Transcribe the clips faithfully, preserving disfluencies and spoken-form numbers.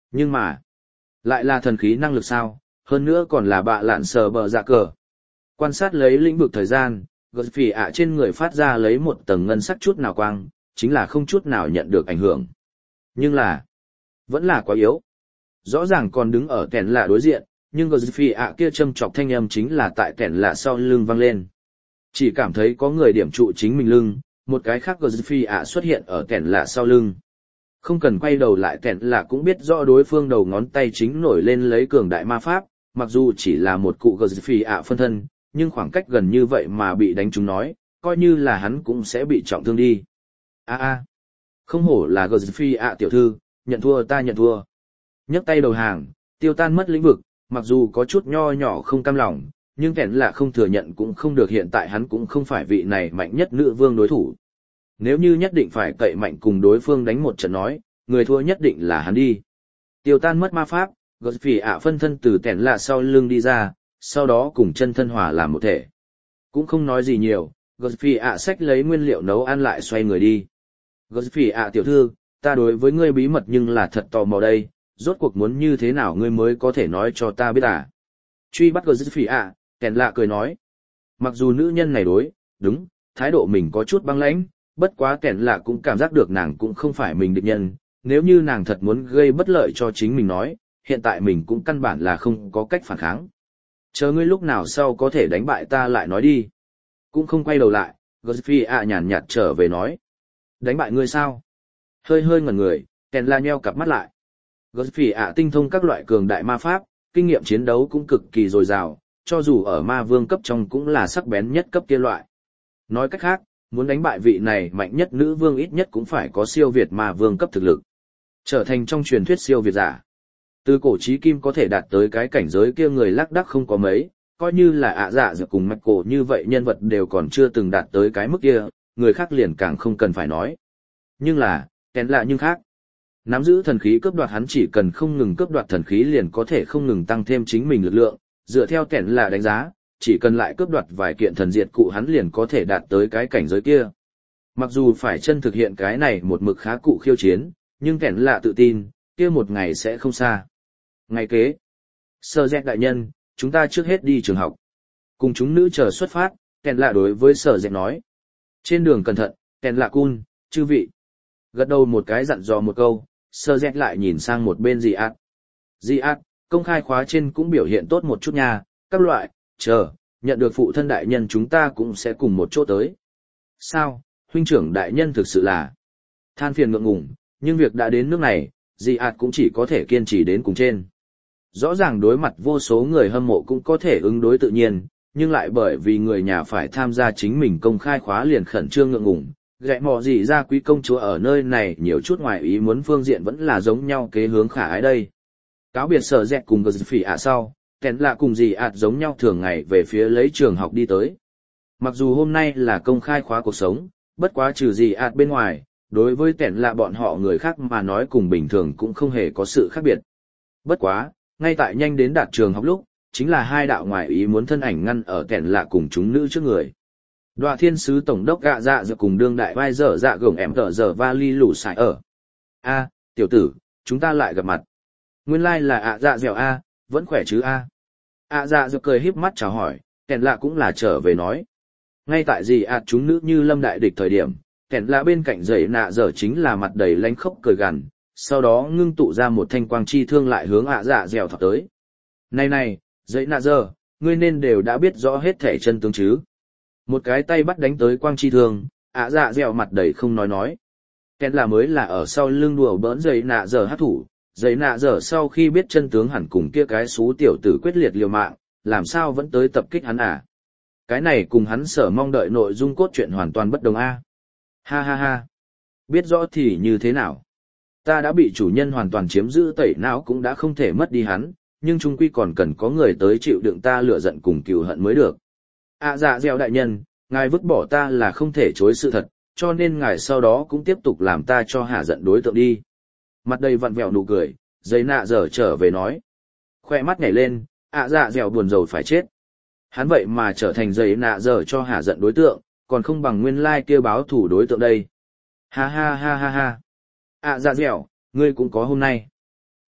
Nhưng mà, lại là thần khí năng lực sao, hơn nữa còn là bạ lạn sờ bờ dạ cờ. Quan sát lấy lĩnh vực thời gian, gật phỉ ạ trên người phát ra lấy một tầng ngân sắc chút nào quang, chính là không chút nào nhận được ảnh hưởng. Nhưng là, vẫn là quá yếu. Rõ ràng còn đứng ở kẻn lạ đối diện, nhưng gật phỉ ạ kia châm chọc thanh âm chính là tại kẻn lạ sau lưng vang lên. Chỉ cảm thấy có người điểm trụ chính mình lưng, một cái khác gật phỉ ạ xuất hiện ở kẻn lạ sau lưng. Không cần quay đầu lại kẻn lạ cũng biết rõ đối phương đầu ngón tay chính nổi lên lấy cường đại ma pháp, mặc dù chỉ là một cụ gật phỉ ạ phân thân, nhưng khoảng cách gần như vậy mà bị đánh trúng nói, coi như là hắn cũng sẽ bị trọng thương đi. A a, không hổ là gật phỉ ạ tiểu thư, nhận thua ta nhận thua. Nhấc tay đầu hàng, tiêu tan mất lĩnh vực, mặc dù có chút nho nhỏ không cam lòng, nhưng kẻn lạ không thừa nhận cũng không được, hiện tại hắn cũng không phải vị này mạnh nhất nữ vương đối thủ. Nếu như nhất định phải cậy mạnh cùng đối phương đánh một trận nói, người thua nhất định là hắn đi. Tiêu tan mất ma pháp, gật phỉ ạ phân thân từ kẻn lạ sau lưng đi ra, sau đó cùng chân thân hòa làm một thể. Cũng không nói gì nhiều, gật phỉ ạ xách lấy nguyên liệu nấu ăn lại xoay người đi. Gật phỉ ạ tiểu thư, ta đối với ngươi bí mật nhưng là thật tò mò đây, rốt cuộc muốn như thế nào ngươi mới có thể nói cho ta biết à? Truy bắt gật phỉ ạ, kẻn lạ cười nói. Mặc dù nữ nhân này đối, đúng, thái độ mình có chút băng lãnh, bất quá kẻn lạ cũng cảm giác được nàng cũng không phải mình địch nhân, nếu như nàng thật muốn gây bất lợi cho chính mình nói, hiện tại mình cũng căn bản là không có cách phản kháng. Chờ ngươi lúc nào sau có thể đánh bại ta lại nói đi. Cũng không quay đầu lại, Godfrey ạ nhàn nhạt trở về nói. Đánh bại ngươi sao? Hơi hơi ngẩn người, kèn la nheo cặp mắt lại. Godfrey ạ tinh thông các loại cường đại ma pháp, kinh nghiệm chiến đấu cũng cực kỳ dồi dào, cho dù ở ma vương cấp trong cũng là sắc bén nhất cấp kia loại. Nói cách khác, muốn đánh bại vị này mạnh nhất nữ vương ít nhất cũng phải có siêu việt ma vương cấp thực lực. Trở thành trong truyền thuyết siêu việt giả. Từ cổ chí kim có thể đạt tới cái cảnh giới kia người lác đác không có mấy, coi như là ạ dạ dược cùng mạch cổ như vậy nhân vật đều còn chưa từng đạt tới cái mức kia, người khác liền càng không cần phải nói. Nhưng là, kén lạ nhưng khác. Nắm giữ thần khí cướp đoạt hắn chỉ cần không ngừng cướp đoạt thần khí liền có thể không ngừng tăng thêm chính mình lực lượng, dựa theo kén lạ đánh giá, chỉ cần lại cướp đoạt vài kiện thần diệt cụ hắn liền có thể đạt tới cái cảnh giới kia. Mặc dù phải chân thực hiện cái này một mực khá cụ khiêu chiến, nhưng kén lạ tự tin, kia một ngày sẽ không xa. Ngày kế, Sơ Dẹt đại nhân, chúng ta trước hết đi trường học. Cùng chúng nữ chờ xuất phát, kèn lạ đối với Sở Dẹt nói. Trên đường cẩn thận, kèn lạ cun, chư vị. Gật đầu một cái dặn dò một câu, Sơ Dẹt lại nhìn sang một bên Dị ạt. Dị ạt, công khai khóa trên cũng biểu hiện tốt một chút nha, các loại, chờ, nhận được phụ thân đại nhân chúng ta cũng sẽ cùng một chỗ tới. Sao, huynh trưởng đại nhân thực sự là than phiền ngượng ngùng, nhưng việc đã đến nước này, Dị ạt cũng chỉ có thể kiên trì đến cùng trên. Rõ ràng đối mặt vô số người hâm mộ cũng có thể ứng đối tự nhiên, nhưng lại bởi vì người nhà phải tham gia chính mình công khai khóa liền khẩn trương ngượng ngùng, gẹ mò gì ra quý công chúa ở nơi này nhiều chút ngoài ý muốn phương diện vẫn là giống nhau kế hướng khả ái đây. Cáo biệt Sở Dẹt cùng gờ phỉ ạ sau, kèn lạ cùng Dị ạt giống nhau thường ngày về phía lấy trường học đi tới. Mặc dù hôm nay là công khai khóa cuộc sống, bất quá trừ Dị ạt bên ngoài, đối với kèn lạ bọn họ người khác mà nói cùng bình thường cũng không hề có sự khác biệt. Bất quá, ngay tại nhanh đến đạt trường học lúc, chính là hai đạo ngoại ý muốn thân ảnh ngăn ở kẻn lạ cùng chúng nữ trước người. Đoạ thiên sứ tổng đốc gạ dạ dở cùng đương đại vai dở dạ gồng em tở dở va ly lũ xài ở. A, tiểu tử, chúng ta lại gặp mặt. Nguyên lai like là ạ dạ dẻo A, vẫn khỏe chứ A. ạ dạ dở cười híp mắt chào hỏi, kẻn lạ cũng là trở về nói. Ngay tại gì ạ chúng nữ như lâm đại địch thời điểm, kẻn lạ bên cạnh giấy nạ dở chính là mặt đầy lánh khốc cười gằn, sau đó ngưng tụ ra một thanh quang chi thương lại hướng ạ dạ dẻo thọc tới. Này này, giấy nạ dở, ngươi nên đều đã biết rõ hết thể chân tướng chứ. Một cái tay bắt đánh tới quang chi thương, ạ dạ dẻo mặt đầy không nói nói. Kén là mới là ở sau lưng đùa bỡn giấy nạ dở hát thủ, giấy nạ dở sau khi biết chân tướng hẳn cùng kia cái xú tiểu tử quyết liệt liều mạng, làm sao vẫn tới tập kích hắn à. Cái này cùng hắn sở mong đợi nội dung cốt truyện hoàn toàn bất đồng a. Ha ha ha. Biết rõ thì như thế nào? Ta đã bị chủ nhân hoàn toàn chiếm giữ tẩy não cũng đã không thể mất đi hắn, nhưng chung quy còn cần có người tới chịu đựng ta lửa giận cùng cừu hận mới được. À dạ dẻo đại nhân, ngài vứt bỏ ta là không thể chối sự thật, cho nên ngài sau đó cũng tiếp tục làm ta cho hạ giận đối tượng đi. Mặt đầy vặn vẹo nụ cười, giấy nạ dở trở về nói. Khoe mắt nhảy lên, à dạ dẻo buồn rầu phải chết. Hắn vậy mà trở thành giấy nạ dở cho hạ giận đối tượng, còn không bằng nguyên lai kêu báo thủ đối tượng đây. Ha ha ha ha ha. À dạ dẻo, ngươi cũng có hôm nay.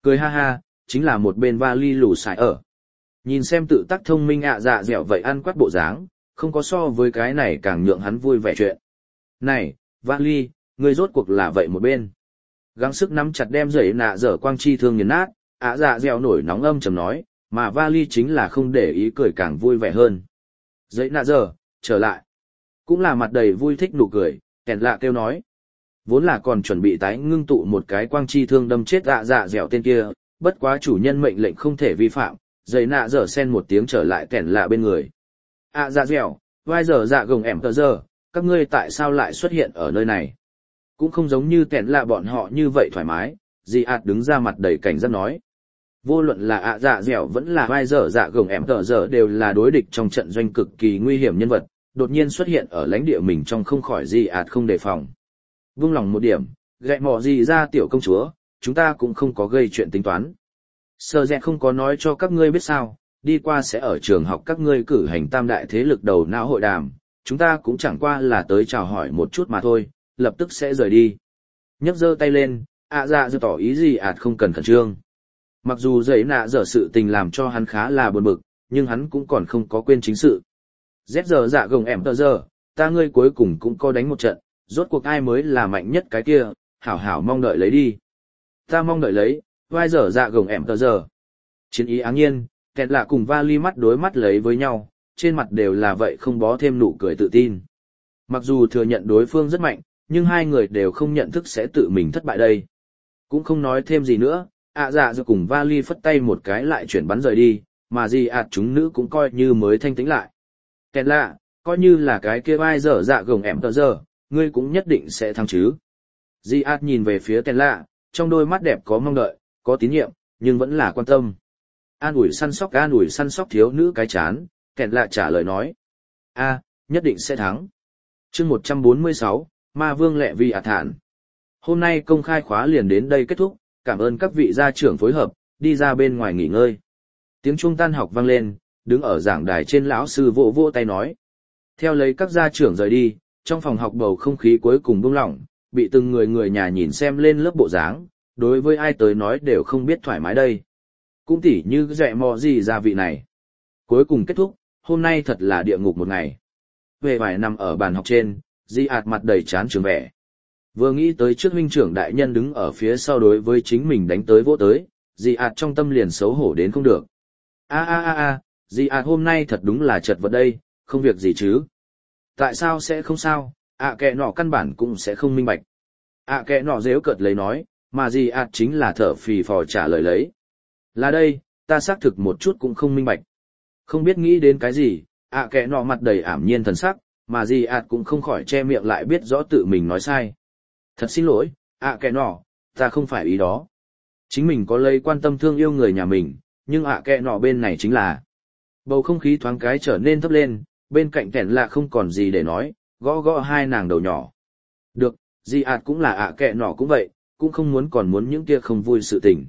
Cười ha ha, chính là một bên vali lù xài ở. Nhìn xem tự tác thông minh ạ dạ dẻo vậy ăn quát bộ dáng, không có so với cái này càng nhượng hắn vui vẻ chuyện. Này, vali, ngươi rốt cuộc là vậy một bên. Gắng sức nắm chặt đem giấy nạ dở quang chi thương nghiền nát, ạ dạ dẻo nổi nóng âm trầm nói, mà vali chính là không để ý cười càng vui vẻ hơn. Giấy nạ dở, trở lại. Cũng là mặt đầy vui thích nụ cười, kèn lạ kêu nói. Vốn là còn chuẩn bị tái ngưng tụ một cái quang chi thương đâm chết ạ dạ dẻo tên kia, bất quá chủ nhân mệnh lệnh không thể vi phạm, giấy nạ dở sen một tiếng trở lại kèn lạ bên người. ạ dạ dẻo, vai giờ dạ gồng ẻm tờ giờ, các ngươi tại sao lại xuất hiện ở nơi này? Cũng không giống như kèn lạ bọn họ như vậy thoải mái, dì ạt đứng ra mặt đầy cảnh giác nói. Vô luận là ạ dạ dẻo vẫn là vai giờ dạ gồng ẻm tờ giờ đều là đối địch trong trận doanh cực kỳ nguy hiểm nhân vật, đột nhiên xuất hiện ở lãnh địa mình trong không khỏi dì ạt không đề phòng. Vung lòng một điểm, gậy mò gì ra tiểu công chúa, chúng ta cũng không có gây chuyện tính toán. Sơ dẹt không có nói cho các ngươi biết sao, đi qua sẽ ở trường học các ngươi cử hành tam đại thế lực đầu não hội đàm, chúng ta cũng chẳng qua là tới chào hỏi một chút mà thôi, lập tức sẽ rời đi. Nhấc giơ tay lên, ạ dạ dơ tỏ ý gì ạt không cần khẩn trương. Mặc dù giấy nạ dở sự tình làm cho hắn khá là buồn bực, nhưng hắn cũng còn không có quên chính sự. Rét giờ dạ gồng ẻm tờ giờ, ta ngươi cuối cùng cũng có đánh một trận, rốt cuộc ai mới là mạnh nhất cái kia, hảo hảo mong đợi lấy đi. Ta mong đợi lấy, vai giờ dạ gồng ẻm tờ giờ. Chiến ý áng nhiên, kẹt lạ cùng vali mắt đối mắt lấy với nhau, trên mặt đều là vậy không bó thêm nụ cười tự tin. Mặc dù thừa nhận đối phương rất mạnh, nhưng hai người đều không nhận thức sẽ tự mình thất bại đây. Cũng không nói thêm gì nữa, ạ dạ giờ cùng vali phất tay một cái lại chuyển bắn rời đi, mà gì ạt chúng nữ cũng coi như mới thanh tĩnh lại. Kẹt lạ, coi như là cái kia vai giờ dạ gồng ẻm tờ giờ, ngươi cũng nhất định sẽ thắng chứ. Di ạt nhìn về phía kẹt lạ, trong đôi mắt đẹp có mong đợi, có tín nhiệm, nhưng vẫn là quan tâm. An ủi săn sóc an ủi săn sóc thiếu nữ cái chán, kẹt lạ trả lời nói. A, nhất định sẽ thắng. chương một trăm bốn mươi sáu, Ma Vương Lệ Vi ạt thản. Hôm nay công khai khóa liền đến đây kết thúc, cảm ơn các vị gia trưởng phối hợp, đi ra bên ngoài nghỉ ngơi. Tiếng chuông tan học vang lên, đứng ở giảng đài trên lão sư vỗ vỗ tay nói. Theo lấy các gia trưởng rời đi, trong phòng học bầu không khí cuối cùng buông lỏng, bị từng người người nhà nhìn xem lên lớp bộ dáng, đối với ai tới nói đều không biết thoải mái đây. Cũng tỉ như dẹ mò gì gia vị này. Cuối cùng kết thúc, hôm nay thật là địa ngục một ngày. Về vải nằm ở bàn học trên, Di ạt mặt đầy chán trường vẻ. Vừa nghĩ tới trước huynh trưởng đại nhân đứng ở phía sau đối với chính mình đánh tới vỗ tới, Di ạt trong tâm liền xấu hổ đến không được. A a a a, Di ạt hôm nay thật đúng là chật vật đây, không việc gì chứ. Tại sao sẽ không sao, ạ à, kệ nọ căn bản cũng sẽ không minh bạch. ạ à, kệ nọ dếu cợt lấy nói, mà Di ạt chính là thở phì phò trả lời lấy. Là đây, ta xác thực một chút cũng không minh bạch. Không biết nghĩ đến cái gì, ạ à, kệ nọ mặt đầy ảm nhiên thần sắc, mà Di ạt cũng không khỏi che miệng lại biết rõ tự mình nói sai. Thật xin lỗi, ạ à, kệ nọ, ta không phải ý đó. Chính mình có lấy quan tâm thương yêu người nhà mình, nhưng ạ à, kệ nọ bên này chính là. Bầu không khí thoáng cái trở nên thấp lên, bên cạnh kẻn lạ không còn gì để nói, gõ gõ hai nàng đầu nhỏ. Được, Di ạt cũng là ạ à, kệ nọ cũng vậy, cũng không muốn còn muốn những kia không vui sự tình.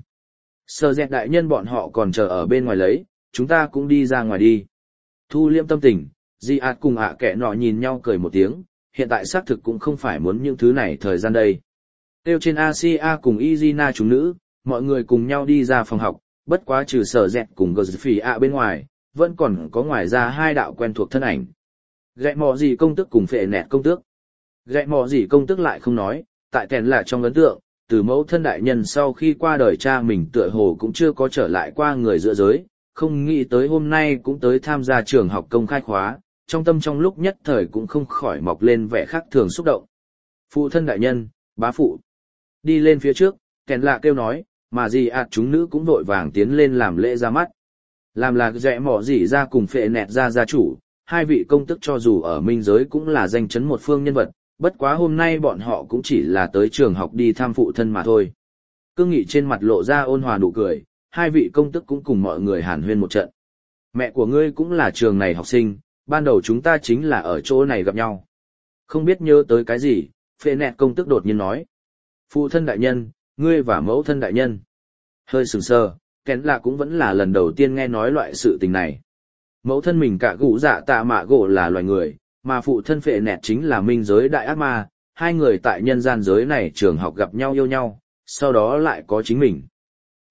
Sơ dẹt đại nhân bọn họ còn chờ ở bên ngoài lấy, chúng ta cũng đi ra ngoài đi. Thu liêm tâm tình, Di ạt cùng ạ à kệ nọ nhìn nhau cười một tiếng, hiện tại xác thực cũng không phải muốn những thứ này thời gian đây. Tiêu trên Asia cùng Izina chúng nữ, mọi người cùng nhau đi ra phòng học, bất quá trừ sở dẹt cùng gờ phì ạ bên ngoài, vẫn còn có ngoài ra hai đạo quen thuộc thân ảnh. Gẹ mò gì công tức cùng phệ nẹt công tước. Gẹ mò gì công tức lại không nói, tại kèn là trong ấn tượng, từ mẫu thân đại nhân sau khi qua đời cha mình tựa hồ cũng chưa có trở lại qua người giữa giới, không nghĩ tới hôm nay cũng tới tham gia trường học công khai khóa, trong tâm trong lúc nhất thời cũng không khỏi mọc lên vẻ khác thường xúc động. Phụ thân đại nhân, bá phụ. Đi lên phía trước, kèn lạ kêu nói, mà gì ạt chúng nữ cũng vội vàng tiến lên làm lễ ra mắt. Làm là rẽ mỏ gì ra cùng phệ nẹt ra gia chủ, hai vị công tức cho dù ở minh giới cũng là danh chấn một phương nhân vật, bất quá hôm nay bọn họ cũng chỉ là tới trường học đi thăm phụ thân mà thôi. Cương Nghị trên mặt lộ ra ôn hòa nụ cười, hai vị công tức cũng cùng mọi người hàn huyên một trận. Mẹ của ngươi cũng là trường này học sinh, ban đầu chúng ta chính là ở chỗ này gặp nhau. Không biết nhớ tới cái gì, phệ nẹt công tức đột nhiên nói. Phụ thân đại nhân, ngươi và mẫu thân đại nhân. Hơi sừng sờ, kén lạ cũng vẫn là lần đầu tiên nghe nói loại sự tình này. Mẫu thân mình cả gũ dạ tạ mạ gỗ là loài người, mà phụ thân phệ nẹt chính là minh giới đại ác ma, hai người tại nhân gian giới này trường học gặp nhau yêu nhau, sau đó lại có chính mình.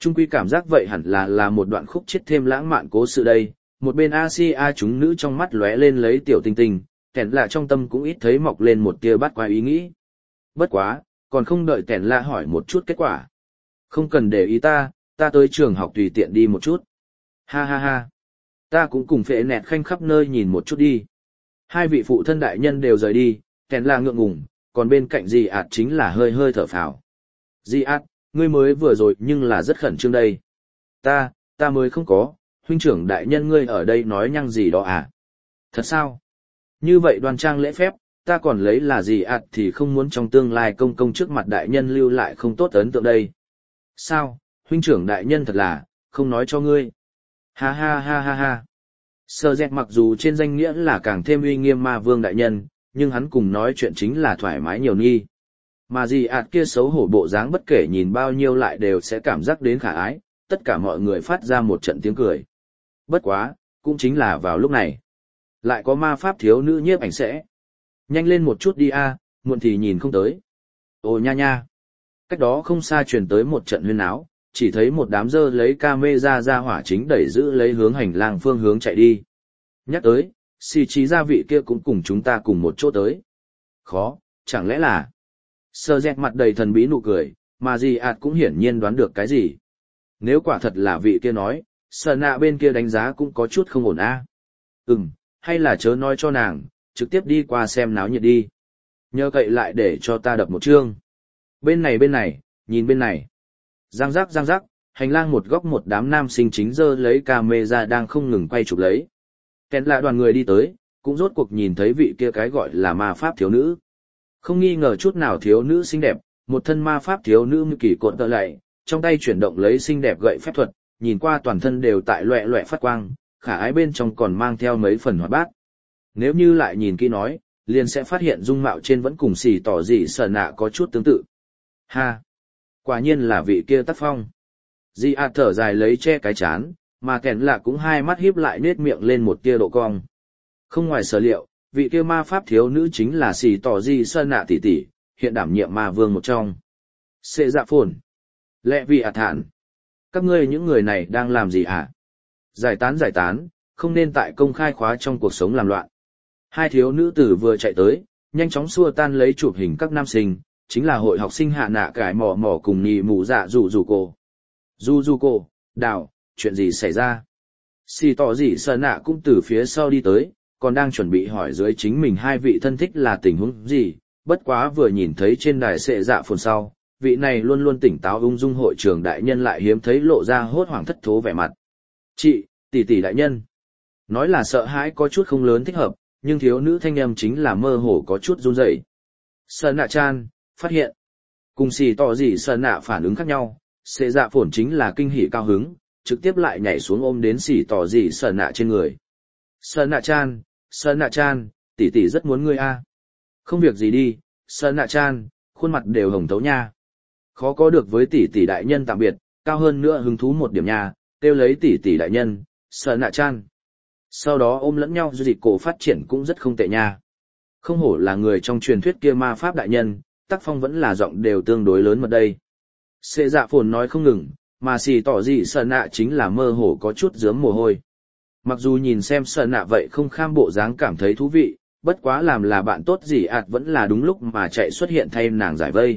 Trung quy cảm giác vậy hẳn là là một đoạn khúc chết thêm lãng mạn cố sự đây, một bên Asia chúng nữ trong mắt lóe lên lấy tiểu tinh tinh, kẻn lạ trong tâm cũng ít thấy mọc lên một tia bắt quái ý nghĩ. Bất quá, còn không đợi kẻn lạ hỏi một chút kết quả. Không cần để ý ta, ta tới trường học tùy tiện đi một chút. Ha ha ha, ta cũng cùng phệ nẹt khanh khắp nơi nhìn một chút đi. Hai vị phụ thân đại nhân đều rời đi, kẻn lạ ngượng ngùng, còn bên cạnh dì ạt chính là hơi hơi thở phào. Dì ạt, ngươi mới vừa rồi nhưng là rất khẩn trương đây. Ta, ta mới không có, huynh trưởng đại nhân ngươi ở đây nói nhăng gì đó à? Thật sao? Như vậy đoan trang lễ phép, ta còn lấy là gì ạt thì không muốn trong tương lai công công trước mặt đại nhân lưu lại không tốt ấn tượng đây. Sao, huynh trưởng đại nhân thật là, không nói cho ngươi. Ha ha ha ha ha. Sơ dẹt mặc dù trên danh nghĩa là càng thêm uy nghiêm ma vương đại nhân, nhưng hắn cùng nói chuyện chính là thoải mái nhiều nghi. Mà gì ạt kia xấu hổ bộ dáng bất kể nhìn bao nhiêu lại đều sẽ cảm giác đến khả ái, tất cả mọi người phát ra một trận tiếng cười. Bất quá, cũng chính là vào lúc này. Lại có ma pháp thiếu nữ nhiếp ảnh sẽ. Nhanh lên một chút đi a, muộn thì nhìn không tới. Ồ nha nha. Cách đó không xa truyền tới một trận huyên áo, chỉ thấy một đám dơ lấy ca mê ra ra hỏa chính đẩy giữ lấy hướng hành lang phương hướng chạy đi. Nhắc tới, xì trí gia vị kia cũng cùng chúng ta cùng một chỗ tới. Khó, chẳng lẽ là... Sơ dẹt mặt đầy thần bí nụ cười, mà gì ạt cũng hiển nhiên đoán được cái gì. Nếu quả thật là vị kia nói, sờ nạ bên kia đánh giá cũng có chút không ổn a. À? Ừm, hay là chớ nói cho nàng, trực tiếp đi qua xem náo nhiệt đi. Nhờ cậy lại để cho ta đập một chương. Bên này bên này, nhìn bên này. Giang giác giang giác, hành lang một góc một đám nam sinh chính dơ lấy camera đang không ngừng quay chụp lấy. Kèn lạ đoàn người đi tới, cũng rốt cuộc nhìn thấy vị kia cái gọi là ma pháp thiếu nữ. Không nghi ngờ chút nào thiếu nữ xinh đẹp, một thân ma pháp thiếu nữ như kỳ cột tợ lại, trong tay chuyển động lấy xinh đẹp gậy phép thuật, nhìn qua toàn thân đều tại loẹ loẹ phát quang, khả ái bên trong còn mang theo mấy phần hoạt bát. Nếu như lại nhìn kỹ nói, liền sẽ phát hiện dung mạo trên vẫn cùng xì tỏ gì sở nạ có chút tương tự. Ha! Quả nhiên là vị kia tác phong. Di ạt thở dài lấy che cái chán, mà kèn lạ cũng hai mắt híp lại nết miệng lên một tia độ cong. Không ngoài sở liệu, vị kia ma pháp thiếu nữ chính là xì tỏ gì sở nạ tỷ tỷ, hiện đảm nhiệm ma vương một trong. Xệ dạ phồn. Lẹ vì ạt thản. Các ngươi những người này đang làm gì hả? Giải tán giải tán, không nên tại công khai khóa trong cuộc sống làm loạn. Hai thiếu nữ tử vừa chạy tới, nhanh chóng xua tan lấy chụp hình các nam sinh, chính là hội học sinh hạ nạ cải mò mò cùng nhì mù dạ rủ rủ cô. Rủ rủ cô, đào, chuyện gì xảy ra? Xì tỏ gì sợ nạ cũng từ phía sau đi tới, còn đang chuẩn bị hỏi dưới chính mình hai vị thân thích là tình huống gì, bất quá vừa nhìn thấy trên đài sệ dạ phồn sau, vị này luôn luôn tỉnh táo ung dung hội trưởng đại nhân lại hiếm thấy lộ ra hốt hoảng thất thố vẻ mặt. Chị, tỷ tỷ đại nhân. Nói là sợ hãi có chút không lớn thích hợp, nhưng thiếu nữ thanh âm chính là mơ hồ có chút run rẩy. Sơn nạ chan, phát hiện. Cùng xì tỏ gì sơn nạ phản ứng khác nhau, sệ dạ phồn chính là kinh hỉ cao hứng, trực tiếp lại nhảy xuống ôm đến xì tỏ gì sơn nạ trên người. Sơn nạ chan, sơn nạ chan, tỷ tỷ rất muốn ngươi a. Không việc gì đi, sơn nạ chan, khuôn mặt đều hồng thấu nha. Khó có được với tỷ tỷ đại nhân tạm biệt, cao hơn nữa hứng thú một điểm nha, kêu lấy tỷ tỷ đại nhân, sơn nạ chan. Sau đó ôm lẫn nhau du dịch cổ phát triển cũng rất không tệ nha. Không hổ là người trong truyền thuyết kia ma pháp đại nhân, tác phong vẫn là giọng đều tương đối lớn mật đây. Sệ dạ phồn nói không ngừng, mà xì tỏ gì sợ nạ chính là mơ hồ có chút dướm mồ hôi. Mặc dù nhìn xem sợ nạ vậy không kham bộ dáng cảm thấy thú vị, bất quá làm là bạn tốt gì ạt vẫn là đúng lúc mà chạy xuất hiện thay nàng giải vây.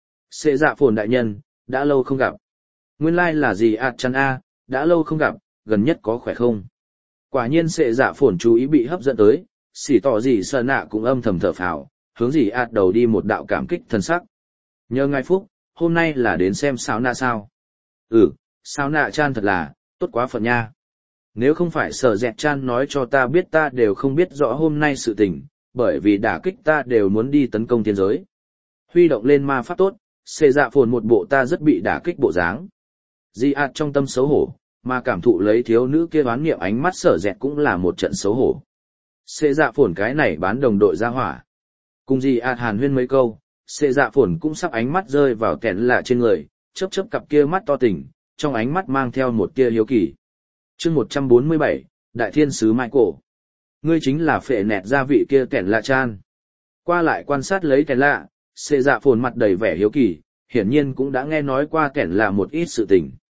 Sệ dạ phồn đại nhân, đã lâu không gặp. Nguyên lai like là gì ạt chăn a, đã lâu không gặp, gần nhất có khỏe không? Quả nhiên sệ dạ phồn chú ý bị hấp dẫn tới, xỉ tỏ gì sợ nạ cũng âm thầm thở phào, hướng gì ạt đầu đi một đạo cảm kích thân sắc. Nhờ ngài phúc, hôm nay là đến xem sao nạ sao? Ừ, sao nạ chan thật là, tốt quá phận nha. Nếu không phải sở dẹt chan nói cho ta biết ta đều không biết rõ hôm nay sự tình, bởi vì đả kích ta đều muốn đi tấn công thiên giới. Huy động lên ma pháp tốt, xệ dạ phồn một bộ ta rất bị đả kích bộ dáng. Di ạt trong tâm xấu hổ, mà cảm thụ lấy thiếu nữ kia đoán nghiệm ánh mắt sở dẹt cũng là một trận xấu hổ. Xệ dạ phồn cái này bán đồng đội ra hỏa. Cùng Di ạt hàn huyên mấy câu, xệ dạ phồn cũng sắp ánh mắt rơi vào kẻn lạ trên người, chớp chớp cặp kia mắt to tỉnh, trong ánh mắt mang theo một tia hiếu kỳ. Chương một trăm bốn mươi bảy, Đại Thiên Sứ Michael. Ngươi chính là phệ nẹt gia vị kia kẻn lạ chan. Qua lại quan sát lấy kẻn lạ, xệ dạ phồn mặt đầy vẻ hiếu kỳ, hiển nhiên cũng đã nghe nói qua kẻn lạ một ít sự tình.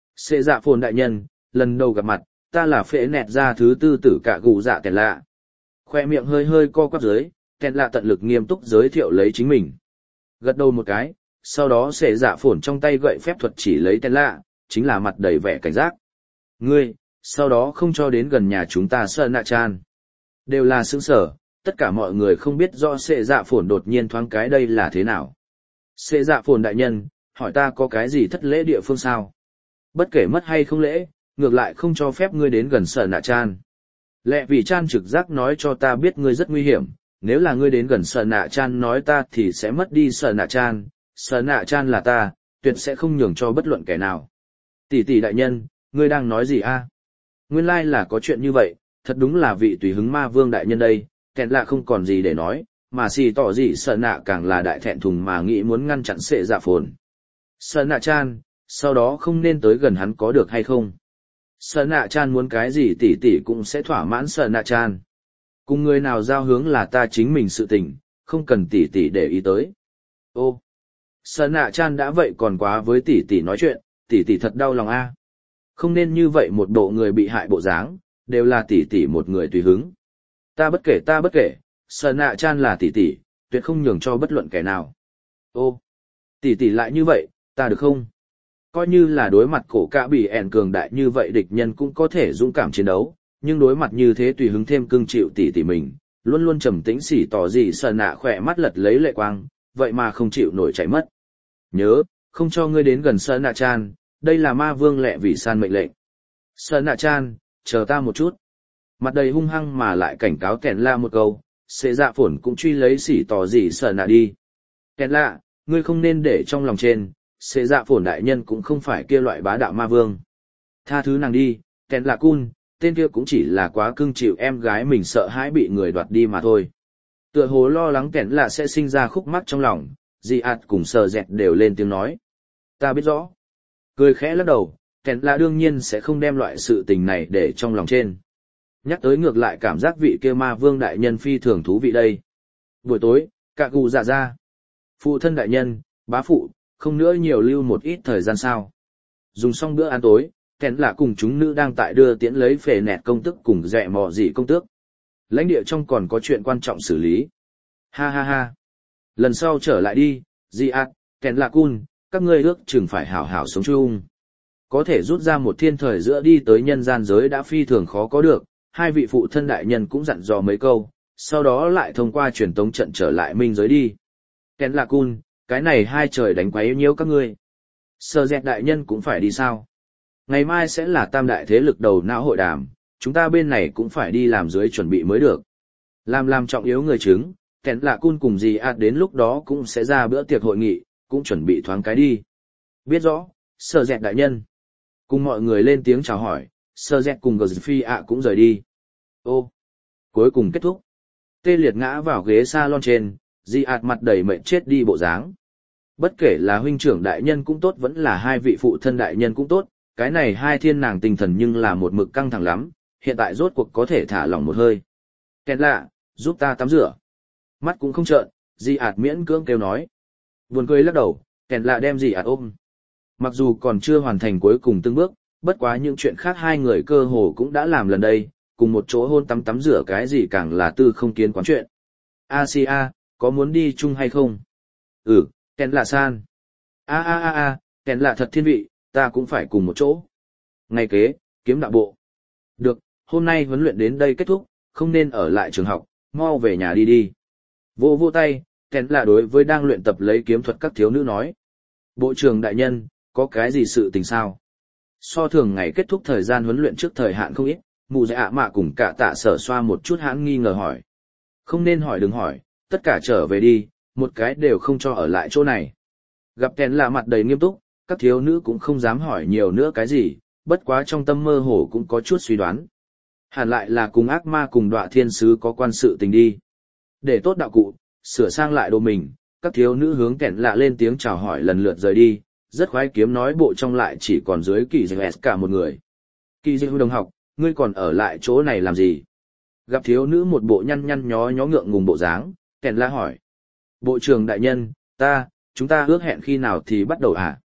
Xê dạ phồn đại nhân, lần đầu gặp mặt, ta là phệ nẹt ra thứ tư tử cả gù dạ kèn lạ. Khoe miệng hơi hơi co quắp dưới, kèn lạ tận lực nghiêm túc giới thiệu lấy chính mình. Gật đầu một cái, sau đó xê dạ phồn trong tay gậy phép thuật chỉ lấy kèn lạ, chính là mặt đầy vẻ cảnh giác. Ngươi, sau đó không cho đến gần nhà chúng ta Sơn Nạ Chan. Đều là sướng sở, tất cả mọi người không biết do xê dạ phồn đột nhiên thoáng cái đây là thế nào. Xê dạ phồn đại nhân, hỏi ta có cái gì thất lễ địa phương sao? Bất kể mất hay không lễ, ngược lại không cho phép ngươi đến gần Sở Nạ Chan. Lẽ vì Chan trực giác nói cho ta biết ngươi rất nguy hiểm, nếu là ngươi đến gần Sở Nạ Chan nói ta thì sẽ mất đi Sở Nạ Chan, Sở Nạ Chan là ta, tuyệt sẽ không nhường cho bất luận kẻ nào. Tỷ tỷ đại nhân, ngươi đang nói gì a? Nguyên lai là có chuyện như vậy, thật đúng là vị tùy hứng ma vương đại nhân đây, kẹn lạ không còn gì để nói, mà xì tỏ gì Sở Nạ càng là đại thẹn thùng mà nghĩ muốn ngăn chặn Sệ Dạ Phồn. Sở Nạ Chan, sau đó không nên tới gần hắn có được hay không? Sở Nạ Chan muốn cái gì tỷ tỷ cũng sẽ thỏa mãn Sở Nạ Chan. Cùng người nào giao hướng là ta chính mình sự tình, không cần tỷ tỷ để ý tới. Ô, Sở Nạ Chan đã vậy còn quá với tỷ tỷ nói chuyện, tỷ tỷ thật đau lòng a. Không nên như vậy một bộ người bị hại bộ dáng, đều là tỷ tỷ một người tùy hứng. Ta bất kể ta bất kể, Sở Nạ Chan là tỷ tỷ, tuyệt không nhường cho bất luận kẻ nào. Ô, tỷ tỷ lại như vậy, ta được không? Coi như là đối mặt cổ cả bị ẻn cường đại như vậy địch nhân cũng có thể dũng cảm chiến đấu, nhưng đối mặt như thế tùy hứng thêm cưng chịu tỷ tỷ mình, luôn luôn trầm tĩnh xỉ tỏ gì Sở Nạ khỏe mắt lật lấy lệ quang, vậy mà không chịu nổi chạy mất. Nhớ, không cho ngươi đến gần Sở Nạ Chan, đây là ma vương lẹ vì san mệnh lệnh. Sở Nạ Chan, chờ ta một chút. Mặt đầy hung hăng mà lại cảnh cáo kèn la một câu, Sệ Dạ Phồn cũng truy lấy xỉ tỏ gì Sở Nạ đi. Kèn la, ngươi không nên để trong lòng trên, Sệ Dạ Phồn đại nhân cũng không phải kia loại bá đạo ma vương. Tha thứ nàng đi, kèn la cun, tên kia cũng chỉ là quá cưng chịu em gái mình sợ hãi bị người đoạt đi mà thôi. Tựa hồ lo lắng kèn la sẽ sinh ra khúc mắc trong lòng, Di ạt cùng Sờ Dẹt đều lên tiếng nói. Ta biết rõ. Cười khẽ lắc đầu, kèn la đương nhiên sẽ không đem loại sự tình này để trong lòng trên. Nhắc tới ngược lại cảm giác vị kia ma vương đại nhân phi thường thú vị đây. Buổi tối, cạ gù dạ ra. Phụ thân đại nhân, bá phụ, không nữa nhiều lưu một ít thời gian sao. Dùng xong bữa ăn tối, kèn lạ cùng chúng nữ đang tại đưa tiễn lấy phề nẹt công tức cùng dẹ mò dị công tước. Lãnh địa trong còn có chuyện quan trọng xử lý. Ha ha ha. Lần sau trở lại đi, dị ạt, kèn lạ cun, các ngươi ước chừng phải hảo hảo sống chung. Có thể rút ra một thiên thời giữa đi tới nhân gian giới đã phi thường khó có được, hai vị phụ thân đại nhân cũng dặn dò mấy câu, sau đó lại thông qua truyền tống trận trở lại minh giới đi. Kèn lạ cun, cái này hai trời đánh quấy nhiễu các ngươi. Sơ dẹt đại nhân cũng phải đi sao? Ngày mai sẽ là tam đại thế lực đầu não hội đàm, chúng ta bên này cũng phải đi làm dưới chuẩn bị mới được. Làm làm trọng yếu người chứng, kèn lạ cun cùng gì ạt đến lúc đó cũng sẽ ra bữa tiệc hội nghị, cũng chuẩn bị thoáng cái đi. Biết rõ, sơ dẹt đại nhân. Cùng mọi người lên tiếng chào hỏi, sơ dẹt cùng gờ phi ạ cũng rời đi. Ô, cuối cùng kết thúc. Tê liệt ngã vào ghế salon trên, di ạt mặt đầy mệnh chết đi bộ dáng. Bất kể là huynh trưởng đại nhân cũng tốt vẫn là hai vị phụ thân đại nhân cũng tốt, cái này hai thiên nàng tinh thần nhưng là một mực căng thẳng lắm, hiện tại rốt cuộc có thể thả lỏng một hơi. Kèn lạ, giúp ta tắm rửa. Mắt cũng không trợn, di ạt miễn cưỡng kêu nói. Buồn cười lắc đầu, kèn lạ đem di ạt ôm. Mặc dù còn chưa hoàn thành cuối cùng từng bước, bất quá những chuyện khác hai người cơ hồ cũng đã làm lần đây, cùng một chỗ hôn tắm tắm rửa cái gì càng là tư không kiến quán chuyện. Asia, có muốn đi chung hay không? Ừ, kèn lạ san. A a a a, kèn lạ thật thiên vị, ta cũng phải cùng một chỗ. Ngày kế, kiếm đạo bộ. Được, hôm nay huấn luyện đến đây kết thúc, không nên ở lại trường học, mau về nhà đi đi. Vô vô tay, kèn lạ đối với đang luyện tập lấy kiếm thuật các thiếu nữ nói. Bộ trưởng đại nhân, có cái gì sự tình sao? So thường ngày kết thúc thời gian huấn luyện trước thời hạn không ít, mù dạy ạ mạ cùng cả tạ sở xoa một chút hãng nghi ngờ hỏi. Không nên hỏi đừng hỏi, tất cả trở về đi, một cái đều không cho ở lại chỗ này. Gặp kèn lạ mặt đầy nghiêm túc, các thiếu nữ cũng không dám hỏi nhiều nữa cái gì, bất quá trong tâm mơ hồ cũng có chút suy đoán. Hẳn lại là cùng ác ma cùng đọa thiên sứ có quan sự tình đi. Để tốt đạo cụ, sửa sang lại đồ mình, các thiếu nữ hướng kèn lạ lên tiếng chào hỏi lần lượt rời đi, rất khoái kiếm nói bộ trong lại chỉ còn dưới kỳ dạy cả một người. Kỳ dạy đồng học, ngươi còn ở lại chỗ này làm gì? Gặp thiếu nữ một bộ nhăn nhăn nhó nhó ngượng ngùng bộ dáng, kèn lạ hỏi. Bộ trưởng đại nhân, ta, chúng ta ước hẹn khi nào thì bắt đầu à?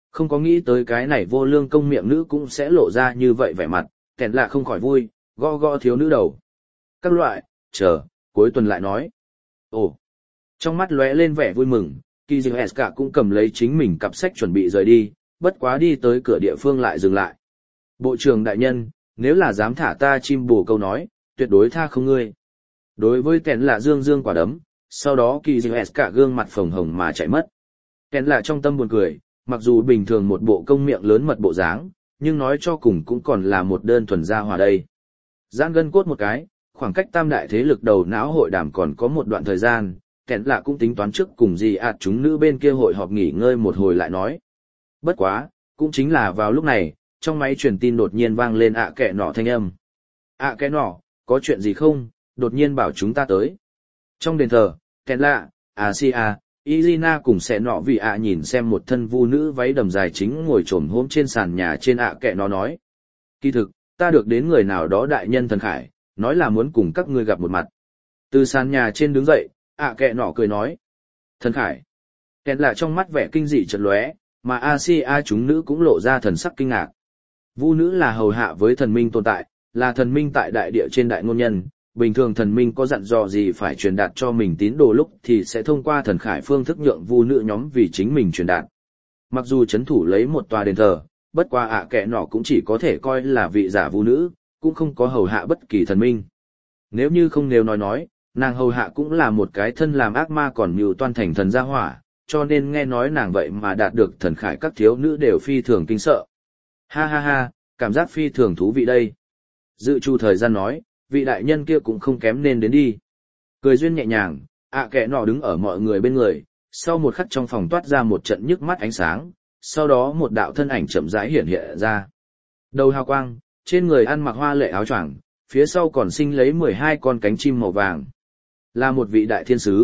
Không có nghĩ tới cái này vô lương công miệng nữ cũng sẽ lộ ra như vậy vẻ mặt, kẻn lạ không khỏi vui, gõ gõ thiếu nữ đầu. Các loại, chờ, cuối tuần lại nói. Ồ, trong mắt lóe lên vẻ vui mừng, Kizueska cũng cầm lấy chính mình cặp sách chuẩn bị rời đi, bất quá đi tới cửa địa phương lại dừng lại. Bộ trưởng đại nhân, nếu là dám thả ta chim bồ câu nói, tuyệt đối tha không ngươi. Đối với kẻn lạ dương dương quả đấm, sau đó Kizueska gương mặt phồng hồng mà chạy mất. Kẻn lạ trong tâm buồn cười, mặc dù bình thường một bộ công miệng lớn mật bộ dáng, nhưng nói cho cùng cũng còn là một đơn thuần gia hòa đây. Giãn gân cốt một cái, khoảng cách tam đại thế lực đầu não hội đàm còn có một đoạn thời gian, kẻn lạ cũng tính toán trước cùng gì ạt chúng nữ bên kia hội họp nghỉ ngơi một hồi lại nói. Bất quá, cũng chính là vào lúc này, trong máy truyền tin đột nhiên vang lên ạ kẹ nọ thanh âm. ạ kẹ nọ, có chuyện gì không, đột nhiên bảo chúng ta tới. Trong đền thờ, kẻn lạ, Asia, Izina cùng sẽ nọ vì ạ nhìn xem một thân vu nữ váy đầm dài chính ngồi trồm hôm trên sàn nhà trên ạ kẹ nó nói. Kỳ thực, ta được đến người nào đó đại nhân thần khải, nói là muốn cùng các ngươi gặp một mặt. Từ sàn nhà trên đứng dậy, ạ kẹ nọ cười nói. Thần khải. Kẹn lạ trong mắt vẻ kinh dị chợt lóe, mà Asia chúng nữ cũng lộ ra thần sắc kinh ngạc. Vu nữ là hầu hạ với thần minh tồn tại, là thần minh tại đại địa trên đại ngôn nhân. Bình thường thần minh có dặn dò gì phải truyền đạt cho mình tín đồ lúc thì sẽ thông qua thần khải phương thức nhượng vu nữ nhóm vì chính mình truyền đạt. Mặc dù chấn thủ lấy một tòa đền thờ, bất qua ạ kệ nọ cũng chỉ có thể coi là vị giả vu nữ, cũng không có hầu hạ bất kỳ thần minh. Nếu như không nếu nói nói, nàng hầu hạ cũng là một cái thân làm ác ma còn mưu toan thành thần gia hỏa, cho nên nghe nói nàng vậy mà đạt được thần khải các thiếu nữ đều phi thường kinh sợ. Ha ha ha, cảm giác phi thường thú vị đây. Dự chu thời gian nói, vị đại nhân kia cũng không kém nên đến đi. Cười duyên nhẹ nhàng, ạ kệ nọ đứng ở mọi người bên người, sau một khắc trong phòng toát ra một trận nhức mắt ánh sáng, sau đó một đạo thân ảnh chậm rãi hiện hiện ra. Đầu hào quang, trên người ăn mặc hoa lệ áo choàng, phía sau còn sinh lấy mười hai con cánh chim màu vàng. Là một vị đại thiên sứ.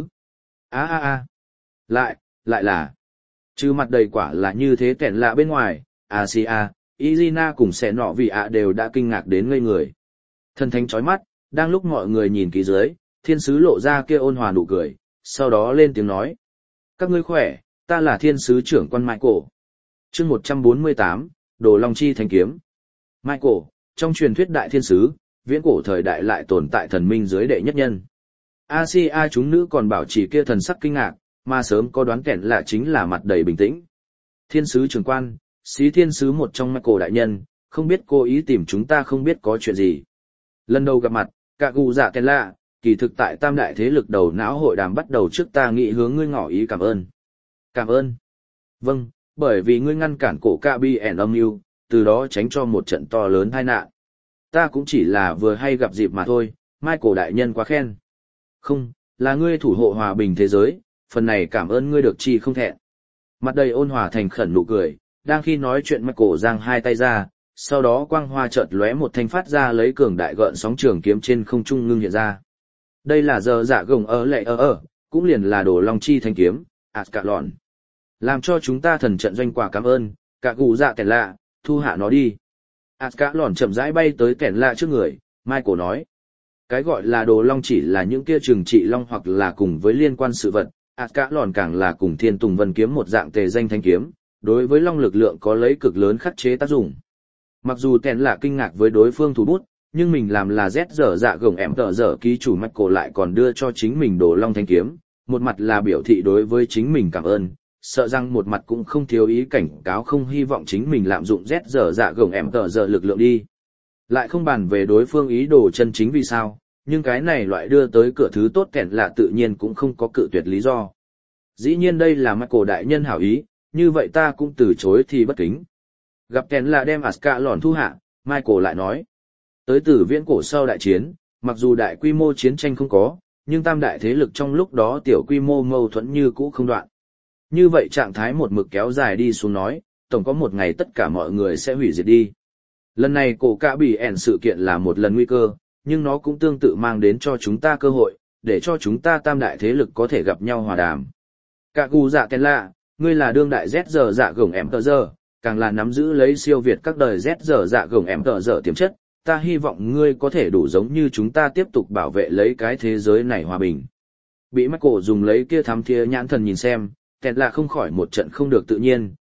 a a a Lại, lại là. Chứ mặt đầy quả là như thế kẻn lạ bên ngoài, Asia, Izina cùng sẽ nọ vì ạ đều đã kinh ngạc đến ngây người. Thần thánh chói mắt, đang lúc mọi người nhìn kỹ dưới, thiên sứ lộ ra kia ôn hòa nụ cười, sau đó lên tiếng nói. Các ngươi khỏe, ta là thiên sứ trưởng quan Michael. chương một trăm bốn mươi tám, Đồ Long Chi Thanh Kiếm. Michael, trong truyền thuyết đại thiên sứ, viễn cổ thời đại lại tồn tại thần minh dưới đệ nhất nhân. Asia chúng nữ còn bảo trì kia thần sắc kinh ngạc, mà sớm có đoán kẻn lạ chính là mặt đầy bình tĩnh. Thiên sứ trưởng quan, xí thiên sứ một trong Michael đại nhân, không biết cố ý tìm chúng ta không biết có chuyện gì. Lần đầu gặp mặt, cả gù dạ kèn lạ, kỳ thực tại tam đại thế lực đầu não hội đàm bắt đầu trước ta nghĩ hướng ngươi ngỏ ý cảm ơn. Cảm ơn. Vâng, bởi vì ngươi ngăn cản cổ ca bi ẻn âm mưu, từ đó tránh cho một trận to lớn tai nạn. Ta cũng chỉ là vừa hay gặp dịp mà thôi, Michael đại nhân quá khen. Không, là ngươi thủ hộ hòa bình thế giới, phần này cảm ơn ngươi được chi không thẹn. Mặt đầy ôn hòa thành khẩn nụ cười, đang khi nói chuyện Michael giang hai tay ra, sau đó quang hoa chợt lóe một thanh phát ra lấy cường đại gợn sóng trường kiếm trên không trung ngưng hiện ra. Đây là giờ dạ gồng ở lệ ở ở, cũng liền là Đồ Long Chi Thanh Kiếm, Ascalon. Làm cho chúng ta thần trận doanh quả cảm ơn, cả gù dạ kẻn lạ, thu hạ nó đi. Ascalon chậm rãi bay tới kẻn lạ trước người, Michael nói. Cái gọi là Đồ Long chỉ là những kia trừng trị long hoặc là cùng với liên quan sự vật, Ascalon càng là cùng Thiên Tùng Vân Kiếm một dạng tề danh thanh kiếm, đối với long lực lượng có lấy cực lớn khắc chế tác dụng. Mặc dù kẻn lạ kinh ngạc với đối phương thủ bút, nhưng mình làm là Z dở dạ gồng em tờ dở ký chủ Michael lại còn đưa cho chính mình Đồ Long thanh kiếm, một mặt là biểu thị đối với chính mình cảm ơn, sợ rằng một mặt cũng không thiếu ý cảnh cáo không hy vọng chính mình lạm dụng Z dở dạ gồng em tờ dở lực lượng đi. Lại không bàn về đối phương ý đồ chân chính vì sao, nhưng cái này loại đưa tới cửa thứ tốt kẻn lạ tự nhiên cũng không có cự tuyệt lý do. Dĩ nhiên đây là Michael đại nhân hảo ý, như vậy ta cũng từ chối thì bất kính. Gặp kẻn lạ đem Ascalon thu hạ, Michael lại nói. Tới từ viễn cổ sau đại chiến, mặc dù đại quy mô chiến tranh không có, nhưng tam đại thế lực trong lúc đó tiểu quy mô mâu thuẫn như cũ không đoạn. Như vậy trạng thái một mực kéo dài đi xuống nói, tổng có một ngày tất cả mọi người sẽ hủy diệt đi. Lần này cổ cả bị ẻn sự kiện là một lần nguy cơ, nhưng nó cũng tương tự mang đến cho chúng ta cơ hội, để cho chúng ta tam đại thế lực có thể gặp nhau hòa đàm. Cả gù dạ kèn lạ, ngươi là đương đại Z giờ dạ gồng em tờ giờ, càng là nắm giữ lấy siêu việt các đời Z giờ dạ gồng em tờ giờ tiềm chất, ta hy vọng ngươi có thể đủ giống như chúng ta tiếp tục bảo vệ lấy cái thế giới này hòa bình. Bị Michael dùng lấy kia thám thía nhãn thần nhìn xem, kẹt lạ không khỏi một trận không được tự nhiên,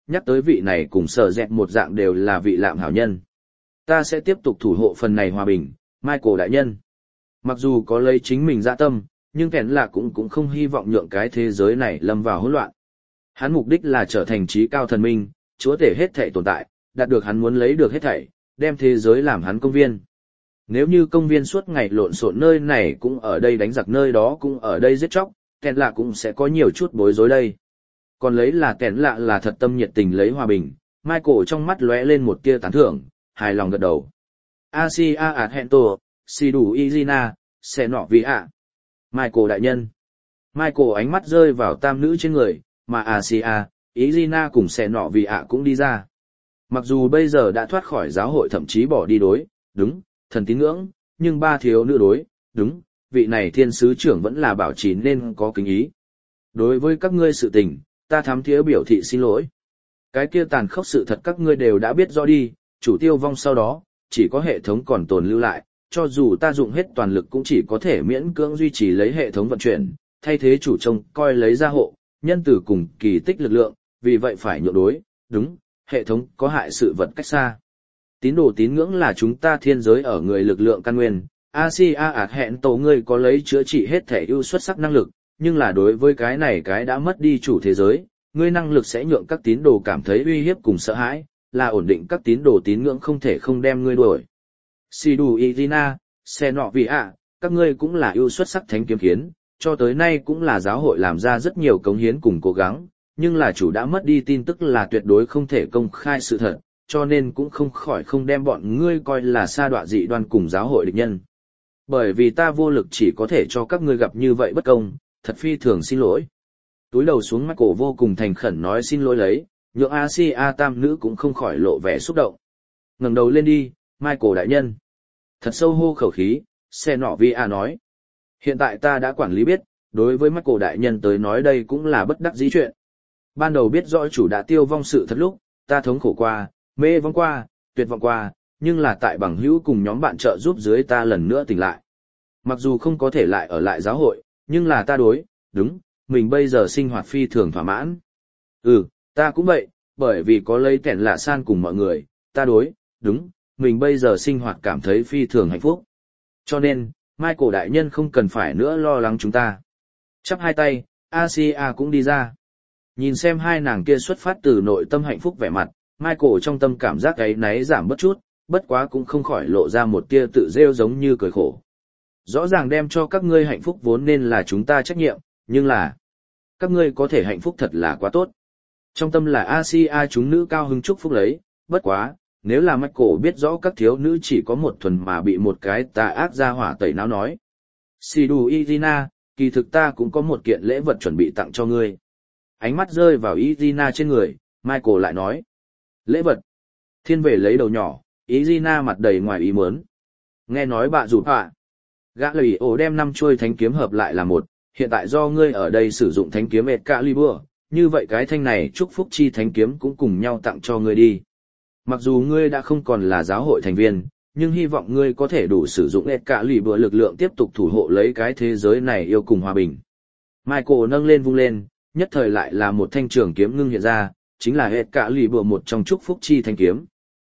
nhắc tới vị này cùng sở dẹt một dạng đều là vị lạm hảo nhân. Ta sẽ tiếp tục thủ hộ phần này hòa bình, Michael đại nhân. Mặc dù có lấy chính mình dạ tâm, nhưng kẻn là cũng cũng không hy vọng nhượng cái thế giới này lâm vào hỗn loạn. Hắn mục đích là trở thành trí cao thần minh, chúa tể hết thảy tồn tại, đạt được hắn muốn lấy được hết thảy, đem thế giới làm hắn công viên. Nếu như công viên suốt ngày lộn xộn nơi này cũng ở đây đánh giặc nơi đó cũng ở đây giết chóc, kẻn lạ cũng sẽ có nhiều chút bối rối đây. Còn lấy là kẻn lạ là thật tâm nhiệt tình lấy hòa bình, Michael trong mắt lóe lên một tia tán thưởng, hài lòng gật đầu. Asia Argento, Sidu Izina, sẽ nọ vì ạ. Michael đại nhân. Michael ánh mắt rơi vào tam nữ trên người, mà Asia, Izina cùng sẽ nọ vì ạ cũng đi ra. Mặc dù bây giờ đã thoát khỏi giáo hội thậm chí bỏ đi đối, đúng, thần tín ngưỡng, nhưng ba thiếu nữ đối, đúng, vị này thiên sứ trưởng vẫn là bảo trì nên có kính ý. Đối với các ngươi sự tình, ta thám thiế biểu thị xin lỗi. Cái kia tàn khốc sự thật các ngươi đều đã biết rõ đi, chủ tiêu vong sau đó, chỉ có hệ thống còn tồn lưu lại, cho dù ta dụng hết toàn lực cũng chỉ có thể miễn cưỡng duy trì lấy hệ thống vận chuyển, thay thế chủ trông coi lấy gia hộ, nhân tử cùng kỳ tích lực lượng, vì vậy phải nhượng đối, đúng, hệ thống có hại sự vật cách xa. Tín đồ tín ngưỡng là chúng ta thiên giới ở người lực lượng căn nguyên, Asia ạt hẹn tổ ngươi có lấy chữa trị hết thể ưu xuất sắc năng lực, nhưng là đối với cái này cái đã mất đi chủ thế giới, ngươi năng lực sẽ nhượng các tín đồ cảm thấy uy hiếp cùng sợ hãi, là ổn định các tín đồ tín ngưỡng không thể không đem ngươi đuổi. Sidu Izina, xe nọ vì ạ, các ngươi cũng là ưu xuất sắc thánh kiếm kiến, cho tới nay cũng là giáo hội làm ra rất nhiều cống hiến cùng cố gắng, nhưng là chủ đã mất đi tin tức là tuyệt đối không thể công khai sự thật, cho nên cũng không khỏi không đem bọn ngươi coi là sa đọa dị đoan cùng giáo hội địch nhân. Bởi vì ta vô lực chỉ có thể cho các ngươi gặp như vậy bất công, thật phi thường xin lỗi. Túi đầu xuống mắt cổ vô cùng thành khẩn nói xin lỗi lấy, nhượng Asia tam nữ cũng không khỏi lộ vẻ xúc động. Ngẩng đầu lên đi, Michael đại nhân. Thật sâu hô khẩu khí, xe nọ vi a nói. Hiện tại ta đã quản lý biết, đối với Michael đại nhân tới nói đây cũng là bất đắc dĩ chuyện. Ban đầu biết rõ chủ đã tiêu vong sự thật lúc, ta thống khổ qua, mê vong qua, tuyệt vọng qua, nhưng là tại bằng hữu cùng nhóm bạn trợ giúp dưới ta lần nữa tỉnh lại. Mặc dù không có thể lại ở lại giáo hội, nhưng là ta đối, đúng, mình bây giờ sinh hoạt phi thường thỏa mãn. Ừ, ta cũng vậy, bởi vì có lấy kẻn lạ san cùng mọi người, ta đối, đúng, mình bây giờ sinh hoạt cảm thấy phi thường hạnh phúc. Cho nên, Michael đại nhân không cần phải nữa lo lắng chúng ta. Chắp hai tay, Asia cũng đi ra. Nhìn xem hai nàng kia xuất phát từ nội tâm hạnh phúc vẻ mặt, Michael trong tâm cảm giác ấy náy giảm bất chút, bất quá cũng không khỏi lộ ra một tia tự rêu giống như cười khổ. Rõ ràng đem cho các ngươi hạnh phúc vốn nên là chúng ta trách nhiệm, nhưng là các ngươi có thể hạnh phúc thật là quá tốt. Trong tâm là Asia chúng nữ cao hứng chúc phúc lấy, bất quá, nếu là Michael biết rõ các thiếu nữ chỉ có một thuần mà bị một cái tà ác ra hỏa tẩy não nói. Sidu Izina, kỳ thực ta cũng có một kiện lễ vật chuẩn bị tặng cho ngươi. Ánh mắt rơi vào Izina trên người, Michael lại nói. Lễ vật. Thiên về lấy đầu nhỏ, Izina mặt đầy ngoài ý muốn. Nghe nói bạ rụt ạ. Gã lời ổ đem năm chuôi thánh kiếm hợp lại là một, hiện tại do ngươi ở đây sử dụng thánh kiếm Excalibur, như vậy cái thanh này chúc phúc chi thánh kiếm cũng cùng nhau tặng cho ngươi đi. Mặc dù ngươi đã không còn là giáo hội thành viên, nhưng hy vọng ngươi có thể đủ sử dụng Excalibur lực lượng tiếp tục thủ hộ lấy cái thế giới này yêu cùng hòa bình. Michael nâng lên vung lên, nhất thời lại là một thanh trường kiếm ngưng hiện ra, chính là Excalibur một trong chúc phúc chi thanh kiếm.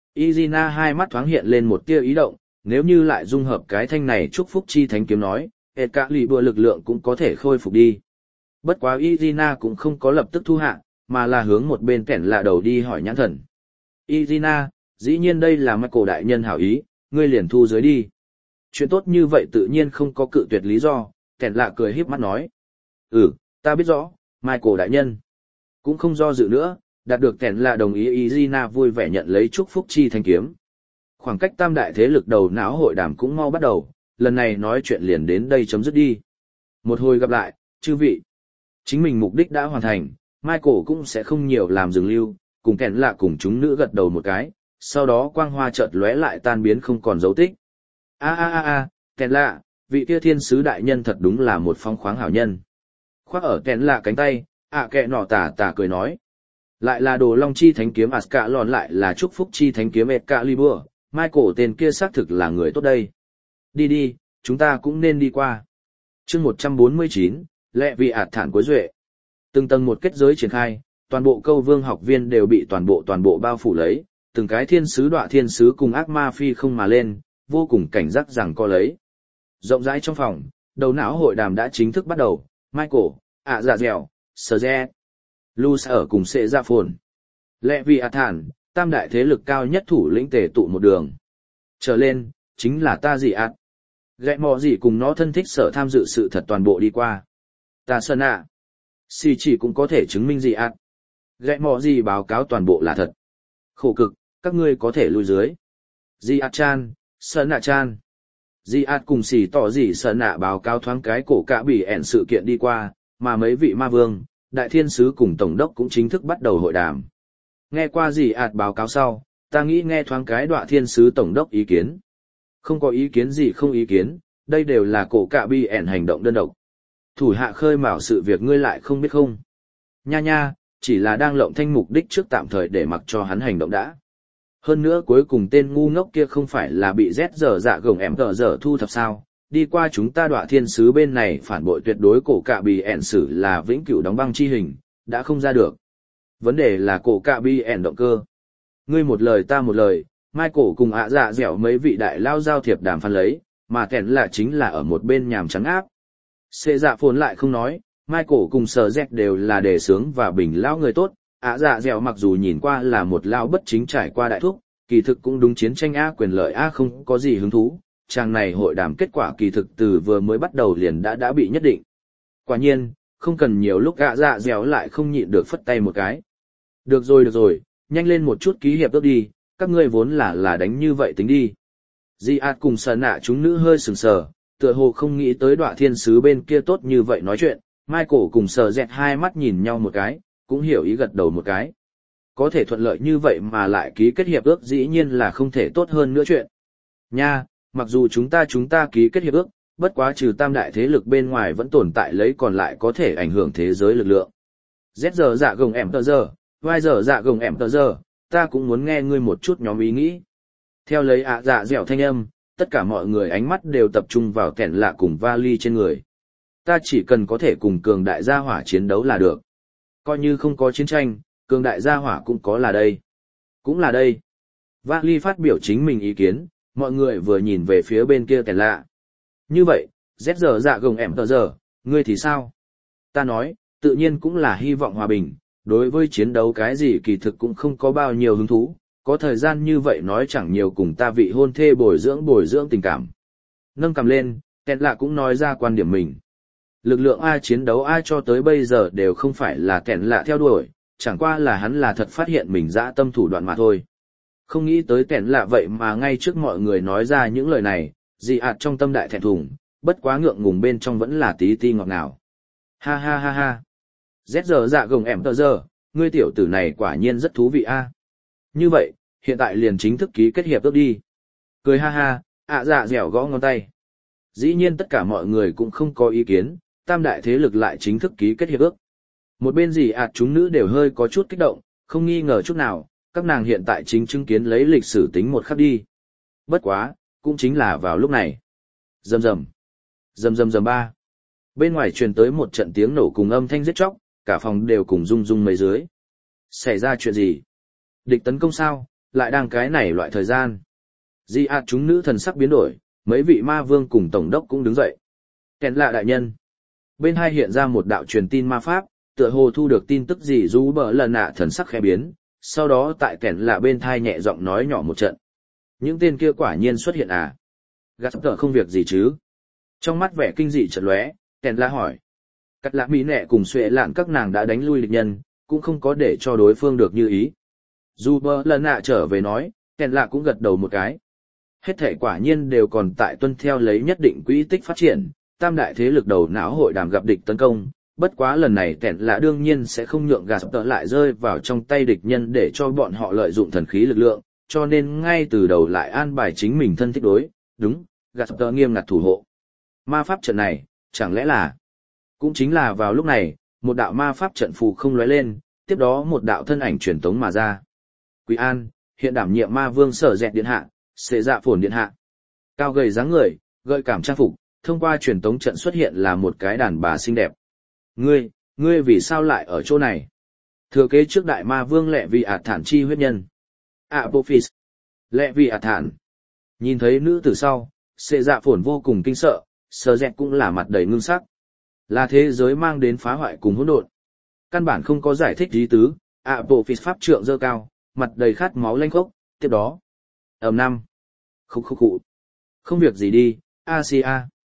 Izina hai mắt thoáng hiện lên một tia ý động, nếu như lại dung hợp cái thanh này chúc phúc chi thánh kiếm nói, Excalibur lực lượng cũng có thể khôi phục đi. Bất quá Izina cũng không có lập tức thu hạ, mà là hướng một bên kẻn lạ đầu đi hỏi nhãn thần. Izina, dĩ nhiên đây là Michael đại nhân hảo ý, ngươi liền thu dưới đi. Chuyện tốt như vậy tự nhiên không có cự tuyệt lý do, kẻn lạ cười híp mắt nói. Ừ, ta biết rõ, Michael đại nhân. Cũng không do dự nữa, đạt được kẻn lạ đồng ý Izina vui vẻ nhận lấy chúc phúc chi thanh kiếm. Khoảng cách tam đại thế lực đầu não hội đàm cũng mau bắt đầu, lần này nói chuyện liền đến đây chấm dứt đi. Một hồi gặp lại, chư vị. Chính mình mục đích đã hoàn thành, Michael cũng sẽ không nhiều làm dừng lưu, cùng kẻn lạ cùng chúng nữ gật đầu một cái, sau đó quang hoa chợt lóe lại tan biến không còn dấu tích. A a a a, kẻn lạ, vị kia thiên sứ đại nhân thật đúng là một phong khoáng hảo nhân. Khoác ở kẻn lạ cánh tay, ạ à kẹ nọ tà tà cười nói. Lại là đồ long chi thánh kiếm Ascalon lại là chúc phúc chi thánh kiếm Excalibur, Michael tên kia xác thực là người tốt đây. Đi đi, chúng ta cũng nên đi qua. Chương một trăm bốn mươi chín, lẹ vị ạt thản cuối duệ. Từng tầng một kết giới triển khai, toàn bộ câu vương học viên đều bị toàn bộ toàn bộ bao phủ lấy, từng cái thiên sứ đọa thiên sứ cùng ác ma phi không mà lên, vô cùng cảnh giác rằng co lấy. Rộng rãi trong phòng, đầu não hội đàm đã chính thức bắt đầu, Michael, ạ dạ dẻo, Sơ Dẹ, Lu Sa ở cùng Sệ Dạ Phồn. Lệ vì ạ thản, tam đại thế lực cao nhất thủ lĩnh tề tụ một đường. Trở lên, chính là ta gì ạ. Gẹ mò gì cùng nó thân thích sở tham dự sự thật toàn bộ đi qua. Ta sơn ạ. Xì chỉ cũng có thể chứng minh gì ạ. Gẹ mò gì báo cáo toàn bộ là thật. Khổ cực, các ngươi có thể lui dưới. Di ạ chan, sơn ạ chan. Di ạ cùng xì tỏ gì sơn ạ báo cáo thoáng cái cổ cả bị ẻn sự kiện đi qua, mà mấy vị ma vương, đại thiên sứ cùng tổng đốc cũng chính thức bắt đầu hội đàm. Nghe qua gì ạt báo cáo sau, ta nghĩ nghe thoáng cái đọa thiên sứ tổng đốc ý kiến. Không có ý kiến gì không ý kiến, đây đều là cổ cạ bi ẻn hành động đơn độc. Thủ hạ khơi mào sự việc ngươi lại không biết không. Nha nha, chỉ là đang lộng thanh mục đích trước tạm thời để mặc cho hắn hành động đã. Hơn nữa cuối cùng tên ngu ngốc kia không phải là bị rét dở dạ gồng em tờ dở thu thập sao. Đi qua chúng ta đọa thiên sứ bên này phản bội tuyệt đối cổ cạ bi ẻn xử là vĩnh cửu đóng băng chi hình, đã không ra được. Vấn đề là cổ cạ bi ẻn động cơ. Ngươi một lời ta một lời, Michael cùng ạ dạ dẻo mấy vị đại lao giao thiệp đàm phán lấy, mà kẻn là chính là ở một bên nhàm trắng áp. Xê dạ phồn lại không nói, Michael cùng Sở Dẹt đều là đề sướng và bình lao người tốt, ạ dạ dẻo mặc dù nhìn qua là một lao bất chính trải qua đại thúc, kỳ thực cũng đúng chiến tranh A quyền lợi A không có gì hứng thú, chàng này hội đàm kết quả kỳ thực từ vừa mới bắt đầu liền đã đã bị nhất định. Quả nhiên, không cần nhiều lúc ạ dạ dẻo lại không nhịn được phất tay một cái. Được rồi được rồi, nhanh lên một chút ký hiệp ước đi, các ngươi vốn là là đánh như vậy tính đi. Di ạt cùng sờ nạ chúng nữ hơi sừng sờ, tựa hồ không nghĩ tới đọa thiên sứ bên kia tốt như vậy nói chuyện, Michael cùng sờ dẹt hai mắt nhìn nhau một cái, cũng hiểu ý gật đầu một cái. Có thể thuận lợi như vậy mà lại ký kết hiệp ước dĩ nhiên là không thể tốt hơn nữa chuyện. Nha, mặc dù chúng ta chúng ta ký kết hiệp ước, bất quá trừ tam đại thế lực bên ngoài vẫn tồn tại lấy còn lại có thể ảnh hưởng thế giới lực lượng. Z giờ dạ gồng em tờ giờ, Y giờ dạ gồng em tờ giờ, ta cũng muốn nghe ngươi một chút nhóm ý nghĩ. Theo lấy ạ dạ dẻo thanh âm, tất cả mọi người ánh mắt đều tập trung vào kẻn lạ cùng vali trên người. Ta chỉ cần có thể cùng cường đại gia hỏa chiến đấu là được. Coi như không có chiến tranh, cường đại gia hỏa cũng có là đây. Cũng là đây. Vali phát biểu chính mình ý kiến, mọi người vừa nhìn về phía bên kia kẻn lạ. Như vậy, Z giờ dạ gồng em tờ giờ, ngươi thì sao? Ta nói, tự nhiên cũng là hy vọng hòa bình. Đối với chiến đấu cái gì kỳ thực cũng không có bao nhiêu hứng thú, có thời gian như vậy nói chẳng nhiều cùng ta vị hôn thê bồi dưỡng bồi dưỡng tình cảm. Nâng cầm lên, kẹt lạ cũng nói ra quan điểm mình. Lực lượng A chiến đấu A cho tới bây giờ đều không phải là kẹt lạ theo đuổi, chẳng qua là hắn là thật phát hiện mình dã tâm thủ đoạn mà thôi. Không nghĩ tới kẹt lạ vậy mà ngay trước mọi người nói ra những lời này, dị ạt trong tâm đại thẹn thùng, bất quá ngượng ngùng bên trong vẫn là tí ti ngọt ngào. Ha ha ha ha. Z giờ dạ gồng em tờ giờ, ngươi tiểu tử này quả nhiên rất thú vị a. Như vậy, hiện tại liền chính thức ký kết hiệp ước đi. Cười ha ha, ạ dạ dẻo gõ ngón tay. Dĩ nhiên tất cả mọi người cũng không có ý kiến, tam đại thế lực lại chính thức ký kết hiệp ước. Một bên gì ạt chúng nữ đều hơi có chút kích động, không nghi ngờ chút nào, các nàng hiện tại chính chứng kiến lấy lịch sử tính một khắc đi. Bất quá, cũng chính là vào lúc này. Rầm rầm. Rầm rầm rầm ba. Bên ngoài truyền tới một trận tiếng nổ cùng âm thanh giết chóc, cả phòng đều cùng rung rung mấy dưới. Xảy ra chuyện gì? Địch tấn công sao, lại đang cái này loại thời gian. Di ạt chúng nữ thần sắc biến đổi, mấy vị ma vương cùng tổng đốc cũng đứng dậy. Kèn lạ đại nhân. Bên hai hiện ra một đạo truyền tin ma pháp, tựa hồ thu được tin tức gì rú bờ lần nạ thần sắc khẽ biến, sau đó tại kèn lạ bên thai nhẹ giọng nói nhỏ một trận. Những tên kia quả nhiên xuất hiện à? Gạt tờ không việc gì chứ? Trong mắt vẻ kinh dị chợt lóe, kèn lạ hỏi. Cắt lạ mỹ nẹ cùng xuệ lạn các nàng đã đánh lui địch nhân, cũng không có để cho đối phương được như ý. Dù bơ lần nạ trở về nói, kèn lạ cũng gật đầu một cái. Hết thể quả nhiên đều còn tại tuân theo lấy nhất định quỹ tích phát triển, tam đại thế lực đầu não hội đàm gặp địch tấn công, bất quá lần này kèn lạ đương nhiên sẽ không nhượng gạt tợ lại rơi vào trong tay địch nhân để cho bọn họ lợi dụng thần khí lực lượng, cho nên ngay từ đầu lại an bài chính mình thân thích đối, đúng, gạt tợ nghiêm ngặt thủ hộ. Ma pháp trận này, chẳng lẽ là... Cũng chính là vào lúc này, một đạo ma pháp trận phù không lóe lên, tiếp đó một đạo thân ảnh truyền tống mà ra. Quý An, hiện đảm nhiệm ma vương Sở Dẹt điện hạ, Xệ Dạ Phồn điện hạ. Cao gầy dáng người, gợi cảm trang phục, thông qua truyền tống trận xuất hiện là một cái đàn bà xinh đẹp. Ngươi, ngươi vì sao lại ở chỗ này? Thừa kế trước đại ma vương lẹ vì ạt thản chi huyết nhân. Apophis. Lẹ vì ạt thản. Nhìn thấy nữ tử sau, xệ dạ phồn vô cùng kinh sợ, sờ dẹt cũng là mặt đầy ngưng sắc. Là thế giới mang đến phá hoại cùng hỗn độn. Căn bản không có giải thích lý tứ, Apophis pháp trượng dơ cao, mặt đầy khát máu lanh khốc, tiếp đó. Ẩm năm. Khúc khúc khụ. Không việc gì đi, Asia.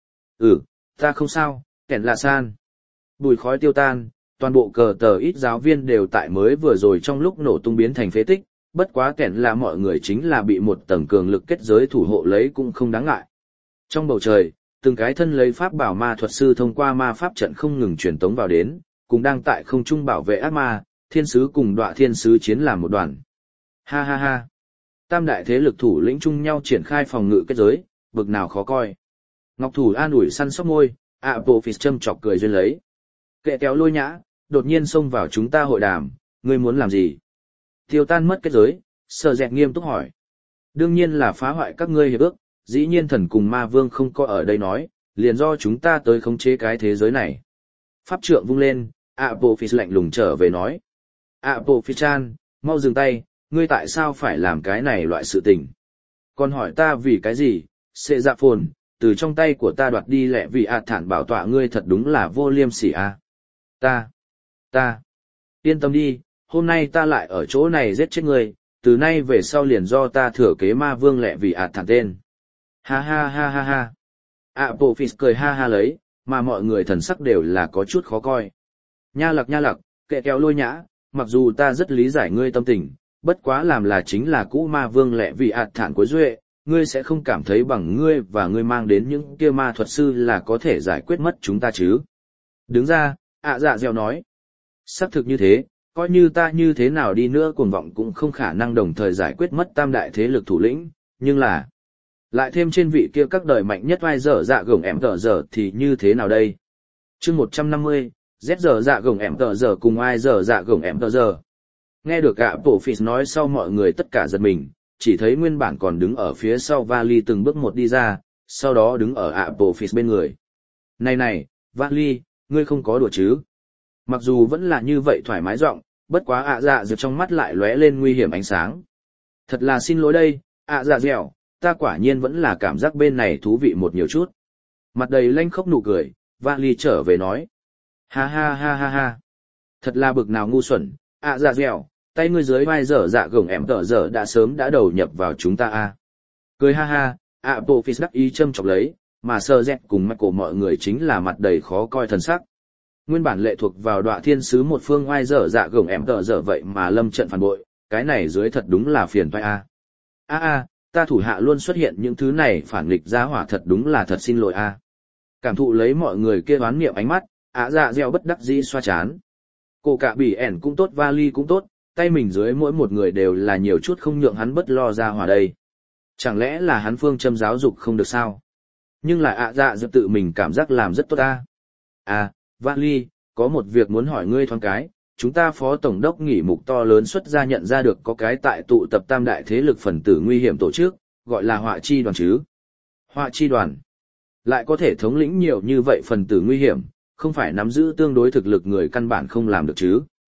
Ừ, ta không sao, kẻn là san. Bùi khói tiêu tan, toàn bộ cờ tờ ít giáo viên đều tại mới vừa rồi trong lúc nổ tung biến thành phế tích, bất quá kẻn là mọi người chính là bị một tầng cường lực kết giới thủ hộ lấy cũng không đáng ngại. Trong bầu trời, từng cái thân lấy pháp bảo ma thuật sư thông qua ma pháp trận không ngừng truyền tống vào đến, cùng đang tại không trung bảo vệ ác ma, thiên sứ cùng đọa thiên sứ chiến làm một đoàn. Ha ha ha. Tam đại thế lực thủ lĩnh chung nhau triển khai phòng ngự kết giới, bực nào khó coi. Ngọc thủ an ủi săn sóc môi, Apophis châm chọc cười duyên lấy. Kệ kéo lôi nhã, đột nhiên xông vào chúng ta hội đàm, ngươi muốn làm gì? Tiêu tan mất kết giới, Sở Dẹt nghiêm túc hỏi. Đương nhiên là phá hoại các ngươi hiệp ước, dĩ nhiên thần cùng ma vương không có ở đây nói, liền do chúng ta tới khống chế cái thế giới này. Pháp trượng vung lên, Apophis lạnh lùng trở về nói. Apophis chan, mau dừng tay, ngươi tại sao phải làm cái này loại sự tình? Còn hỏi ta vì cái gì? Xệ dạ phồn, từ trong tay của ta đoạt đi lẹ vì ạt thản bảo tọa ngươi thật đúng là vô liêm sỉ a. Ta, ta, yên tâm đi, hôm nay ta lại ở chỗ này giết chết ngươi, từ nay về sau liền do ta thừa kế ma vương lẹ vì ạt thản tên. Ha ha ha ha ha. Apophis cười ha ha lấy, mà mọi người thần sắc đều là có chút khó coi. Nha lặc nha lặc, kệ kéo lôi nhã, mặc dù ta rất lý giải ngươi tâm tình, bất quá làm là chính là cũ ma vương lẹ vì ạt thản cuối duệ, ngươi sẽ không cảm thấy bằng ngươi và ngươi mang đến những kia ma thuật sư là có thể giải quyết mất chúng ta chứ. Đứng ra, ạ dạ dẻo nói. Xác thực như thế, coi như ta như thế nào đi nữa cuồng vọng cũng không khả năng đồng thời giải quyết mất tam đại thế lực thủ lĩnh, nhưng là... Lại thêm trên vị kia các đời mạnh nhất vai dở dạ gồng em tờ dở thì như thế nào đây? chương một trăm năm mươi, Z dở dạ gồng em tờ dở cùng ai dở dạ gồng em tờ dở. Nghe được ạ Apophis nói sau mọi người tất cả giật mình, chỉ thấy nguyên bản còn đứng ở phía sau Vali từng bước một đi ra, sau đó đứng ở ạ Apophis bên người. Này này, Vali, ngươi không có đùa chứ? Mặc dù vẫn là như vậy thoải mái giọng, bất quá ạ dạ dẻo trong mắt lại lóe lên nguy hiểm ánh sáng. Thật là xin lỗi đây, ạ dạ dẻo, ta quả nhiên vẫn là cảm giác bên này thú vị một nhiều chút. Mặt đầy lanh khóc nụ cười, Vali trở về nói. Ha ha ha ha ha. Thật là bực nào ngu xuẩn, ạ dạ dẻo, tay ngươi dưới vai dở dạ gồng em tờ dở đã sớm đã đầu nhập vào chúng ta a. Cười ha ha, Apophis đắc ý châm chọc lấy, mà Sơ Dẹt cùng Michael mọi người chính là mặt đầy khó coi thần sắc. Nguyên bản lệ thuộc vào đọa thiên sứ một phương oai dở dạ gồng em tờ dở vậy mà lâm trận phản bội, cái này dưới thật đúng là phiền toái a. A a, ta thủ hạ luôn xuất hiện những thứ này phản nghịch giá hỏa thật đúng là thật xin lỗi a. Cảm thụ lấy mọi người kia oán niệm ánh mắt, ạ dạ gieo bất đắc dĩ xoa chán. Cô cả bỉ ẻn cũng tốt, Vali cũng tốt, tay mình dưới mỗi một người đều là nhiều chút không nhượng hắn bất lo ra hỏa đây. Chẳng lẽ là hắn phương châm giáo dục không được sao? Nhưng lại ạ dạ gieo tự mình cảm giác làm rất tốt a. À, Vali, có một việc muốn hỏi ngươi thoáng cái, chúng ta phó tổng đốc nghỉ mục to lớn xuất ra nhận ra được có cái tại tụ tập tam đại thế lực phần tử nguy hiểm tổ chức, gọi là họa chi đoàn chứ. Họa chi đoàn. Lại có thể thống lĩnh nhiều như vậy phần tử nguy hiểm, không phải nắm giữ tương đối thực lực người căn bản không làm được chứ.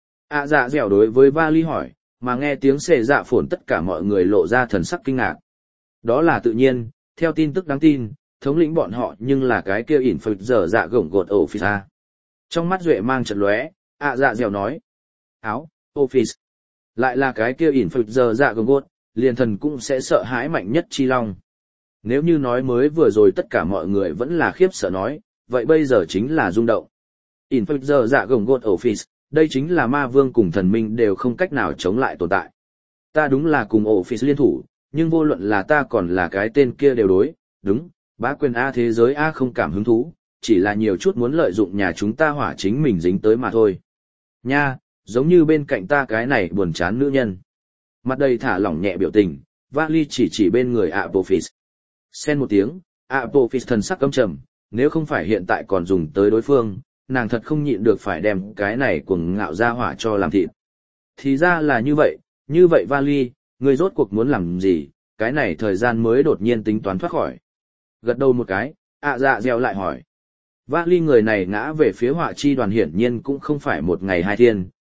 À dạ dẻo đối với Vali hỏi, mà nghe tiếng xề dạ phồn tất cả mọi người lộ ra thần sắc kinh ngạc. Đó là tự nhiên, theo tin tức đáng tin, thống lĩnh bọn họ nhưng là cái kia ỉn phật dở dạ gổng gột office. Trong mắt Duệ mang chật lóe, ạ dạ dẻo nói. Áo, office. Lại là cái kia ỉn phật dở dạ gổng gột, liền thần cũng sẽ sợ hãi mạnh nhất chi long. Nếu như nói mới vừa rồi tất cả mọi người vẫn là khiếp sợ nói, vậy bây giờ chính là rung động. ỉn phật dở dạ gổng gột office, đây chính là ma vương cùng thần minh đều không cách nào chống lại tồn tại. Ta đúng là cùng office liên thủ, nhưng vô luận là ta còn là cái tên kia đều đối, đúng, bá quyền A thế giới A không cảm hứng thú, chỉ là nhiều chút muốn lợi dụng nhà chúng ta hỏa chính mình dính tới mà thôi. Nha, giống như bên cạnh ta cái này buồn chán nữ nhân. Mặt đầy thả lỏng nhẹ biểu tình, Vali chỉ chỉ bên người Apophis. Xen một tiếng, Apophis thần sắc căm trầm, nếu không phải hiện tại còn dùng tới đối phương, nàng thật không nhịn được phải đem cái này cuồng ngạo ra hỏa cho làm thịt. Thì ra là như vậy, như vậy Vali, ngươi rốt cuộc muốn làm gì, cái này thời gian mới đột nhiên tính toán thoát khỏi. Gật đầu một cái, ạ dạ dẻo lại hỏi. Vali người này ngã về phía họa chi đoàn hiển nhiên cũng không phải một ngày hai thiên,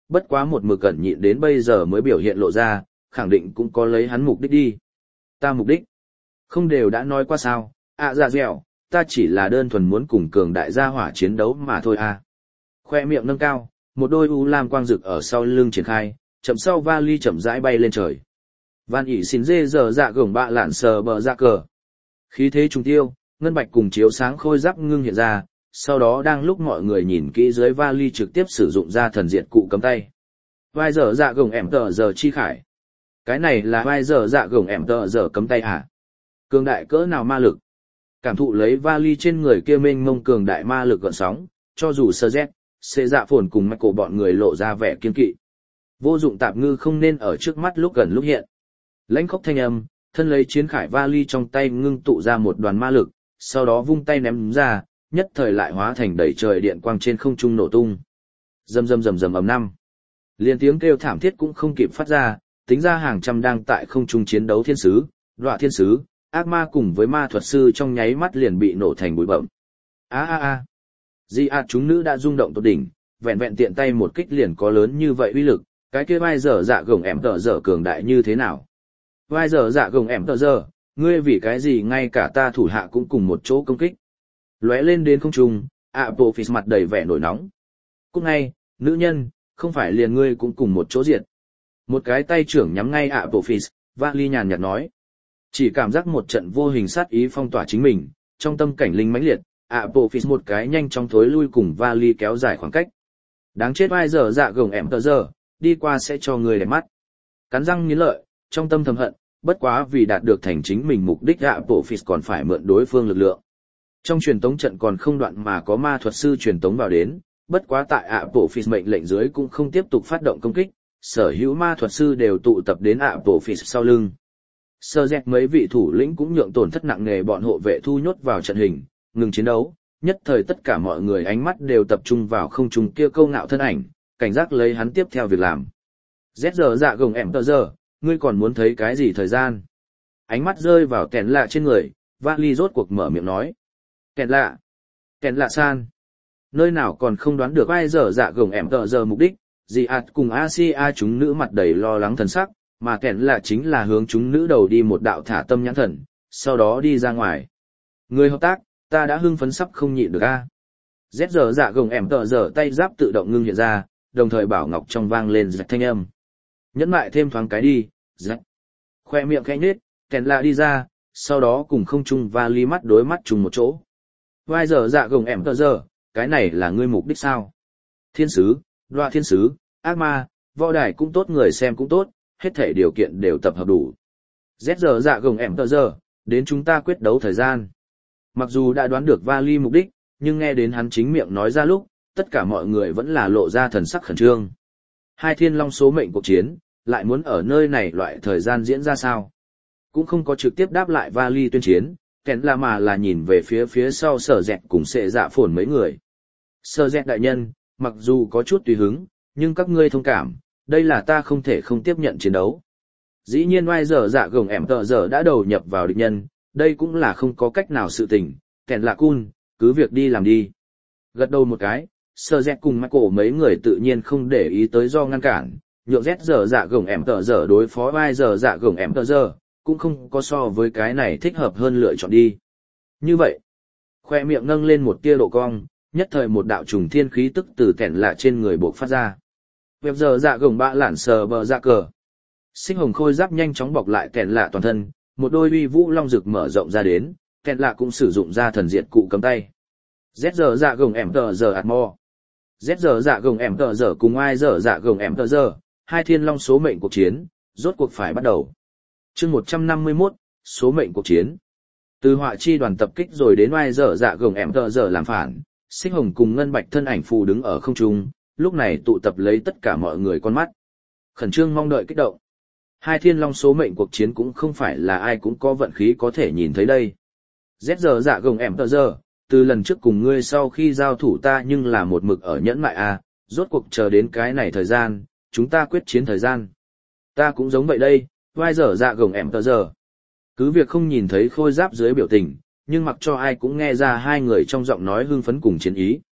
bất quá một mực cẩn nhịn đến bây giờ mới biểu hiện lộ ra, khẳng định cũng có lấy hắn mục đích đi. Ta mục đích? Không đều đã nói qua sao, ạ dạ dẻo, ta chỉ là đơn thuần muốn cùng cường đại gia hỏa chiến đấu mà thôi à. Khoe miệng nâng cao, một đôi u lam quang rực ở sau lưng triển khai, chậm sau vali chậm rãi bay lên trời. Van ỉ xin dê giờ dạ gồng bạ lạn sờ bờ dạ cờ. Khí thế trùng tiêu, ngân bạch cùng chiếu sáng khôi giáp ngưng hiện ra, sau đó đang lúc mọi người nhìn kỹ dưới vali trực tiếp sử dụng ra thần diệt cụ cấm tay. Vai giờ dạ gồng ẻm tờ giờ chi khải. Cái này là vai giờ dạ gồng ẻm tờ giờ cấm tay à? Cường đại cỡ nào ma lực? Cảm thụ lấy vali trên người kia mênh mông cường đại ma lực gợn sóng, cho dù sơ z, xê dạ phồn cùng mạch cổ bọn người lộ ra vẻ kiên kỵ. Vô dụng tạp ngư không nên ở trước mắt lúc gần lúc hiện. Lãnh khốc thanh âm, thân lấy chiến khải vali trong tay ngưng tụ ra một đoàn ma lực, sau đó vung tay ném ra, nhất thời lại hóa thành đầy trời điện quang trên không trung nổ tung. Rầm rầm rầm rầm ầm năm. Liên tiếng kêu thảm thiết cũng không kịp phát ra, tính ra hàng trăm đang tại không trung chiến đấu thiên sứ, đọa thiên sứ, ác ma cùng với ma thuật sư trong nháy mắt liền bị nổ thành bụi bậm. A a a. Di ạt chúng nữ đã rung động tột đỉnh, vẹn vẹn tiện tay một kích liền có lớn như vậy uy lực, cái kia vai giờ dạ gồng ẻm tờ giờ cường đại như thế nào? Vai giờ dạ gồng ẻm tờ giờ, ngươi vì cái gì ngay cả ta thủ hạ cũng cùng một chỗ công kích? Lóe lên đến không trung, Apophis mặt đầy vẻ nổi nóng. Cũng ngay, nữ nhân, không phải liền ngươi cũng cùng một chỗ diệt. Một cái tay trưởng nhắm ngay Apophis, Vali nhàn nhạt nói. Chỉ cảm giác một trận vô hình sát ý phong tỏa chính mình, trong tâm cảnh linh mãnh liệt, Apophis một cái nhanh chóng thối lui cùng Vali kéo dài khoảng cách. Đáng chết vai giờ dạ gồng ẻm tờ giờ, đi qua sẽ cho người đẹp mắt. Cắn răng nghiến lợi, trong tâm thầm hận, bất quá vì đạt được thành chính mình mục đích Apophis còn phải mượn đối phương lực lượng. Trong truyền tống trận còn không đoạn mà có ma thuật sư truyền tống vào đến, bất quá tại Apophis mệnh lệnh dưới cũng không tiếp tục phát động công kích, sở hữu ma thuật sư đều tụ tập đến Apophis sau lưng. Sơ dẹt mấy vị thủ lĩnh cũng nhượng tổn thất nặng nề bọn hộ vệ thu nhốt vào trận hình, ngừng chiến đấu, nhất thời tất cả mọi người ánh mắt đều tập trung vào không trung kia câu ngạo thân ảnh, cảnh giác lấy hắn tiếp theo việc làm. Z giờ dạ gồng ẻm tờ giờ, ngươi còn muốn thấy cái gì thời gian? Ánh mắt rơi vào kèn lạ trên người, Vali rốt cuộc mở miệng nói. Kèn lạ, kèn lạ san. Nơi nào còn không đoán được ai giờ dạ gồng ẻm tờ giờ mục đích, dì ạt cùng Asia chúng nữ mặt đầy lo lắng thần sắc, mà kèn lạ chính là hướng chúng nữ đầu đi một đạo thả tâm nhãn thần, sau đó đi ra ngoài. Người hợp tác, ta đã hưng phấn sắp không nhịn được a. Z giờ dạ gồng ẻm tờ giờ tay giáp tự động ngưng hiện ra, đồng thời bảo ngọc trong vang lên rạch thanh âm. Nhẫn mại thêm thoáng cái đi, rạch. Khoe miệng khẽ nhếch, kèn lạ đi ra, sau đó cùng không chung Vali mắt đối mắt chung một chỗ. Vai giờ dạ gồng ẻm tờ giờ, cái này là ngươi mục đích sao? Thiên sứ, đoạ thiên sứ, ác ma, võ đài cũng tốt người xem cũng tốt, hết thể điều kiện đều tập hợp đủ. Z giờ dạ gồng ẻm tờ giờ, đến chúng ta quyết đấu thời gian. Mặc dù đã đoán được Vali mục đích, nhưng nghe đến hắn chính miệng nói ra lúc, tất cả mọi người vẫn là lộ ra thần sắc khẩn trương. Hai thiên long số mệnh cuộc chiến, lại muốn ở nơi này loại thời gian diễn ra sao? Cũng không có trực tiếp đáp lại Vali tuyên chiến, kèn là mà là nhìn về phía phía sau sở dẹt cùng sệ dạ phồn mấy người. Sở dẹt đại nhân, mặc dù có chút tùy hứng, nhưng các ngươi thông cảm, đây là ta không thể không tiếp nhận chiến đấu. Dĩ nhiên oai giờ dạ gồng ẻm tờ giờ đã đầu nhập vào địch nhân, đây cũng là không có cách nào sự tình, kèn là cun, cứ việc đi làm đi. Gật đầu một cái, sơ dẹt cùng Michael mấy người tự nhiên không để ý tới do ngăn cản, nhượng Z giờ dạ gồng ẻm tờ giờ đối phó oai giờ dạ gồng ẻm tờ giờ, cũng không có so với cái này thích hợp hơn lựa chọn đi. Như vậy, khoe miệng nâng lên một tia độ cong, nhất thời một đạo trùng thiên khí tức từ kèn lạ trên người bộc phát ra. Vẹp giờ dạ gồng bạ lản sờ bờ dạ cờ. Sinh hồng khôi giáp nhanh chóng bọc lại kèn lạ toàn thân, một đôi uy vũ long rực mở rộng ra đến, kèn lạ cũng sử dụng ra thần diệt cụ cấm tay. Z giờ dạ gồng ẻm tờ giờ ạt mò. Z giờ dạ gồng ẻm tờ giờ cùng ai giờ dạ gồng ẻm tờ giờ, hai thiên long số mệnh cuộc chiến, rốt cuộc phải bắt đầu. Chương một trăm năm mươi mốt, số mệnh cuộc chiến. Từ họa chi đoàn tập kích rồi đến ai giờ dạ gồng ẻm tờ giờ làm phản, Xích hồng cùng ngân bạch thân ảnh phù đứng ở không trung, lúc này tụ tập lấy tất cả mọi người con mắt. Khẩn trương mong đợi kích động. Hai thiên long số mệnh cuộc chiến cũng không phải là ai cũng có vận khí có thể nhìn thấy đây. Z giờ dạ gồng ẻm tờ giờ, từ lần trước cùng ngươi sau khi giao thủ ta nhưng là một mực ở nhẫn mại à, rốt cuộc chờ đến cái này thời gian, chúng ta quyết chiến thời gian. Ta cũng giống vậy đây, vai dở dạ gồng ẻm tờ giờ. Cứ việc không nhìn thấy khôi giáp dưới biểu tình, nhưng mặc cho ai cũng nghe ra hai người trong giọng nói hưng phấn cùng chiến ý.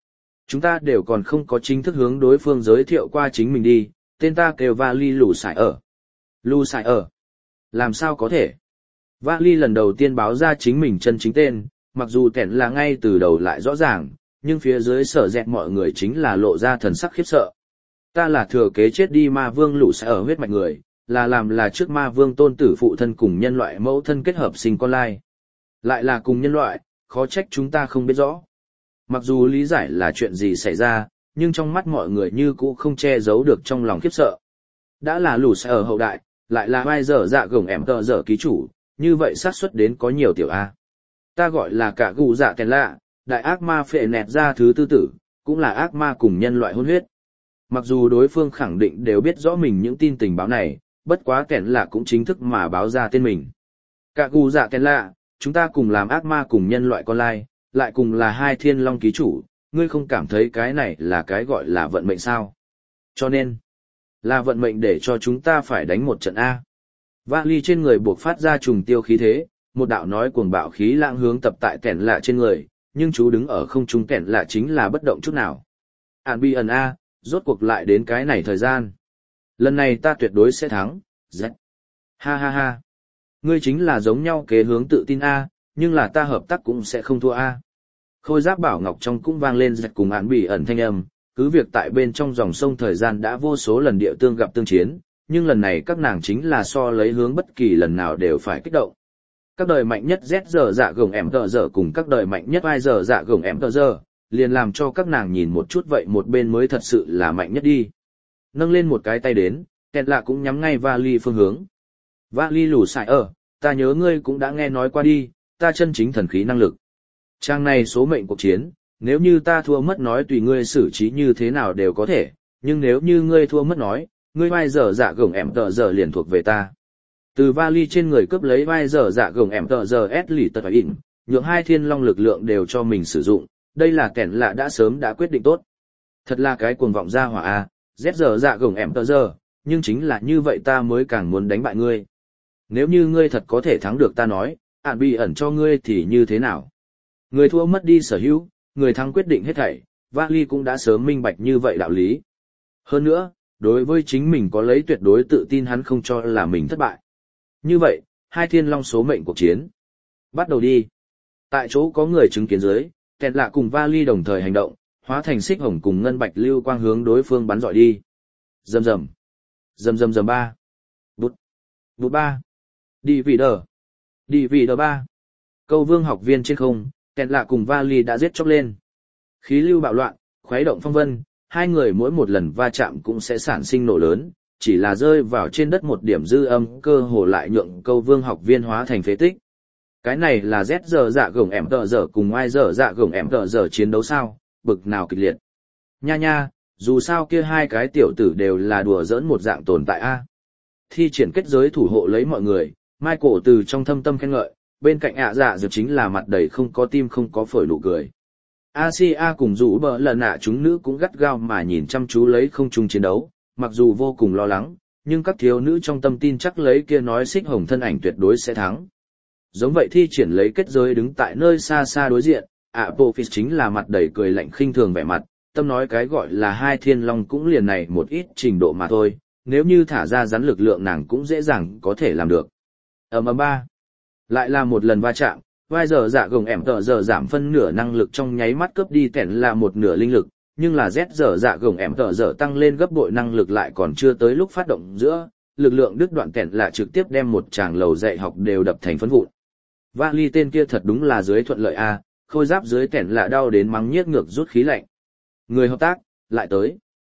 Chúng ta đều còn không có chính thức hướng đối phương giới thiệu qua chính mình đi, tên ta kêu Vali lù sải ở. Lù sải ở. Làm sao có thể? Vali lần đầu tiên báo ra chính mình chân chính tên, mặc dù kẻn là ngay từ đầu lại rõ ràng, nhưng phía dưới sở dẹt mọi người chính là lộ ra thần sắc khiếp sợ. Ta là thừa kế chết đi ma vương lũ sẽ ở huyết mạch người, là làm là trước ma vương tôn tử phụ thân cùng nhân loại mẫu thân kết hợp sinh con lai. Lại là cùng nhân loại, khó trách chúng ta không biết rõ. Mặc dù lý giải là chuyện gì xảy ra, nhưng trong mắt mọi người như cũ không che giấu được trong lòng khiếp sợ. Đã là lũ sẽ ở hậu đại, lại là vai dở dạ gồng ẻm tờ dở ký chủ, như vậy xác suất đến có nhiều tiểu A. Ta gọi là cả gù dạ kèn lạ, đại ác ma phệ nẹt ra thứ tư tử, cũng là ác ma cùng nhân loại hôn huyết. Mặc dù đối phương khẳng định đều biết rõ mình những tin tình báo này, bất quá kèn lạ cũng chính thức mà báo ra tên mình. Cả gù dạ kèn lạ, chúng ta cùng làm ác ma cùng nhân loại con lai, lại cùng là hai thiên long ký chủ, ngươi không cảm thấy cái này là cái gọi là vận mệnh sao? Cho nên, là vận mệnh để cho chúng ta phải đánh một trận A. Vali trên người buộc phát ra trùng tiêu khí thế, một đạo nói cuồng bạo khí lãng hướng tập tại kẻn lạ trên người, nhưng chú đứng ở không trung kẻn lạ chính là bất động chút nào. Ản bi ẩn A, rốt cuộc lại đến cái này thời gian. Lần này ta tuyệt đối sẽ thắng, Z. Ha ha ha. Ngươi chính là giống nhau kế hướng tự tin A, nhưng là ta hợp tác cũng sẽ không thua A. Khôi giáp bảo ngọc trong cũng vang lên Z cùng Ản bi ẩn thanh âm, cứ việc tại bên trong dòng sông thời gian đã vô số lần địa tương gặp tương chiến, nhưng lần này các nàng chính là so lấy hướng bất kỳ lần nào đều phải kích động. Các đời mạnh nhất Z giờ dạ gồng em tờ giờ cùng các đời mạnh nhất ai giờ dạ gồng em tờ giờ, liền làm cho các nàng nhìn một chút vậy một bên mới thật sự là mạnh nhất đi. Nâng lên một cái tay đến, kẹt lạ cũng nhắm ngay Vali phương hướng. Vali lù sải ở, ta nhớ ngươi cũng đã nghe nói qua đi, ta chân chính thần khí năng lực. Trang này số mệnh cuộc chiến, nếu như ta thua mất nói tùy ngươi xử trí như thế nào đều có thể, nhưng nếu như ngươi thua mất nói, ngươi vai giờ dạ gồng em tờ giờ liền thuộc về ta. Từ vali trên người cướp lấy vai giờ dạ gồng em tờ giờ ép lì tật in, nhượng hai thiên long lực lượng đều cho mình sử dụng, đây là kẻn lạ đã sớm đã quyết định tốt. Thật là cái cuồng vọng ra hỏa a, Z giờ dạ gồng em tờ giờ, nhưng chính là như vậy ta mới càng muốn đánh bại ngươi. Nếu như ngươi thật có thể thắng được ta nói, ạn bị ẩn cho ngươi thì như thế nào? Người thua mất đi sở hữu, người thắng quyết định hết thảy, vali cũng đã sớm minh bạch như vậy đạo lý. Hơn nữa, đối với chính mình có lấy tuyệt đối tự tin hắn không cho là mình thất bại. Như vậy, hai thiên long số mệnh cuộc chiến. Bắt đầu đi. Tại chỗ có người chứng kiến dưới, kẹt lạ cùng Vali đồng thời hành động, hóa thành xích hồng cùng ngân bạch lưu quang hướng đối phương bắn dọi đi. Rầm rầm. Rầm rầm rầm ba. Bút. Bút ba. Đi vị đờ. Đi vị đờ ba. Câu vương học viên trên không, kẹt lạ cùng Vali đã giết chóc lên. Khí lưu bạo loạn, khuấy động phong vân, hai người mỗi một lần va chạm cũng sẽ sản sinh nổ lớn, chỉ là rơi vào trên đất một điểm dư âm cơ hồ lại nhượng câu vương học viên hóa thành phế tích. Cái này là Z giờ dạ gồng em tờ giờ cùng ai giờ dạ gồng em tờ giờ chiến đấu sao, bực nào kịch liệt. Nha nha, dù sao kia hai cái tiểu tử đều là đùa giỡn một dạng tồn tại a. Thi triển kết giới thủ hộ lấy mọi người, Michael từ trong thâm tâm khen ngợi, bên cạnh ạ dạ dược chính là mặt đầy không có tim không có phổi nụ cười. Asia cùng rủ bờ lần ạ chúng nữ cũng gắt gao mà nhìn chăm chú lấy không trung chiến đấu, mặc dù vô cùng lo lắng, nhưng các thiếu nữ trong tâm tin chắc lấy kia nói xích hồng thân ảnh tuyệt đối sẽ thắng. Giống vậy thi triển lấy kết giới đứng tại nơi xa xa đối diện, Apophis chính là mặt đầy cười lạnh khinh thường vẻ mặt, tâm nói cái gọi là hai thiên long cũng liền này một ít trình độ mà thôi, nếu như thả ra rắn lực lượng nàng cũng dễ dàng có thể làm được. Ầm ầm ba. Lại là một lần va chạm, vai giờ dạ gồng em tờ giờ giảm phân nửa năng lực trong nháy mắt cướp đi tẻn là một nửa linh lực, nhưng là Z giờ dạ gồng em tờ giờ tăng lên gấp bội năng lực lại còn chưa tới lúc phát động giữa, lực lượng đứt đoạn tẻn là trực tiếp đem một tràng lầu dạy học đều đập thành phấn vụn. Vali tên kia thật đúng là dưới thuận lợi a, khôi giáp dưới tẻn là đau đến mắng nhiếc ngược rút khí lạnh. Người hợp tác, lại tới.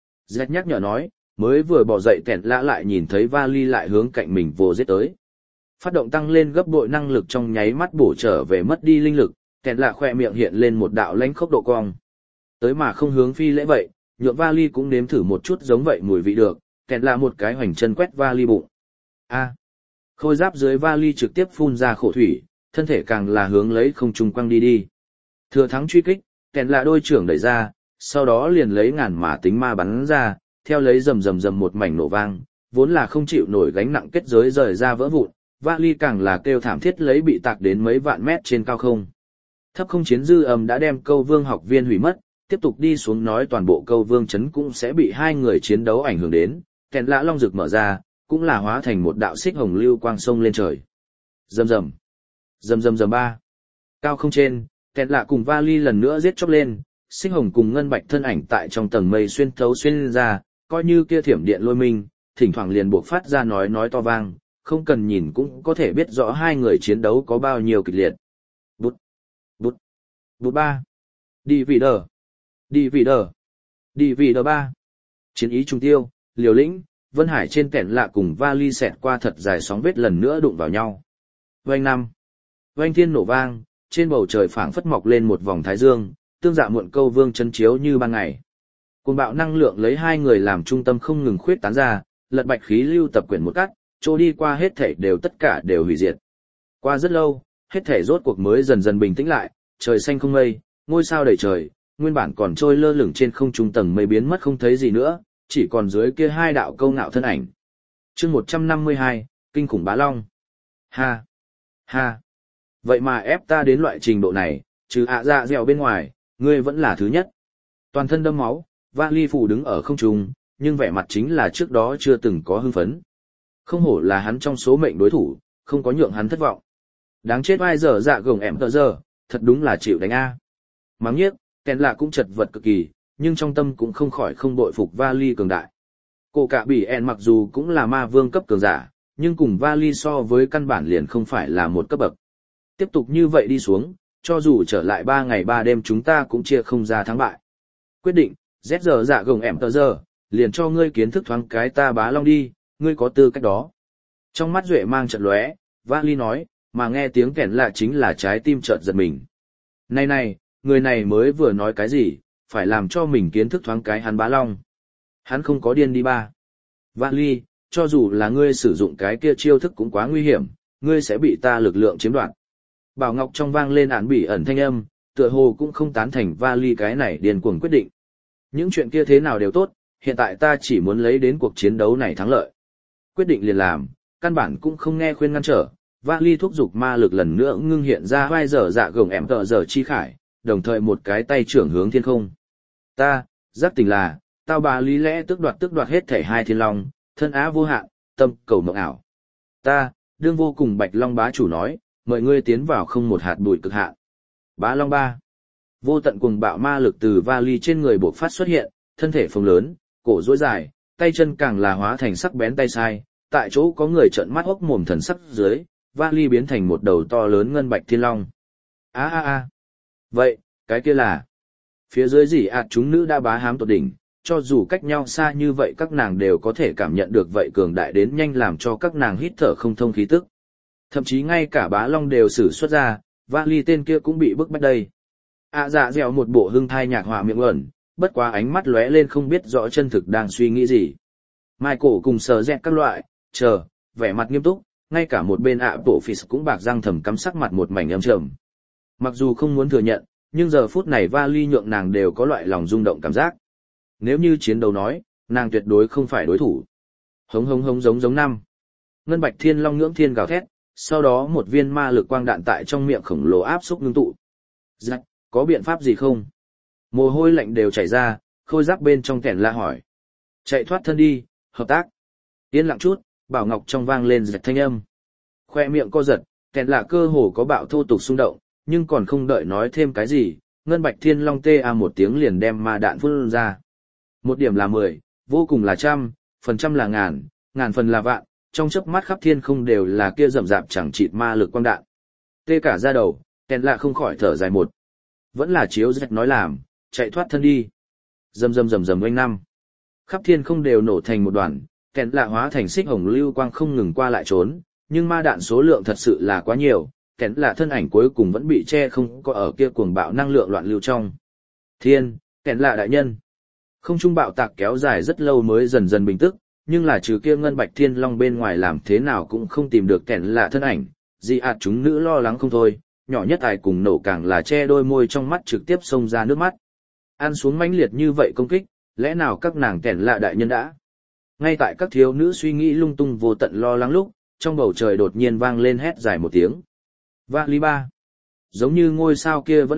Z nhắc nhở nói, mới vừa bỏ dậy tẻn lạ lại nhìn thấy Vali lại hướng cạnh mình vồ giết tới. Phát động tăng lên gấp bội năng lực trong nháy mắt bổ trở về mất đi linh lực, tẻn lạ khoe miệng hiện lên một đạo lãnh khốc độ cong. Tới mà không hướng phi lễ vậy, nhượng Vali cũng nếm thử một chút giống vậy mùi vị được, tẻn lạ một cái hoành chân quét Vali bụng. A. Khôi giáp dưới Vali trực tiếp phun ra khổ thủy, thân thể càng là hướng lấy không trung quăng đi đi. Thừa thắng truy kích, tẻn lạ đôi trưởng đẩy ra, sau đó liền lấy ngàn mã tính ma bắn ra, theo lấy rầm rầm rầm một mảnh nổ vang, vốn là không chịu nổi gánh nặng kết giới rời ra vỡ vụn, Vali càng là kêu thảm thiết lấy bị tạc đến mấy vạn mét trên cao không. Thấp không chiến dư âm đã đem câu vương học viên hủy mất, tiếp tục đi xuống nói toàn bộ câu vương chấn cũng sẽ bị hai người chiến đấu ảnh hưởng đến, kèn lạ long rực mở ra, cũng là hóa thành một đạo xích hồng lưu quang sông lên trời. Rầm rầm, rầm rầm rầm ba. Cao không trên, kèn lạ cùng vali lần nữa giết chóc lên, xích hồng cùng ngân bạch thân ảnh tại trong tầng mây xuyên thấu xuyên ra, coi như kia thiểm điện lôi minh, thỉnh thoảng liền buộc phát ra nói nói to vang, không cần nhìn cũng có thể biết rõ hai người chiến đấu có bao nhiêu kịch liệt. Bút, bút, bút ba. Đi vị đờ, đi vị đờ, đi vị đờ ba. Chiến ý trùng tiêu, liều lĩnh, Vân Hải trên kẻn lạ cùng vali xẹt qua thật dài sóng vết lần nữa đụng vào nhau. Oanh năm. Oanh thiên nổ vang, trên bầu trời phảng phất mọc lên một vòng thái dương, tương dạ muộn câu vương chân chiếu như ban ngày. Cuồng bạo năng lượng lấy hai người làm trung tâm không ngừng khuyết tán ra, lật bạch khí lưu tập quyển một cắt, chỗ đi qua hết thảy đều tất cả đều hủy diệt. Qua rất lâu, hết thảy rốt cuộc mới dần dần bình tĩnh lại, trời xanh không mây, ngôi sao đầy trời, nguyên bản còn trôi lơ lửng trên không trung tầng mây biến mất không thấy gì nữa, chỉ còn dưới kia hai đạo câu ngạo thân ảnh. Chương một trăm năm mươi hai, kinh khủng bá long. Ha, ha. Vậy mà ép ta đến loại trình độ này, trừ ạ dạ dẻo bên ngoài, ngươi vẫn là thứ nhất. Toàn thân đâm máu, vali phủ đứng ở không trung, nhưng vẻ mặt chính là trước đó chưa từng có hưng phấn. Không hổ là hắn trong số mệnh đối thủ, không có nhượng hắn thất vọng. Đáng chết vai giờ dạ gồng ẻm tờ giờ, thật đúng là chịu đánh a. Mắng nhiếc, kèn lạ cũng chật vật cực kỳ, nhưng trong tâm cũng không khỏi không bội phục vali cường đại. Cổ cả bỉ ẹn mặc dù cũng là ma vương cấp cường giả, nhưng cùng vali so với căn bản liền không phải là một cấp bậc. Tiếp tục như vậy đi xuống, cho dù trở lại ba ngày ba đêm chúng ta cũng chia không ra thắng bại. Quyết định, Z giờ dạ gồng ẻm tờ giờ, liền cho ngươi kiến thức thoáng cái ta bá long đi, ngươi có tư cách đó. Trong mắt Duệ mang trận lóe, vali nói, mà nghe tiếng kèn lạ chính là trái tim chợt giật mình. Này này, người này mới vừa nói cái gì, phải làm cho mình kiến thức thoáng cái hắn bá long. Hắn không có điên đi ba. Vali, cho dù là ngươi sử dụng cái kia chiêu thức cũng quá nguy hiểm, ngươi sẽ bị ta lực lượng chiếm đoạt. Bảo Ngọc trong vang lên án bỉ ẩn thanh âm, tựa hồ cũng không tán thành vali cái này điên cuồng quyết định. Những chuyện kia thế nào đều tốt, hiện tại ta chỉ muốn lấy đến cuộc chiến đấu này thắng lợi. Quyết định liền làm, căn bản cũng không nghe khuyên ngăn trở, vali thúc giục ma lực lần nữa ngưng hiện ra vai giờ dạ gồng ẻm tờ giờ chi khải, đồng thời một cái tay trưởng hướng thiên không. Ta, giác tình là, tao bà lý lẽ tước đoạt tước đoạt hết thể hai thiên long, thân á vô hạn, tâm cầu mộng ảo. Ta, đương vô cùng bạch long bá chủ nói, mời ngươi tiến vào không một hạt bụi cực hạn. Bá long ba. Vô tận cuồng bạo ma lực từ vali trên người bộc phát xuất hiện, thân thể phồng lớn, cổ duỗi dài, tay chân càng là hóa thành sắc bén tay sai, tại chỗ có người trợn mắt hốc mồm thần sắc dưới, vali biến thành một đầu to lớn ngân bạch thiên long. A a a. Vậy, cái kia là phía dưới gì ạt chúng nữ đã bá hám tột đỉnh, cho dù cách nhau xa như vậy các nàng đều có thể cảm nhận được vậy cường đại đến nhanh làm cho các nàng hít thở không thông khí tức. Thậm chí ngay cả bá long đều sử xuất ra, vali tên kia cũng bị bức bách đây. À dạ dẻo một bộ hưng thai nhạc họa miệng ẩn, bất quá ánh mắt lóe lên không biết rõ chân thực đang suy nghĩ gì. Michael cùng sờ dẹt các loại, chờ, vẻ mặt nghiêm túc, ngay cả một bên ạ bộ phis cũng bạc răng thầm cắm sắc mặt một mảnh âm trầm. Mặc dù không muốn thừa nhận, nhưng giờ phút này vali nhượng nàng đều có loại lòng rung động cảm giác. Nếu như chiến đấu nói, nàng tuyệt đối không phải đối thủ. Hống hống hống giống giống năm. Ngân bạch thiên long ngưỡng thiên gào thét, sau đó một viên ma lực quang đạn tại trong miệng khổng lồ áp xúc ngưng tụ. Giặc, có biện pháp gì không? Mồ hôi lạnh đều chảy ra, khôi giáp bên trong kẻn la hỏi. Chạy thoát thân đi, hợp tác. Yên lặng chút, Bảo Ngọc trong vang lên giật thanh âm. Khoe miệng co giật, kẻn là cơ hồ có bạo thô tục xung động, nhưng còn không đợi nói thêm cái gì, ngân bạch thiên long tê a một tiếng liền đem ma đạn phun ra. Một điểm là mười, vô cùng là trăm, phần trăm là ngàn, ngàn phần là vạn, trong chớp mắt khắp thiên không đều là kia rậm rạp chẳng chịt ma lực quang đạn. Tê cả ra đầu, kẻn là không khỏi thở dài một. Vẫn là chiếu giật nói làm, chạy thoát thân đi. Rầm rầm rầm rầm oanh năm. Khắp thiên không đều nổ thành một đoàn, kẻn lạ hóa thành xích hồng lưu quang không ngừng qua lại trốn, nhưng ma đạn số lượng thật sự là quá nhiều, kẻn lạ thân ảnh cuối cùng vẫn bị che không có ở kia cuồng bạo năng lượng loạn lưu trong. Thiên, kẻn lạ đại nhân. Không trung bạo tạc kéo dài rất lâu mới dần dần bình tức, nhưng là trừ kia ngân bạch thiên long bên ngoài làm thế nào cũng không tìm được kẻn lạ thân ảnh, dị ạt chúng nữ lo lắng không thôi, nhỏ nhất ai cùng nổ càng là che đôi môi trong mắt trực tiếp xông ra nước mắt. Ăn xuống mãnh liệt như vậy công kích, lẽ nào các nàng kẻn lạ đại nhân đã? Ngay tại các thiếu nữ suy nghĩ lung tung vô tận lo lắng lúc, trong bầu trời đột nhiên vang lên hét dài một tiếng. Vạ lý ba. Giống như ngôi sao kia vẫn lạc,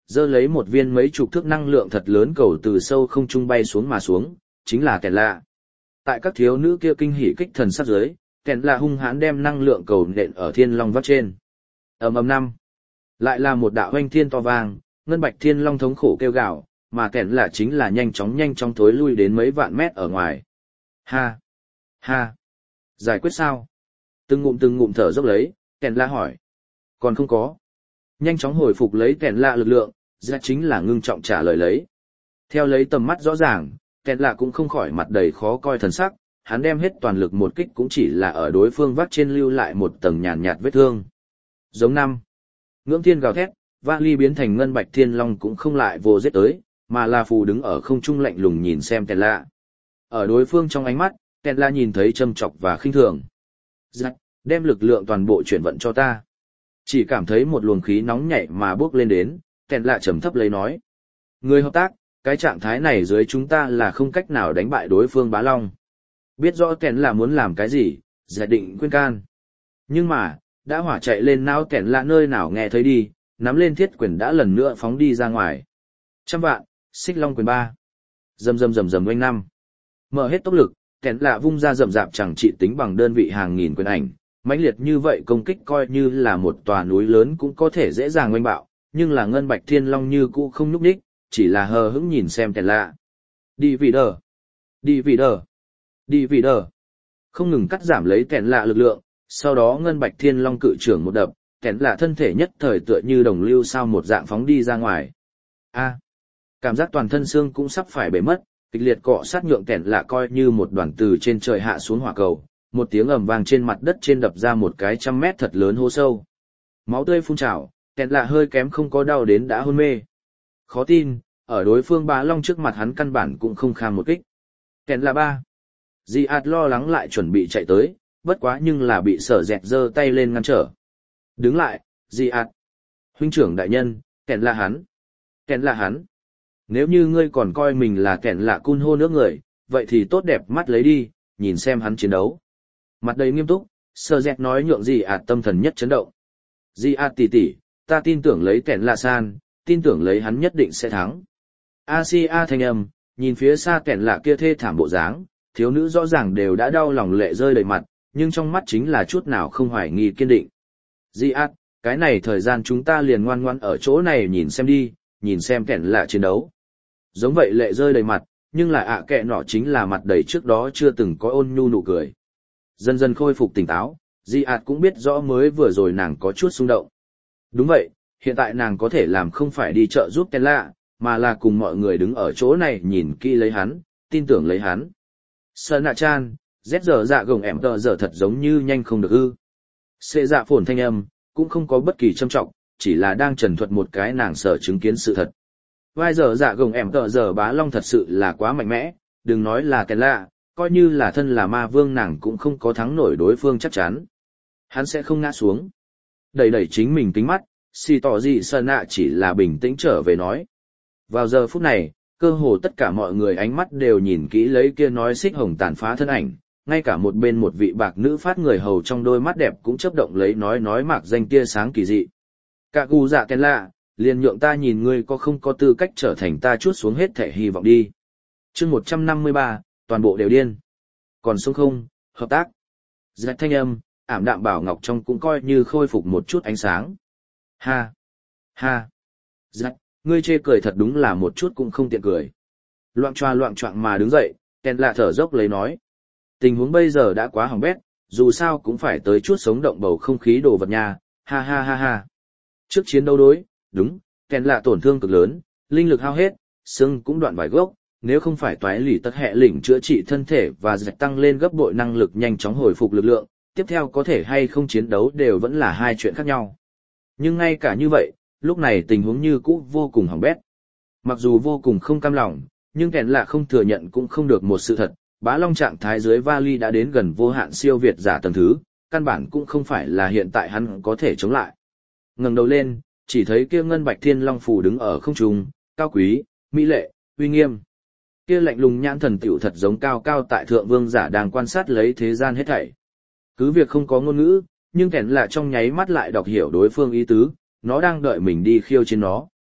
dơ lấy một viên mấy chục thước năng lượng thật lớn cầu từ sâu không trung bay xuống mà xuống, chính là kẻn lạ. Tại các thiếu nữ kia kinh hỉ kích thần sắc dưới, kẻn lạ hung hãn đem năng lượng cầu nện ở thiên long vắt trên. Ầm ầm năm, lại là một đạo hoanh thiên to vang, ngân bạch thiên long thống khổ kêu gào, mà kẻn lạ chính là nhanh chóng nhanh chóng thối lui đến mấy vạn mét ở ngoài. Ha, ha, giải quyết sao? Từng ngụm từng ngụm thở dốc lấy, kẻn lạ hỏi. Còn không có. Nhanh chóng hồi phục lấy kẻn lạ lực lượng, ra chính là ngưng trọng trả lời lấy. Theo lấy tầm mắt rõ ràng, kẻn lạ cũng không khỏi mặt đầy khó coi thần sắc, hắn đem hết toàn lực một kích cũng chỉ là ở đối phương vắt trên lưu lại một tầng nhàn nhạt vết thương. Giống năm. Ngưỡng thiên gào thét, vali biến thành ngân bạch thiên long cũng không lại vô giết tới, mà là phù đứng ở không trung lạnh lùng nhìn xem kẻn lạ. Ở đối phương trong ánh mắt, kẻn lạ nhìn thấy châm chọc và khinh thường. Giặc, đem lực lượng toàn bộ chuyển vận cho ta. Chỉ cảm thấy một luồng khí nóng nhảy mà bước lên đến, kẻn lạ trầm thấp lấy nói. Người hợp tác, cái trạng thái này dưới chúng ta là không cách nào đánh bại đối phương bá long. Biết rõ kẻn lạ muốn làm cái gì, giải định khuyên can. Nhưng mà, đã hỏa chạy lên não kẻn lạ nơi nào nghe thấy đi, nắm lên thiết quyền đã lần nữa phóng đi ra ngoài. Trăm vạn, xích long quyền ba. Rầm rầm rầm rầm oanh năm. Mở hết tốc lực, kẻn lạ vung ra rậm rạp chẳng trị tính bằng đơn vị hàng nghìn quyền ảnh. Mãnh liệt như vậy công kích coi như là một tòa núi lớn cũng có thể dễ dàng oanh bạo, nhưng là ngân bạch thiên long như cũ không nhúc nhích, chỉ là hờ hững nhìn xem kẻn lạ. Đi vị đờ, đi vị đờ, đi vị đờ. Không ngừng cắt giảm lấy kẻn lạ lực lượng, sau đó ngân bạch thiên long cự trưởng một đập, kẻn lạ thân thể nhất thời tựa như đồng lưu sao một dạng phóng đi ra ngoài. A, cảm giác toàn thân xương cũng sắp phải bể mất, kịch liệt cọ sát nhượng kẻn lạ coi như một đoàn từ trên trời hạ xuống hỏa cầu. Một tiếng ầm vang trên mặt đất trên đập ra một cái trăm mét thật lớn hố sâu. Máu tươi phun trào, kẻn lạ hơi kém không có đau đến đã hôn mê. Khó tin, ở đối phương bá long trước mặt hắn căn bản cũng không kham một kích. Kẻn lạ ba. Di ạt lo lắng lại chuẩn bị chạy tới, bất quá nhưng là bị sở dẹt giơ tay lên ngăn trở. Đứng lại, Di ạt. Huynh trưởng đại nhân, kẻn lạ hắn. Kẻn lạ hắn. Nếu như ngươi còn coi mình là kẻn lạ cun hô nước người, vậy thì tốt đẹp mắt lấy đi, nhìn xem hắn chiến đấu. Mặt đầy nghiêm túc, Sơ Dẹt nói nhượng Di ạt tâm thần nhất chấn động. Di ạt tỷ tỷ, ta tin tưởng lấy kẻn lạ san, tin tưởng lấy hắn nhất định sẽ thắng. Asia thanh âm, nhìn phía xa kẻn lạ kia thê thảm bộ dáng, thiếu nữ rõ ràng đều đã đau lòng lệ rơi đầy mặt, nhưng trong mắt chính là chút nào không hoài nghi kiên định. Di ạt, cái này thời gian chúng ta liền ngoan ngoan ở chỗ này nhìn xem đi, nhìn xem kẻn lạ chiến đấu. Giống vậy lệ rơi đầy mặt, nhưng là ạ kẹ nọ chính là mặt đầy trước đó chưa từng có ôn nhu nụ cười. Dần dần khôi phục tỉnh táo, Di ạt cũng biết rõ mới vừa rồi nàng có chút xung động. Đúng vậy, hiện tại nàng có thể làm không phải đi chợ giúp kẻn lạ, mà là cùng mọi người đứng ở chỗ này nhìn kỹ lấy hắn, tin tưởng lấy hắn. Sơn nạ chan, rét giờ dạ gồng ẻm tờ giờ thật giống như nhanh không được ư. Xê dạ phồn thanh âm, cũng không có bất kỳ châm trọng, chỉ là đang trần thuật một cái nàng sở chứng kiến sự thật. Vai giờ dạ gồng ẻm tờ giờ bá long thật sự là quá mạnh mẽ, đừng nói là kẻn lạ, coi như là thân là ma vương nàng cũng không có thắng nổi đối phương chắc chắn. Hắn sẽ không ngã xuống. Đẩy đẩy chính mình kính mắt, xì tỏ gì sơn nạ chỉ là bình tĩnh trở về nói. Vào giờ phút này, cơ hồ tất cả mọi người ánh mắt đều nhìn kỹ lấy kia nói xích hồng tàn phá thân ảnh, ngay cả một bên một vị bạc nữ phát người hầu trong đôi mắt đẹp cũng chớp động lấy nói nói mạc danh tia sáng kỳ dị. Cả gu dạ kén lạ, liền nhượng ta nhìn ngươi có không có tư cách trở thành ta chuốt xuống hết thể hy vọng đi. Chương một trăm năm mươi ba, toàn bộ đều điên. Còn sống không, hợp tác. Dạch thanh âm, ảm đạm bảo ngọc trong cũng coi như khôi phục một chút ánh sáng. Ha! Ha! Dạch, ngươi chê cười thật đúng là một chút cũng không tiện cười. Loạn choa loạn choạng mà đứng dậy, kèn lạ thở dốc lấy nói. Tình huống bây giờ đã quá hỏng bét, dù sao cũng phải tới chút sống động bầu không khí đồ vật nhà, ha ha ha ha. Trước chiến đấu đối, đúng, kèn lạ tổn thương cực lớn, linh lực hao hết, xương cũng đoạn vài gốc, nếu không phải toái lì tất hệ lĩnh chữa trị thân thể và dịch tăng lên gấp bội năng lực nhanh chóng hồi phục lực lượng, tiếp theo có thể hay không chiến đấu đều vẫn là hai chuyện khác nhau. Nhưng ngay cả như vậy, lúc này tình huống như cũ vô cùng hỏng bét. Mặc dù vô cùng không cam lòng, nhưng kèn lạ không thừa nhận cũng không được một sự thật, bá long trạng thái dưới vali đã đến gần vô hạn siêu việt giả tầng thứ, căn bản cũng không phải là hiện tại hắn có thể chống lại. Ngẩng đầu lên, chỉ thấy kia ngân bạch thiên long phù đứng ở không trung, cao quý, mỹ lệ, uy nghiêm. Kia lạnh lùng nhãn thần tiểu thật giống cao cao tại thượng vương giả đang quan sát lấy thế gian hết thảy. Cứ việc không có ngôn ngữ, nhưng kẻn lạ trong nháy mắt lại đọc hiểu đối phương ý tứ, nó đang đợi mình đi khiêu chiến nó.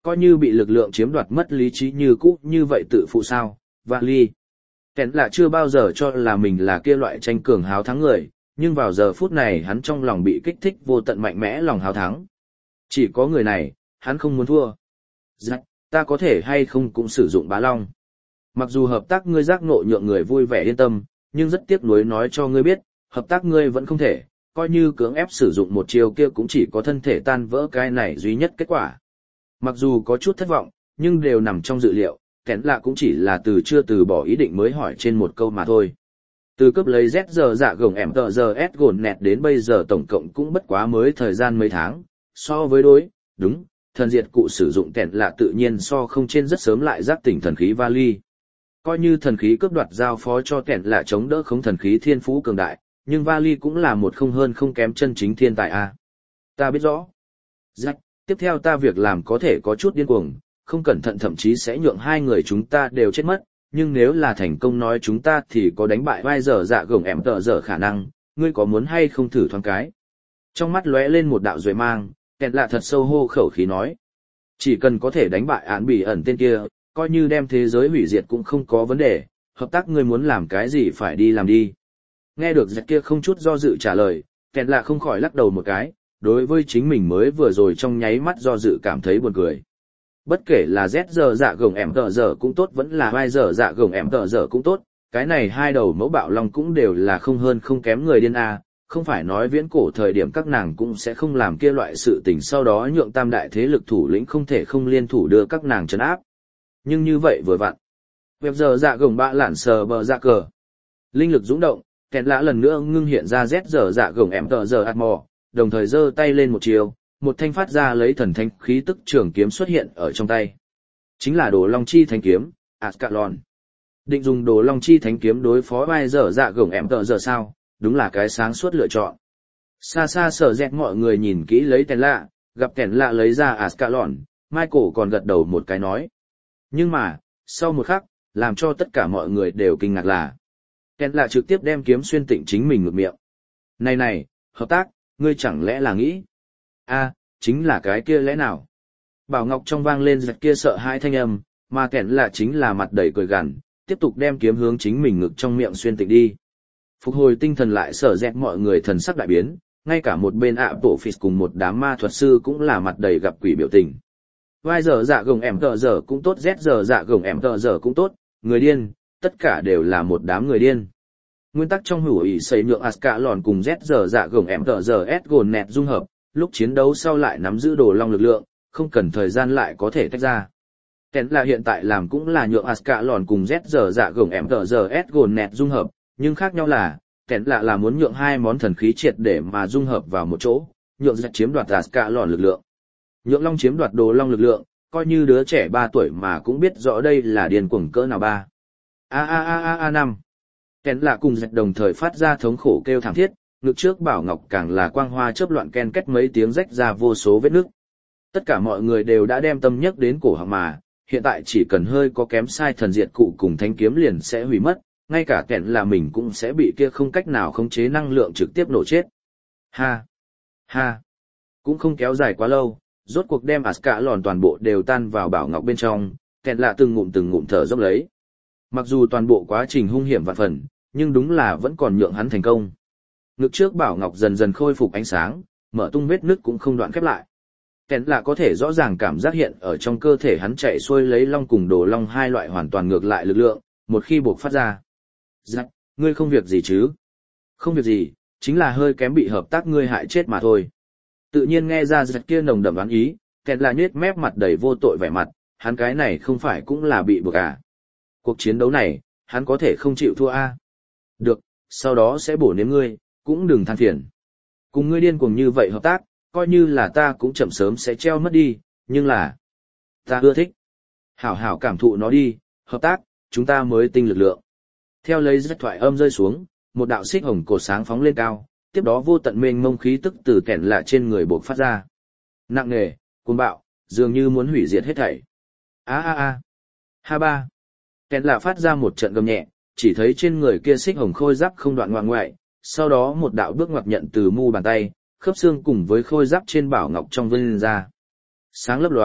coi như bị lực lượng chiếm đoạt mất lý trí như cũ như vậy tự phụ sao, Vali. Kẹn là chưa bao giờ cho là mình là kia loại tranh cường háo thắng người, nhưng vào giờ phút này hắn trong lòng bị kích thích vô tận mạnh mẽ lòng háo thắng. Chỉ có người này, hắn không muốn thua. Dạ, ta có thể hay không cũng sử dụng bá long. Mặc dù hợp tác ngươi giác ngộ nhượng người vui vẻ yên tâm, nhưng rất tiếc nuối nói cho ngươi biết, hợp tác ngươi vẫn không thể, coi như cưỡng ép sử dụng một chiều kia cũng chỉ có thân thể tan vỡ cái này duy nhất kết quả. Mặc dù có chút thất vọng, nhưng đều nằm trong dự liệu, kén lạ cũng chỉ là từ chưa từ bỏ ý định mới hỏi trên một câu mà thôi. Từ cấp lấy Z giờ dạ gồng em tờ giờ S gồn nẹt đến bây giờ tổng cộng cũng bất quá mới thời gian mấy tháng, so với đối, đúng, thần diệt cụ sử dụng kén lạ tự nhiên so không trên rất sớm lại giác tỉnh thần khí vali. Coi như thần khí cướp đoạt giao phó cho kén lạ chống đỡ không thần khí thiên phú cường đại, nhưng vali cũng là một không hơn không kém chân chính thiên tài a. Ta biết rõ. Jack, tiếp theo ta việc làm có thể có chút điên cuồng, không cẩn thận thậm chí sẽ nhượng hai người chúng ta đều chết mất, nhưng nếu là thành công nói chúng ta thì có đánh bại vai giờ dạ gồng em tờ giờ khả năng, ngươi có muốn hay không thử thoáng cái. Trong mắt lóe lên một đạo duệ mang, kẹt lạ thật sâu hô khẩu khí nói. Chỉ cần có thể đánh bại án bị ẩn tên kia, coi như đem thế giới hủy diệt cũng không có vấn đề, hợp tác ngươi muốn làm cái gì phải đi làm đi. Nghe được giặc kia không chút do dự trả lời, kẹt lạ không khỏi lắc đầu một cái, đối với chính mình mới vừa rồi trong nháy mắt do dự cảm thấy buồn cười. Bất kể là Z giờ dạ gồng em tờ giờ cũng tốt vẫn là vai giờ dạ gồng em tờ giờ cũng tốt, cái này hai đầu mẫu bạo long cũng đều là không hơn không kém người điên A, không phải nói viễn cổ thời điểm các nàng cũng sẽ không làm kia loại sự tình sau đó nhượng tam đại thế lực thủ lĩnh không thể không liên thủ đưa các nàng trấn áp. Nhưng như vậy vừa vặn. Web giờ dạ gồng bạ lạn sờ bờ dạ cờ. Linh lực dũng động, kẹt lã lần nữa ngưng hiện ra Z giờ dạ gồng em tờ giờ ạt mò, đồng thời giơ tay lên một chiều, một thanh phát ra lấy thần thanh khí tức trường kiếm xuất hiện ở trong tay. Chính là Đồ Long Chi Thánh Kiếm, Ascalon. Định dùng Đồ Long Chi Thánh Kiếm đối phó vai giờ dạ gồng em tờ giờ sao, đúng là cái sáng suốt lựa chọn. Xa xa sở dẹt mọi người nhìn kỹ lấy kèn lạ, gặp kèn lạ lấy ra Ascalon, Michael còn gật đầu một cái nói. Nhưng mà, sau một khắc, làm cho tất cả mọi người đều kinh ngạc là kèn lạ trực tiếp đem kiếm xuyên tịnh chính mình ngược miệng. Này này, hợp tác, ngươi chẳng lẽ là nghĩ? A, chính là cái kia lẽ nào? Bảo Ngọc trong vang lên giật kia sợ hãi thanh âm, mà kẻn là chính là mặt đầy cười gằn, tiếp tục đem kiếm hướng chính mình ngực trong miệng xuyên tịnh đi. Phục hồi tinh thần lại sở dẹt mọi người thần sắc đại biến, ngay cả một bên ạ bộ phịt cùng một đám ma thuật sư cũng là mặt đầy gặp quỷ biểu tình. Vai giờ dạ gồng em tờ giờ cũng tốt, Z giờ dạ gồng em tờ giờ cũng tốt, người điên, tất cả đều là một đám người điên. Nguyên tắc trong hữu ý xây nhượng Ascalon cùng Z giờ dạ gồng em tờ giờ S gồn nẹt dung hợp, lúc chiến đấu sau lại nắm giữ Đồ Long lực lượng, không cần thời gian lại có thể tách ra. Kén là hiện tại làm cũng là nhượng Ascalon cùng Z giờ dạ gồng em tờ giờ S gồn nẹt dung hợp, nhưng khác nhau là, kén lạ là muốn nhượng hai món thần khí triệt để mà dung hợp vào một chỗ, nhượng Z chiếm đoạt Ascalon lực lượng. Nhượng Long chiếm đoạt Đồ Long lực lượng, coi như đứa trẻ ba tuổi mà cũng biết rõ đây là điên cuồng cỡ nào ba. A a a a a năm. Kén lạ cùng Z đồng thời phát ra thống khổ kêu thảm thiết, ngực trước Bảo Ngọc càng là quang hoa chớp loạn ken két mấy tiếng rách ra vô số vết nước. Tất cả mọi người đều đã đem tâm nhắc đến cổ họng mà, hiện tại chỉ cần hơi có kém sai thần diệt cụ cùng thanh kiếm liền sẽ hủy mất, ngay cả kẹn là mình cũng sẽ bị kia không cách nào khống chế năng lượng trực tiếp nổ chết. Ha! Ha! Cũng không kéo dài quá lâu, rốt cuộc đem Ascalon toàn bộ đều tan vào Bảo Ngọc bên trong, kẹn lạ từng ngụm từng ngụm thở dốc lấy. Mặc dù toàn bộ quá trình hung hiểm vạn phần, nhưng đúng là vẫn còn nhượng hắn thành công. Ngực trước Bảo Ngọc dần dần khôi phục ánh sáng, mở tung vết nứt cũng không đoạn khép lại. Kén là có thể rõ ràng cảm giác hiện ở trong cơ thể hắn chạy xuôi lấy long cùng Đồ Long hai loại hoàn toàn ngược lại lực lượng, một khi buộc phát ra. Giặc, ngươi không việc gì chứ? Không việc gì, chính là hơi kém bị hợp tác ngươi hại chết mà thôi. Tự nhiên nghe ra giặc kia nồng đậm đoán ý, kén là nhếch mép mặt đầy vô tội vẻ mặt, hắn cái này không phải cũng là bị buộc à. Cuộc chiến đấu này, hắn có thể không chịu thua a. À? Được, sau đó sẽ bổ nếm ngươi, cũng đừng than phiền. Cùng ngươi điên cuồng như vậy hợp tác, coi như là ta cũng chậm sớm sẽ treo mất đi, nhưng là ta ưa thích. Hảo hảo cảm thụ nó đi, hợp tác, chúng ta mới tinh lực lượng. Theo lấy rất thoại âm rơi xuống, một đạo xích hồng cột sáng phóng lên cao, tiếp đó vô tận mênh mông khí tức từ kẻn lạ trên người bộc phát ra. Nặng nề, cuồng bạo, dường như muốn hủy diệt hết thảy. A a a. Ha ba. Kẻn lạ phát ra một trận gầm nhẹ, chỉ thấy trên người kia xích hồng khôi giáp không đoạn ngoại ngoại, sau đó một đạo bước ngoặt nhận từ mu bàn tay, khớp xương cùng với khôi giáp trên Bảo Ngọc trong vân ra. Sáng lấp lóa,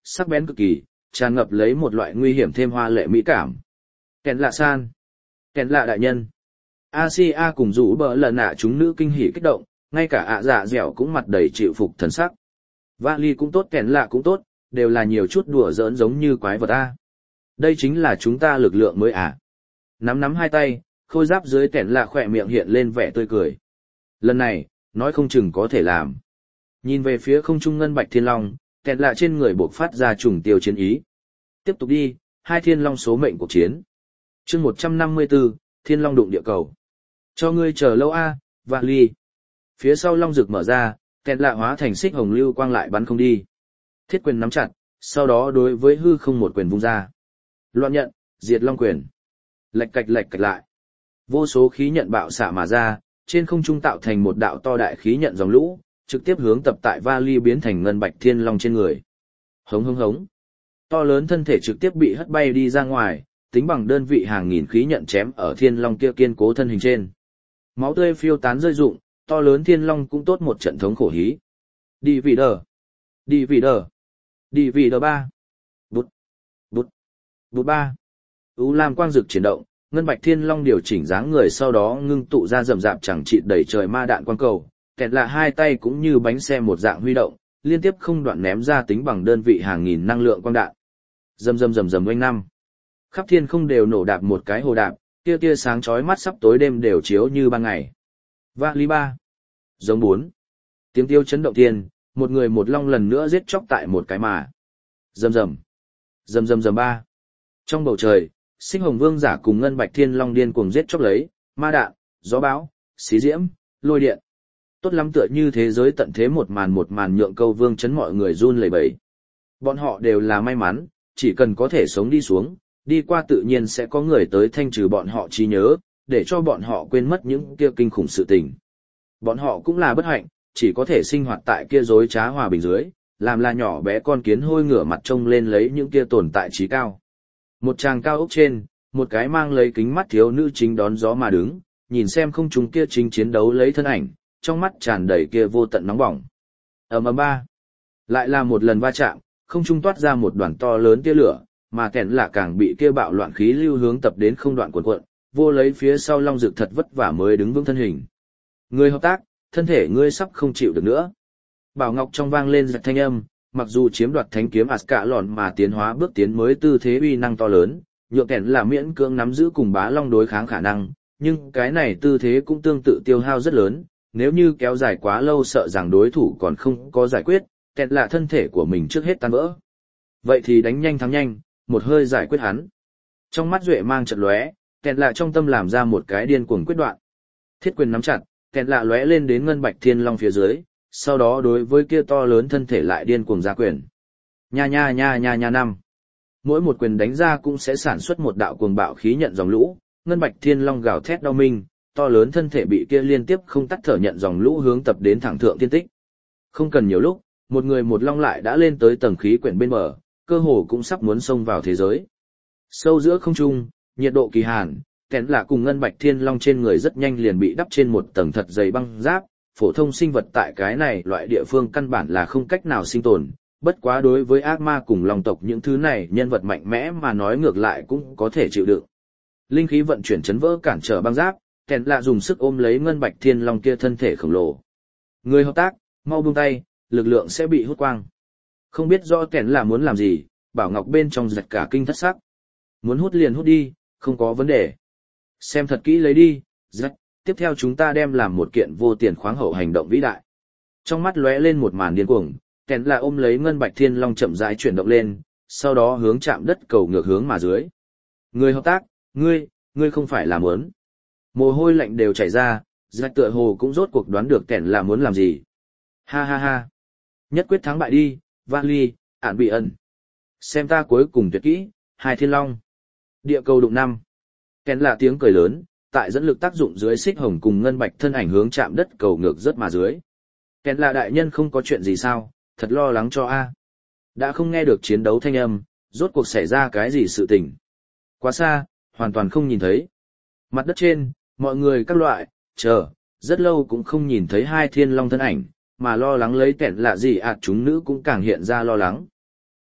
sắc bén cực kỳ, tràn ngập lấy một loại nguy hiểm thêm hoa lệ mỹ cảm. Kèn lạ san, kèn lạ đại nhân. Asia cùng rủ bờ lần nạ chúng nữ kinh hỉ kích động, ngay cả ạ dạ dẻo cũng mặt đầy chịu phục thần sắc. Vali cũng tốt, kèn lạ cũng tốt, đều là nhiều chút đùa giỡn giống như quái vật a. Đây chính là chúng ta lực lượng mới à. Nắm nắm hai tay, khôi giáp dưới kèn lạ khỏe miệng hiện lên vẻ tươi cười. Lần này, nói không chừng có thể làm. Nhìn về phía không trung ngân bạch thiên long, kèn lạ trên người buộc phát ra trùng tiêu chiến ý. Tiếp tục đi, hai thiên long số mệnh cuộc chiến. chương một trăm năm mươi tư, thiên long đụng địa cầu. Cho ngươi chờ lâu a, Vali. Phía sau long rực mở ra, kèn lạ hóa thành xích hồng lưu quang lại bắn không đi. Thiết quyền nắm chặt, sau đó đối với hư không một quyền vung ra. Loạn nhận, diệt long quyền. Lệch cạch lệch cạch lại. Vô số khí nhận bạo xạ mà ra, trên không trung tạo thành một đạo to đại khí nhận dòng lũ, trực tiếp hướng tập tại Vali biến thành ngân bạch thiên long trên người. Hống hống hống. To lớn thân thể trực tiếp bị hất bay đi ra ngoài, tính bằng đơn vị hàng nghìn khí nhận chém ở thiên long kia kiên cố thân hình trên. Máu tươi phiêu tán rơi rụng, to lớn thiên long cũng tốt một trận thống khổ hí. Đi vị đờ. Đi vị đờ. Đi vị đờ ba. Bút. Bút. Bút ba. U lam quang dực chuyển động, ngân bạch thiên long điều chỉnh dáng người sau đó ngưng tụ ra rầm rạp chẳng chịt đầy trời ma đạn quang cầu. Kẹt là hai tay cũng như bánh xe một dạng huy động, liên tiếp không đoạn ném ra tính bằng đơn vị hàng nghìn năng lượng quang đạn. Rầm rầm rầm rầm oanh năm. Khắp thiên không đều nổ đạp một cái hồ đạp, kia kia sáng chói mắt sắp tối đêm đều chiếu như ban ngày. Vali ba. Giống bốn. Tiếng tiêu chấn động thiên, một người một long lần nữa giết chóc tại một cái mà. Rầm rầm. Rầm rầm rầm ba. Trong bầu trời, Sinh Hồng Vương giả cùng Ngân Bạch Thiên Long điên cuồng giết chóc lấy, ma đạn, gió bão, xí diễm, lôi điện. Tốt lắm tựa như thế giới tận thế một màn một màn nhượng câu vương chấn mọi người run lẩy bẩy. Bọn họ đều là may mắn, chỉ cần có thể sống đi xuống, đi qua tự nhiên sẽ có người tới thanh trừ bọn họ trí nhớ, để cho bọn họ quên mất những kia kinh khủng sự tình. Bọn họ cũng là bất hạnh, chỉ có thể sinh hoạt tại kia dối trá hòa bình dưới, làm là nhỏ bé con kiến hôi ngửa mặt trông lên lấy những kia tồn tại trí cao. Một tràng cao ốc trên, một cái mang lấy kính mắt thiếu nữ chính đón gió mà đứng, nhìn xem không chúng kia chính chiến đấu lấy thân ảnh, trong mắt tràn đầy kia vô tận nóng bỏng. Ầm ầm ba, lại là một lần va chạm, không trung toát ra một đoàn to lớn tia lửa, mà kẻn lạ càng bị kia bạo loạn khí lưu hướng tập đến không đoạn cuộn cuộn, vô lấy phía sau long dực thật vất vả mới đứng vững thân hình. Người hợp tác, thân thể ngươi sắp không chịu được nữa. Bảo Ngọc trong vang lên giật thanh âm, mặc dù chiếm đoạt thánh kiếm Ascalon mà tiến hóa bước tiến mới tư thế uy năng to lớn, nhượng kẻn là miễn cưỡng nắm giữ cùng bá long đối kháng khả năng, nhưng cái này tư thế cũng tương tự tiêu hao rất lớn, nếu như kéo dài quá lâu sợ rằng đối thủ còn không có giải quyết, kẹt là thân thể của mình trước hết tan vỡ. Vậy thì đánh nhanh thắng nhanh, một hơi giải quyết hắn. Trong mắt Duệ mang chợt lóe, kẹt là trong tâm làm ra một cái điên cuồng quyết đoạn. Thiết quyền nắm chặt, kẹt là lóe lên đến ngân bạch thiên long phía dưới, sau đó đối với kia to lớn thân thể lại điên cuồng ra quyền. Nha nha nha nha nha năm. Mỗi một quyền đánh ra cũng sẽ sản xuất một đạo cuồng bạo khí nhận dòng lũ, ngân bạch thiên long gào thét đau minh, to lớn thân thể bị kia liên tiếp không tắt thở nhận dòng lũ hướng tập đến thẳng thượng tiên tích. Không cần nhiều lúc, một người một long lại đã lên tới tầng khí quyển bên bờ, cơ hồ cũng sắp muốn xông vào thế giới. Sâu giữa không trung, nhiệt độ kỳ hàn, kén là cùng ngân bạch thiên long trên người rất nhanh liền bị đắp trên một tầng thật dày băng giáp, phổ thông sinh vật tại cái này loại địa phương căn bản là không cách nào sinh tồn, bất quá đối với ác ma cùng long tộc những thứ này nhân vật mạnh mẽ mà nói ngược lại cũng có thể chịu đựng. Linh khí vận chuyển chấn vỡ cản trở băng giáp, kèn lạ dùng sức ôm lấy ngân bạch thiên long kia thân thể khổng lồ. Người hợp tác, mau buông tay, lực lượng sẽ bị hút quang. Không biết rõ kèn lạ muốn làm gì, Bảo Ngọc bên trong giật cả kinh thất sắc. Muốn hút liền hút đi, không có vấn đề. Xem thật kỹ lấy đi, giật, tiếp theo chúng ta đem làm một kiện vô tiền khoáng hậu hành động vĩ đại. Trong mắt lóe lên một màn điên cuồng, kèn lạ ôm lấy ngân bạch thiên long chậm rãi chuyển động lên, sau đó hướng chạm đất cầu ngược hướng mà dưới. Người hợp tác, ngươi, ngươi không phải là muốn. Mồ hôi lạnh đều chảy ra, giặc tựa hồ cũng rốt cuộc đoán được kẻn là muốn làm gì. Ha ha ha. Nhất quyết thắng bại đi, Vali, ản bị ẩn. Xem ta cuối cùng tuyệt kỹ, hai thiên long. Địa cầu đụng năm. Kẻn là tiếng cười lớn, tại dẫn lực tác dụng dưới xích hồng cùng ngân bạch thân ảnh hướng chạm đất cầu ngược rất mà dưới. Kẻn là đại nhân không có chuyện gì sao, thật lo lắng cho a. Đã không nghe được chiến đấu thanh âm, rốt cuộc xảy ra cái gì sự tình. Quá xa, hoàn toàn không nhìn thấy. Mặt đất trên, mọi người các loại, chờ, rất lâu cũng không nhìn thấy hai thiên long thân ảnh, mà lo lắng lấy kẻn lạ gì ạt chúng nữ cũng càng hiện ra lo lắng.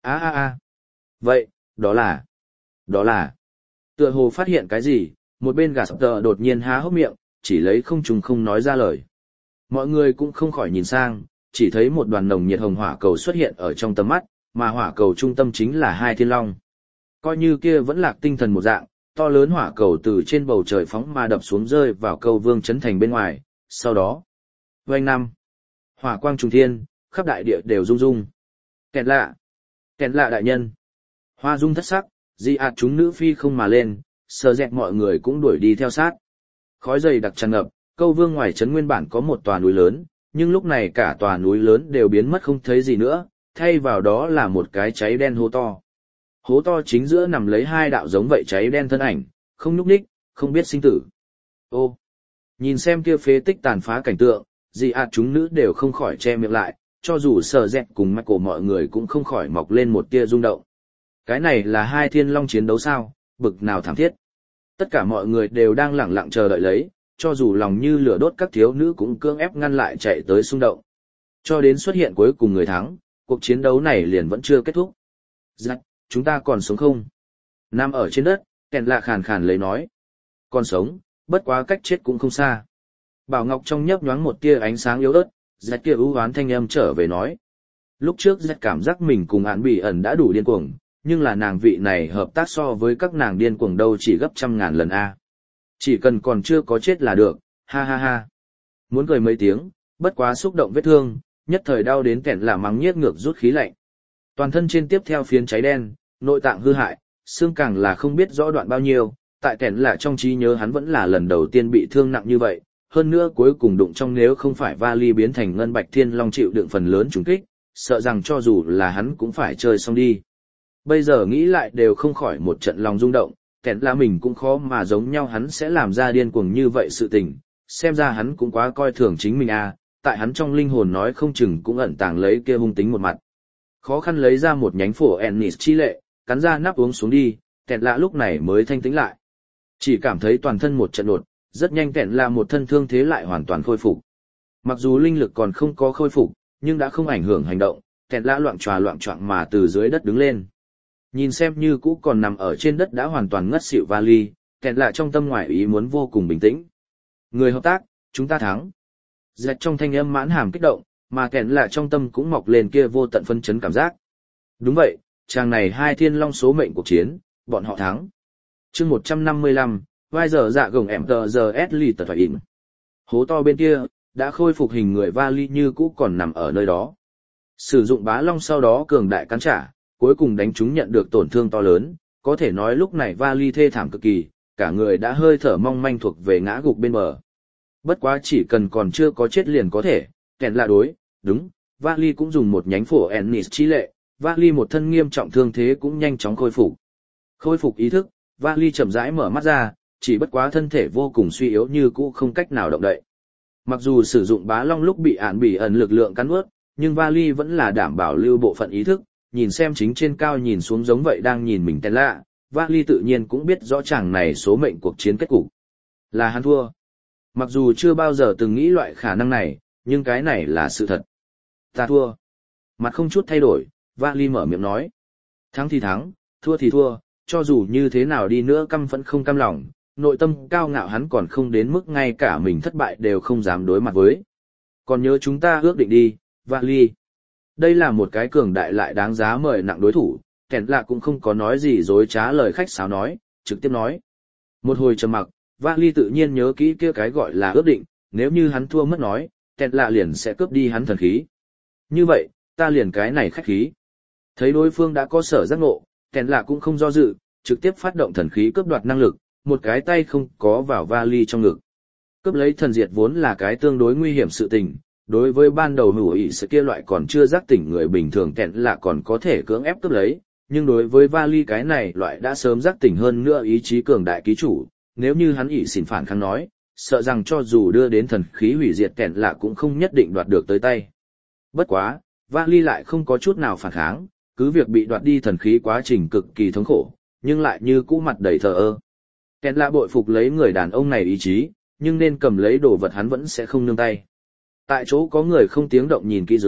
a a a vậy, đó là, đó là, tựa hồ phát hiện cái gì, một bên gà sập tờ đột nhiên há hốc miệng, chỉ lấy không trùng không nói ra lời. Mọi người cũng không khỏi nhìn sang, chỉ thấy một đoàn nồng nhiệt hồng hỏa cầu xuất hiện ở trong tầm mắt, mà hỏa cầu trung tâm chính là hai thiên long. Coi như kia vẫn lạc tinh thần một dạng, to lớn hỏa cầu từ trên bầu trời phóng mà đập xuống rơi vào câu vương chấn thành bên ngoài, sau đó. Vành năm. Hỏa quang trùng thiên, khắp đại địa đều rung rung. Kẹt lạ. Kẹt lạ đại nhân. Hoa dung thất sắc, dị ạt chúng nữ phi không mà lên, sờ dẹt mọi người cũng đuổi đi theo sát. Khói dày đặc tràn ngập, câu vương ngoài trấn nguyên bản có một tòa núi lớn, nhưng lúc này cả tòa núi lớn đều biến mất không thấy gì nữa, thay vào đó là một cái cháy đen hố to. Hố to chính giữa nằm lấy hai đạo giống vậy cháy đen thân ảnh, không nhúc nhích, không biết sinh tử. Ô, nhìn xem kia phế tích tàn phá cảnh tượng, dị ạt chúng nữ đều không khỏi che miệng lại, cho dù sờ dẹt cùng Michael mọi người cũng không khỏi mọc lên một tia rung động. Cái này là hai thiên long chiến đấu sao, bực nào thảm thiết. Tất cả mọi người đều đang lẳng lặng chờ đợi lấy, cho dù lòng như lửa đốt các thiếu nữ cũng cưỡng ép ngăn lại chạy tới xung động. Cho đến xuất hiện cuối cùng người thắng, cuộc chiến đấu này liền vẫn chưa kết thúc. Giặc, chúng ta còn sống không? Nằm ở trên đất, kèn lạ khàn khàn lấy nói. Còn sống, bất quá cách chết cũng không xa. Bảo Ngọc trong nhấp nhoáng một tia ánh sáng yếu ớt, giặc kia ưu hoán thanh âm trở về nói. Lúc trước giặc cảm giác mình cùng án bị ẩn đã đủ điên cuồng, nhưng là nàng vị này hợp tác so với các nàng điên cuồng đâu chỉ gấp trăm ngàn lần a. Chỉ cần còn chưa có chết là được, ha ha ha. Muốn cười mấy tiếng, bất quá xúc động vết thương, nhất thời đau đến kẹn là mắng nhiếc ngược rút khí lạnh. Toàn thân trên tiếp theo phiến cháy đen, nội tạng hư hại, xương càng là không biết rõ đoạn bao nhiêu, tại kẹn là trong trí nhớ hắn vẫn là lần đầu tiên bị thương nặng như vậy, hơn nữa cuối cùng đụng trong nếu không phải vali biến thành ngân bạch thiên long chịu đựng phần lớn trùng kích, sợ rằng cho dù là hắn cũng phải chơi xong đi. Bây giờ nghĩ lại đều không khỏi một trận lòng rung động, kẹn là mình cũng khó mà giống nhau hắn sẽ làm ra điên cuồng như vậy sự tình, xem ra hắn cũng quá coi thường chính mình à, tại hắn trong linh hồn nói không chừng cũng ẩn tàng lấy kia hung tính một mặt. Khó khăn lấy ra một nhánh phổ ennis chi lệ, cắn ra nắp uống xuống đi, kẹn lạ lúc này mới thanh tĩnh lại. Chỉ cảm thấy toàn thân một trận đột, rất nhanh kẹn là một thân thương thế lại hoàn toàn khôi phục. Mặc dù linh lực còn không có khôi phục, nhưng đã không ảnh hưởng hành động, kẹn lạ loạn tròa loạn choạng mà từ dưới đất đứng lên. Nhìn xem như cũ còn nằm ở trên đất đã hoàn toàn ngất xỉu vali, kẹn lạ trong tâm ngoại ý muốn vô cùng bình tĩnh. Người hợp tác, chúng ta thắng. Dẹt trong thanh âm mãn hàm kích động, mà kẹn lạ trong tâm cũng mọc lên kia vô tận phân chấn cảm giác. Đúng vậy, chàng này hai thiên long số mệnh cuộc chiến, bọn họ thắng. chương một trăm năm mươi lăm, vai giờ dạ gồng em tờ giờ s lì tờ thoại ỉn. Hố to bên kia, đã khôi phục hình người vali như cũ còn nằm ở nơi đó. Sử dụng bá long sau đó cường đại cắn trả, cuối cùng đánh chúng nhận được tổn thương to lớn, có thể nói lúc này vali thê thảm cực kỳ, cả người đã hơi thở mong manh thuộc về ngã gục bên bờ. Bất quá chỉ cần còn chưa có chết liền có thể, kẹn là đối, đúng, vali cũng dùng một nhánh phổ ennis chi lệ, vali một thân nghiêm trọng thương thế cũng nhanh chóng khôi phục. Khôi phục ý thức, vali chậm rãi mở mắt ra, chỉ bất quá thân thể vô cùng suy yếu như cũ không cách nào động đậy. Mặc dù sử dụng bá long lúc bị ản bị ẩn lực lượng cắn ướt, nhưng vali vẫn là đảm bảo lưu bộ phận ý thức, nhìn xem chính trên cao nhìn xuống giống vậy đang nhìn mình tên lạ, vali tự nhiên cũng biết rõ chàng này số mệnh cuộc chiến kết cục. Là hắn thua. Mặc dù chưa bao giờ từng nghĩ loại khả năng này, nhưng cái này là sự thật. Ta thua. Mặt không chút thay đổi, vali mở miệng nói. Thắng thì thắng, thua thì thua, cho dù như thế nào đi nữa căm vẫn không cam lòng, nội tâm cao ngạo hắn còn không đến mức ngay cả mình thất bại đều không dám đối mặt với. Còn nhớ chúng ta ước định đi, vali. Đây là một cái cường đại lại đáng giá mời nặng đối thủ, kẻn lạ cũng không có nói gì dối trá lời khách sáo nói, trực tiếp nói. Một hồi trầm mặc, vali tự nhiên nhớ kỹ kia cái gọi là ước định, nếu như hắn thua mất nói, kẻn lạ liền sẽ cướp đi hắn thần khí. Như vậy, ta liền cái này khách khí. Thấy đối phương đã có sở giác ngộ, kẻn lạ cũng không do dự, trực tiếp phát động thần khí cướp đoạt năng lực, một cái tay không có vào vali trong ngực. Cướp lấy thần diệt vốn là cái tương đối nguy hiểm sự tình. Đối với ban đầu hữu ý sự kia loại còn chưa giác tỉnh người bình thường kẹn là còn có thể cưỡng ép cướp lấy, nhưng đối với vali cái này loại đã sớm giác tỉnh hơn nữa ý chí cường đại ký chủ, nếu như hắn ỷ xỉn phản kháng nói, sợ rằng cho dù đưa đến thần khí hủy diệt kẹn là cũng không nhất định đoạt được tới tay. Bất quá, vali lại không có chút nào phản kháng, cứ việc bị đoạt đi thần khí quá trình cực kỳ thống khổ, nhưng lại như cũ mặt đầy thờ ơ. Kẹn là bội phục lấy người đàn ông này ý chí, nhưng nên cầm lấy đồ vật hắn vẫn sẽ không nương tay. Tại chỗ có người không tiếng động nhìn kỹ dưới,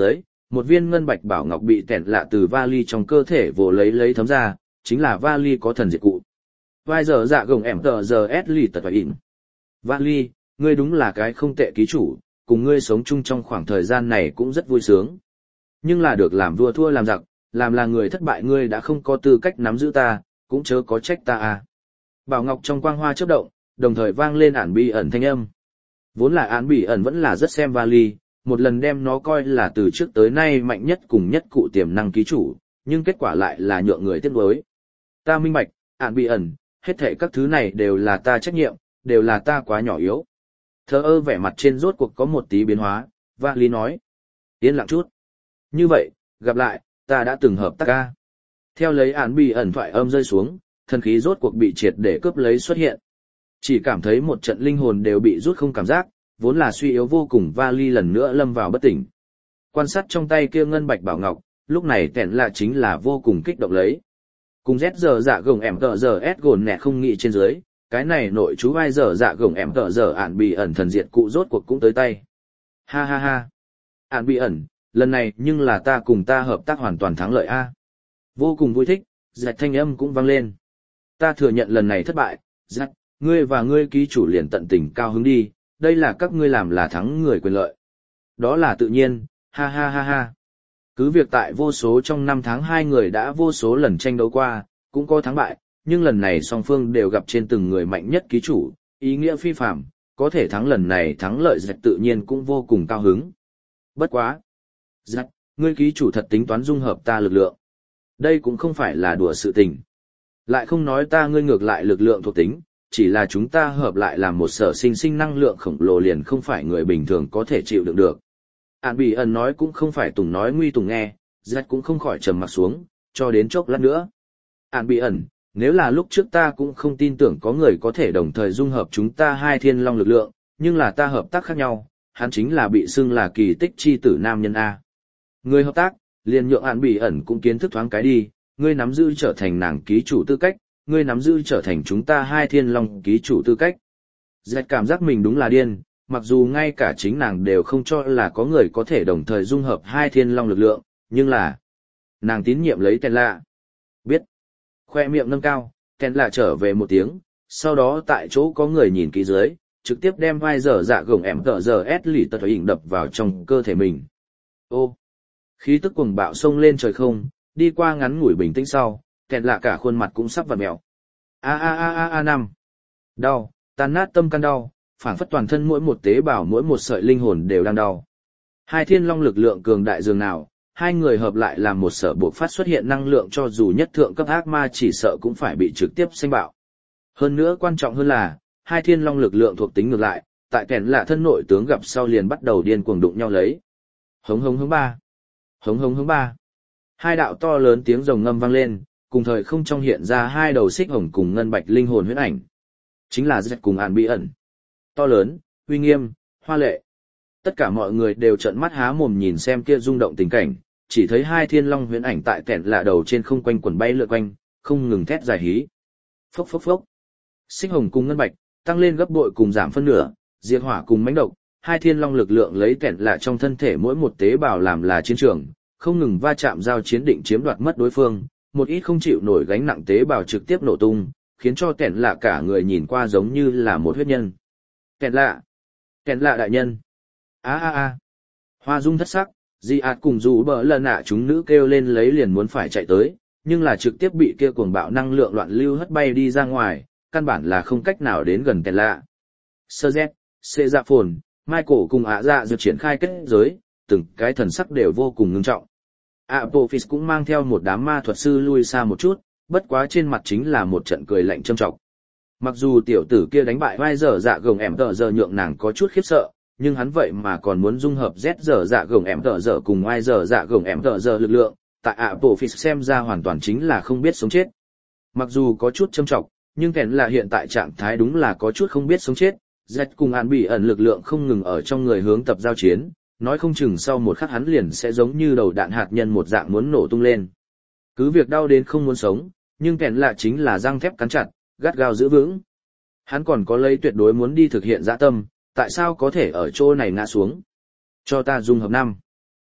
một viên ngân bạch bảo ngọc bị tẹn lạ từ vali trong cơ thể vồ lấy lấy thấm ra, chính là vali có thần diệt cụ. Vai giờ dạ gồng em tờ giờ s lì tật và in. Vali, ngươi đúng là cái không tệ ký chủ, cùng ngươi sống chung trong khoảng thời gian này cũng rất vui sướng. Nhưng là được làm vua thua làm giặc, làm là người thất bại ngươi đã không có tư cách nắm giữ ta, cũng chớ có trách ta à. Bảo ngọc trong quang hoa chớp động, đồng thời vang lên ản bị ẩn thanh âm. Vốn là án bị ẩn vẫn là rất xem vali, một lần đem nó coi là từ trước tới nay mạnh nhất cùng nhất cụ tiềm năng ký chủ, nhưng kết quả lại là nhượng người tiếc nuối. Ta minh bạch, án bị ẩn, hết thảy các thứ này đều là ta trách nhiệm, đều là ta quá nhỏ yếu. Thờ ơ vẻ mặt trên rốt cuộc có một tí biến hóa, vali nói. Yên lặng chút. Như vậy, gặp lại, ta đã từng hợp tác ca. Theo lấy án bị ẩn thoại âm rơi xuống, thần khí rốt cuộc bị triệt để cướp lấy xuất hiện. Chỉ cảm thấy một trận linh hồn đều bị rút không cảm giác, vốn là suy yếu vô cùng vali lần nữa lâm vào bất tỉnh. Quan sát trong tay kia ngân bạch bảo ngọc, lúc này tẹn là chính là vô cùng kích động lấy. Cùng Z giờ dạ gồng em tờ giờ S gồn nẹ không nghĩ trên dưới, cái này nội chú vai giờ dạ gồng em tờ giờ ản bị ẩn thần diệt cụ rốt cuộc cũng tới tay. Ha ha ha. Ản bị ẩn, lần này nhưng là ta cùng ta hợp tác hoàn toàn thắng lợi a. Vô cùng vui thích, dạch thanh âm cũng vang lên. Ta thừa nhận lần này thất bại, dạch, ngươi và ngươi ký chủ liền tận tình cao hứng đi, đây là các ngươi làm là thắng người quyền lợi. Đó là tự nhiên, ha ha ha ha. Cứ việc tại vô số trong năm tháng hai người đã vô số lần tranh đấu qua, cũng có thắng bại, nhưng lần này song phương đều gặp trên từng người mạnh nhất ký chủ, ý nghĩa phi phạm, có thể thắng lần này thắng lợi dạch tự nhiên cũng vô cùng cao hứng. Bất quá. Dạch, ngươi ký chủ thật tính toán dung hợp ta lực lượng. Đây cũng không phải là đùa sự tình. Lại không nói ta ngươi ngược lại lực lượng thuộc tính, chỉ là chúng ta hợp lại làm một sở sinh sinh năng lượng khổng lồ liền không phải người bình thường có thể chịu đựng được. Ản bị ẩn nói cũng không phải tùng nói nguy tùng nghe, Dạch cũng không khỏi trầm mặt xuống, cho đến chốc lát nữa. Ản bị ẩn, nếu là lúc trước ta cũng không tin tưởng có người có thể đồng thời dung hợp chúng ta hai thiên long lực lượng, nhưng là ta hợp tác khác nhau, hắn chính là bị xưng là kỳ tích chi tử nam nhân A. Người hợp tác, liền nhượng Ản bị ẩn cũng kiến thức thoáng cái đi, ngươi nắm giữ trở thành nàng ký chủ tư cách, ngươi nắm giữ trở thành chúng ta hai thiên long ký chủ tư cách. Dạch cảm giác mình đúng là điên, mặc dù ngay cả chính nàng đều không cho là có người có thể đồng thời dung hợp hai thiên long lực lượng, nhưng là nàng tín nhiệm lấy tên lạ. Biết. Khoe miệng nâng cao, tên lạ trở về một tiếng, sau đó tại chỗ có người nhìn kỹ dưới, trực tiếp đem vai giờ dạ gồng em tờ giờ S lì tật hình đập vào trong cơ thể mình. Ô. Khí tức cuồng bạo sông lên trời không, đi qua ngắn ngủi bình tĩnh sau, kẹt lạ cả khuôn mặt cũng sắp vặn mèo. A a a a a năm. Đau, tan nát tâm can đau, phảng phất toàn thân mỗi một tế bào mỗi một sợi linh hồn đều đang đau. Hai thiên long lực lượng cường đại dường nào, hai người hợp lại làm một sở buộc phát xuất hiện năng lượng cho dù nhất thượng cấp ác ma chỉ sợ cũng phải bị trực tiếp sinh bạo. Hơn nữa quan trọng hơn là, hai thiên long lực lượng thuộc tính ngược lại, tại kẹt lạ thân nội tướng gặp sau liền bắt đầu điên cuồng đụng nhau lấy. Hống hống hống ba. Hống hống hống ba. Hai đạo to lớn tiếng rồng ngâm vang lên, cùng thời không trong hiện ra hai đầu xích hồng cùng ngân bạch linh hồn huyết ảnh. Chính là Dạch cùng Ản bị ẩn. To lớn, uy nghiêm, hoa lệ. Tất cả mọi người đều trợn mắt há mồm nhìn xem kia rung động tình cảnh, chỉ thấy hai thiên long huyễn ảnh tại tẹn lạ đầu trên không quanh quần bay lượn quanh, không ngừng thét dài hí. Phốc phốc phốc. Xích hồng cùng ngân bạch, tăng lên gấp bội cùng giảm phân nửa, diệt hỏa cùng mãnh độc, hai thiên long lực lượng lấy tẹn lạ trong thân thể mỗi một tế bào làm là chiến trường, không ngừng va chạm giao chiến định chiếm đoạt mất đối phương, một ít không chịu nổi gánh nặng tế bào trực tiếp nổ tung, khiến cho tẹn lạ cả người nhìn qua giống như là một huyết nhân. Tẹn lạ, tẹn lạ đại nhân. A a a. Hoa dung thất sắc, Di ạt cùng dù bờ lần nạ chúng nữ kêu lên lấy liền muốn phải chạy tới, nhưng là trực tiếp bị kia cuồng bạo năng lượng loạn lưu hất bay đi ra ngoài, căn bản là không cách nào đến gần tẹn lạ. Sơ Z, Xê Dạ Phồn, Michael cùng ạ dạ dược triển khai kết giới, từng cái thần sắc đều vô cùng ngưng trọng. Apophis cũng mang theo một đám ma thuật sư lui xa một chút, bất quá trên mặt chính là một trận cười lạnh châm trọng. Mặc dù tiểu tử kia đánh bại vai giờ dạ gồng em tờ giờ nhượng nàng có chút khiếp sợ, nhưng hắn vậy mà còn muốn dung hợp Z giờ dạ gồng em tờ giờ cùng vai giờ dạ gồng em tờ giờ lực lượng, tại Apophis xem ra hoàn toàn chính là không biết sống chết. Mặc dù có chút châm trọng, nhưng kèn là hiện tại trạng thái đúng là có chút không biết sống chết, Z cùng Ản bị ẩn lực lượng không ngừng ở trong người hướng tập giao chiến. Nói không chừng sau một khắc hắn liền sẽ giống như đầu đạn hạt nhân một dạng muốn nổ tung lên. Cứ việc đau đến không muốn sống, nhưng kèn lạ chính là răng thép cắn chặt, gắt gao giữ vững. Hắn còn có lấy tuyệt đối muốn đi thực hiện dã tâm, tại sao có thể ở chỗ này ngã xuống. Cho ta dung hợp năm.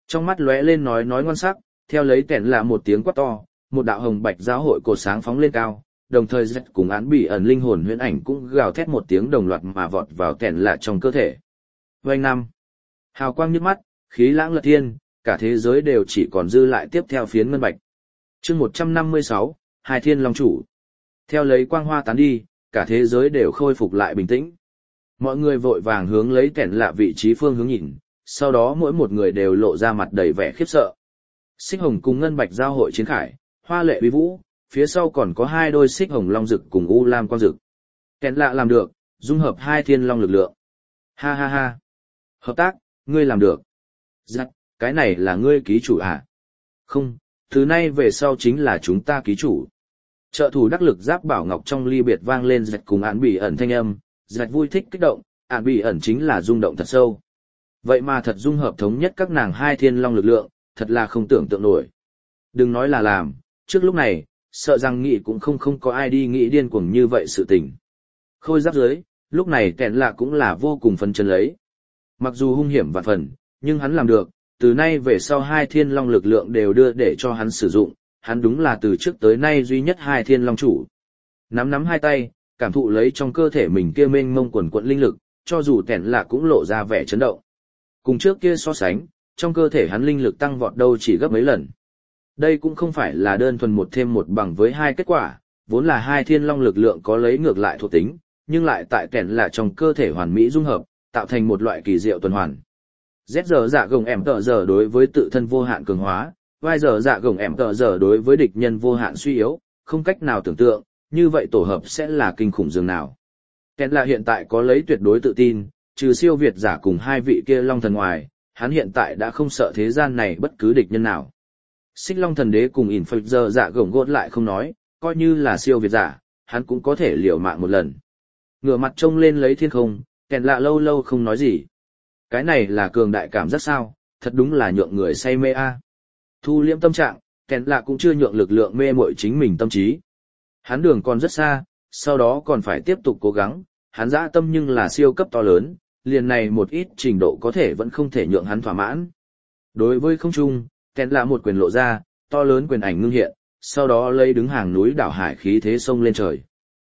Trong mắt lóe lên nói nói ngoan sắc, theo lấy tẻn là một tiếng quát to, một đạo hồng bạch giáo hội cột sáng phóng lên cao, đồng thời Z cùng án bị ẩn linh hồn huyễn ảnh cũng gào thét một tiếng đồng loạt mà vọt vào tẻn là trong cơ thể. Vành năm, hào quang nhức mắt, khí lãng lật thiên, cả thế giới đều chỉ còn dư lại tiếp theo phiến ngân bạch. Chương một trăm năm mươi sáu, Hai Thiên Long Chủ. Theo lấy quang hoa tán đi, cả thế giới đều khôi phục lại bình tĩnh. Mọi người vội vàng hướng lấy tẻn lạ vị trí phương hướng nhìn, sau đó mỗi một người đều lộ ra mặt đầy vẻ khiếp sợ. Xích hồng cùng ngân bạch giao hội chiến khải, hoa lệ uy vũ, phía sau còn có hai đôi xích hồng long rực cùng u lam quang rực. Tẻn lạ làm được, dung hợp hai thiên long lực lượng. Ha ha ha. Hợp tác, ngươi làm được. Dạ, cái này là ngươi ký chủ à? Không, từ nay về sau chính là chúng ta ký chủ. Trợ thủ đắc lực giáp bảo ngọc trong ly biệt vang lên giật cùng án bị ẩn thanh âm, giật vui thích kích động, án bị ẩn chính là rung động thật sâu. Vậy mà thật dung hợp thống nhất các nàng hai thiên long lực lượng, thật là không tưởng tượng nổi. Đừng nói là làm, trước lúc này, sợ rằng nghĩ cũng không không có ai đi nghĩ điên cuồng như vậy sự tình. Khôi giáp dưới, lúc này tẹn lạ cũng là vô cùng phấn chấn lấy. Mặc dù hung hiểm vạn phần, nhưng hắn làm được, từ nay về sau hai thiên long lực lượng đều đưa để cho hắn sử dụng, hắn đúng là từ trước tới nay duy nhất hai thiên long chủ. Nắm nắm hai tay, cảm thụ lấy trong cơ thể mình kia mênh mông quần quận linh lực, cho dù tẻn lạ cũng lộ ra vẻ chấn động. Cùng trước kia so sánh, trong cơ thể hắn linh lực tăng vọt đâu chỉ gấp mấy lần. Đây cũng không phải là đơn thuần một thêm một bằng với hai kết quả, vốn là hai thiên long lực lượng có lấy ngược lại thuộc tính, nhưng lại tại tẻn lạ trong cơ thể hoàn mỹ dung hợp, tạo thành một loại kỳ diệu tuần hoàn. Z giờ dạ gồng ẻm tợ giờ đối với tự thân vô hạn cường hóa, Y giờ dạ gồng ẻm tợ giờ đối với địch nhân vô hạn suy yếu, không cách nào tưởng tượng, như vậy tổ hợp sẽ là kinh khủng dường nào. Kèn là hiện tại có lấy tuyệt đối tự tin, trừ siêu việt giả cùng hai vị kia long thần ngoài, hắn hiện tại đã không sợ thế gian này bất cứ địch nhân nào. Xích long thần đế cùng ỉn phật giờ dạ gồng gốt lại không nói, coi như là siêu việt giả, hắn cũng có thể liều mạng một lần. Ngửa mặt trông lên lấy thiên không, kèn lạ lâu lâu không nói gì. Cái này là cường đại cảm giác sao, thật đúng là nhượng người say mê a. Thu liễm tâm trạng, kèn lạ cũng chưa nhượng lực lượng mê mội chính mình tâm trí. Hắn đường còn rất xa, sau đó còn phải tiếp tục cố gắng, hắn dã tâm nhưng là siêu cấp to lớn, liền này một ít trình độ có thể vẫn không thể nhượng hắn thỏa mãn. Đối với không trung, kèn lạ một quyền lộ ra, to lớn quyền ảnh ngưng hiện, sau đó lấy đứng hàng núi đảo hải khí thế sông lên trời.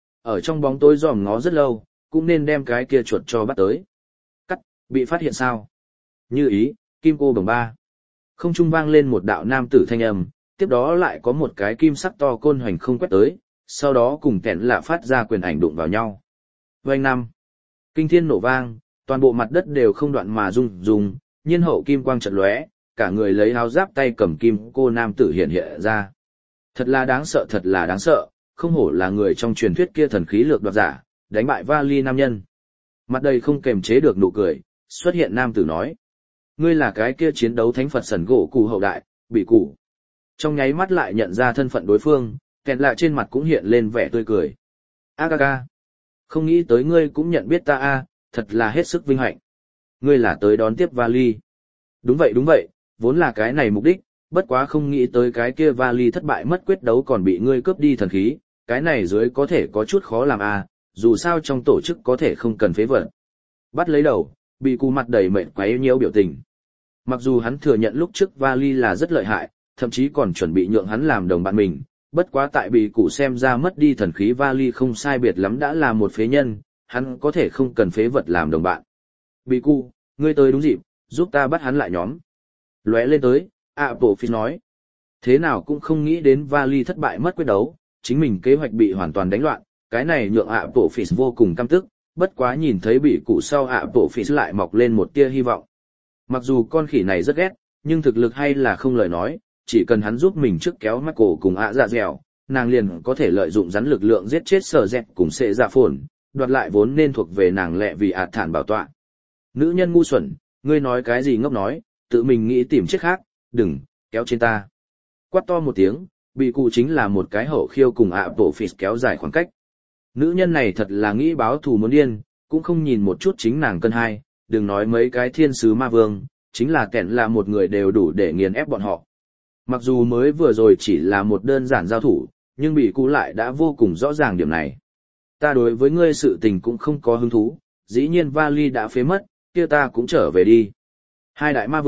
Ở trong bóng tối dòm ngó rất lâu, cũng nên đem cái kia chuột cho bắt tới. Cắt, bị phát hiện sao? Như ý, kim cô bồng ba. Không trung vang lên một đạo nam tử thanh âm, tiếp đó lại có một cái kim sắc to côn hoành không quét tới, sau đó cùng kẹn lạ phát ra quyền ảnh đụng vào nhau. Vành năm, kinh thiên nổ vang, toàn bộ mặt đất đều không đoạn mà rung rung, nhiên hậu kim quang trận lóe, cả người lấy áo giáp tay cầm kim cô nam tử hiện hiện ra. Thật là đáng sợ, thật là đáng sợ, không hổ là người trong truyền thuyết kia thần khí lược đoạt giả, đánh bại Vali nam nhân. Mặt đầy không kềm chế được nụ cười, xuất hiện nam tử nói: ngươi là cái kia chiến đấu thánh Phật sần gỗ cụ hậu đại, bị cụ. Trong nháy mắt lại nhận ra thân phận đối phương, kèn lạ trên mặt cũng hiện lên vẻ tươi cười. A ca ca, không nghĩ tới ngươi cũng nhận biết ta a, thật là hết sức vinh hạnh. Ngươi là tới đón tiếp Vali. Đúng vậy đúng vậy, vốn là cái này mục đích, bất quá không nghĩ tới cái kia Vali thất bại mất quyết đấu còn bị ngươi cướp đi thần khí, cái này dưới có thể có chút khó làm a, dù sao trong tổ chức có thể không cần phế vật. Bắt lấy đầu, bị cụ mặt đầy mệt quấy nhiễu biểu tình. Mặc dù hắn thừa nhận lúc trước Vali là rất lợi hại, thậm chí còn chuẩn bị nhượng hắn làm đồng bạn mình, bất quá tại bị cụ xem ra mất đi thần khí Vali không sai biệt lắm đã là một phế nhân, hắn có thể không cần phế vật làm đồng bạn. Bị cụ, ngươi tới đúng dịp, giúp ta bắt hắn lại nhóm. Lóe lên tới, Apophis nói. Thế nào cũng không nghĩ đến Vali thất bại mất quyết đấu, chính mình kế hoạch bị hoàn toàn đánh loạn, cái này nhượng Apophis vô cùng căm tức, bất quá nhìn thấy bị cụ sau Apophis lại mọc lên một tia hy vọng. Mặc dù con khỉ này rất ghét, nhưng thực lực hay là không lời nói, chỉ cần hắn giúp mình trước kéo Michael cùng ạ dạ dẻo, nàng liền có thể lợi dụng rắn lực lượng giết chết Sở Dẹt cùng Sệ Dạ Phồn, đoạt lại vốn nên thuộc về nàng lẹ vì ạt thản bảo tọa. Nữ nhân ngu xuẩn, ngươi nói cái gì ngốc nói, tự mình nghĩ tìm chết khác, đừng, kéo trên ta. Quát to một tiếng, bị cụ chính là một cái hậu khiêu cùng ạ bộ phịt kéo dài khoảng cách. Nữ nhân này thật là nghĩ báo thù muốn điên, cũng không nhìn một chút chính nàng cân hai, đừng nói mấy cái thiên sứ ma vương, chính là kẻn là một người đều đủ để nghiền ép bọn họ. Mặc dù mới vừa rồi chỉ là một đơn giản giao thủ, nhưng bị cụ lại đã vô cùng rõ ràng điểm này. Ta đối với ngươi sự tình cũng không có hứng thú, dĩ nhiên Vali đã phế mất, kia ta cũng trở về đi. Hai đại ma vương,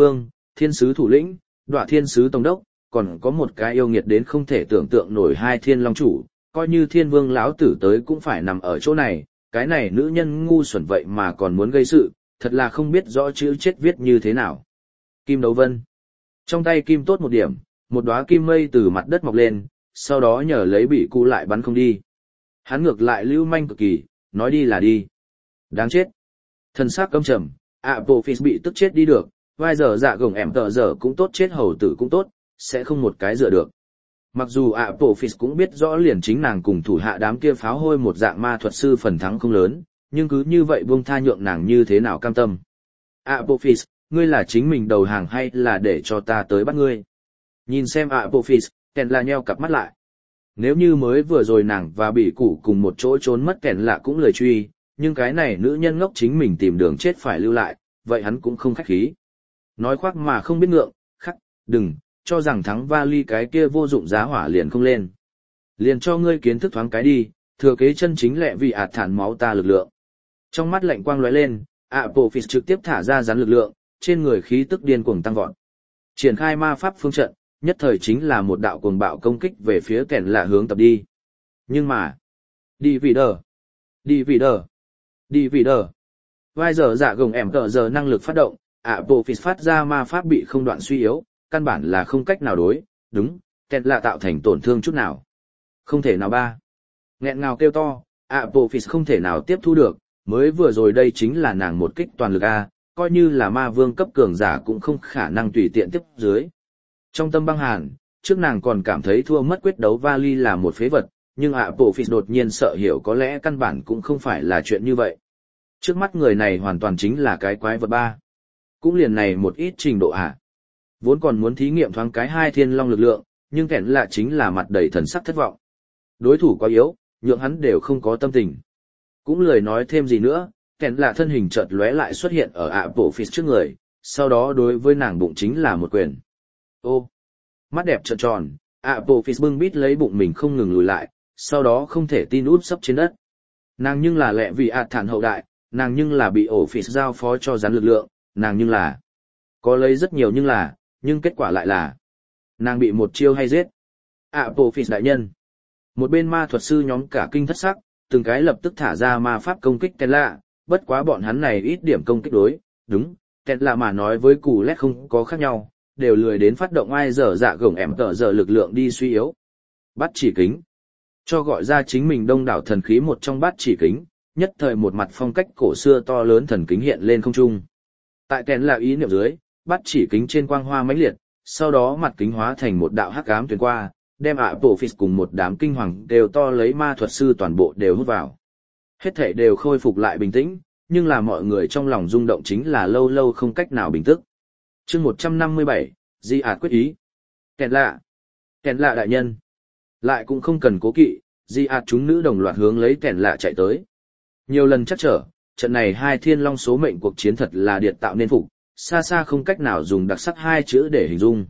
thiên sứ thủ lĩnh, đọa thiên sứ tổng đốc, còn có một cái yêu nghiệt đến không thể tưởng tượng nổi hai thiên long chủ, coi như thiên vương lão tử tới cũng phải nằm ở chỗ này, cái này nữ nhân ngu xuẩn vậy mà còn muốn gây sự, thật là không biết rõ chữ chết viết như thế nào. Kim Đấu Vân. Trong tay kim tốt một điểm, một đóa kim mây từ mặt đất mọc lên, sau đó nhờ lấy bị cụ lại bắn không đi. Hắn ngược lại lưu manh cực kỳ, nói đi là đi. Đáng chết. Thần sắc căm trầm, Apophis bị tức chết đi được, vai giờ dạ gồng ẻm tờ giờ cũng tốt chết hầu tử cũng tốt, sẽ không một cái dựa được. Mặc dù Apophis cũng biết rõ liền chính nàng cùng thủ hạ đám kia pháo hôi một dạng ma thuật sư phần thắng không lớn, nhưng cứ như vậy buông tha nhượng nàng như thế nào cam tâm. Apophis, ngươi là chính mình đầu hàng hay là để cho ta tới bắt ngươi? Nhìn xem Apophis, kèn là nheo cặp mắt lại. Nếu như mới vừa rồi nàng và bị cụ cùng một chỗ trốn mất kèn lạ cũng lời truy, nhưng cái này nữ nhân ngốc chính mình tìm đường chết phải lưu lại, vậy hắn cũng không khách khí. Nói khoác mà không biết ngượng, khắc, đừng, cho rằng thắng vali cái kia vô dụng giá hỏa liền không lên. Liền cho ngươi kiến thức thoáng cái đi, thừa kế chân chính lẹ vì ạt thản máu ta lực lượng. Trong mắt lạnh quang lóe lên, Apophis trực tiếp thả ra rắn lực lượng, trên người khí tức điên cuồng tăng vọt. Triển khai ma pháp phương trận, nhất thời chính là một đạo cuồng bạo công kích về phía kèn lạ hướng tập đi. Nhưng mà, đi vì đờ, đi vì đờ, đi vì đờ. Vai giờ dạ gồng ẻm tờ giờ năng lực phát động, Apophis phát ra ma pháp bị không đoạn suy yếu, căn bản là không cách nào đối, đúng, kèn lạ tạo thành tổn thương chút nào. Không thể nào ba. Nghẹn ngào kêu to, Apophis không thể nào tiếp thu được, mới vừa rồi đây chính là nàng một kích toàn lực A, coi như là ma vương cấp cường giả cũng không khả năng tùy tiện tiếp dưới. Trong tâm băng hàn, trước nàng còn cảm thấy thua mất quyết đấu vali là một phế vật, nhưng Apophis đột nhiên sợ hiểu có lẽ căn bản cũng không phải là chuyện như vậy. Trước mắt người này hoàn toàn chính là cái quái vật ba. Cũng liền này một ít trình độ ạ. À. Vốn còn muốn thí nghiệm thoáng cái hai thiên long lực lượng, nhưng kẻn lạ chính là mặt đầy thần sắc thất vọng. Đối thủ quá yếu, nhượng hắn đều không có tâm tình. Cũng lười nói thêm gì nữa, kẻn lạ thân hình chợt lóe lại xuất hiện ở Apophis trước người, sau đó đối với nàng bụng chính là một quyền. Ô, mắt đẹp trợn tròn, Apophis bưng bít lấy bụng mình không ngừng lùi lại, sau đó không thể tin úp sấp trên đất. Nàng nhưng là lẹ vì ạt thản hậu đại, nàng nhưng là bị Apophis giao phó cho rắn lực lượng, nàng nhưng là có lấy rất nhiều nhưng là, nhưng kết quả lại là nàng bị một chiêu hay giết. Apophis đại nhân. Một bên ma thuật sư nhóm cả kinh thất sắc, từng cái lập tức thả ra ma pháp công kích kèn lạ, bất quá bọn hắn này ít điểm công kích đối, đúng, kèn lạ mà nói với cù lét không có khác nhau, đều lười đến phát động ai dở dạ gồng ẻm tợ giờ lực lượng đi suy yếu. Bắt chỉ kính. Cho gọi ra chính mình đông đảo thần khí một trong bát chỉ kính, nhất thời một mặt phong cách cổ xưa to lớn thần kính hiện lên không trung. Tại kèn lạ ý niệm dưới, bát chỉ kính trên quang hoa mãnh liệt, sau đó mặt kính hóa thành một đạo hắc ám truyền qua, đem Apophis cùng một đám kinh hoàng đều to lấy ma thuật sư toàn bộ đều hút vào. Hết thảy đều khôi phục lại bình tĩnh, nhưng là mọi người trong lòng rung động chính là lâu lâu không cách nào bình tức. Chương một trăm năm mươi bảy, Di ạt quyết ý. Kèn lạ. Kèn lạ đại nhân. Lại cũng không cần cố kỵ, Di ạt chúng nữ đồng loạt hướng lấy kèn lạ chạy tới. Nhiều lần chắc trở, trận này hai thiên long số mệnh cuộc chiến thật là điệt tạo nên phục, xa xa không cách nào dùng đặc sắc hai chữ để hình dung.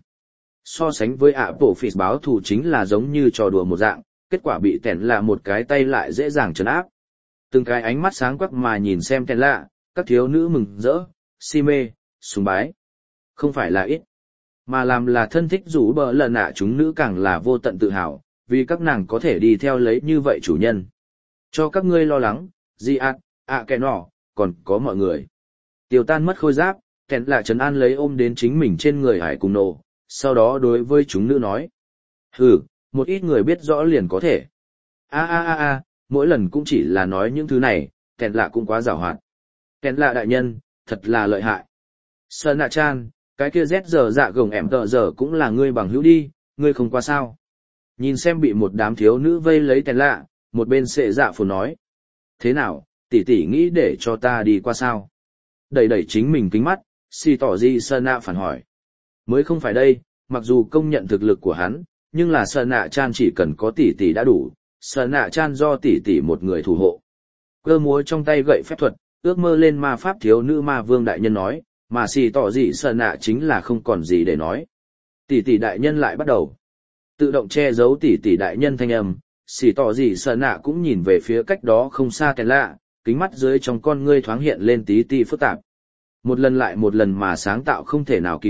So sánh với Apophis báo thù chính là giống như trò đùa một dạng, kết quả bị kèn lạ một cái tay lại dễ dàng trấn áp. Từng cái ánh mắt sáng quắc mà nhìn xem kèn lạ, các thiếu nữ mừng rỡ, si mê, sùng bái. Không phải là ít, mà làm là thân thích rủ bờ lần ạ chúng nữ càng là vô tận tự hào, vì các nàng có thể đi theo lấy như vậy chủ nhân. Cho các ngươi lo lắng, Di ạt, ạ kẻ nọ, còn có mọi người. Tiêu tan mất khôi giáp, kèn lạ trấn an lấy ôm đến chính mình trên người hải cùng nổ, sau đó đối với chúng nữ nói. Hừ, một ít người biết rõ liền có thể. A a a a, mỗi lần cũng chỉ là nói những thứ này, kèn lạ cũng quá giàu hoạt. Kèn lạ đại nhân, thật là lợi hại. Sơn nạ chan, cái kia rét giờ dạ gồng ẻm tợ giờ cũng là ngươi bằng hữu đi, ngươi không qua sao. Nhìn xem bị một đám thiếu nữ vây lấy kèn lạ, một bên sệ dạ phồn nói. Thế nào, tỷ tỷ nghĩ để cho ta đi qua sao? Đẩy đẩy chính mình kính mắt, xì tỏ gì Sơn nạ phản hỏi. Mới không phải đây, mặc dù công nhận thực lực của hắn, nhưng là Sơn nạ chan chỉ cần có tỷ tỷ đã đủ, Sơn nạ chan do tỷ tỷ một người thủ hộ. Cơ múa trong tay gậy phép thuật, ước mơ lên ma pháp thiếu nữ ma vương đại nhân nói, mà xì tỏ gì Sơn nạ chính là không còn gì để nói. Tỷ tỷ đại nhân lại bắt đầu. Tự động che giấu tỷ tỷ đại nhân thanh âm, xì tỏ gì Sơn nạ cũng nhìn về phía cách đó không xa kèn lạ, kính mắt dưới trong con ngươi thoáng hiện lên tí ti phức tạp. Một lần lại một lần mà sáng tạo không thể nào kỳ tích,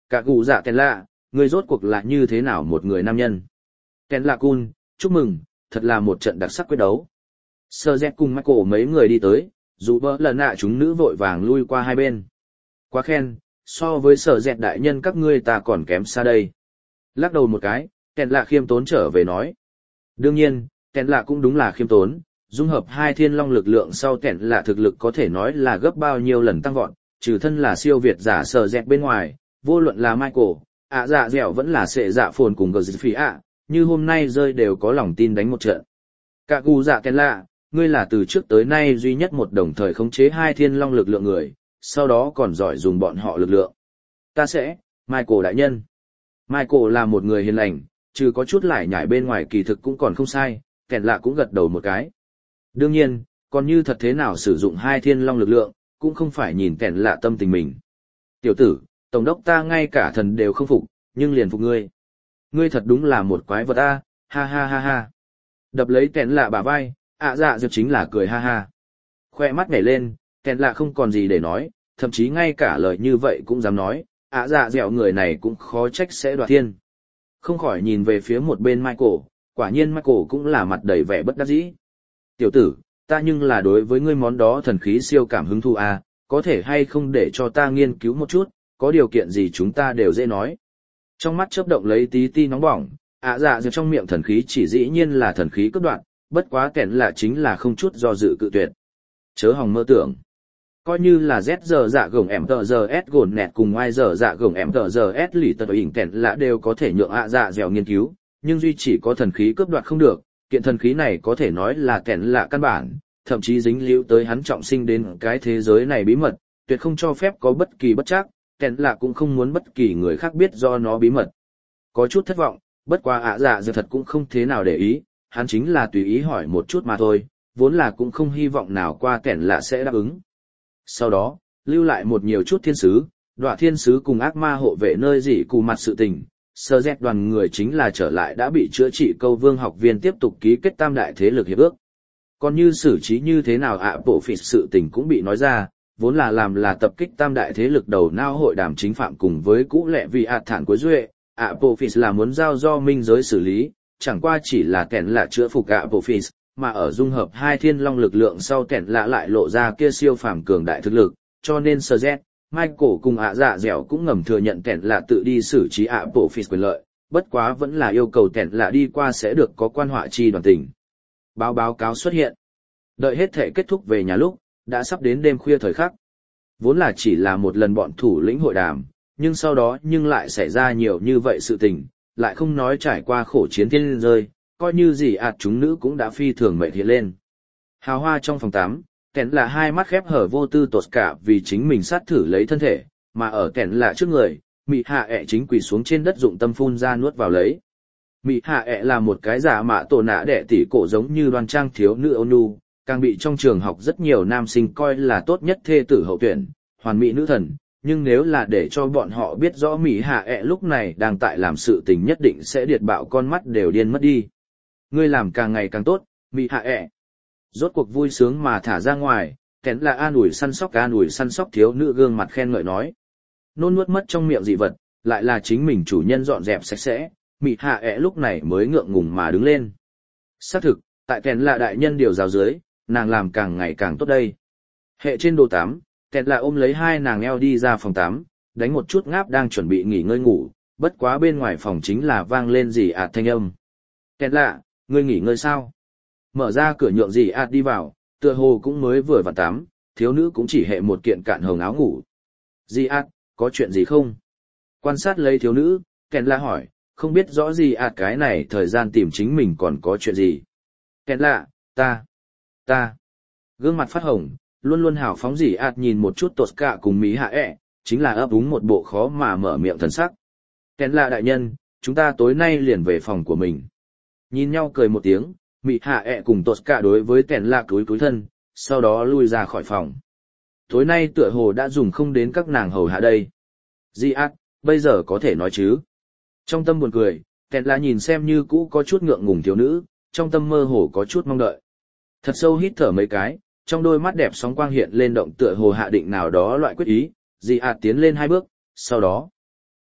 Cả cụ dạ kèn lạ, ngươi rốt cuộc là như thế nào một người nam nhân. Kèn lạ cun, chúc mừng, thật là một trận đặc sắc quyết đấu. Sơ dẹt cùng Michael mấy người đi tới, dù bỡ lần nạ chúng nữ vội vàng lui qua hai bên. Quá khen, so với sở dẹt đại nhân các ngươi ta còn kém xa đây. Lắc đầu một cái, kèn lạ khiêm tốn trở về nói. Đương nhiên, kèn lạ cũng đúng là khiêm tốn, dung hợp hai thiên long lực lượng sau kèn lạ thực lực có thể nói là gấp bao nhiêu lần tăng vọt, trừ thân là siêu việt giả sở dẹt bên ngoài, vô luận là Michael, ạ dạ dẻo vẫn là sệ dạ phồn cùng gờ phí ạ, như hôm nay rơi đều có lòng tin đánh một trận. Cả cụ dạ kèn lạ, ngươi là từ trước tới nay duy nhất một đồng thời khống chế hai thiên long lực lượng người, sau đó còn giỏi dùng bọn họ lực lượng. Ta sẽ, Michael đại nhân. Michael là một người hiền lành, trừ có chút lải nhải bên ngoài kỳ thực cũng còn không sai, kèn lạ cũng gật đầu một cái. Đương nhiên, còn như thật thế nào sử dụng hai thiên long lực lượng, cũng không phải nhìn kèn lạ tâm tình mình. Tiểu tử, tổng đốc ta ngay cả thần đều không phục, nhưng liền phục ngươi. Ngươi thật đúng là một quái vật a, ha ha ha ha. Đập lấy kèn lạ bả vai, ạ dạ dược chính là cười ha ha. Khoe mắt nhảy lên, kèn lạ không còn gì để nói, thậm chí ngay cả lời như vậy cũng dám nói, ạ dạ dẻo người này cũng khó trách sẽ đoạt thiên. Không khỏi nhìn về phía một bên Michael, quả nhiên Michael cũng là mặt đầy vẻ bất đắc dĩ. Tiểu tử, ta nhưng là đối với ngươi món đó thần khí siêu cảm hứng thú à, có thể hay không để cho ta nghiên cứu một chút, có điều kiện gì chúng ta đều dễ nói. Trong mắt chớp động lấy tí ti nóng bỏng, ạ dạ dẻo trong miệng thần khí chỉ dĩ nhiên là thần khí cấp đoạn, bất quá kèn là chính là không chút do dự cự tuyệt. Chớ hòng mơ tưởng. Coi như là Z giờ dạ gồng em tờ giờ S gồn nẹt cùng Y giờ dạ gồng em tờ giờ S lì tờ ỉnh kèn lạ đều có thể nhượng ạ dạ dẻo nghiên cứu, nhưng duy chỉ có thần khí cướp đoạt không được, kiện thần khí này có thể nói là kèn lạ căn bản, thậm chí dính líu tới hắn trọng sinh đến cái thế giới này bí mật, tuyệt không cho phép có bất kỳ bất chắc, kèn lạ cũng không muốn bất kỳ người khác biết do nó bí mật. Có chút thất vọng, bất quá ạ dạ dẻo thật cũng không thế nào để ý, hắn chính là tùy ý hỏi một chút mà thôi, vốn là cũng không hy vọng nào qua kèn lạ sẽ đáp ứng. Sau đó, lưu lại một nhiều chút thiên sứ, đọa thiên sứ cùng ác ma hộ vệ nơi dị cù mặt sự tình, sơ dẹt đoàn người chính là trở lại đã bị chữa trị câu vương học viên tiếp tục ký kết tam đại thế lực hiệp ước. Còn như xử trí như thế nào ạ bộ phỉ sự tình cũng bị nói ra, vốn là làm là tập kích tam đại thế lực đầu nao hội đàm chính phạm cùng với cũ lệ vì ạ thản cuối duệ, ạ bộ phỉ là muốn giao do minh giới xử lý, chẳng qua chỉ là kẻn là chữa phục ạ bộ phỉ, mà ở dung hợp hai thiên long lực lượng sau kẻn lạ lại lộ ra kia siêu phàm cường đại thực lực, cho nên sơ dẹt, Michael cùng ạ dạ dẻo cũng ngầm thừa nhận kẻn lạ tự đi xử trí ạ bộ phỉ quyền lợi, bất quá vẫn là yêu cầu kẻn lạ đi qua sẽ được có quan họa chi đoàn tình. Báo báo cáo xuất hiện. Đợi hết thể kết thúc về nhà lúc, đã sắp đến đêm khuya thời khắc. Vốn là chỉ là một lần bọn thủ lĩnh hội đàm, nhưng sau đó nhưng lại xảy ra nhiều như vậy sự tình, lại không nói trải qua khổ chiến thiên rơi, coi như gì ạt chúng nữ cũng đã phi thường mệt hiện lên. Hào hoa trong phòng tắm, kẻn là hai mắt khép hở vô tư tột cả vì chính mình sát thử lấy thân thể, mà ở kẻn là trước người, mị hạ ẹ chính quỳ xuống trên đất dụng tâm phun ra nuốt vào lấy. Mị hạ ẹ là một cái giả mạ tổ nạ đệ tỷ cổ giống như đoan trang thiếu nữ ôn nhu, càng bị trong trường học rất nhiều nam sinh coi là tốt nhất thê tử hậu tuyển, hoàn mỹ nữ thần. Nhưng nếu là để cho bọn họ biết rõ Mỹ Hạ ẹ lúc này đang tại làm sự tình nhất định sẽ điệt bạo con mắt đều điên mất đi. Ngươi làm càng ngày càng tốt, Mỹ Hạ ẹ. Rốt cuộc vui sướng mà thả ra ngoài, kén là an ủi săn sóc an ủi săn sóc thiếu nữ gương mặt khen ngợi nói. Nôn nuốt mất trong miệng dị vật, lại là chính mình chủ nhân dọn dẹp sạch sẽ, Mỹ Hạ ẹ lúc này mới ngượng ngùng mà đứng lên. Xác thực, tại kén là đại nhân điều giáo dưới, nàng làm càng ngày càng tốt đây. Hệ trên đồ tắm. Kẹt là ôm lấy hai nàng eo đi ra phòng tắm, đánh một chút ngáp đang chuẩn bị nghỉ ngơi ngủ, bất quá bên ngoài phòng chính là vang lên dì ạt thanh âm. Kẹt lạ, ngươi nghỉ ngơi sao? Mở ra cửa nhượng dì ạt đi vào, tựa hồ cũng mới vừa vào tắm, thiếu nữ cũng chỉ hệ một kiện cạn hồng áo ngủ. Dì ạt, có chuyện gì không? Quan sát lấy thiếu nữ, kẹt lạ hỏi, không biết rõ dì ạt cái này thời gian tìm chính mình còn có chuyện gì. Kẹt lạ, ta, ta, gương mặt phát hồng. Luôn luôn hào phóng gì ạt nhìn một chút tột cả cùng Mỹ Hạ ẹ, chính là ấp úng một bộ khó mà mở miệng thần sắc. Kén là đại nhân, chúng ta tối nay liền về phòng của mình. Nhìn nhau cười một tiếng, Mỹ Hạ ẹ cùng tột cả đối với kén là túi túi thân, sau đó lui ra khỏi phòng. Tối nay tựa hồ đã dùng không đến các nàng hầu hạ đây. Di ạt, bây giờ có thể nói chứ. Trong tâm buồn cười, kén là nhìn xem như cũ có chút ngượng ngùng thiếu nữ, trong tâm mơ hồ có chút mong đợi. Thật sâu hít thở mấy cái. Trong đôi mắt đẹp sóng quang hiện lên động tựa hồ hạ định nào đó loại quyết ý, dị ạt tiến lên hai bước, sau đó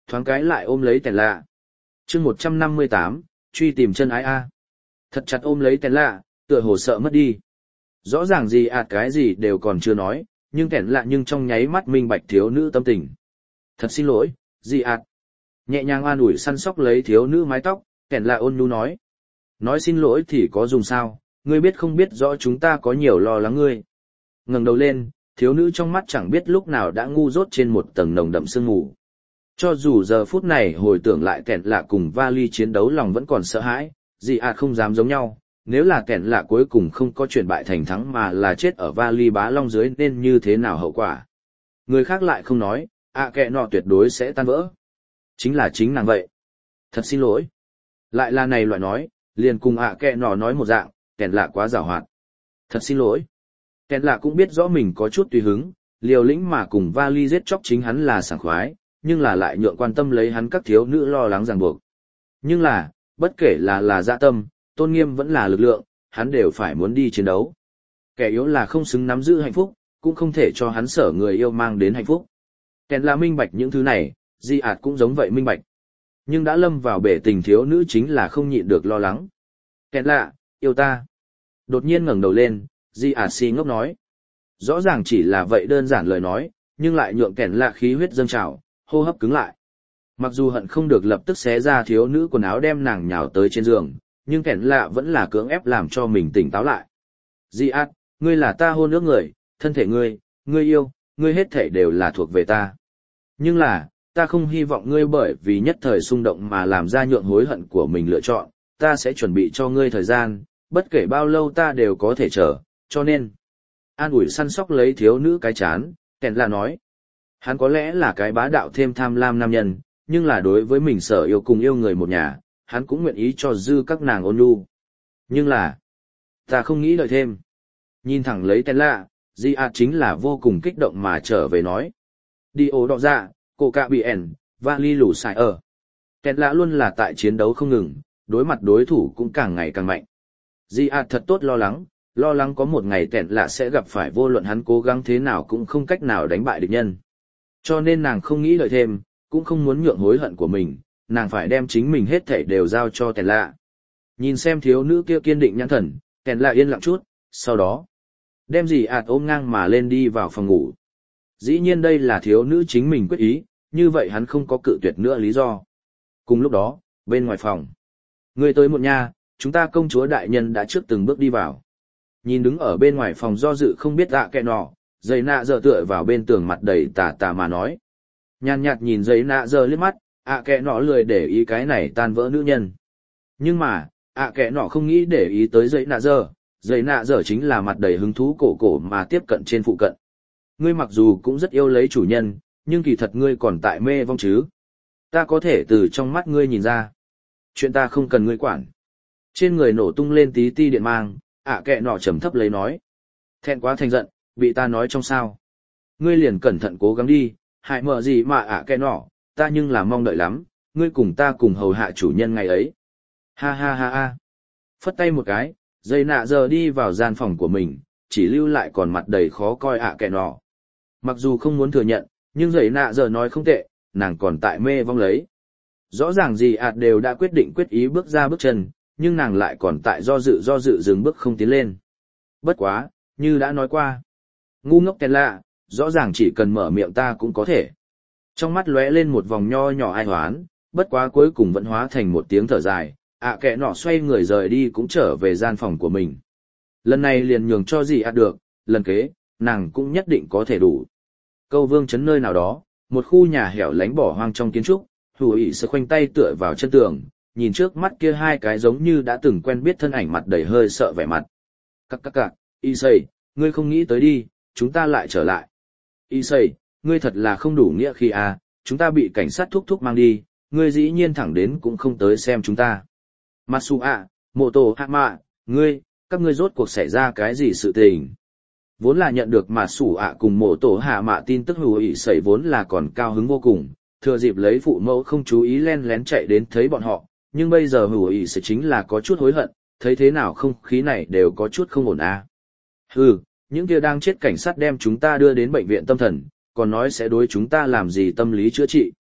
Thoáng cái lại ôm lấy tèn lạ. chương một trăm năm mươi tám, truy tìm chân ái a. Thật chặt ôm lấy tèn lạ, tựa hồ sợ mất đi. Rõ ràng gì ạt cái gì đều còn chưa nói, nhưng tèn lạ nhưng trong nháy mắt minh bạch thiếu nữ tâm tình. Thật xin lỗi, gì ạt. Nhẹ nhàng an ủi săn sóc lấy thiếu nữ mái tóc, tèn lạ ôn nhu nói. Nói xin lỗi thì có dùng sao, ngươi biết không biết rõ chúng ta có nhiều lo lắng ngươi. Ngẩng đầu lên, thiếu nữ trong mắt chẳng biết lúc nào đã ngu dốt trên một tầng nồng đậm sương mù. Cho dù giờ phút này hồi tưởng lại kẻn lạ cùng vali chiến đấu lòng vẫn còn sợ hãi, gì à không dám giống nhau, nếu là kẻn lạ cuối cùng không có chuyển bại thành thắng mà là chết ở vali bá long dưới nên như thế nào hậu quả. Người khác lại không nói, ạ à kẹ nọ tuyệt đối sẽ tan vỡ. Chính là chính nàng vậy. Thật xin lỗi. Lại là này loại nói, liền cùng ạ à kẹ nọ nói một dạng, kẻn lạ quá giàu hoạt. Thật xin lỗi. Kẻn lạ cũng biết rõ mình có chút tùy hứng, liều lĩnh mà cùng vali giết chóc chính hắn là sảng khoái, nhưng là lại nhượng quan tâm lấy hắn các thiếu nữ lo lắng ràng buộc. Nhưng là, bất kể là là dạ tâm, tôn nghiêm vẫn là lực lượng, hắn đều phải muốn đi chiến đấu. Kẻ yếu là không xứng nắm giữ hạnh phúc, cũng không thể cho hắn sở người yêu mang đến hạnh phúc. Kèn là minh bạch những thứ này, di ạt cũng giống vậy minh bạch. Nhưng đã lâm vào bể tình thiếu nữ chính là không nhịn được lo lắng. Kèn lạ, yêu ta. Đột nhiên ngẩng đầu lên, di ạt si ngốc nói. Rõ ràng chỉ là vậy đơn giản lời nói, nhưng lại nhượng kèn lạ khí huyết dâng trào, hô hấp cứng lại. Mặc dù hận không được lập tức xé ra thiếu nữ quần áo đem nàng nhào tới trên giường, nhưng kẻn lạ vẫn là cưỡng ép làm cho mình tỉnh táo lại. Di ạt, ngươi là ta hôn ước người, thân thể ngươi, ngươi yêu, ngươi hết thể đều là thuộc về ta. Nhưng là, ta không hy vọng ngươi bởi vì nhất thời xung động mà làm ra nhượng hối hận của mình lựa chọn, ta sẽ chuẩn bị cho ngươi thời gian, bất kể bao lâu ta đều có thể chờ, cho nên. An ủi săn sóc lấy thiếu nữ cái chán, kẻn lạ nói. Hắn có lẽ là cái bá đạo thêm tham lam nam nhân, nhưng là đối với mình sở yêu cùng yêu người một nhà, hắn cũng nguyện ý cho dư các nàng ôn nhu. Nhưng là, ta không nghĩ đợi thêm. Nhìn thẳng lấy tên lạ, Di ạt chính là vô cùng kích động mà trở về nói. Đi ố đọ dạ, cổ cạ bị ẻn, và ly lủ xài ở. Tên lạ luôn là tại chiến đấu không ngừng, đối mặt đối thủ cũng càng ngày càng mạnh. Di ạt thật tốt lo lắng, lo lắng có một ngày tên lạ sẽ gặp phải vô luận hắn cố gắng thế nào cũng không cách nào đánh bại địch nhân. Cho nên nàng không nghĩ đợi thêm, cũng không muốn nhượng hối hận của mình, nàng phải đem chính mình hết thảy đều giao cho Tèn Lạ. Nhìn xem thiếu nữ kia kiên định nhãn thần, Tèn Lạ yên lặng chút, sau đó, đem dì ạt ôm ngang mà lên đi vào phòng ngủ. Dĩ nhiên đây là thiếu nữ chính mình quyết ý, như vậy hắn không có cự tuyệt nữa lý do. Cùng lúc đó, bên ngoài phòng, người tới một nha, chúng ta công chúa đại nhân đã trước từng bước đi vào. Nhìn đứng ở bên ngoài phòng do dự không biết dạ kẹ nọ, giấy nạ giờ tựa vào bên tường mặt đầy tà tà mà nói. Nhàn nhạt nhìn giấy nạ giờ liếc mắt, ạ kẹ nọ lười để ý cái này tan vỡ nữ nhân. Nhưng mà, ạ kẹ nọ không nghĩ để ý tới giấy nạ giờ, giấy nạ giờ chính là mặt đầy hứng thú cổ cổ mà tiếp cận trên phụ cận. Ngươi mặc dù cũng rất yêu lấy chủ nhân, nhưng kỳ thật ngươi còn tại mê vong chứ. Ta có thể từ trong mắt ngươi nhìn ra. Chuyện ta không cần ngươi quản. Trên người nổ tung lên tí ti điện mang, ạ kẹ nọ trầm thấp lấy nói. Thẹn quá thành giận, bị ta nói trong sao. Ngươi liền cẩn thận cố gắng đi, hại mở gì mà ạ kẹ nọ, ta nhưng là mong đợi lắm, ngươi cùng ta cùng hầu hạ chủ nhân ngày ấy. Ha ha ha ha. Phất tay một cái, dây nạ giờ đi vào gian phòng của mình, chỉ lưu lại còn mặt đầy khó coi ạ kẹ nọ. Mặc dù không muốn thừa nhận, nhưng dây nạ giờ nói không tệ, nàng còn tại mê vong lấy. Rõ ràng gì ạt đều đã quyết định quyết ý bước ra bước chân, nhưng nàng lại còn tại do dự do dự dừng bước không tiến lên. Bất quá, như đã nói qua. Ngu ngốc Tèn Lạ, rõ ràng chỉ cần mở miệng ta cũng có thể. Trong mắt lóe lên một vòng nho nhỏ ai hoán, bất quá cuối cùng vẫn hóa thành một tiếng thở dài, ạ kệ nọ xoay người rời đi cũng trở về gian phòng của mình. Lần này liền nhường cho gì ạt được, lần kế, nàng cũng nhất định có thể đủ. Câu vương chấn nơi nào đó, một khu nhà hẻo lánh bỏ hoang trong kiến trúc, hù ỉ sơ khoanh tay tựa vào chân tường, nhìn trước mắt kia hai cái giống như đã từng quen biết thân ảnh mặt đầy hơi sợ vẻ mặt. Các các các, y xây, ngươi không nghĩ tới đi, chúng ta lại trở lại. Y xây, ngươi thật là không đủ nghĩa khi à, chúng ta bị cảnh sát thúc thúc mang đi, ngươi dĩ nhiên thẳng đến cũng không tới xem chúng ta. Matsu ạ, mộ tổ hạ mạ, ngươi, các ngươi rốt cuộc xảy ra cái gì sự tình. Vốn là nhận được Matsu ạ cùng mộ tổ hạ mạ tin tức hữu ý xảy vốn là còn cao hứng vô cùng, thừa dịp lấy phụ mẫu không chú ý len lén chạy đến thấy bọn họ, nhưng bây giờ hữu ý xảy chính là có chút hối hận, thấy thế nào không khí này đều có chút không ổn à. Hừ, những kia đang chết cảnh sát đem chúng ta đưa đến bệnh viện tâm thần, còn nói sẽ đối chúng ta làm gì tâm lý chữa trị.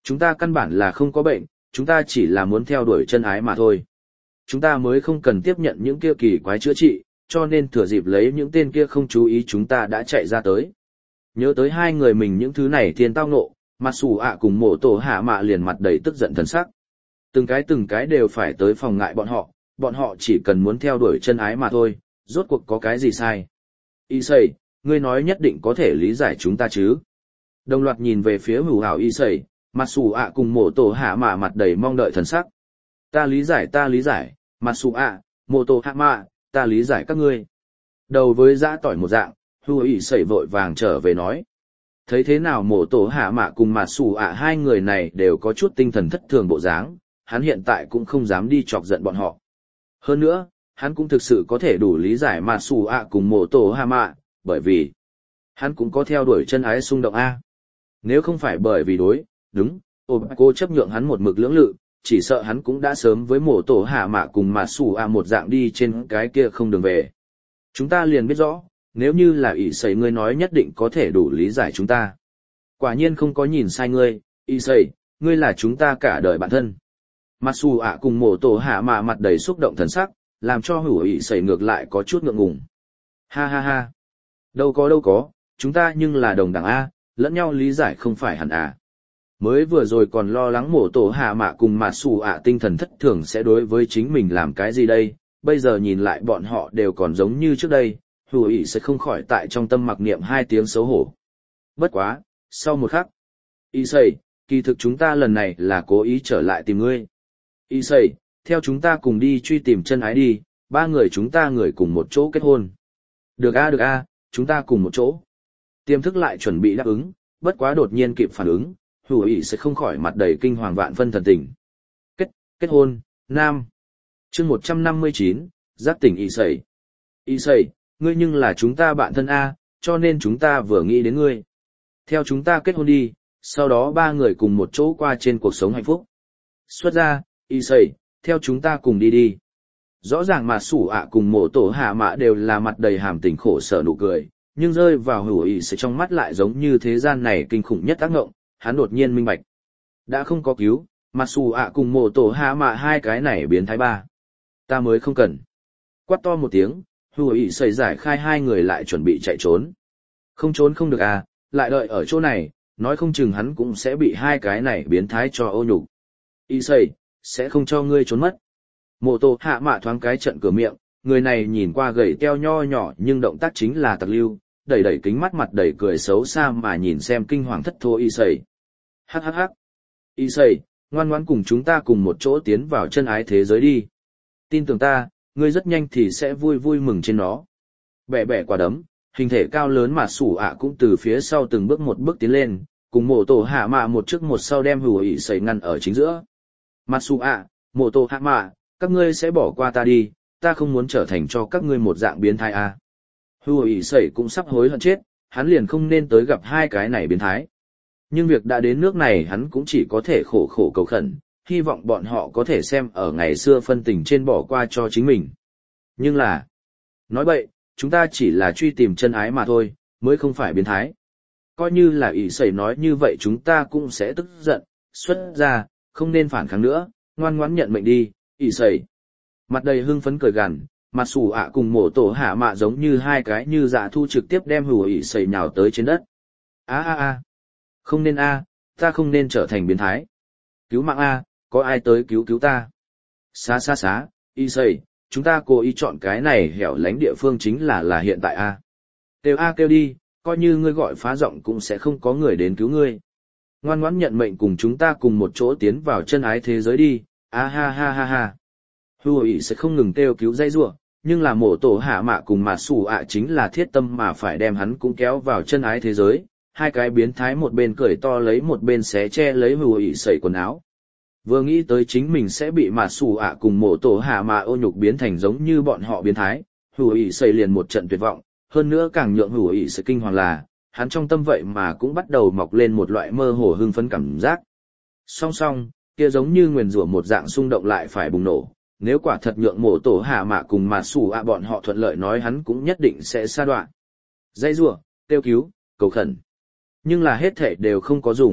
Chúng ta căn bản là không có bệnh, chúng ta chỉ là muốn theo đuổi chân ái mà thôi. Chúng ta mới không cần tiếp nhận những kia kỳ quái chữa trị, cho nên thừa dịp lấy những tên kia không chú ý chúng ta đã chạy ra tới. Nhớ tới hai người mình những thứ này thiên tao nộ, mặt xù ạ cùng mộ tổ hạ mạ liền mặt đầy tức giận thần sắc. Từng cái từng cái đều phải tới phòng ngại bọn họ, bọn họ chỉ cần muốn theo đuổi chân ái mà thôi, rốt cuộc có cái gì sai. Y sầy, ngươi nói nhất định có thể lý giải chúng ta chứ. Đồng loạt nhìn về phía hữu hảo y sầy, mặt xù ạ cùng mộ tổ hạ mạ mặt đầy mong đợi thần sắc. Ta lý giải ta lý giải, mặt xù ạ, mộ tổ hạ mạ, ta lý giải các ngươi. Đầu với dã tỏi một dạng, hữu y sầy vội vàng trở về nói. Thấy thế nào mộ tổ hạ mạ cùng mặt xù ạ hai người này đều có chút tinh thần thất thường bộ dáng, hắn hiện tại cũng không dám đi chọc giận bọn họ. Hơn nữa, hắn cũng thực sự có thể đủ lý giải mặt xù ạ cùng mộ tổ hạ mạ, bởi vì hắn cũng có theo đuổi chân ái xung động A. Nếu không phải bởi vì đối, đúng, ôm cô chấp nhượng hắn một mực lưỡng lự, chỉ sợ hắn cũng đã sớm với mộ tổ hạ mạ cùng mặt xù ạ một dạng đi trên cái kia không đường về. Chúng ta liền biết rõ, nếu như là ỷ sầy ngươi nói nhất định có thể đủ lý giải chúng ta. Quả nhiên không có nhìn sai ngươi, ỷ sầy, ngươi là chúng ta cả đời bản thân. Mặt xù ạ cùng mộ tổ hạ mạ mặt đầy xúc động thần sắc, làm cho hữu ỷ sầy ngược lại có chút ngượng ngùng. Ha ha ha. Đâu có đâu có, chúng ta nhưng là đồng đẳng A, lẫn nhau lý giải không phải hẳn à. Mới vừa rồi còn lo lắng mộ tổ hạ mạ cùng mặt xù ạ tinh thần thất thường sẽ đối với chính mình làm cái gì đây, bây giờ nhìn lại bọn họ đều còn giống như trước đây, hữu ỷ sẽ không khỏi tại trong tâm mặc niệm hai tiếng xấu hổ. Bất quá, sau một khắc, y sầy, kỳ thực chúng ta lần này là cố ý trở lại tìm ngươi. Y sầy, theo chúng ta cùng đi truy tìm chân ái đi, ba người chúng ta người cùng một chỗ kết hôn. Được a được a, chúng ta cùng một chỗ. Tiềm thức lại chuẩn bị đáp ứng, bất quá đột nhiên kịp phản ứng, hữu ỷ sẽ không khỏi mặt đầy kinh hoàng vạn phân thần tình. Kết, kết hôn, nam. Chương một trăm năm mươi chín, giác tỉnh y sầy. Y sầy, ngươi nhưng là chúng ta bạn thân A, cho nên chúng ta vừa nghĩ đến ngươi. Theo chúng ta kết hôn đi, sau đó ba người cùng một chỗ qua trên cuộc sống hạnh phúc. Xuất ra, y sầy, theo chúng ta cùng đi đi. Rõ ràng mà sủ ạ cùng mộ tổ hạ mạ đều là mặt đầy hàm tình khổ sở nụ cười, nhưng rơi vào hữu ý sẽ trong mắt lại giống như thế gian này kinh khủng nhất tác ngộng, hắn đột nhiên minh bạch. Đã không có cứu, mà sủ ạ cùng mộ tổ hạ mạ hai cái này biến thái ba. Ta mới không cần. Quát to một tiếng, hữu ý xảy giải khai hai người lại chuẩn bị chạy trốn. Không trốn không được à, lại đợi ở chỗ này, nói không chừng hắn cũng sẽ bị hai cái này biến thái cho ô nhục. Y xây, sẽ không cho ngươi trốn mất. Mộ tổ hạ mạ thoáng cái trận cửa miệng, người này nhìn qua gầy teo nho nhỏ nhưng động tác chính là tặc lưu, đẩy đẩy kính mắt mặt đầy cười xấu xa mà nhìn xem kinh hoàng thất thố y xây. Hắc hắc hắc. Y xây, ngoan ngoãn cùng chúng ta cùng một chỗ tiến vào chân ái thế giới đi. Tin tưởng ta, ngươi rất nhanh thì sẽ vui vui mừng trên nó. Bẻ bẻ quả đấm, hình thể cao lớn mà sủ ạ cũng từ phía sau từng bước một bước tiến lên, cùng mộ tổ hạ mạ một trước một sau đem hùa ỉ sẩy ngăn ở chính giữa. Mặt sủ ạ, mộ tổ hạ mạ, các ngươi sẽ bỏ qua ta đi, ta không muốn trở thành cho các ngươi một dạng biến thái à. Hùa ỉ sẩy cũng sắp hối hận chết, hắn liền không nên tới gặp hai cái này biến thái. Nhưng việc đã đến nước này hắn cũng chỉ có thể khổ khổ cầu khẩn, hy vọng bọn họ có thể xem ở ngày xưa phân tình trên bỏ qua cho chính mình. Nhưng là, nói bậy, chúng ta chỉ là truy tìm chân ái mà thôi, mới không phải biến thái. Coi như là ỷ sẩy nói như vậy chúng ta cũng sẽ tức giận, xuất ra, không nên phản kháng nữa, ngoan ngoãn nhận mệnh đi, ỷ sẩy. Mặt đầy hưng phấn cười gằn, mặt sủ ạ cùng mổ tổ hạ mạ giống như hai cái như dạ thu trực tiếp đem hùa ỷ sẩy nhào tới trên đất. A a a, không nên a, ta không nên trở thành biến thái. Cứu mạng a, có ai tới cứu cứu ta? Xá xá xá, y sẩy, chúng ta cố ý chọn cái này hẻo lánh địa phương chính là là hiện tại a. Kêu a kêu đi, coi như ngươi gọi phá giọng cũng sẽ không có người đến cứu ngươi. Ngoan ngoãn nhận mệnh cùng chúng ta cùng một chỗ tiến vào chân ái thế giới đi, a ha ha ha ha. Hùa ỷ sẽ không ngừng kêu cứu dây rủa, nhưng là mổ tổ hạ mạ cùng mà sủ ạ chính là thiết tâm mà phải đem hắn cũng kéo vào chân ái thế giới. Hai cái biến thái một bên cười to lấy một bên xé che lấy hùa ỷ sẩy quần áo. Vừa nghĩ tới chính mình sẽ bị mà sủ ạ cùng mổ tổ hạ mạ ô nhục biến thành giống như bọn họ biến thái, hùa ỷ sẩy liền một trận tuyệt vọng, hơn nữa càng nhượng hùa ỷ sẩy kinh hoàng là, hắn trong tâm vậy mà cũng bắt đầu mọc lên một loại mơ hồ hưng phấn cảm giác. Song song, kia giống như nguyền rủa một dạng xung động lại phải bùng nổ, nếu quả thật nhượng mổ tổ hạ mạ cùng mà sủ ạ bọn họ thuận lợi nói hắn cũng nhất định sẽ sa đoạn. Dây rủa, kêu cứu, cầu khẩn. Nhưng là hết thể đều không có dùng,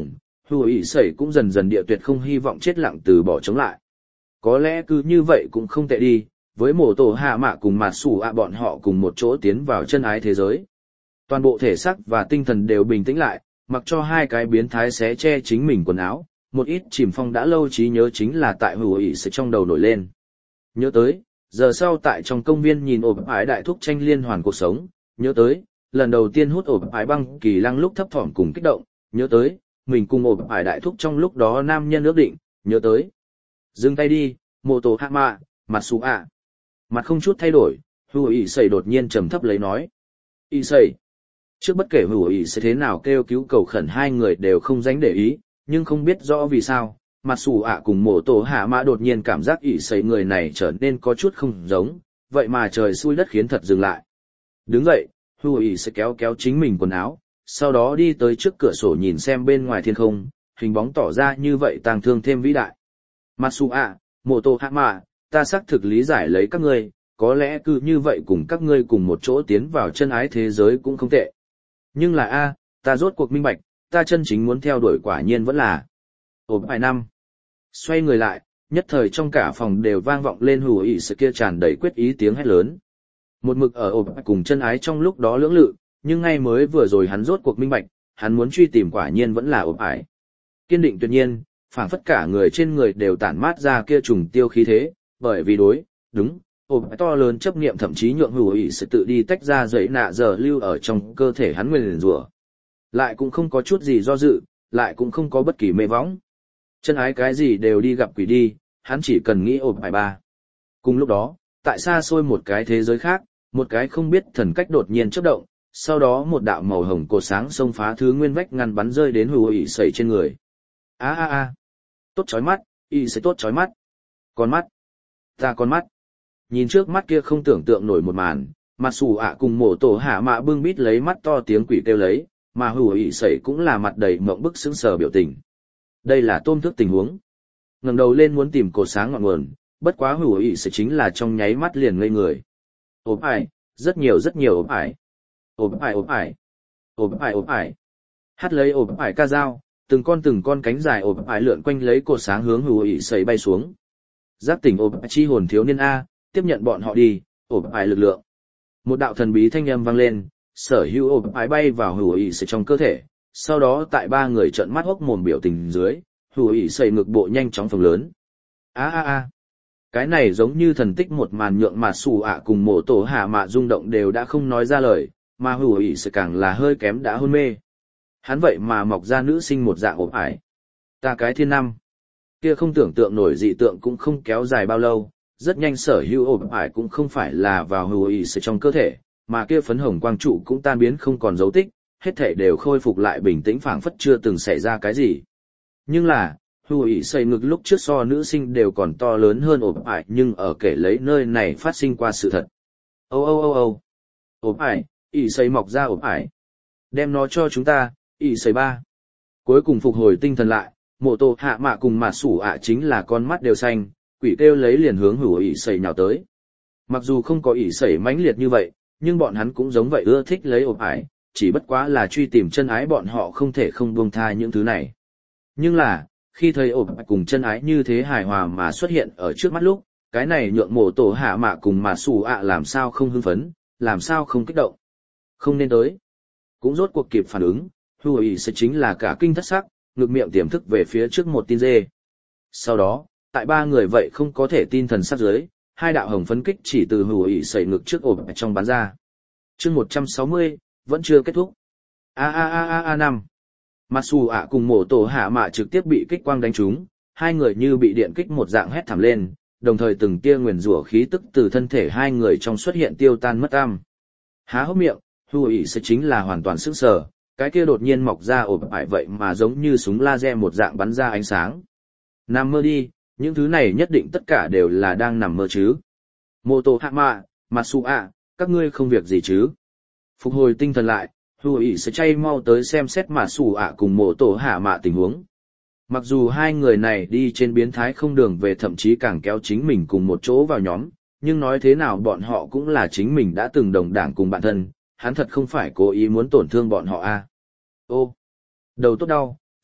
Hù ỉ sẩy cũng dần dần địa tuyệt không hy vọng chết lặng từ bỏ chống lại. Có lẽ cứ như vậy cũng không tệ đi, với mổ tổ hạ mạ cùng mạt sủ ạ bọn họ cùng một chỗ tiến vào chân ái thế giới. Toàn bộ thể xác và tinh thần đều bình tĩnh lại, mặc cho hai cái biến thái xé che chính mình quần áo, một ít chìm phong đã lâu trí nhớ chính là tại hù ỉ sẩy trong đầu nổi lên. Nhớ tới, giờ sau tại trong công viên nhìn ổ ải đại thúc tranh liên hoàn cuộc sống, nhớ tới, lần đầu tiên hút ổ ải băng kỳ lăng lúc thấp thỏm cùng kích động, nhớ tới, mình cùng ổ ải đại thúc trong lúc đó nam nhân ước định, nhớ tới. Dừng tay đi, mô tô hạ mạ, mặt xù ạ. Mặt không chút thay đổi, hù ỉ sẩy đột nhiên trầm thấp lấy nói. ỉ sẩy. Trước bất kể hù ỉ sẽ thế nào kêu cứu cầu khẩn hai người đều không dánh để ý, nhưng không biết rõ vì sao, mặt xù ạ cùng mổ tổ hạ mạ đột nhiên cảm giác ỉ sẩy người này trở nên có chút không giống, vậy mà trời xui đất khiến thật dừng lại. Đứng dậy, hù ỉ sẽ kéo kéo chính mình quần áo, sau đó đi tới trước cửa sổ nhìn xem bên ngoài thiên không, hình bóng tỏ ra như vậy tàng thương thêm vĩ đại. Mặt xù ạ, mổ tổ hạ mạ, ta xác thực lý giải lấy các ngươi, có lẽ cứ như vậy cùng các ngươi cùng một chỗ tiến vào chân ái thế giới cũng không tệ. Nhưng là a, ta rốt cuộc minh bạch, ta chân chính muốn theo đuổi quả nhiên vẫn là ổn vài năm. Xoay người lại, nhất thời trong cả phòng đều vang vọng lên hù ỉ sự kia tràn đầy quyết ý tiếng hét lớn. Một mực ở ổn cùng chân ái trong lúc đó lưỡng lự, nhưng ngay mới vừa rồi hắn rốt cuộc minh bạch, hắn muốn truy tìm quả nhiên vẫn là ổn ải. Kiên định tuyệt nhiên, phảng phất cả người trên người đều tản mát ra kia trùng tiêu khí thế, bởi vì đối, đúng, ổn to lớn chấp niệm thậm chí nhượng hù ỉ sự tự đi tách ra giấy nạ giờ lưu ở trong cơ thể hắn nguyền rủa. Lại cũng không có chút gì do dự, lại cũng không có bất kỳ mê võng. Chân ái cái gì đều đi gặp quỷ đi, hắn chỉ cần nghĩ ổn bài ba. Cùng lúc đó, tại xa xôi một cái thế giới khác, một cái không biết thần cách đột nhiên chớp động, sau đó một đạo màu hồng cột sáng xông phá thứ nguyên vách ngăn bắn rơi đến hù ỉ sẩy trên người. A a a, tốt chói mắt, y sẽ tốt chói mắt. Con mắt, ta con mắt. Nhìn trước mắt kia không tưởng tượng nổi một màn, mặt xù ạ cùng mổ tổ hạ mạ bưng bít lấy mắt to tiếng quỷ kêu lấy, mà hù ỉ sẩy cũng là mặt đầy mộng bức sững sờ biểu tình. Đây là tôm thức tình huống. Ngẩng đầu lên muốn tìm cột sáng ngọn nguồn, bất quá hù ỉ sẩy chính là trong nháy mắt liền ngây người. Ốp ải, rất nhiều rất nhiều ốp ải. Ốp ải ốp ải. Ốp ải ốp ải. Hát lấy ốp ải ca dao, từng con từng con cánh dài ốp ải lượn quanh lấy cột sáng hướng hù ỉ sẩy bay xuống. Giác tỉnh ốp ải chi hồn thiếu niên a, tiếp nhận bọn họ đi, ốp ải lực lượng. Một đạo thần bí thanh âm vang lên, sở hữu ốp ải bay vào hù ỉ sẩy trong cơ thể. Sau đó tại ba người trợn mắt hốc mồm biểu tình dưới, hù ỉ sẩy ngực bộ nhanh chóng phồng lớn. A a a, cái này giống như thần tích một màn nhượng mà xù ạ cùng mổ tổ hạ mạ rung động đều đã không nói ra lời, mà hù ỉ sẩy càng là hơi kém đã hôn mê. Hắn vậy mà mọc ra nữ sinh một dạng ốp ải. Ta cái thiên năm, kia không tưởng tượng nổi dị tượng cũng không kéo dài bao lâu, rất nhanh sở hữu ốp ải cũng không phải là vào hù ỉ sẩy trong cơ thể, mà kia phấn hồng quang trụ cũng tan biến không còn dấu tích. Hết thể đều khôi phục lại bình tĩnh phảng phất chưa từng xảy ra cái gì. Nhưng là, hù ỉ sẩy ngực lúc trước so nữ sinh đều còn to lớn hơn ốp ải nhưng ở kể lấy nơi này phát sinh qua sự thật. Âu âu âu âu, ốp ải, ỉ sẩy mọc ra ốp ải. Đem nó cho chúng ta, ỉ sẩy ba. Cuối cùng phục hồi tinh thần lại, mộ tổ hạ mạ cùng mà sủ ạ chính là con mắt đều xanh, quỷ kêu lấy liền hướng hù ỉ sẩy nhào tới. Mặc dù không có ỉ sẩy mãnh liệt như vậy, nhưng bọn hắn cũng giống vậy ưa thích lấy ốp ải. Chỉ bất quá là truy tìm chân ái bọn họ không thể không buông tha những thứ này. Nhưng là, khi thấy ổn cùng chân ái như thế hài hòa mà xuất hiện ở trước mắt lúc, cái này nhượng mổ tổ hạ mạ cùng mà xù ạ làm sao không hưng phấn, làm sao không kích động. Không nên tới. Cũng rốt cuộc kịp phản ứng, hù ỉ sẽ chính là cả kinh thất sắc, ngực miệng tiềm thức về phía trước một tin dê. Sau đó, tại ba người vậy không có thể tin thần sắc dưới, hai đạo hồng phấn kích chỉ từ hù ỉ sẩy ngực trước ổn trong bắn ra. Chương một trăm sáu mươi, vẫn chưa kết thúc. A a a a a năm. Mặt xù ạ cùng mổ tổ hạ mạ trực tiếp bị kích quang đánh trúng, hai người như bị điện kích một dạng hét thảm lên, đồng thời từng tia nguyền rủa khí tức từ thân thể hai người trong xuất hiện tiêu tan mất âm. Há hốc miệng, hù ỉ sẽ chính là hoàn toàn sức sờ, cái kia đột nhiên mọc ra ổn ải vậy mà giống như súng laser một dạng bắn ra ánh sáng. Nằm mơ đi, những thứ này nhất định tất cả đều là đang nằm mơ chứ. Mô tô hạ mạ, mặt xù ạ, các ngươi không việc gì chứ. Phục hồi tinh thần lại, hù ỉ sẽ chay mau tới xem xét mà xù ạ cùng mộ tổ hạ mạ tình huống. Mặc dù hai người này đi trên biến thái không đường về thậm chí càng kéo chính mình cùng một chỗ vào nhóm, nhưng nói thế nào bọn họ cũng là chính mình đã từng đồng đảng cùng bạn thân, hắn thật không phải cố ý muốn tổn thương bọn họ a. À. Ô, đầu tốt đau,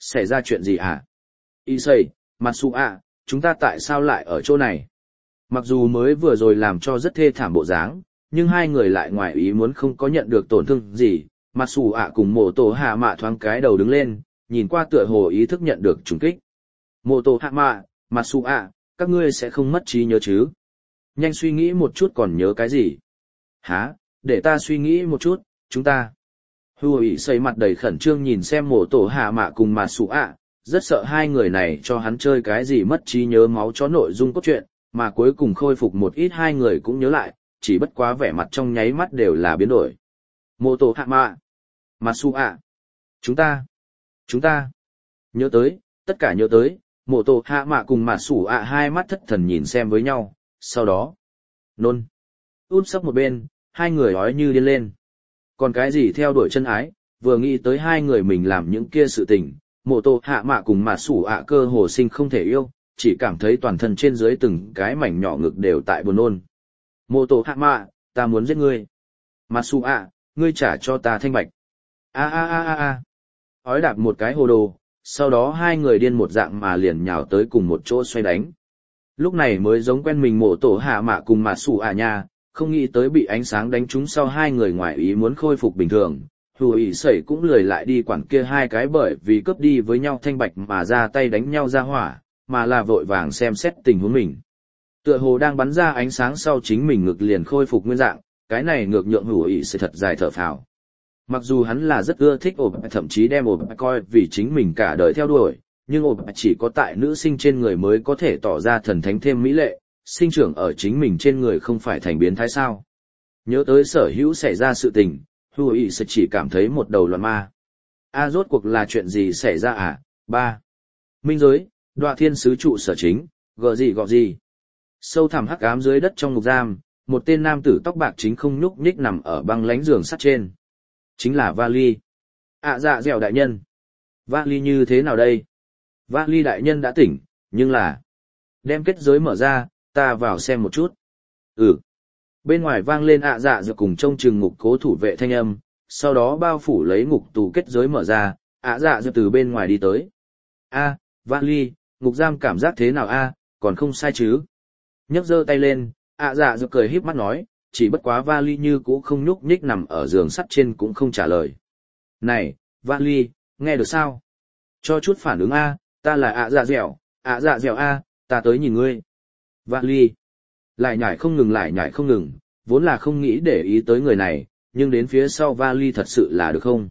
xảy ra chuyện gì hả? Y xây, Matsu ạ, chúng ta tại sao lại ở chỗ này? Mặc dù mới vừa rồi làm cho rất thê thảm bộ dáng, nhưng hai người lại ngoài ý muốn không có nhận được tổn thương gì. Matsu ạ cùng mộ tổ hạ mạ thoáng cái đầu đứng lên, nhìn qua tựa hồ ý thức nhận được trùng kích. Mộ tổ hạ mạ, Matsu ạ, các ngươi sẽ không mất trí nhớ chứ? Nhanh suy nghĩ một chút còn nhớ cái gì? Hả, để ta suy nghĩ một chút, chúng ta. Hù ý xây mặt đầy khẩn trương nhìn xem mộ tổ hạ mạ cùng Matsu ạ, rất sợ hai người này cho hắn chơi cái gì mất trí nhớ máu chó nội dung cốt truyện, mà cuối cùng khôi phục một ít hai người cũng nhớ lại, chỉ bất quá vẻ mặt trong nháy mắt đều là biến đổi. Mộ tổ hạ mạ, Matsu ạ, chúng ta, chúng ta, nhớ tới, tất cả nhớ tới, mộ tổ hạ mạ cùng Matsu ạ hai mắt thất thần nhìn xem với nhau, sau đó, nôn, út sấp một bên, hai người ói như điên lên. Còn cái gì theo đuổi chân ái, vừa nghĩ tới hai người mình làm những kia sự tình, mộ tổ hạ mạ cùng Matsu ạ cơ hồ sinh không thể yêu, chỉ cảm thấy toàn thân trên dưới từng cái mảnh nhỏ ngực đều tại buồn nôn. Mộ tổ hạ mạ, ta muốn giết ngươi. Matsu ạ, ngươi trả cho ta thanh bạch. A a a a a. Ói đạp một cái hồ đồ, sau đó hai người điên một dạng mà liền nhào tới cùng một chỗ xoay đánh. Lúc này mới giống quen mình mộ tổ hạ mạ cùng Matsu ạ nha, không nghĩ tới bị ánh sáng đánh trúng sau hai người ngoài ý muốn khôi phục bình thường. Hù ý sẩy cũng lười lại đi quản kia hai cái bởi vì cướp đi với nhau thanh bạch mà ra tay đánh nhau ra hỏa, mà là vội vàng xem xét tình huống mình. Tựa hồ đang bắn ra ánh sáng sau chính mình ngực liền khôi phục nguyên dạng, cái này ngược nhượng hủ ý sẽ thật dài thở phào. Mặc dù hắn là rất ưa thích ổ thậm chí đem ổ coi vì chính mình cả đời theo đuổi, nhưng ổ chỉ có tại nữ sinh trên người mới có thể tỏ ra thần thánh thêm mỹ lệ, sinh trưởng ở chính mình trên người không phải thành biến thái sao. Nhớ tới sở hữu xảy ra sự tình, hủ ý sẽ chỉ cảm thấy một đầu loạn ma. A rốt cuộc là chuyện gì xảy ra à? Ba. Minh giới, Đoạ Thiên sứ trụ sở chính, gờ gì gọ gì. Sâu thẳm hắc ám dưới đất trong ngục giam, một tên nam tử tóc bạc chính không nhúc nhích nằm ở băng lánh giường sắt trên. Chính là Vali. À dạ dẻo đại nhân. Vali như thế nào đây? Vali đại nhân đã tỉnh, nhưng là... Đem kết giới mở ra, ta vào xem một chút. Ừ. Bên ngoài vang lên ạ dạ dẻo cùng trông chừng ngục cố thủ vệ thanh âm, sau đó bao phủ lấy ngục tù kết giới mở ra, ạ dạ dẻo từ bên ngoài đi tới. A, Vali, ngục giam cảm giác thế nào a, còn không sai chứ? Nhấc giơ tay lên, ạ dạ dẻo cười híp mắt nói, chỉ bất quá Vali như cũ không nhúc nhích nằm ở giường sắt trên cũng không trả lời. Này, Vali, nghe được sao? Cho chút phản ứng a, ta là ạ dạ dẻo, ạ dạ dẻo a, ta tới nhìn ngươi. Vali, lại nhảy không ngừng lại nhảy không ngừng, vốn là không nghĩ để ý tới người này, nhưng đến phía sau Vali thật sự là được không?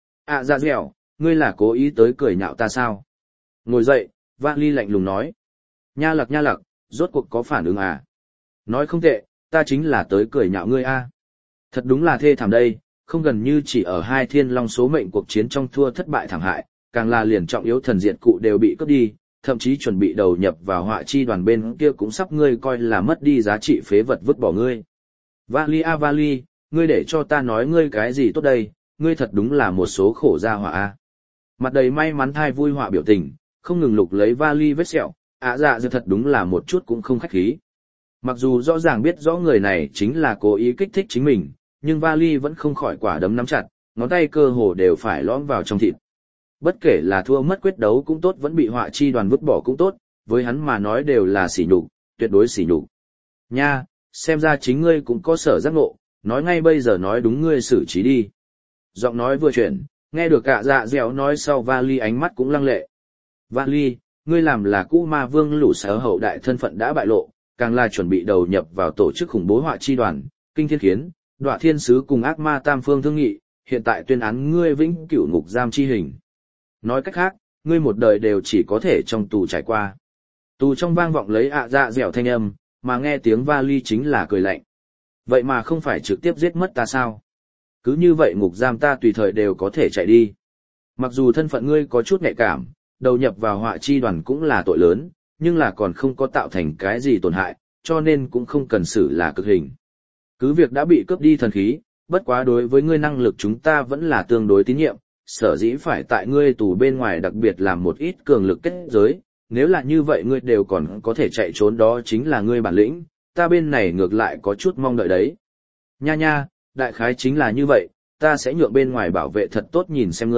ạ dạ dẻo, ngươi là cố ý tới cười nhạo ta sao? Ngồi dậy, Vali lạnh lùng nói. Nha lặc nha lặc, rốt cuộc có phản ứng à? Nói không tệ, ta chính là tới cười nhạo ngươi a. Thật đúng là thê thảm đây, không gần như chỉ ở hai thiên long số mệnh cuộc chiến trong thua thất bại thảm hại, càng là liền trọng yếu thần diện cụ đều bị cướp đi, thậm chí chuẩn bị đầu nhập vào họa chi đoàn bên kia cũng sắp ngươi coi là mất đi giá trị phế vật vứt bỏ ngươi. Vali a Vali, ngươi để cho ta nói ngươi cái gì tốt đây, ngươi thật đúng là một số khổ gia họa a. Mặt đầy may mắn thai vui họa biểu tình, không ngừng lục lấy Vali vết sẹo, ạ dạ dẻo thật đúng là một chút cũng không khách khí. Mặc dù rõ ràng biết rõ người này chính là cố ý kích thích chính mình, nhưng Vali vẫn không khỏi quả đấm nắm chặt, ngón tay cơ hồ đều phải lõm vào trong thịt. Bất kể là thua mất quyết đấu cũng tốt vẫn bị họa chi đoàn vứt bỏ cũng tốt, với hắn mà nói đều là sỉ nhục, tuyệt đối sỉ nhục. Nha, xem ra chính ngươi cũng có sở giác ngộ, nói ngay bây giờ nói đúng ngươi xử trí đi. Giọng nói vừa chuyển, nghe được ạ dạ dẻo nói sau Vali ánh mắt cũng lăng lệ. Vali, ngươi làm là cũ ma vương lũ sở hậu đại thân phận đã bại lộ, càng là chuẩn bị đầu nhập vào tổ chức khủng bố họa chi đoàn, kinh thiên khiến, Đoạ Thiên sứ cùng ác ma tam phương thương nghị, hiện tại tuyên án ngươi vĩnh cửu ngục giam chi hình. Nói cách khác, ngươi một đời đều chỉ có thể trong tù trải qua. Tù trong vang vọng lấy ạ dạ dẻo thanh âm, mà nghe tiếng Vali chính là cười lạnh. Vậy mà không phải trực tiếp giết mất ta sao? Cứ như vậy ngục giam ta tùy thời đều có thể chạy đi. Mặc dù thân phận ngươi có chút nhạy cảm, đầu nhập vào họa chi đoàn cũng là tội lớn, nhưng là còn không có tạo thành cái gì tổn hại, cho nên cũng không cần xử là cực hình. Cứ việc đã bị cướp đi thần khí, bất quá đối với ngươi năng lực chúng ta vẫn là tương đối tín nhiệm, sở dĩ phải tại ngươi tù bên ngoài đặc biệt làm một ít cường lực kết giới, nếu là như vậy ngươi đều còn có thể chạy trốn đó chính là ngươi bản lĩnh, ta bên này ngược lại có chút mong đợi đấy. Nha nha, đại khái chính là như vậy, ta sẽ nhượng bên ngoài bảo vệ thật tốt nhìn xem ngươi,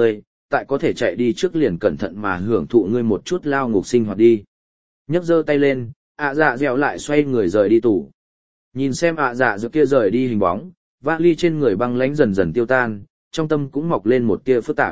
tại có thể chạy đi trước liền cẩn thận mà hưởng thụ ngươi một chút lao ngục sinh hoạt đi. Nhấc giơ tay lên, ạ dạ dẻo lại xoay người rời đi tủ. Nhìn xem ạ dạ dẻo kia rời đi hình bóng, vali trên người băng lánh dần dần tiêu tan, trong tâm cũng mọc lên một tia phức tạp.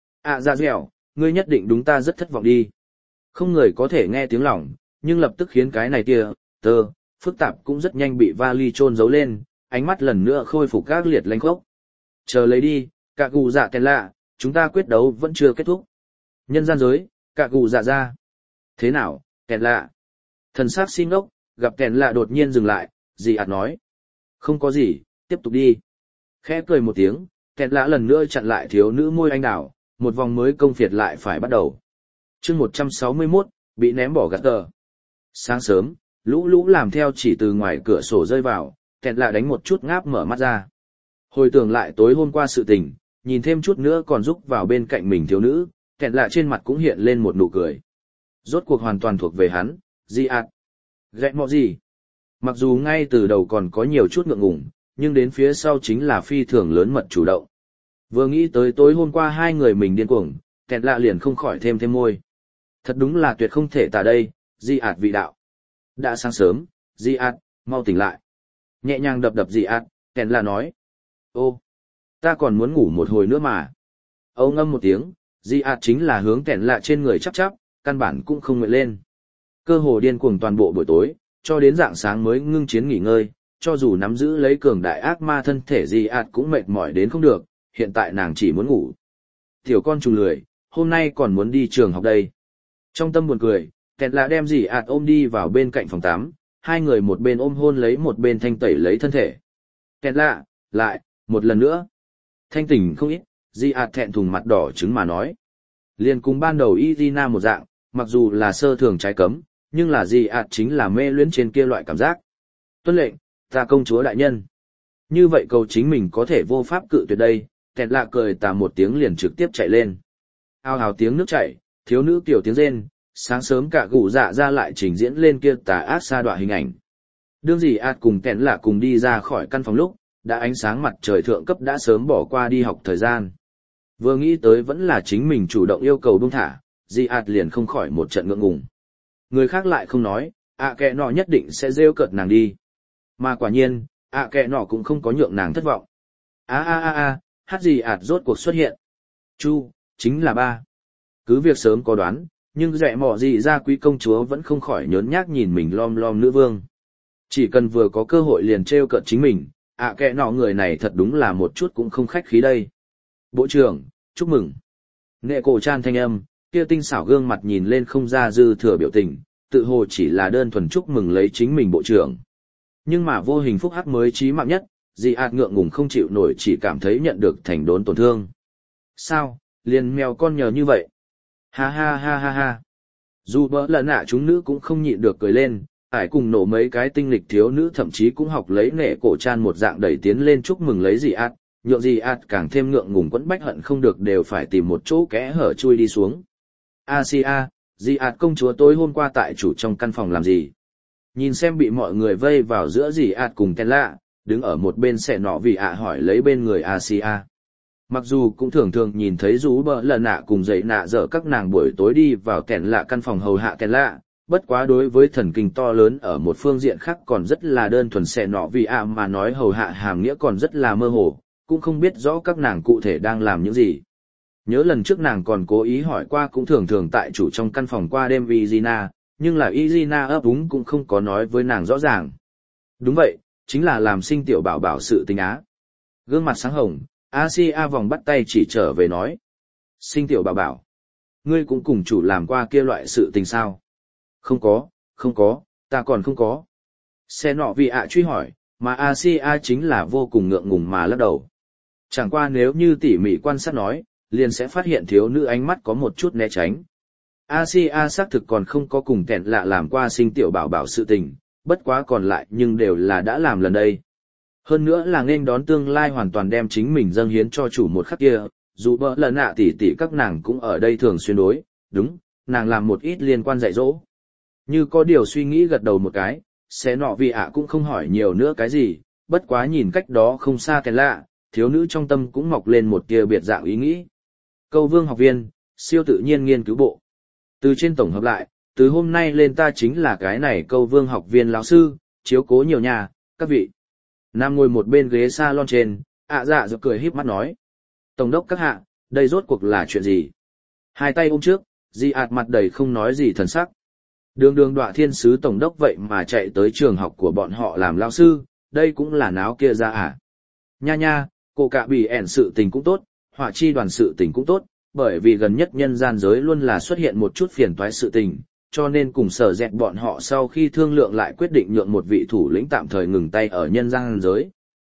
ạ dạ dẻo, ngươi nhất định đúng ta rất thất vọng đi. Không người có thể nghe tiếng lòng, nhưng lập tức khiến cái này tia, tơ, phức tạp cũng rất nhanh bị vali chôn giấu lên, ánh mắt lần nữa khôi phục các liệt lanh khốc. Chờ lấy đi, cả gù dạ tèn lạ, chúng ta quyết đấu vẫn chưa kết thúc. Nhân gian giới, cả gù dạ ra. Thế nào, tèn lạ? Thần sắc xin ngốc, gặp tèn lạ đột nhiên dừng lại, dì ạt nói. Không có gì, tiếp tục đi. Khẽ cười một tiếng, tèn lạ lần nữa chặn lại thiếu nữ môi anh đào, một vòng mới công phiệt lại phải bắt đầu. chương một trăm sáu mươi mốt, bị ném bỏ gạt tờ. Sáng sớm, lũ lũ làm theo chỉ từ ngoài cửa sổ rơi vào, tèn lạ đánh một chút ngáp mở mắt ra. Hồi tưởng lại tối hôm qua sự tình, nhìn thêm chút nữa còn giúp vào bên cạnh mình thiếu nữ, tèn lạ trên mặt cũng hiện lên một nụ cười. Rốt cuộc hoàn toàn thuộc về hắn, gì ạt. Ghẹ mọ gì. Mặc dù ngay từ đầu còn có nhiều chút ngượng ngùng, nhưng đến phía sau chính là phi thường lớn mật chủ động. Vừa nghĩ tới tối hôm qua hai người mình điên cuồng, tèn lạ liền không khỏi thêm thêm môi. Thật đúng là tuyệt không thể tả đây, di ạt vị đạo. Đã sáng sớm, di ạt, mau tỉnh lại. Nhẹ nhàng đập đập di ạt, tèn lạ nói. Ô, ta còn muốn ngủ một hồi nữa mà. Âu ngâm một tiếng, di ạt chính là hướng tèn lạ trên người chắp chắp, căn bản cũng không nguyện lên. Cơ hồ điên cuồng toàn bộ buổi tối, cho đến rạng sáng mới ngưng chiến nghỉ ngơi, cho dù nắm giữ lấy cường đại ác ma thân thể di ạt cũng mệt mỏi đến không được, hiện tại nàng chỉ muốn ngủ. Tiểu con trùng lười, hôm nay còn muốn đi trường học đây. Trong tâm buồn cười, tèn lạ đem di ạt ôm đi vào bên cạnh phòng tắm, hai người một bên ôm hôn lấy một bên thanh tẩy lấy thân thể. Tèn lạ, lại, một lần nữa. Thanh tỉnh không ít, di ạt thẹn thùng mặt đỏ trứng mà nói. Liền cùng ban đầu Izina một dạng, mặc dù là sơ thường trái cấm, nhưng là di ạt chính là mê luyến trên kia loại cảm giác. Tuân lệnh, ta công chúa đại nhân. Như vậy cầu chính mình có thể vô pháp cự tuyệt đây, tẹt lạ cười tà một tiếng liền trực tiếp chạy lên. Ao hào tiếng nước chảy, thiếu nữ tiểu tiếng rên, sáng sớm cả gù dạ ra lại trình diễn lên kia tà ác sa đọa hình ảnh. Đương gì ạt cùng tẹt lạ cùng đi ra khỏi căn phòng lúc, đã ánh sáng mặt trời thượng cấp đã sớm bỏ qua đi học thời gian. Vừa nghĩ tới vẫn là chính mình chủ động yêu cầu buông thả, di ạt liền không khỏi một trận ngượng ngùng. Người khác lại không nói, ạ kệ nọ nhất định sẽ rêu cợt nàng đi. Mà quả nhiên, ạ kệ nọ cũng không có nhượng nàng thất vọng. a a a a hát gì ạt rốt cuộc xuất hiện. Chu, chính là ba. Cứ việc sớm có đoán, nhưng dẹ mỏ gì ra quý công chúa vẫn không khỏi nhớn nhác nhìn mình lom lom nữ vương. Chỉ cần vừa có cơ hội liền trêu cợt chính mình, ạ kệ nọ người này thật đúng là một chút cũng không khách khí đây. Bộ trưởng, chúc mừng. Nghệ cổ chan thanh âm, kia tinh xảo gương mặt nhìn lên không ra dư thừa biểu tình, tự hồ chỉ là đơn thuần chúc mừng lấy chính mình bộ trưởng. Nhưng mà vô hình phúc hắc mới chí mạng nhất, dị ạt ngượng ngùng không chịu nổi chỉ cảm thấy nhận được thành đốn tổn thương. Sao, liền mèo con nhờ như vậy? Ha ha ha ha ha. Dù bỡ lần nạ chúng nữ cũng không nhịn được cười lên, ải cùng nổ mấy cái tinh lịch thiếu nữ thậm chí cũng học lấy nghệ cổ chan một dạng đẩy tiến lên chúc mừng lấy dị ạt, nhượng dị ạt càng thêm ngượng ngùng quẫn bách hận không được đều phải tìm một chỗ kẽ hở chui đi xuống. Asia, dị ạt công chúa tối hôm qua tại chủ trong căn phòng làm gì? Nhìn xem bị mọi người vây vào giữa dị ạt cùng tên lạ, đứng ở một bên xẻ nọ vì ạ hỏi lấy bên người Asia. Mặc dù cũng thường thường nhìn thấy rú bờ lần nạ cùng dậy nạ dở các nàng buổi tối đi vào kèn lạ căn phòng hầu hạ kèn lạ, bất quá đối với thần kinh to lớn ở một phương diện khác còn rất là đơn thuần xẻ nọ vì ạ mà nói hầu hạ hàm nghĩa còn rất là mơ hồ, cũng không biết rõ các nàng cụ thể đang làm những gì. Nhớ lần trước nàng còn cố ý hỏi qua cũng thường thường tại chủ trong căn phòng qua đêm Izina, nhưng là Izina ấp úng cũng không có nói với nàng rõ ràng. Đúng vậy, chính là làm sinh tiểu bảo bảo sự tình á. Gương mặt sáng hồng, Asia vòng bắt tay chỉ trở về nói. Sinh tiểu bảo bảo. Ngươi cũng cùng chủ làm qua kia loại sự tình sao? Không có, không có, ta còn không có. Xe nọ vì ạ truy hỏi, mà Asia chính là vô cùng ngượng ngùng mà lắc đầu. Chẳng qua nếu như tỉ mỉ quan sát nói, liền sẽ phát hiện thiếu nữ ánh mắt có một chút né tránh. Asia xác thực còn không có cùng kẹn lạ làm qua sinh tiểu bảo bảo sự tình, bất quá còn lại nhưng đều là đã làm lần đây. Hơn nữa là nên đón tương lai hoàn toàn đem chính mình dâng hiến cho chủ một khắc kia, dù bỡ lần nạ tỉ tỉ các nàng cũng ở đây thường xuyên đối, đúng, nàng làm một ít liên quan dạy dỗ. Như có điều suy nghĩ gật đầu một cái, sẽ nọ vì ạ cũng không hỏi nhiều nữa cái gì, bất quá nhìn cách đó không xa kẹn lạ, thiếu nữ trong tâm cũng mọc lên một tia biệt dạng ý nghĩ. Câu vương học viên, siêu tự nhiên nghiên cứu bộ. Từ trên tổng hợp lại, từ hôm nay lên ta chính là cái này câu vương học viên lão sư, chiếu cố nhiều nhà, các vị. Nam ngồi một bên ghế salon trên, ạ dạ dược cười híp mắt nói. Tổng đốc các hạ, đây rốt cuộc là chuyện gì? Hai tay ôm trước, di ạt mặt đầy không nói gì thần sắc. Đường đường đọa thiên sứ tổng đốc vậy mà chạy tới trường học của bọn họ làm lao sư, đây cũng là náo kia ra à. Nha nha, cô cạ bị ẻn sự tình cũng tốt, họa chi đoàn sự tình cũng tốt, bởi vì gần nhất nhân gian giới luôn là xuất hiện một chút phiền toái sự tình, cho nên cùng sở dẹt bọn họ sau khi thương lượng lại quyết định nhượng một vị thủ lĩnh tạm thời ngừng tay ở nhân gian giới.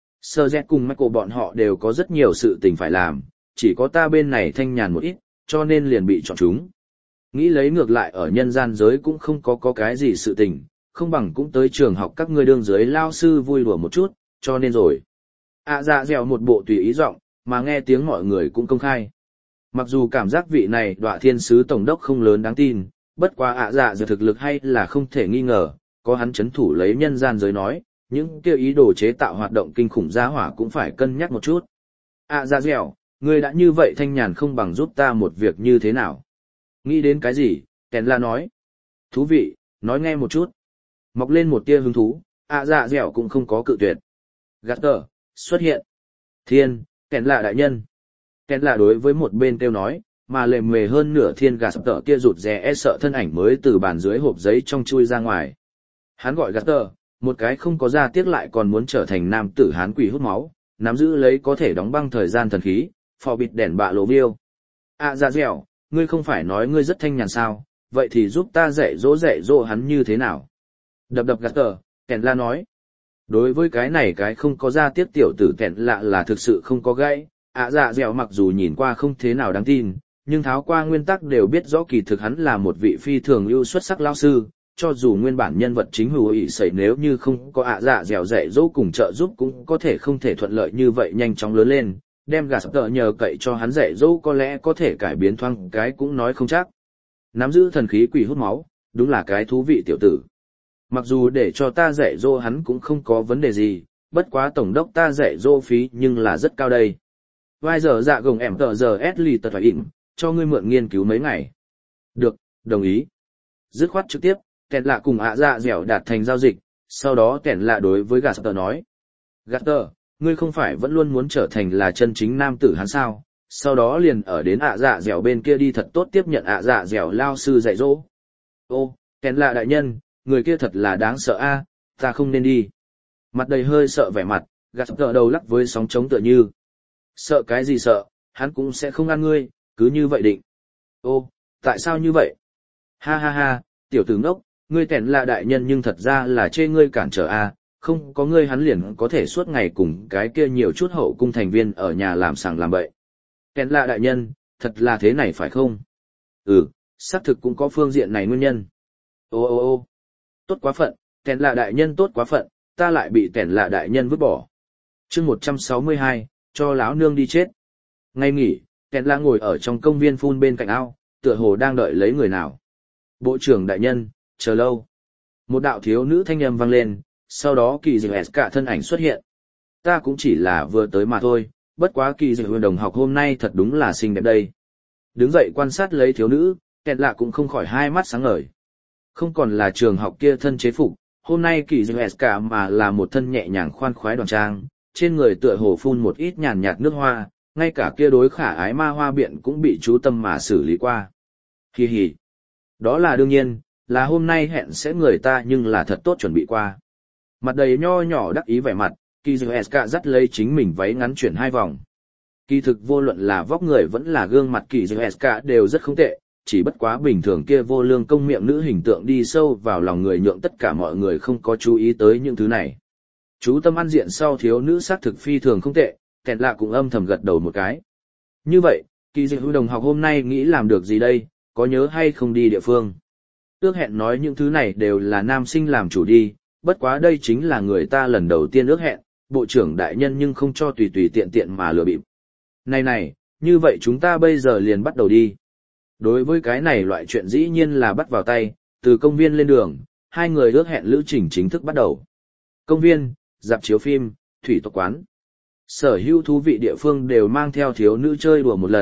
Sở dẹt cùng Michael bọn họ đều có rất nhiều sự tình phải làm, chỉ có ta bên này thanh nhàn một ít, cho nên liền bị chọn chúng. Nghĩ lấy ngược lại ở nhân gian giới cũng không có có cái gì sự tình, không bằng cũng tới trường học các ngươi đương giới lao sư vui đùa một chút, cho nên rồi. ạ dạ dẻo một bộ tùy ý giọng, mà nghe tiếng mọi người cũng công khai. Mặc dù cảm giác vị này đọa thiên sứ tổng đốc không lớn đáng tin, bất quá ạ dạ dẻo thực lực hay là không thể nghi ngờ, có hắn chấn thủ lấy nhân gian giới nói, những kêu ý đồ chế tạo hoạt động kinh khủng gia hỏa cũng phải cân nhắc một chút. ạ dạ dẻo, ngươi đã như vậy thanh nhàn không bằng giúp ta một việc như thế nào? Nghĩ đến cái gì? Kèn la nói. Thú vị, nói nghe một chút. Mọc lên một tia hứng thú, ạ dạ dẻo cũng không có cự tuyệt. Gạt tờ, xuất hiện. Thiên, kèn là đại nhân. Kèn là đối với một bên kêu nói, mà lề mề hơn nửa thiên gạt tờ kia rụt rè e sợ thân ảnh mới từ bàn dưới hộp giấy trong chui ra ngoài. Hắn gọi gạt tờ, một cái không có ra tiếc lại còn muốn trở thành nam tử hán quỷ hút máu, nắm giữ lấy có thể đóng băng thời gian thần khí, phò bịt đèn bạ lộ viêu. À dạ dẻo, ngươi không phải nói ngươi rất thanh nhàn sao, vậy thì giúp ta dạy dỗ dạy dỗ hắn như thế nào? Đập đập gạt tờ, kèn la nói. Đối với cái này cái không có ra tiếc tiểu tử kèn lạ là thực sự không có gãy, ạ dạ dẻo mặc dù nhìn qua không thế nào đáng tin, nhưng tháo qua nguyên tắc đều biết rõ kỳ thực hắn là một vị phi thường ưu xuất sắc lao sư, cho dù nguyên bản nhân vật chính hữu ý xảy nếu như không có ạ dạ dẻo dạy dỗ cùng trợ giúp cũng có thể không thể thuận lợi như vậy nhanh chóng lớn lên, đem gạt tờ nhờ cậy cho hắn dạy dỗ có lẽ có thể cải biến thoáng cái cũng nói không chắc. Nắm giữ thần khí quỷ hút máu, đúng là cái thú vị tiểu tử. Mặc dù để cho ta dạy dỗ hắn cũng không có vấn đề gì, bất quá tổng đốc ta dạy dỗ phí nhưng là rất cao đây. Vai giờ dạ gồng em tờ giờ ét lì tờ thoại ịn, cho ngươi mượn nghiên cứu mấy ngày. Được, đồng ý. Dứt khoát trực tiếp, kẹn lạ cùng ạ dạ dẻo đạt thành giao dịch, sau đó kẹn lạ đối với gạt tờ nói. Gạt tờ, ngươi không phải vẫn luôn muốn trở thành là chân chính nam tử hắn sao, sau đó liền ở đến ạ dạ dẻo bên kia đi thật tốt tiếp nhận ạ dạ dẻo lao sư dạy dỗ. Ô, kẹn lạ đại nhân, người kia thật là đáng sợ a, ta không nên đi. Mặt đầy hơi sợ vẻ mặt, gạt tờ đầu lắc với sóng trống tựa như. Sợ cái gì sợ, hắn cũng sẽ không ăn ngươi, cứ như vậy định. Ô, tại sao như vậy? Ha ha ha, tiểu tử ngốc, ngươi kẹn lạ đại nhân nhưng thật ra là chê ngươi cản trở a, không có ngươi hắn liền có thể suốt ngày cùng cái kia nhiều chút hậu cung thành viên ở nhà làm sàng làm bậy. Kẹn lạ đại nhân, thật là thế này phải không? Ừ, xác thực cũng có phương diện này nguyên nhân. Ô ô ô tốt quá phận, kẹn lạ đại nhân tốt quá phận, ta lại bị kẹn lạ đại nhân vứt bỏ. chương một trăm sáu mươi hai, cho láo nương đi chết. Ngay nghỉ, kẹn lạ ngồi ở trong công viên phun bên cạnh ao, tựa hồ đang đợi lấy người nào. Bộ trưởng đại nhân, chờ lâu. Một đạo thiếu nữ thanh âm vang lên, sau đó kỳ dịch cả thân ảnh xuất hiện. Ta cũng chỉ là vừa tới mà thôi, bất quá kỳ dịch đồng học hôm nay thật đúng là xinh đẹp đây. Đứng dậy quan sát lấy thiếu nữ, kẹn lạ cũng không khỏi hai mắt sáng ngời. Không còn là trường học kia thân chế phục, hôm nay kỳ dịch cả mà là một thân nhẹ nhàng khoan khoái đoàn trang, trên người tựa hồ phun một ít nhàn nhạt nước hoa, ngay cả kia đối khả ái ma hoa biện cũng bị chú tâm mà xử lý qua. Hi hi. Đó là đương nhiên, là hôm nay hẹn sẽ người ta nhưng là thật tốt chuẩn bị qua. Mặt đầy nho nhỏ đắc ý vẻ mặt, kỳ dịch cả dắt lấy chính mình váy ngắn chuyển hai vòng. Kỳ thực vô luận là vóc người vẫn là gương mặt kỳ dịch cả đều rất không tệ, chỉ bất quá bình thường kia vô lương công miệng nữ hình tượng đi sâu vào lòng người nhượng tất cả mọi người không có chú ý tới những thứ này. Chú tâm ăn diện sau thiếu nữ sắc thực phi thường không tệ, kẹn lạ cũng âm thầm gật đầu một cái. Như vậy, kỳ dịch đồng học hôm nay nghĩ làm được gì đây, có nhớ hay không đi địa phương? Ước hẹn nói những thứ này đều là nam sinh làm chủ đi, bất quá đây chính là người ta lần đầu tiên ước hẹn, bộ trưởng đại nhân nhưng không cho tùy tùy tiện tiện mà lừa bịp. Này này, như vậy chúng ta bây giờ liền bắt đầu đi. Đối với cái này loại chuyện dĩ nhiên là bắt vào tay, từ công viên lên đường, hai người ước hẹn lữ trình chính thức bắt đầu. Công viên, rạp chiếu phim, thủy tộc quán. Sở hữu thú vị địa phương đều mang theo thiếu nữ chơi đùa một lần,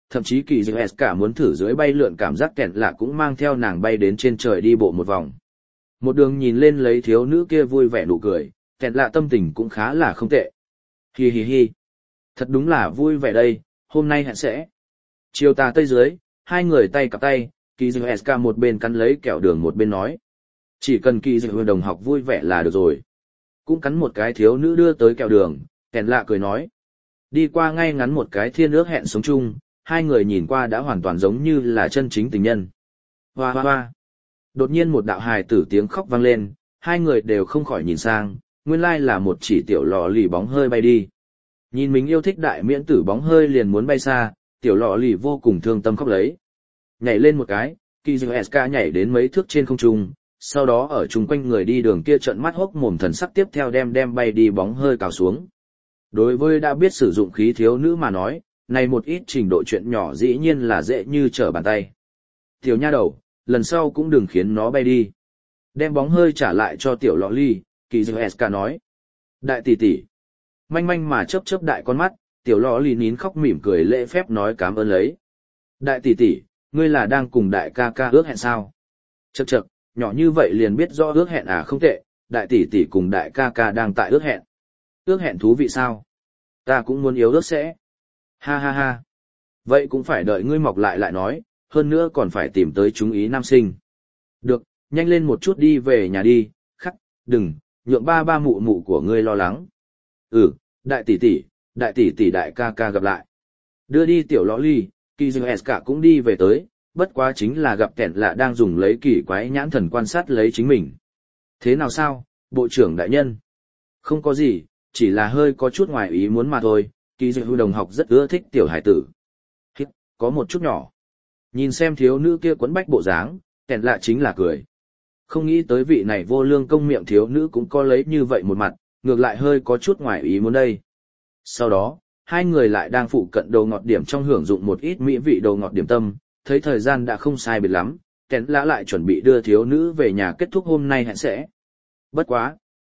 thậm chí kỳ dư cả muốn thử dưới bay lượn cảm giác kẹn lạ cũng mang theo nàng bay đến trên trời đi bộ một vòng. Một đường nhìn lên lấy thiếu nữ kia vui vẻ nụ cười, kẹn lạ tâm tình cũng khá là không tệ. Hi hi hi. Thật đúng là vui vẻ đây, hôm nay hẹn sẽ. Chiều tà tây dưới, hai người tay cặp tay, kỳ dư cả một bên cắn lấy kẹo đường một bên nói. Chỉ cần kỳ dư đồng học vui vẻ là được rồi. Cũng cắn một cái thiếu nữ đưa tới kẹo đường, kẹn lạ cười nói. Đi qua ngay ngắn một cái thiên ước hẹn sống chung, hai người nhìn qua đã hoàn toàn giống như là chân chính tình nhân. Hoa hoa hoa. Đột nhiên một đạo hài tử tiếng khóc vang lên, hai người đều không khỏi nhìn sang, nguyên lai là một chỉ tiểu lọ lì bóng hơi bay đi. Nhìn mình yêu thích đại miễn tử bóng hơi liền muốn bay xa, tiểu lọ lì vô cùng thương tâm khóc lấy. Nhảy lên một cái, Kizueska nhảy đến mấy thước trên không trung, sau đó ở chung quanh người đi đường kia trợn mắt hốc mồm thần sắc tiếp theo đem đem bay đi bóng hơi cào xuống. Đối với đã biết sử dụng khí thiếu nữ mà nói, này một ít trình độ chuyện nhỏ dĩ nhiên là dễ như trở bàn tay. Tiểu nha đầu, lần sau cũng đừng khiến nó bay đi. Đem bóng hơi trả lại cho tiểu lọ ly, Kizueska nói. Đại tỷ tỷ. Manh manh mà chớp chớp đại con mắt, tiểu lọ ly nín khóc mỉm cười lễ phép nói cảm ơn lấy. Đại tỷ tỷ, ngươi là đang cùng đại ca ca ước hẹn sao? Chậc chậc, nhỏ như vậy liền biết rõ ước hẹn à không tệ, đại tỷ tỷ cùng đại ca ca đang tại ước hẹn. Ước hẹn thú vị sao? Ta cũng muốn yếu ước sẽ. Ha ha ha. Vậy cũng phải đợi ngươi mọc lại lại nói, hơn nữa còn phải tìm tới chúng ý nam sinh. Được, nhanh lên một chút đi về nhà đi, khắc, đừng, nhượng ba ba mụ mụ của ngươi lo lắng. Ừ, đại tỷ tỷ, đại tỷ tỷ đại ca ca gặp lại. Đưa đi tiểu lõ ly, Kizueska cũng đi về tới, bất quá chính là gặp kẻn lạ đang dùng lấy kỳ quái nhãn thần quan sát lấy chính mình. Thế nào sao, bộ trưởng đại nhân? Không có gì, chỉ là hơi có chút ngoài ý muốn mà thôi, Kizu đồng học rất ưa thích tiểu hải tử. Hít, có một chút nhỏ. Nhìn xem thiếu nữ kia quấn bách bộ dáng, kẻn lạ chính là cười. Không nghĩ tới vị này vô lương công miệng thiếu nữ cũng có lấy như vậy một mặt, ngược lại hơi có chút ngoài ý muốn đây. Sau đó, hai người lại đang phụ cận đầu ngọt điểm trong hưởng dụng một ít mỹ vị đầu ngọt điểm tâm, thấy thời gian đã không sai biệt lắm, kẻn lạ lại chuẩn bị đưa thiếu nữ về nhà kết thúc hôm nay hẹn sẽ. Bất quá.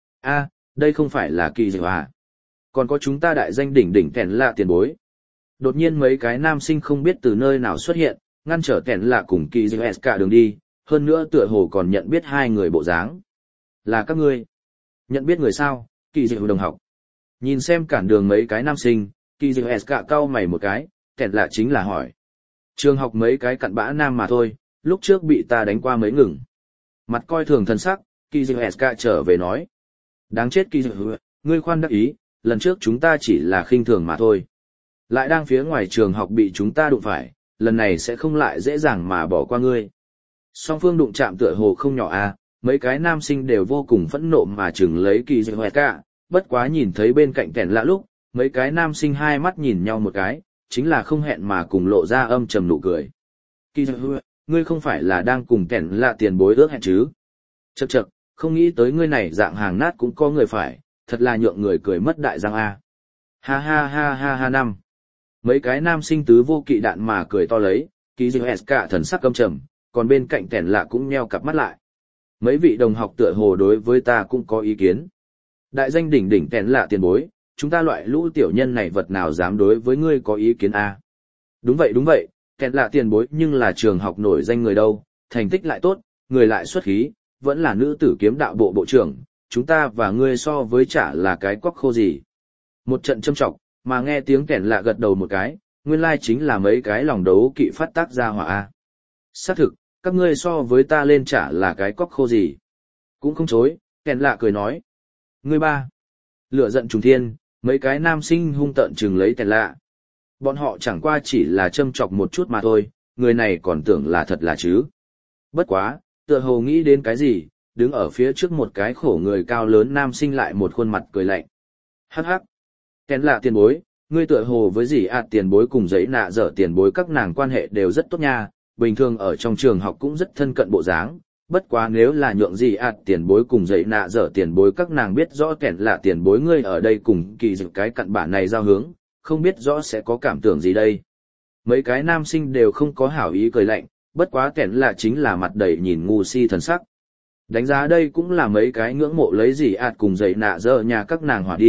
a đây không phải là kỳ gì à? Còn có chúng ta đại danh đỉnh đỉnh kẻn lạ tiền bối. Đột nhiên mấy cái nam sinh không biết từ nơi nào xuất hiện, ngăn trở kẻn lạ cùng kỳ gì cả đường đi, hơn nữa tựa hồ còn nhận biết hai người bộ dáng. Là các ngươi. Nhận biết người sao, kỳ gì đồng học. Nhìn xem cản đường mấy cái nam sinh, kỳ gì cả cau mày một cái, kẻn lạ chính là hỏi. Trường học mấy cái cặn bã nam mà thôi, lúc trước bị ta đánh qua mấy ngừng. Mặt coi thường thân sắc, Kizueska trở về nói. Đáng chết Kizu, ngươi khoan đắc ý, lần trước chúng ta chỉ là khinh thường mà thôi. Lại đang phía ngoài trường học bị chúng ta đụng phải, lần này sẽ không lại dễ dàng mà bỏ qua ngươi. Song phương đụng chạm tựa hồ không nhỏ à, mấy cái nam sinh đều vô cùng phẫn nộ mà chừng lấy Kizueska, bất quá nhìn thấy bên cạnh kẻn lạ lúc, mấy cái nam sinh hai mắt nhìn nhau một cái, chính là không hẹn mà cùng lộ ra âm trầm nụ cười. Kizu, ngươi không phải là đang cùng kẻn lạ tiền bối ước hẹn chứ? Chậc chậc, không nghĩ tới ngươi này dạng hàng nát cũng có người phải, thật là nhượng người cười mất đại răng a. Ha ha ha ha ha năm. Mấy cái nam sinh tứ vô kỵ đạn mà cười to lấy, Kizueska thần sắc căm trầm, còn bên cạnh kẻn lạ cũng nheo cặp mắt lại. Mấy vị đồng học tựa hồ đối với ta cũng có ý kiến. Đại danh đỉnh đỉnh kẻn lạ tiền bối, chúng ta loại lũ tiểu nhân này vật nào dám đối với ngươi có ý kiến a? Đúng vậy đúng vậy, kẻn lạ tiền bối nhưng là trường học nổi danh người đâu, thành tích lại tốt, người lại xuất khí, vẫn là nữ tử kiếm đạo bộ bộ trưởng, chúng ta và ngươi so với chả là cái quắc khô gì. Một trận châm trọng, mà nghe tiếng kẻn lạ gật đầu một cái, nguyên lai chính là mấy cái lòng đấu kỵ phát tác ra hỏa a. Xác thực, các ngươi so với ta lên chả là cái quắc khô gì. Cũng không chối, kẻn lạ cười nói. Ngươi ba. Lửa giận trùng thiên, mấy cái nam sinh hung tợn chừng lấy kẻn lạ. Bọn họ chẳng qua chỉ là châm chọc một chút mà thôi, người này còn tưởng là thật là chứ. Bất quá, tựa hồ nghĩ đến cái gì, đứng ở phía trước một cái khổ người cao lớn nam sinh lại một khuôn mặt cười lạnh. Hắc hắc. Kén lạ tiền bối, ngươi tựa hồ với gì ạt tiền bối cùng giấy nạ dở tiền bối các nàng quan hệ đều rất tốt nha, bình thường ở trong trường học cũng rất thân cận bộ dáng. Bất quá nếu là nhượng gì ạt tiền bối cùng giấy nạ dở tiền bối các nàng biết rõ kẻn lạ tiền bối ngươi ở đây cùng kỳ dự cái cặn bản này giao hướng, không biết rõ sẽ có cảm tưởng gì đây. Mấy cái nam sinh đều không có hảo ý cười lạnh, bất quá kẻn lạ chính là mặt đầy nhìn ngu si thần sắc. Đánh giá đây cũng là mấy cái ngưỡng mộ lấy gì ạt cùng giấy nạ dở nhà các nàng hỏa đi,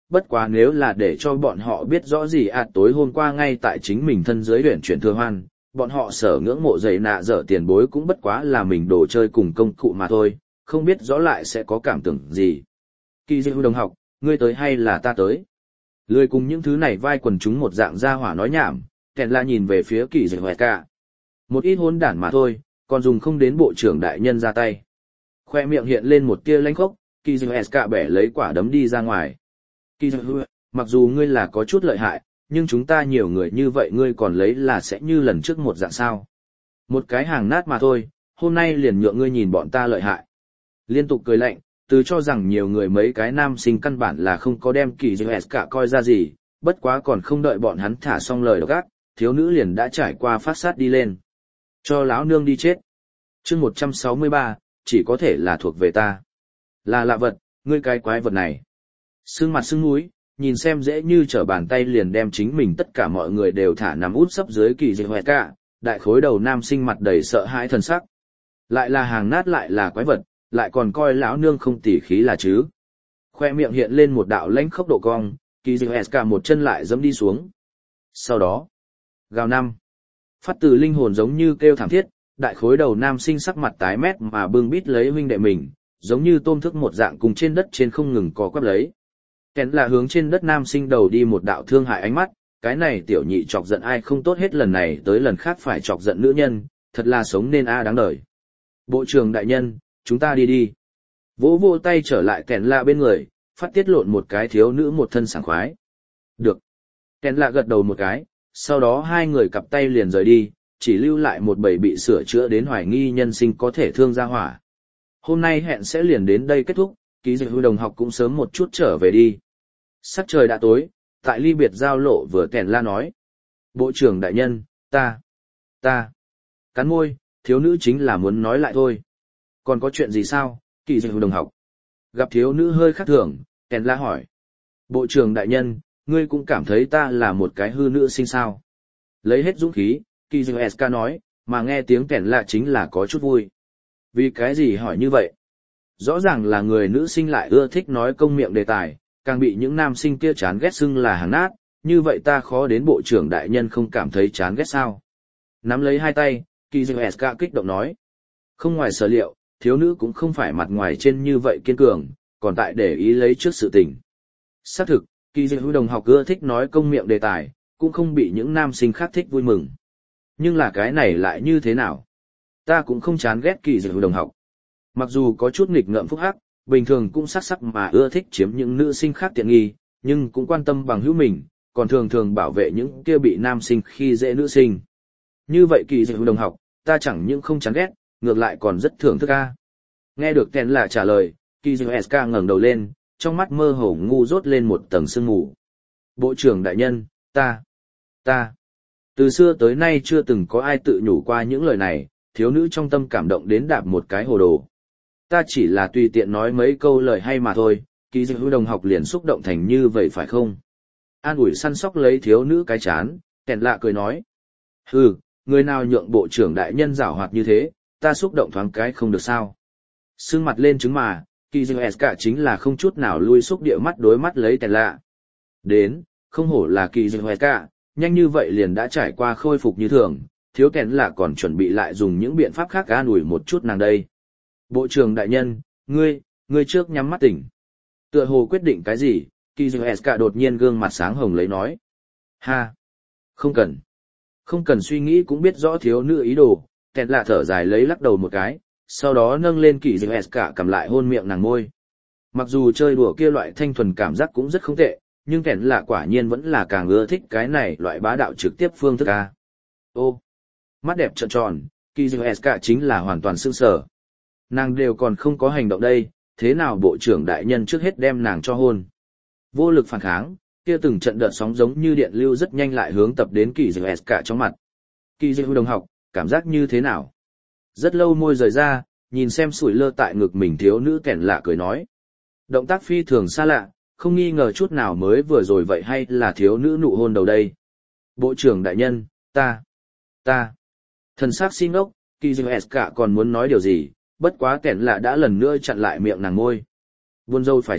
bất quá nếu là để cho bọn họ biết rõ gì ạt tối hôm qua ngay tại chính mình thân dưới luyện chuyển thừa hoan, bọn họ sở ngưỡng mộ dày nạ dở tiền bối cũng bất quá là mình đồ chơi cùng công cụ mà thôi, không biết rõ lại sẽ có cảm tưởng gì. Kỳ Dư đồng học, ngươi tới hay là ta tới? Lười cùng những thứ này vai quần chúng một dạng gia hỏa nói nhảm, kèn la nhìn về phía Kỳ Dư cả. Một ít hỗn đản mà thôi, còn dùng không đến bộ trưởng đại nhân ra tay. Khoe miệng hiện lên một tia lanh khốc, Kỳ Dư cả bẻ lấy quả đấm đi ra ngoài. Kỳ Dư, mặc dù ngươi là có chút lợi hại, nhưng chúng ta nhiều người như vậy ngươi còn lấy là sẽ như lần trước một dạng sao. Một cái hàng nát mà thôi, hôm nay liền nhượng ngươi nhìn bọn ta lợi hại. Liên tục cười lạnh, từ cho rằng nhiều người mấy cái nam sinh căn bản là không có đem Kỳ Dư cả coi ra gì, bất quá còn không đợi bọn hắn thả xong lời độc ác, thiếu nữ liền đã trải qua phát sát đi lên. Cho lão nương đi chết. Chương một trăm sáu mươi ba, chỉ có thể là thuộc về ta. Là lạ vật, ngươi cái quái vật này. Sưng mặt sưng mũi, nhìn xem dễ như trở bàn tay liền đem chính mình tất cả mọi người đều thả nằm út sấp dưới Kỳ Dư cả, đại khối đầu nam sinh mặt đầy sợ hãi thần sắc. Lại là hàng nát lại là quái vật, lại còn coi lão nương không tỉ khí là chứ. Khoe miệng hiện lên một đạo lãnh khốc độ cong, Kỳ Dư cả một chân lại giẫm đi xuống. Sau đó, gào năm. Phát từ linh hồn giống như kêu thảm thiết, đại khối đầu nam sinh sắc mặt tái mét mà bưng bít lấy huynh đệ mình, giống như tôm thức một dạng cùng trên đất trên không ngừng co quắp lấy. Kén là hướng trên đất nam sinh đầu đi một đạo thương hại ánh mắt, cái này tiểu nhị chọc giận ai không tốt hết lần này tới lần khác phải chọc giận nữ nhân, thật là sống nên a đáng đời. Bộ trưởng đại nhân, chúng ta đi đi. Vỗ vỗ tay trở lại kén lạ bên người, phát tiết lộn một cái thiếu nữ một thân sảng khoái. Được. Kén lạ gật đầu một cái, sau đó hai người cặp tay liền rời đi, chỉ lưu lại một bầy bị sửa chữa đến hoài nghi nhân sinh có thể thương ra hỏa. Hôm nay hẹn sẽ liền đến đây kết thúc, Ký Dư đồng học cũng sớm một chút trở về đi. Sắc trời đã tối, tại ly biệt giao lộ vừa kèn la nói. Bộ trưởng đại nhân, ta, ta, cắn môi, thiếu nữ chính là muốn nói lại thôi. Còn có chuyện gì sao, Kỳ Dư đồng học? Gặp thiếu nữ hơi khác thường, kèn la hỏi. Bộ trưởng đại nhân, ngươi cũng cảm thấy ta là một cái hư nữ sinh sao? Lấy hết dũng khí, Kỳ Dư nói, mà nghe tiếng kèn la chính là có chút vui. Vì cái gì hỏi như vậy? Rõ ràng là người nữ sinh lại ưa thích nói công miệng đề tài, càng bị những nam sinh kia chán ghét xưng là hàng nát, như vậy ta khó đến bộ trưởng đại nhân không cảm thấy chán ghét sao. Nắm lấy hai tay, Kỳ Dư kích động nói. Không ngoài sở liệu, thiếu nữ cũng không phải mặt ngoài trên như vậy kiên cường, còn tại để ý lấy trước sự tình. Xác thực, Kỳ Dư đồng học ưa thích nói công miệng đề tài, cũng không bị những nam sinh khác thích vui mừng. Nhưng là cái này lại như thế nào? Ta cũng không chán ghét Kỳ Dư đồng học. Mặc dù có chút nghịch ngợm phúc hắc, bình thường cũng sắc sắc mà ưa thích chiếm những nữ sinh khác tiện nghi, nhưng cũng quan tâm bằng hữu mình, còn thường thường bảo vệ những kia bị nam sinh khi dễ nữ sinh. Như vậy Kỳ Dư đồng học, ta chẳng những không chán ghét, ngược lại còn rất thưởng thức ca. Nghe được kèn là trả lời, Kỳ Dư ngẩng đầu lên, trong mắt mơ hồ ngu dốt lên một tầng sương mù. Bộ trưởng đại nhân, ta, ta, từ xưa tới nay chưa từng có ai tự nhủ qua những lời này, thiếu nữ trong tâm cảm động đến đạp một cái hồ đồ. Ta chỉ là tùy tiện nói mấy câu lời hay mà thôi, Kỳ Dư đồng học liền xúc động thành như vậy phải không? An ủi săn sóc lấy thiếu nữ cái chán, kèn lạ cười nói. Hừ, người nào nhượng bộ trưởng đại nhân giảo hoạt như thế, ta xúc động thoáng cái không được sao? Sưng mặt lên chứng mà, Kỳ Dư chính là không chút nào lui xúc địa mắt đối mắt lấy kèn lạ. Đến, không hổ là Kỳ Dư nhanh như vậy liền đã trải qua khôi phục như thường, thiếu kèn lạ còn chuẩn bị lại dùng những biện pháp khác an ủi một chút nàng đây. Bộ trưởng đại nhân, ngươi, ngươi trước nhắm mắt tỉnh. Tựa hồ quyết định cái gì, Kỳ Dư đột nhiên gương mặt sáng hồng lấy nói. Ha! Không cần. Không cần suy nghĩ cũng biết rõ thiếu nữ ý đồ, kèn lạ thở dài lấy lắc đầu một cái, sau đó nâng lên Kỳ Dư cầm lại hôn miệng nàng môi. Mặc dù chơi đùa kia loại thanh thuần cảm giác cũng rất không tệ, nhưng kèn lạ quả nhiên vẫn là càng ưa thích cái này loại bá đạo trực tiếp phương thức a. Ô! Mắt đẹp trợn tròn, Kỳ Dư chính là hoàn toàn sững sờ. Nàng đều còn không có hành động đây, thế nào bộ trưởng đại nhân trước hết đem nàng cho hôn. Vô lực phản kháng, kia từng trận đợt sóng giống như điện lưu rất nhanh lại hướng tập đến Kỳ Dư cả trong mặt. Kỳ Dư đồng học, cảm giác như thế nào? Rất lâu môi rời ra, nhìn xem sủi lơ tại ngực mình thiếu nữ kẻn lạ cười nói. Động tác phi thường xa lạ, không nghi ngờ chút nào mới vừa rồi vậy hay là thiếu nữ nụ hôn đầu đây. Bộ trưởng đại nhân, ta, ta, thần sắc xin ốc, Kỳ Dư cả còn muốn nói điều gì, bất quá kẻn lạ đã lần nữa chặn lại miệng nàng môi. Buồn rầu phải chết,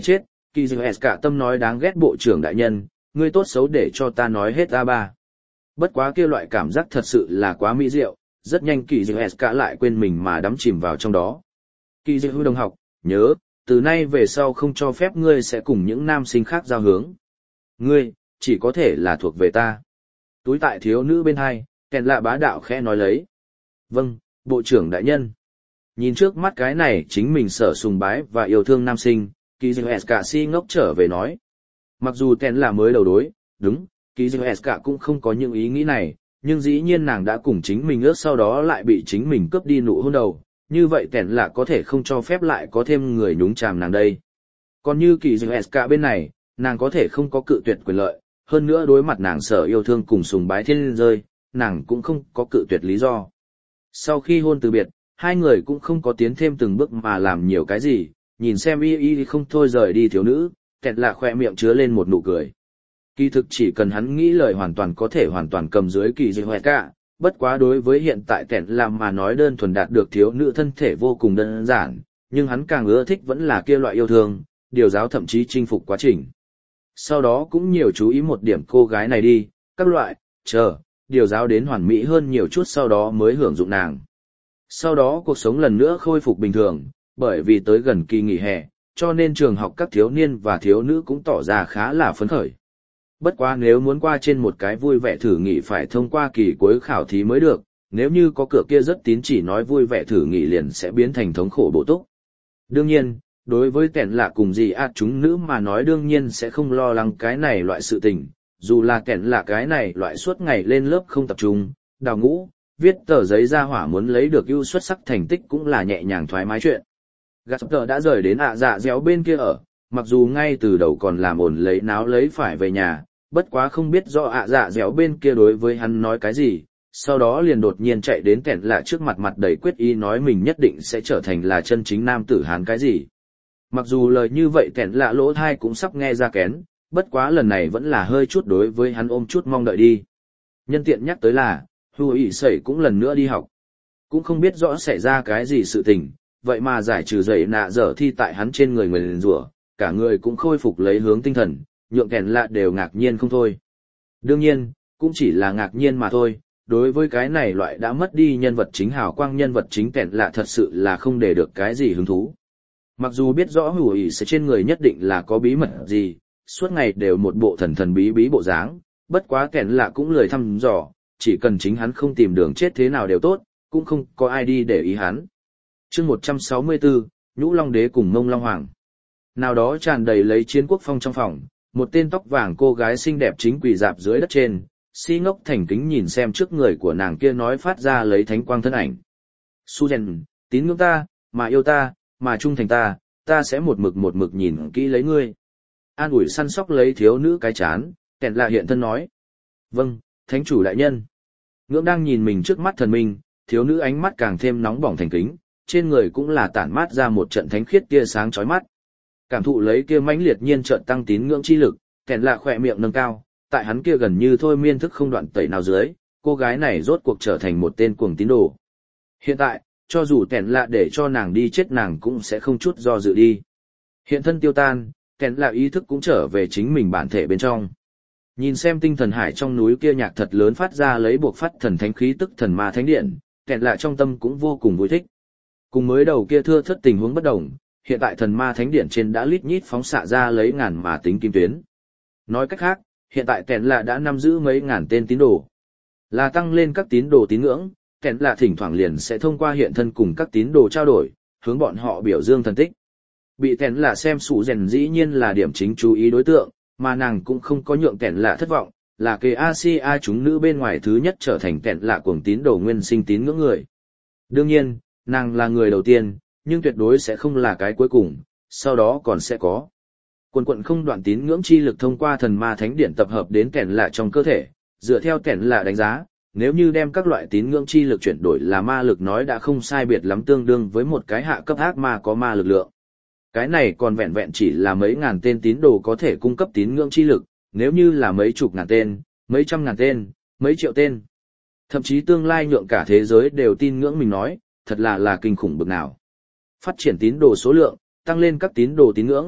Kỳ Dư cả tâm nói đáng ghét bộ trưởng đại nhân, ngươi tốt xấu để cho ta nói hết a ba. Bất quá kia loại cảm giác thật sự là quá mỹ diệu, rất nhanh Kỳ Dư cả lại quên mình mà đắm chìm vào trong đó. Kỳ Dư đồng học, nhớ, từ nay về sau không cho phép ngươi sẽ cùng những nam sinh khác giao hướng. Ngươi, chỉ có thể là thuộc về ta. Túi tại thiếu nữ bên hai, kèn lạ bá đạo khẽ nói lấy. Vâng, bộ trưởng đại nhân. Nhìn trước mắt cái này chính mình sở sùng bái và yêu thương nam sinh, Kỳ Dư cả si ngốc trở về nói. Mặc dù kèn là mới đầu đối, đúng, Kỳ Dư cả cũng không có những ý nghĩ này, nhưng dĩ nhiên nàng đã cùng chính mình ước sau đó lại bị chính mình cướp đi nụ hôn đầu, như vậy kèn là có thể không cho phép lại có thêm người nhúng chàm nàng đây. Còn như Kỳ Dư cả bên này, nàng có thể không có cự tuyệt quyền lợi, hơn nữa đối mặt nàng sở yêu thương cùng sùng bái thiên rơi, nàng cũng không có cự tuyệt lý do. Sau khi hôn từ biệt, hai người cũng không có tiến thêm từng bước mà làm nhiều cái gì, nhìn xem y y không thôi rời đi thiếu nữ, kẹt lạ khoe miệng chứa lên một nụ cười. Kỳ thực chỉ cần hắn nghĩ lời hoàn toàn có thể hoàn toàn cầm dưới Kỳ Dư cả, bất quá đối với hiện tại kẹt làm mà nói đơn thuần đạt được thiếu nữ thân thể vô cùng đơn giản, nhưng hắn càng ưa thích vẫn là kia loại yêu thương, điều giáo thậm chí chinh phục quá trình. Sau đó cũng nhiều chú ý một điểm cô gái này đi, các loại, chờ, điều giáo đến hoàn mỹ hơn nhiều chút sau đó mới hưởng dụng nàng. Sau đó cuộc sống lần nữa khôi phục bình thường, bởi vì tới gần kỳ nghỉ hè, cho nên trường học các thiếu niên và thiếu nữ cũng tỏ ra khá là phấn khởi. Bất quá nếu muốn qua trên một cái vui vẻ thử nghỉ phải thông qua kỳ cuối khảo thí mới được, nếu như có cửa kia rất tín chỉ nói vui vẻ thử nghỉ liền sẽ biến thành thống khổ bổ túc. Đương nhiên, đối với kẻn lạ cùng gì ạt chúng nữ mà nói đương nhiên sẽ không lo lắng cái này loại sự tình, dù là kẻn lạ cái này loại suốt ngày lên lớp không tập trung, đào ngũ, viết tờ giấy ra hỏa muốn lấy được ưu xuất sắc thành tích cũng là nhẹ nhàng thoải mái chuyện. Gạt tờ đã rời đến ạ dạ déo bên kia ở, mặc dù ngay từ đầu còn làm ổn lấy náo lấy phải về nhà, bất quá không biết do ạ dạ déo bên kia đối với hắn nói cái gì, sau đó liền đột nhiên chạy đến kẻn lạ trước mặt mặt đầy quyết ý nói mình nhất định sẽ trở thành là chân chính nam tử hán cái gì. Mặc dù lời như vậy kẻn lạ lỗ thai cũng sắp nghe ra kén, bất quá lần này vẫn là hơi chút đối với hắn ôm chút mong đợi đi. Nhân tiện nhắc tới là, Hù ỉ sẩy cũng lần nữa đi học. Cũng không biết rõ xảy ra cái gì sự tình, vậy mà giải trừ dậy nạ dở thi tại hắn trên người người liền rủa, cả người cũng khôi phục lấy hướng tinh thần, nhượng kẻn lạ đều ngạc nhiên không thôi. Đương nhiên, cũng chỉ là ngạc nhiên mà thôi, đối với cái này loại đã mất đi nhân vật chính hào quang nhân vật chính kẻn lạ thật sự là không để được cái gì hứng thú. Mặc dù biết rõ hủ ỉ sẽ trên người nhất định là có bí mật gì, suốt ngày đều một bộ thần thần bí bí bộ dáng, bất quá kẻn lạ cũng lười thăm dò, chỉ cần chính hắn không tìm đường chết thế nào đều tốt, cũng không có ai đi để ý hắn. Chương một trăm sáu mươi bốn, Nhũ Long Đế cùng Mông Long Hoàng. Nào đó tràn đầy lấy chiến quốc phong trong phòng, một tên tóc vàng cô gái xinh đẹp chính quỳ dạp dưới đất trên, si ngốc thành kính nhìn xem trước người của nàng kia nói phát ra lấy thánh quang thân ảnh. Suzen, tín ngưỡng ta, mà yêu ta, mà trung thành ta, ta sẽ một mực một mực nhìn kỹ lấy ngươi. An ủi săn sóc lấy thiếu nữ cái chán, kẻn lạ hiện thân nói. Vâng, thánh chủ đại nhân. Ngưỡng đang nhìn mình trước mắt thần minh, thiếu nữ ánh mắt càng thêm nóng bỏng thành kính, trên người cũng là tản mát ra một trận thánh khiết tia sáng chói mắt. Cảm thụ lấy kia mãnh liệt nhiên trận tăng tín ngưỡng chi lực, kẻn lạ khỏe miệng nâng cao, tại hắn kia gần như thôi miên thức không đoạn tẩy nào dưới, cô gái này rốt cuộc trở thành một tên cuồng tín đồ. Hiện tại, cho dù kẻn lạ để cho nàng đi chết nàng cũng sẽ không chút do dự đi. Hiện thân tiêu tan, kẻn lạ ý thức cũng trở về chính mình bản thể bên trong. Nhìn xem tinh thần hải trong núi kia nhạc thật lớn phát ra lấy buộc phát thần thánh khí tức thần ma thánh điện, kẻn lạ trong tâm cũng vô cùng vui thích. Cùng mới đầu kia thưa thất tình huống bất đồng, hiện tại thần ma thánh điện trên đã lít nhít phóng xạ ra lấy ngàn mà tính kim tuyến. Nói cách khác, hiện tại kẻn lạ đã nắm giữ mấy ngàn tên tín đồ. Là tăng lên các tín đồ tín ngưỡng, kẻn lạ thỉnh thoảng liền sẽ thông qua hiện thân cùng các tín đồ trao đổi, hướng bọn họ biểu dương thần tích. Bị kẻn lạ xem sủ rèn dĩ nhiên là điểm chính chú ý đối tượng, mà nàng cũng không có nhượng kẻn lạ thất vọng, là kề Asia chúng nữ bên ngoài thứ nhất trở thành kẻn lạ cuồng tín đồ nguyên sinh tín ngưỡng người. Đương nhiên, nàng là người đầu tiên, nhưng tuyệt đối sẽ không là cái cuối cùng, sau đó còn sẽ có. Quần quận không đoạn tín ngưỡng chi lực thông qua thần ma thánh điện tập hợp đến kẻn lạ trong cơ thể, dựa theo kẻn lạ đánh giá, nếu như đem các loại tín ngưỡng chi lực chuyển đổi là ma lực nói đã không sai biệt lắm tương đương với một cái hạ cấp ác ma có ma lực lượng. Cái này còn vẹn vẹn chỉ là mấy ngàn tên tín đồ có thể cung cấp tín ngưỡng chi lực, nếu như là mấy chục ngàn tên, mấy trăm ngàn tên, mấy triệu tên. Thậm chí tương lai nhượng cả thế giới đều tin ngưỡng mình nói, thật là là kinh khủng bực nào. Phát triển tín đồ số lượng, tăng lên các tín đồ tín ngưỡng,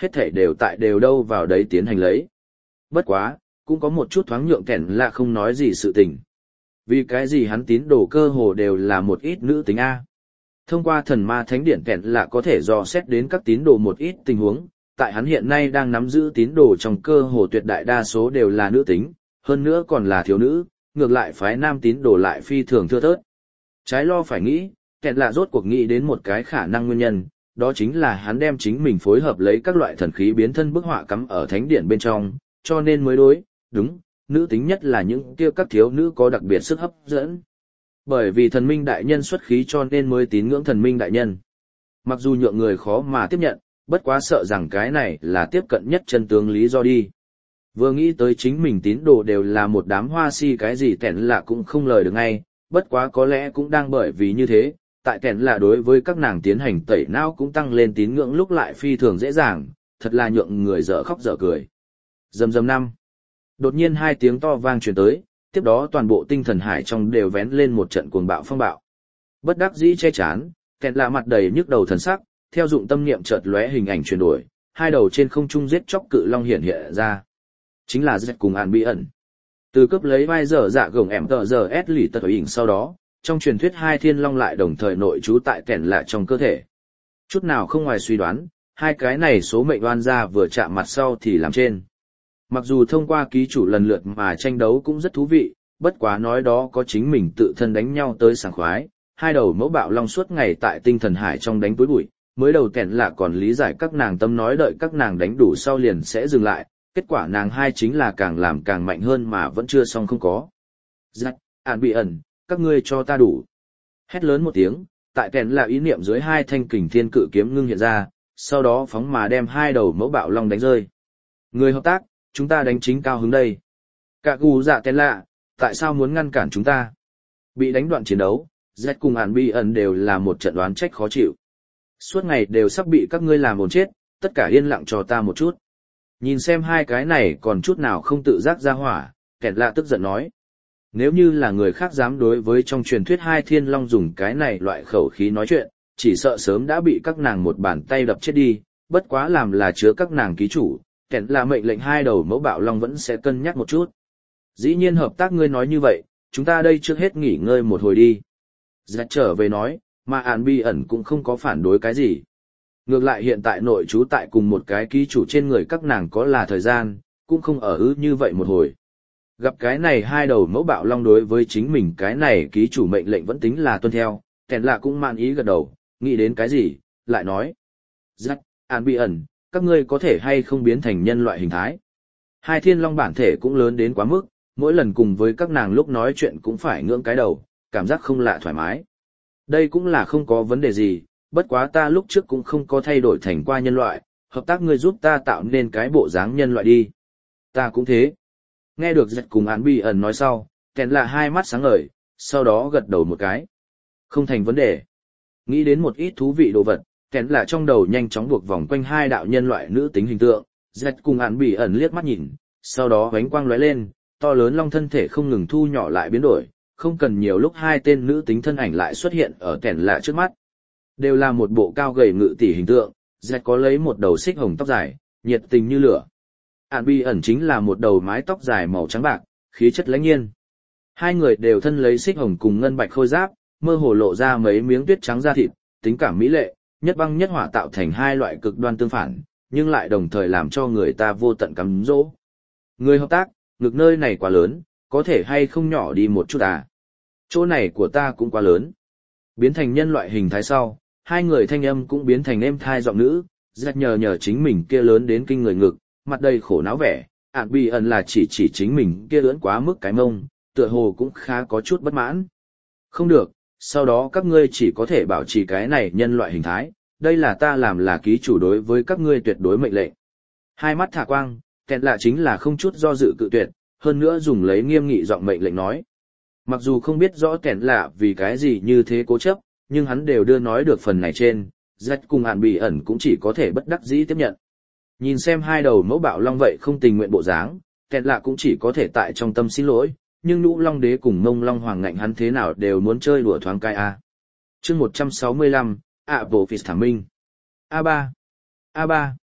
hết thảy đều tại đều đâu vào đấy tiến hành lấy. Bất quá, cũng có một chút thoáng nhượng kẻn lạ không nói gì sự tình. Vì cái gì hắn tín đồ cơ hồ đều là một ít nữ tính A. Thông qua thần ma thánh điển kẻn lạ có thể dò xét đến các tín đồ một ít tình huống, tại hắn hiện nay đang nắm giữ tín đồ trong cơ hồ tuyệt đại đa số đều là nữ tính, hơn nữa còn là thiếu nữ, ngược lại phái nam tín đồ lại phi thường thưa thớt. Trái lo phải nghĩ, kẻn lạ rốt cuộc nghĩ đến một cái khả năng nguyên nhân, đó chính là hắn đem chính mình phối hợp lấy các loại thần khí biến thân bức họa cắm ở thánh điển bên trong, cho nên mới đối, đúng, nữ tính nhất là những kia các thiếu nữ có đặc biệt sức hấp dẫn. Bởi vì thần minh đại nhân xuất khí cho nên mới tín ngưỡng thần minh đại nhân. Mặc dù nhượng người khó mà tiếp nhận, bất quá sợ rằng cái này là tiếp cận nhất chân tướng lý do đi. Vừa nghĩ tới chính mình tín đồ đều là một đám hoa si cái gì kẻn lạ cũng không lời được ngay, bất quá có lẽ cũng đang bởi vì như thế, tại kẻn lạ đối với các nàng tiến hành tẩy não cũng tăng lên tín ngưỡng lúc lại phi thường dễ dàng, thật là nhượng người dở khóc dở cười. Dầm dầm năm. Đột nhiên hai tiếng to vang truyền tới, tiếp đó toàn bộ tinh thần hải trong đều vén lên một trận cuồng bạo phong bạo. Bất đắc dĩ che chán, kẹt lạ mặt đầy nhức đầu thần sắc, theo dụng tâm niệm chợt lóe hình ảnh chuyển đổi, hai đầu trên không trung giết chóc cự long hiện hiện ra. Chính là Z cùng An Bí ẩn. Từ cướp lấy vai dở dạ gồng em tờ giờ S lì tật hình sau đó, trong truyền thuyết hai thiên long lại đồng thời nội trú tại kẹt lạ trong cơ thể. Chút nào không ngoài suy đoán, hai cái này số mệnh oan gia vừa chạm mặt sau thì làm trên. Mặc dù thông qua ký chủ lần lượt mà tranh đấu cũng rất thú vị, bất quá nói đó có chính mình tự thân đánh nhau tới sảng khoái, hai đầu mẫu bạo long suốt ngày tại tinh thần hải trong đánh túi bụi, mới đầu kẹn lạ còn lý giải các nàng tâm nói đợi các nàng đánh đủ sau liền sẽ dừng lại, kết quả nàng hai chính là càng làm càng mạnh hơn mà vẫn chưa xong không có. Giặc, An Bí ẩn, các ngươi cho ta đủ. Hét lớn một tiếng, tại kẹn lạ ý niệm dưới hai thanh kình thiên cự kiếm ngưng hiện ra, sau đó phóng mà đem hai đầu mẫu bạo long đánh rơi. Người hợp tác, chúng ta đánh chính cao hứng đây. Cả gù dạ tên lạ, tại sao muốn ngăn cản chúng ta? Bị đánh đoạn chiến đấu, Z cùng An Bí ẩn đều là một trận đoán trách khó chịu. Suốt ngày đều sắp bị các ngươi làm ồn chết, tất cả yên lặng cho ta một chút. Nhìn xem hai cái này còn chút nào không tự giác ra hỏa, kẹt lạ tức giận nói. Nếu như là người khác dám đối với trong truyền thuyết hai thiên long dùng cái này loại khẩu khí nói chuyện, chỉ sợ sớm đã bị các nàng một bàn tay đập chết đi, bất quá làm là chứa các nàng ký chủ. Kẻn là mệnh lệnh hai đầu mẫu bạo long vẫn sẽ cân nhắc một chút. Dĩ nhiên hợp tác ngươi nói như vậy, chúng ta đây trước hết nghỉ ngơi một hồi đi. Giặc trở về nói, mà An Bí ẩn cũng không có phản đối cái gì. Ngược lại hiện tại nội trú tại cùng một cái ký chủ trên người các nàng có là thời gian, cũng không ở ư như vậy một hồi. Gặp cái này hai đầu mẫu bạo long đối với chính mình cái này ký chủ mệnh lệnh vẫn tính là tuân theo, kẻn là cũng mạn ý gật đầu, nghĩ đến cái gì, lại nói. Giặc, An Bí ẩn, các ngươi có thể hay không biến thành nhân loại hình thái. Hai thiên long bản thể cũng lớn đến quá mức, mỗi lần cùng với các nàng lúc nói chuyện cũng phải ngưỡng cái đầu, cảm giác không lạ thoải mái. Đây cũng là không có vấn đề gì, bất quá ta lúc trước cũng không có thay đổi thành qua nhân loại, hợp tác ngươi giúp ta tạo nên cái bộ dáng nhân loại đi. Ta cũng thế. Nghe được Giật cùng An Bí ẩn nói sau, kèn là hai mắt sáng ngời, sau đó gật đầu một cái. Không thành vấn đề. Nghĩ đến một ít thú vị đồ vật, kèn là trong đầu nhanh chóng buộc vòng quanh hai đạo nhân loại nữ tính hình tượng, Z cùng An Bí ẩn liếc mắt nhìn, sau đó ánh quang lóe lên, to lớn long thân thể không ngừng thu nhỏ lại biến đổi, không cần nhiều lúc hai tên nữ tính thân ảnh lại xuất hiện ở kèn là trước mắt. Đều là một bộ cao gầy ngự tỷ hình tượng, Z có lấy một đầu xích hồng tóc dài, nhiệt tình như lửa. An Bí ẩn chính là một đầu mái tóc dài màu trắng bạc, khí chất lãnh nhiên. Hai người đều thân lấy xích hồng cùng ngân bạch khôi giáp, mơ hồ lộ ra mấy miếng tuyết trắng da thịt, tính cảm mỹ lệ, nhất băng nhất hỏa tạo thành hai loại cực đoan tương phản, nhưng lại đồng thời làm cho người ta vô tận cắm dỗ. Người hợp tác, ngực nơi này quá lớn, có thể hay không nhỏ đi một chút à? Chỗ này của ta cũng quá lớn. Biến thành nhân loại hình thái sau, hai người thanh âm cũng biến thành êm thai giọng nữ, rất nhờ nhờ chính mình kia lớn đến kinh người ngực, mặt đầy khổ não vẻ, An Bí ẩn là chỉ chỉ chính mình kia lớn quá mức cái mông, tựa hồ cũng khá có chút bất mãn. Không được, sau đó các ngươi chỉ có thể bảo trì cái này nhân loại hình thái, đây là ta làm là ký chủ đối với các ngươi tuyệt đối mệnh lệnh. Hai mắt thả quang, kẹn lạ chính là không chút do dự cự tuyệt, hơn nữa dùng lấy nghiêm nghị giọng mệnh lệnh nói. Mặc dù không biết rõ kẹn lạ vì cái gì như thế cố chấp, nhưng hắn đều đưa nói được phần này trên, Rách cùng An Bí ẩn cũng chỉ có thể bất đắc dĩ tiếp nhận. Nhìn xem hai đầu mẫu bạo long vậy không tình nguyện bộ dáng, kẹn lạ cũng chỉ có thể tại trong tâm xin lỗi, nhưng Nhũ Long Đế cùng Mông Long Hoàng ngạnh hắn thế nào đều muốn chơi đùa thoáng cai a. Chương một trăm sáu mươi lăm, ạ bộ phì thảm minh. a ba. a ba.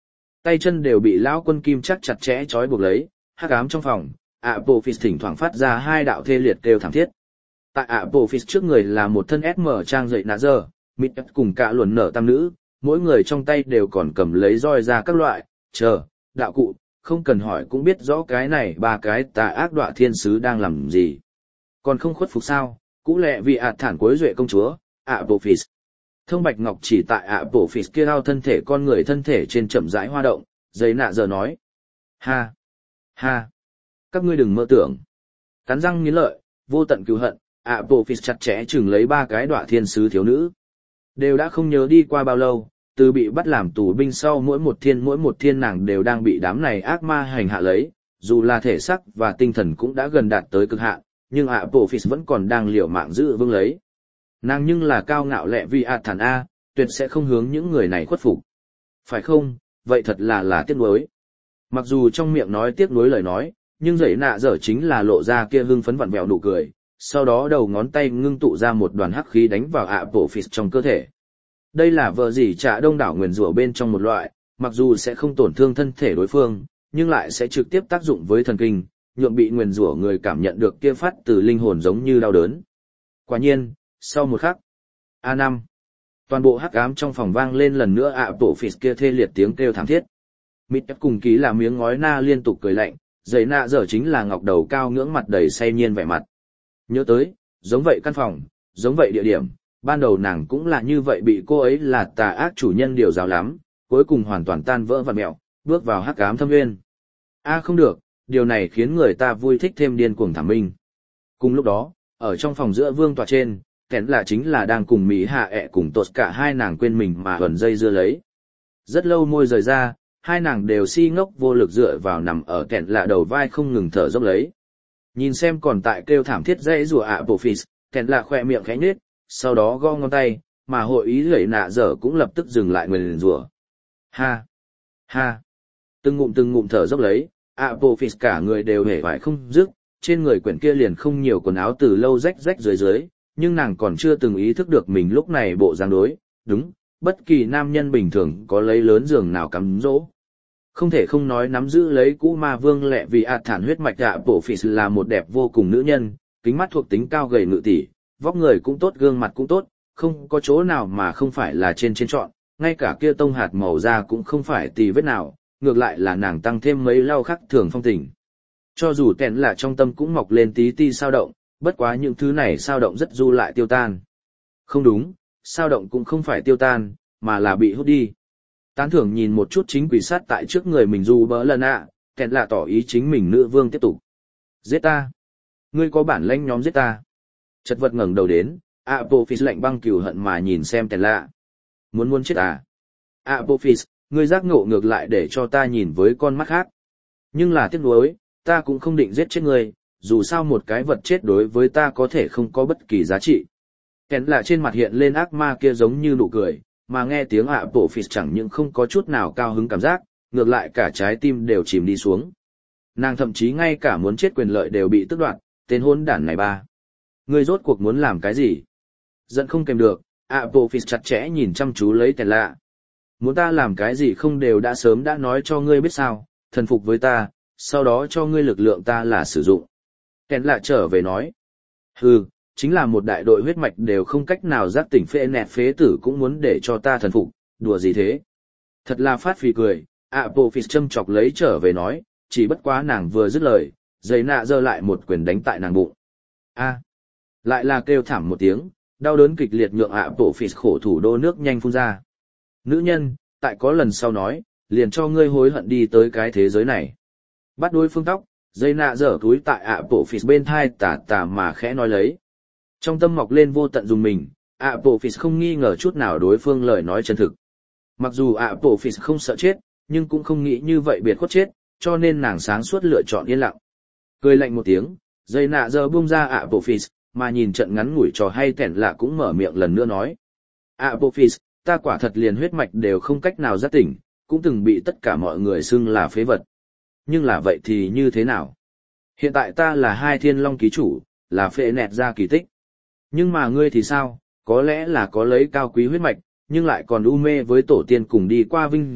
tay chân đều bị lão quân kim chắc chặt chẽ trói buộc lấy, hắc ám trong phòng, Apophis thỉnh thoảng phát ra hai đạo thê liệt kêu thảm thiết. Tại Apophis trước người là một thân ét em trang dậy nạ giờ, mịt cùng cả luồn nở tam nữ, mỗi người trong tay đều còn cầm lấy roi ra các loại, chờ, đạo cụ, không cần hỏi cũng biết rõ cái này ba cái tà ác đọa thiên sứ đang làm gì. Còn không khuất phục sao, cũ lẹ vì ạt thản cuối duệ công chúa, Apophis. Thông bạch ngọc chỉ tại Apophis kia ao thân thể con người thân thể trên chậm rãi hoa động, giấy nạ giờ nói. Ha! Ha! Các ngươi đừng mơ tưởng. Cắn răng nghiến lợi, vô tận cứu hận, Apophis chặt chẽ chừng lấy ba cái đọa thiên sứ thiếu nữ. Đều đã không nhớ đi qua bao lâu, từ bị bắt làm tù binh sau mỗi một thiên mỗi một thiên nàng đều đang bị đám này ác ma hành hạ lấy, dù là thể xác và tinh thần cũng đã gần đạt tới cực hạn, nhưng Apophis vẫn còn đang liều mạng giữ vững lấy. Nàng nhưng là cao ngạo lẹ vì ạt thản A, tuyệt sẽ không hướng những người này khuất phục. Phải không, vậy thật là là tiếc nuối. Mặc dù trong miệng nói tiếc nuối lời nói, nhưng dậy nạ dở chính là lộ ra kia hưng phấn vặn vẹo nụ cười, sau đó đầu ngón tay ngưng tụ ra một đoàn hắc khí đánh vào Apophis trong cơ thể. Đây là vợ gì trả đông đảo nguyền rủa bên trong một loại, mặc dù sẽ không tổn thương thân thể đối phương, nhưng lại sẽ trực tiếp tác dụng với thần kinh, nhượng bị nguyền rủa người cảm nhận được kia phát từ linh hồn giống như đau đớn. Quả nhiên, sau một khắc, a năm, toàn bộ hắc ám trong phòng vang lên lần nữa Apophis kia thê liệt tiếng kêu thảm thiết. Mịt cùng ký là miếng ngói na liên tục cười lạnh, giấy nạ giờ chính là ngọc đầu cao ngưỡng mặt đầy say nhiên vẻ mặt. Nhớ tới, giống vậy căn phòng, giống vậy địa điểm, ban đầu nàng cũng là như vậy bị cô ấy là tà ác chủ nhân điều giáo lắm, cuối cùng hoàn toàn tan vỡ vặn mẹo, bước vào hắc ám thâm nguyên. A không được, điều này khiến người ta vui thích thêm điên cuồng thảm minh. Cùng lúc đó, ở trong phòng giữa vương tòa trên, kén là chính là đang cùng Mỹ Hạ ẹ cùng tột cả hai nàng quên mình mà gần dây dưa lấy. Rất lâu môi rời ra, hai nàng đều si ngốc vô lực dựa vào nằm ở kẹn lạ đầu vai không ngừng thở dốc lấy. Nhìn xem còn tại kêu thảm thiết dãy rùa Apophis, kẹn lạ khoe miệng khẽ nhếch, sau đó gõ ngón tay, mà hội ý gậy nạ dở cũng lập tức dừng lại nguyền rùa. Ha! Ha! Từng ngụm từng ngụm thở dốc lấy, Apophis cả người đều hề vải không dứt, trên người quyển kia liền không nhiều quần áo từ lâu rách rách dưới dưới, nhưng nàng còn chưa từng ý thức được mình lúc này bộ dáng đối, đúng, bất kỳ nam nhân bình thường có lấy lớn giường nào cắm dỗ. Không thể không nói nắm giữ lấy cũ ma vương lẹ vì ạt thản huyết mạch Apophis là một đẹp vô cùng nữ nhân, kính mắt thuộc tính cao gầy ngự tỷ, vóc người cũng tốt gương mặt cũng tốt, không có chỗ nào mà không phải là trên trên trọn, ngay cả kia tông hạt màu da cũng không phải tì vết nào, ngược lại là nàng tăng thêm mấy lau khắc thường phong tình. Cho dù kẹn là trong tâm cũng mọc lên tí ti sao động, bất quá những thứ này sao động rất du lại tiêu tan. Không đúng, sao động cũng không phải tiêu tan, mà là bị hút đi. Tán thưởng nhìn một chút chính quỷ sát tại trước người mình du bỡ lần ạ, kẹn là tỏ ý chính mình nữ vương tiếp tục. Giết ta! Ngươi có bản lãnh nhóm giết ta! Chật vật ngẩng đầu đến, Apophis lạnh băng cừu hận mà nhìn xem kẹn lạ. Muốn muốn chết à? Apophis, ngươi giác ngộ ngược lại để cho ta nhìn với con mắt khác. Nhưng là tiếc nuối, ta cũng không định giết chết ngươi, dù sao một cái vật chết đối với ta có thể không có bất kỳ giá trị. Kén lạ trên mặt hiện lên ác ma kia giống như nụ cười, mà nghe tiếng Apophis chẳng những không có chút nào cao hứng cảm giác, ngược lại cả trái tim đều chìm đi xuống. Nàng thậm chí ngay cả muốn chết quyền lợi đều bị tước đoạt, tên hôn đản này ba. Ngươi rốt cuộc muốn làm cái gì? Giận không kèm được, Apophis chặt chẽ nhìn chăm chú lấy kén lạ. Muốn ta làm cái gì không đều đã sớm đã nói cho ngươi biết sao, thần phục với ta, sau đó cho ngươi lực lượng ta là sử dụng. Kén lạ trở về nói. Hừ, chính là một đại đội huyết mạch đều không cách nào giác tỉnh phê nẹt phế tử cũng muốn để cho ta thần phục, đùa gì thế? Thật là phát phì cười, Apophis châm chọc lấy trở về nói, chỉ bất quá nàng vừa dứt lời, giấy nạ giơ lại một quyền đánh tại nàng bụng. A, lại là kêu thảm một tiếng, đau đớn kịch liệt nhượng Apophis khổ thủ đô nước nhanh phun ra. Nữ nhân, tại có lần sau nói, liền cho ngươi hối hận đi tới cái thế giới này. Bắt đối phương tóc, dây nạ dở túi tại Apophis bên thai tà tà mà khẽ nói lấy. Trong tâm mọc lên vô tận dùng mình, Apophis không nghi ngờ chút nào đối phương lời nói chân thực. Mặc dù Apophis không sợ chết, nhưng cũng không nghĩ như vậy biệt khuất chết, cho nên nàng sáng suốt lựa chọn yên lặng. Cười lạnh một tiếng, dây nạ dở buông ra Apophis, mà nhìn trận ngắn ngủi trò hay kẻn lạ cũng mở miệng lần nữa nói. Apophis, ta quả thật liền huyết mạch đều không cách nào giác tỉnh, cũng từng bị tất cả mọi người xưng là phế vật. Nhưng là vậy thì như thế nào? Hiện tại ta là hai thiên long ký chủ, là phệ nẹt ra kỳ tích. Nhưng mà ngươi thì sao? Có lẽ là có lấy cao quý huyết mạch, nhưng lại còn u mê với tổ tiên cùng đi qua vinh dự,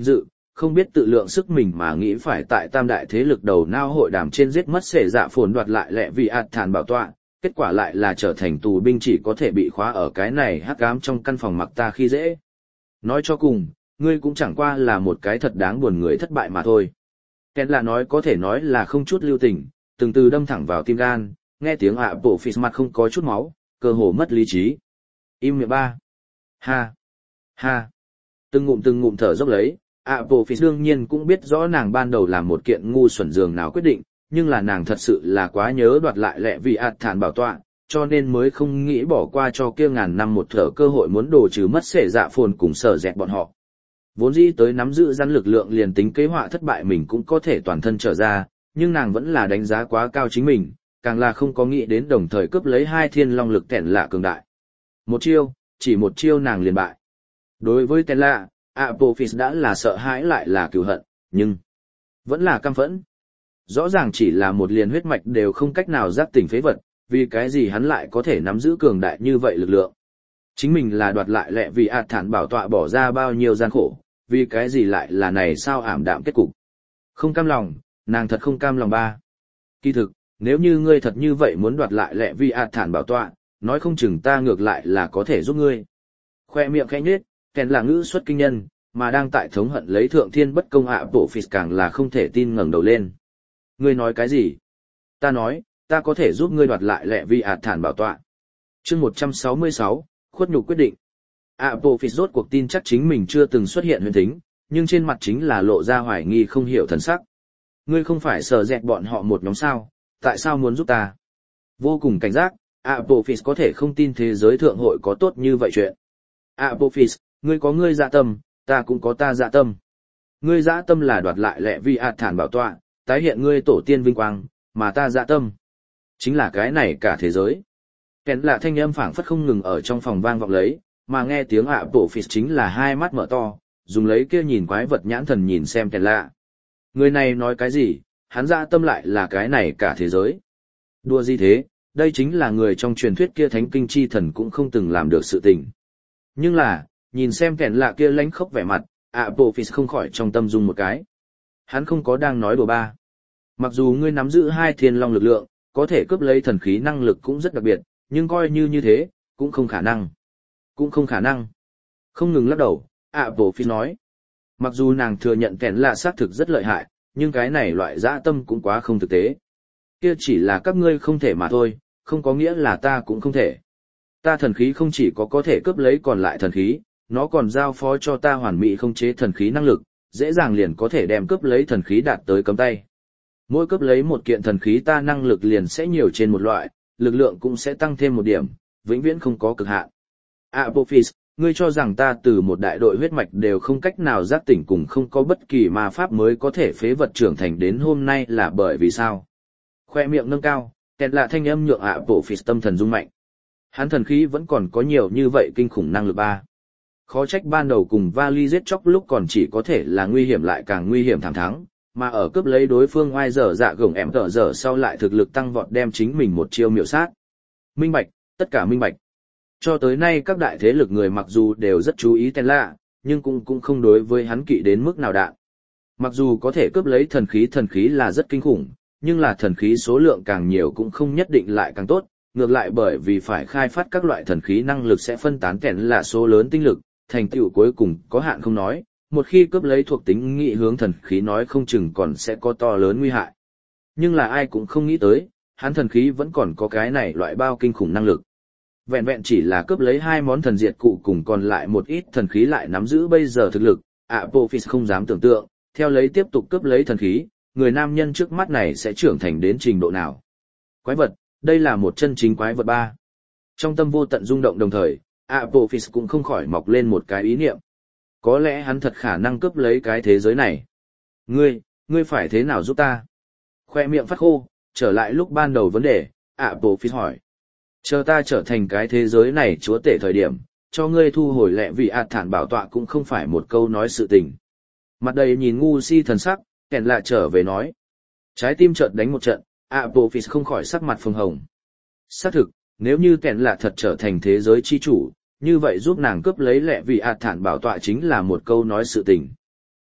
không biết tự lượng sức mình mà nghĩ phải tại tam đại thế lực đầu nao hội đàm trên giết mất sệ dạ phồn đoạt lại lẹ vì ạt thản bảo tọa, kết quả lại là trở thành tù binh chỉ có thể bị khóa ở cái này hắc ám trong căn phòng mặc ta khi dễ. Nói cho cùng, ngươi cũng chẳng qua là một cái thật đáng buồn người thất bại mà thôi. Ken là nói có thể nói là không chút lưu tình, từng từ đâm thẳng vào tim gan, nghe tiếng ạ bộ phì mặt không có chút máu, cơ hồ mất lý trí. Im miệng ba. Ha. Ha. Từng ngụm từng ngụm thở dốc lấy, ạ bộ phì đương nhiên cũng biết rõ nàng ban đầu làm một kiện ngu xuẩn dường nào quyết định, nhưng là nàng thật sự là quá nhớ đoạt lại lẹ vì ạt thản bảo tọa, cho nên mới không nghĩ bỏ qua cho kia ngàn năm một thở cơ hội muốn đồ trừ mất sệ dạ phồn cùng sở dẹt bọn họ. Vốn dĩ tới nắm giữ rắn lực lượng liền tính kế họa thất bại mình cũng có thể toàn thân trở ra, nhưng nàng vẫn là đánh giá quá cao chính mình, càng là không có nghĩ đến đồng thời cướp lấy hai thiên long lực tẻn lạ cường đại. Một chiêu, chỉ một chiêu nàng liền bại. Đối với tẻn lạ, Apophis đã là sợ hãi lại là cừu hận, nhưng vẫn là căm phẫn. Rõ ràng chỉ là một liền huyết mạch đều không cách nào giác tỉnh phế vật, vì cái gì hắn lại có thể nắm giữ cường đại như vậy lực lượng. Chính mình là đoạt lại lẹ vì ạt thản bảo tọa bỏ ra bao nhiêu gian khổ, vì cái gì lại là này sao ảm đạm kết cục. Không cam lòng, nàng thật không cam lòng ba. Kỳ thực, nếu như ngươi thật như vậy muốn đoạt lại lẹ vì ạt thản bảo tọa, nói không chừng ta ngược lại là có thể giúp ngươi. Khoe miệng khẽ nhếch, kèn là ngữ xuất kinh nhân, mà đang tại thống hận lấy thượng thiên bất công ạ bộ phì càng là không thể tin ngẩng đầu lên. Ngươi nói cái gì? Ta nói, ta có thể giúp ngươi đoạt lại lẹ vì ạt thản bảo tọa. Chương một trăm sáu mươi sáu, khuất nhục quyết định. Apophis rốt cuộc tin chắc chính mình chưa từng xuất hiện huyền thính, nhưng trên mặt chính là lộ ra hoài nghi không hiểu thần sắc. Ngươi không phải sợ dẹt bọn họ một nhóm sao, tại sao muốn giúp ta? Vô cùng cảnh giác, Apophis có thể không tin thế giới thượng hội có tốt như vậy chuyện. Apophis, ngươi có ngươi dạ tâm, ta cũng có ta dạ tâm. Ngươi dạ tâm là đoạt lại lẹ vì ạt thản bảo tọa, tái hiện ngươi tổ tiên vinh quang, mà ta dạ tâm chính là cái này cả thế giới. Kèn lạ thanh âm phảng phất không ngừng ở trong phòng vang vọng lấy, mà nghe tiếng ạ bộ phì chính là hai mắt mở to, dùng lấy kia nhìn quái vật nhãn thần nhìn xem kèn lạ. Người này nói cái gì, hắn dạ tâm lại là cái này cả thế giới. Đùa gì thế, đây chính là người trong truyền thuyết kia thánh kinh chi thần cũng không từng làm được sự tình. Nhưng là, nhìn xem kèn lạ kia lánh khóc vẻ mặt, ạ bộ phì không khỏi trong tâm dung một cái. Hắn không có đang nói đùa ba. Mặc dù ngươi nắm giữ hai thiên long lực lượng, có thể cướp lấy thần khí năng lực cũng rất đặc biệt, nhưng coi như như thế, cũng không khả năng. Cũng không khả năng. Không ngừng lắc đầu, ạ bộ phi nói. Mặc dù nàng thừa nhận kẻn là xác thực rất lợi hại, nhưng cái này loại dã tâm cũng quá không thực tế. Kia chỉ là các ngươi không thể mà thôi, không có nghĩa là ta cũng không thể. Ta thần khí không chỉ có có thể cướp lấy còn lại thần khí, nó còn giao phó cho ta hoàn mỹ không chế thần khí năng lực, dễ dàng liền có thể đem cướp lấy thần khí đạt tới cấm tay. Mỗi cướp lấy một kiện thần khí ta năng lực liền sẽ nhiều trên một loại, lực lượng cũng sẽ tăng thêm một điểm, vĩnh viễn không có cực hạn. Apophis, ngươi cho rằng ta từ một đại đội huyết mạch đều không cách nào giác tỉnh cùng không có bất kỳ ma pháp mới có thể phế vật trưởng thành đến hôm nay là bởi vì sao? Khoe miệng nâng cao, kèn lạ thanh âm nhượng Apophis tâm thần rung mạnh. Hắn thần khí vẫn còn có nhiều như vậy kinh khủng năng lực ba. Khó trách ban đầu cùng Vali giết chóc lúc còn chỉ có thể là nguy hiểm lại càng nguy hiểm thẳng thắng, mà ở cướp lấy đối phương oai dở dạ gồng em tở dở sau lại thực lực tăng vọt đem chính mình một chiêu miểu sát. Minh bạch, tất cả minh bạch. Cho tới nay các đại thế lực người mặc dù đều rất chú ý tên lạ, nhưng cũng cũng không đối với hắn kỵ đến mức nào đạn. Mặc dù có thể cướp lấy thần khí thần khí là rất kinh khủng, nhưng là thần khí số lượng càng nhiều cũng không nhất định lại càng tốt, ngược lại bởi vì phải khai phát các loại thần khí năng lực sẽ phân tán kẻn là số lớn tinh lực, thành tựu cuối cùng có hạn không nói, một khi cướp lấy thuộc tính nghị hướng thần khí nói không chừng còn sẽ có to lớn nguy hại. Nhưng là ai cũng không nghĩ tới, hắn thần khí vẫn còn có cái này loại bao kinh khủng năng lực. Vẹn vẹn chỉ là cướp lấy hai món thần diệt cụ cùng còn lại một ít thần khí lại nắm giữ bây giờ thực lực, Apophis không dám tưởng tượng, theo lấy tiếp tục cướp lấy thần khí, người nam nhân trước mắt này sẽ trưởng thành đến trình độ nào. Quái vật, đây là một chân chính quái vật ba. Trong tâm vô tận rung động đồng thời, Apophis cũng không khỏi mọc lên một cái ý niệm. Có lẽ hắn thật khả năng cướp lấy cái thế giới này. Ngươi, ngươi phải thế nào giúp ta? Khoe miệng phát khô, trở lại lúc ban đầu vấn đề, Apophis hỏi. Chờ ta trở thành cái thế giới này chúa tể thời điểm, cho ngươi thu hồi lẹ vì ạt thản bảo tọa cũng không phải một câu nói sự tình. Mặt đầy nhìn ngu si thần sắc, kèn lại trở về nói. Trái tim chợt đánh một trận, Apophis không khỏi sắc mặt phồng hồng. Xác thực, nếu như kèn lạ thật trở thành thế giới chi chủ, như vậy giúp nàng cướp lấy lẹ vì ạt thản bảo tọa chính là một câu nói sự tình.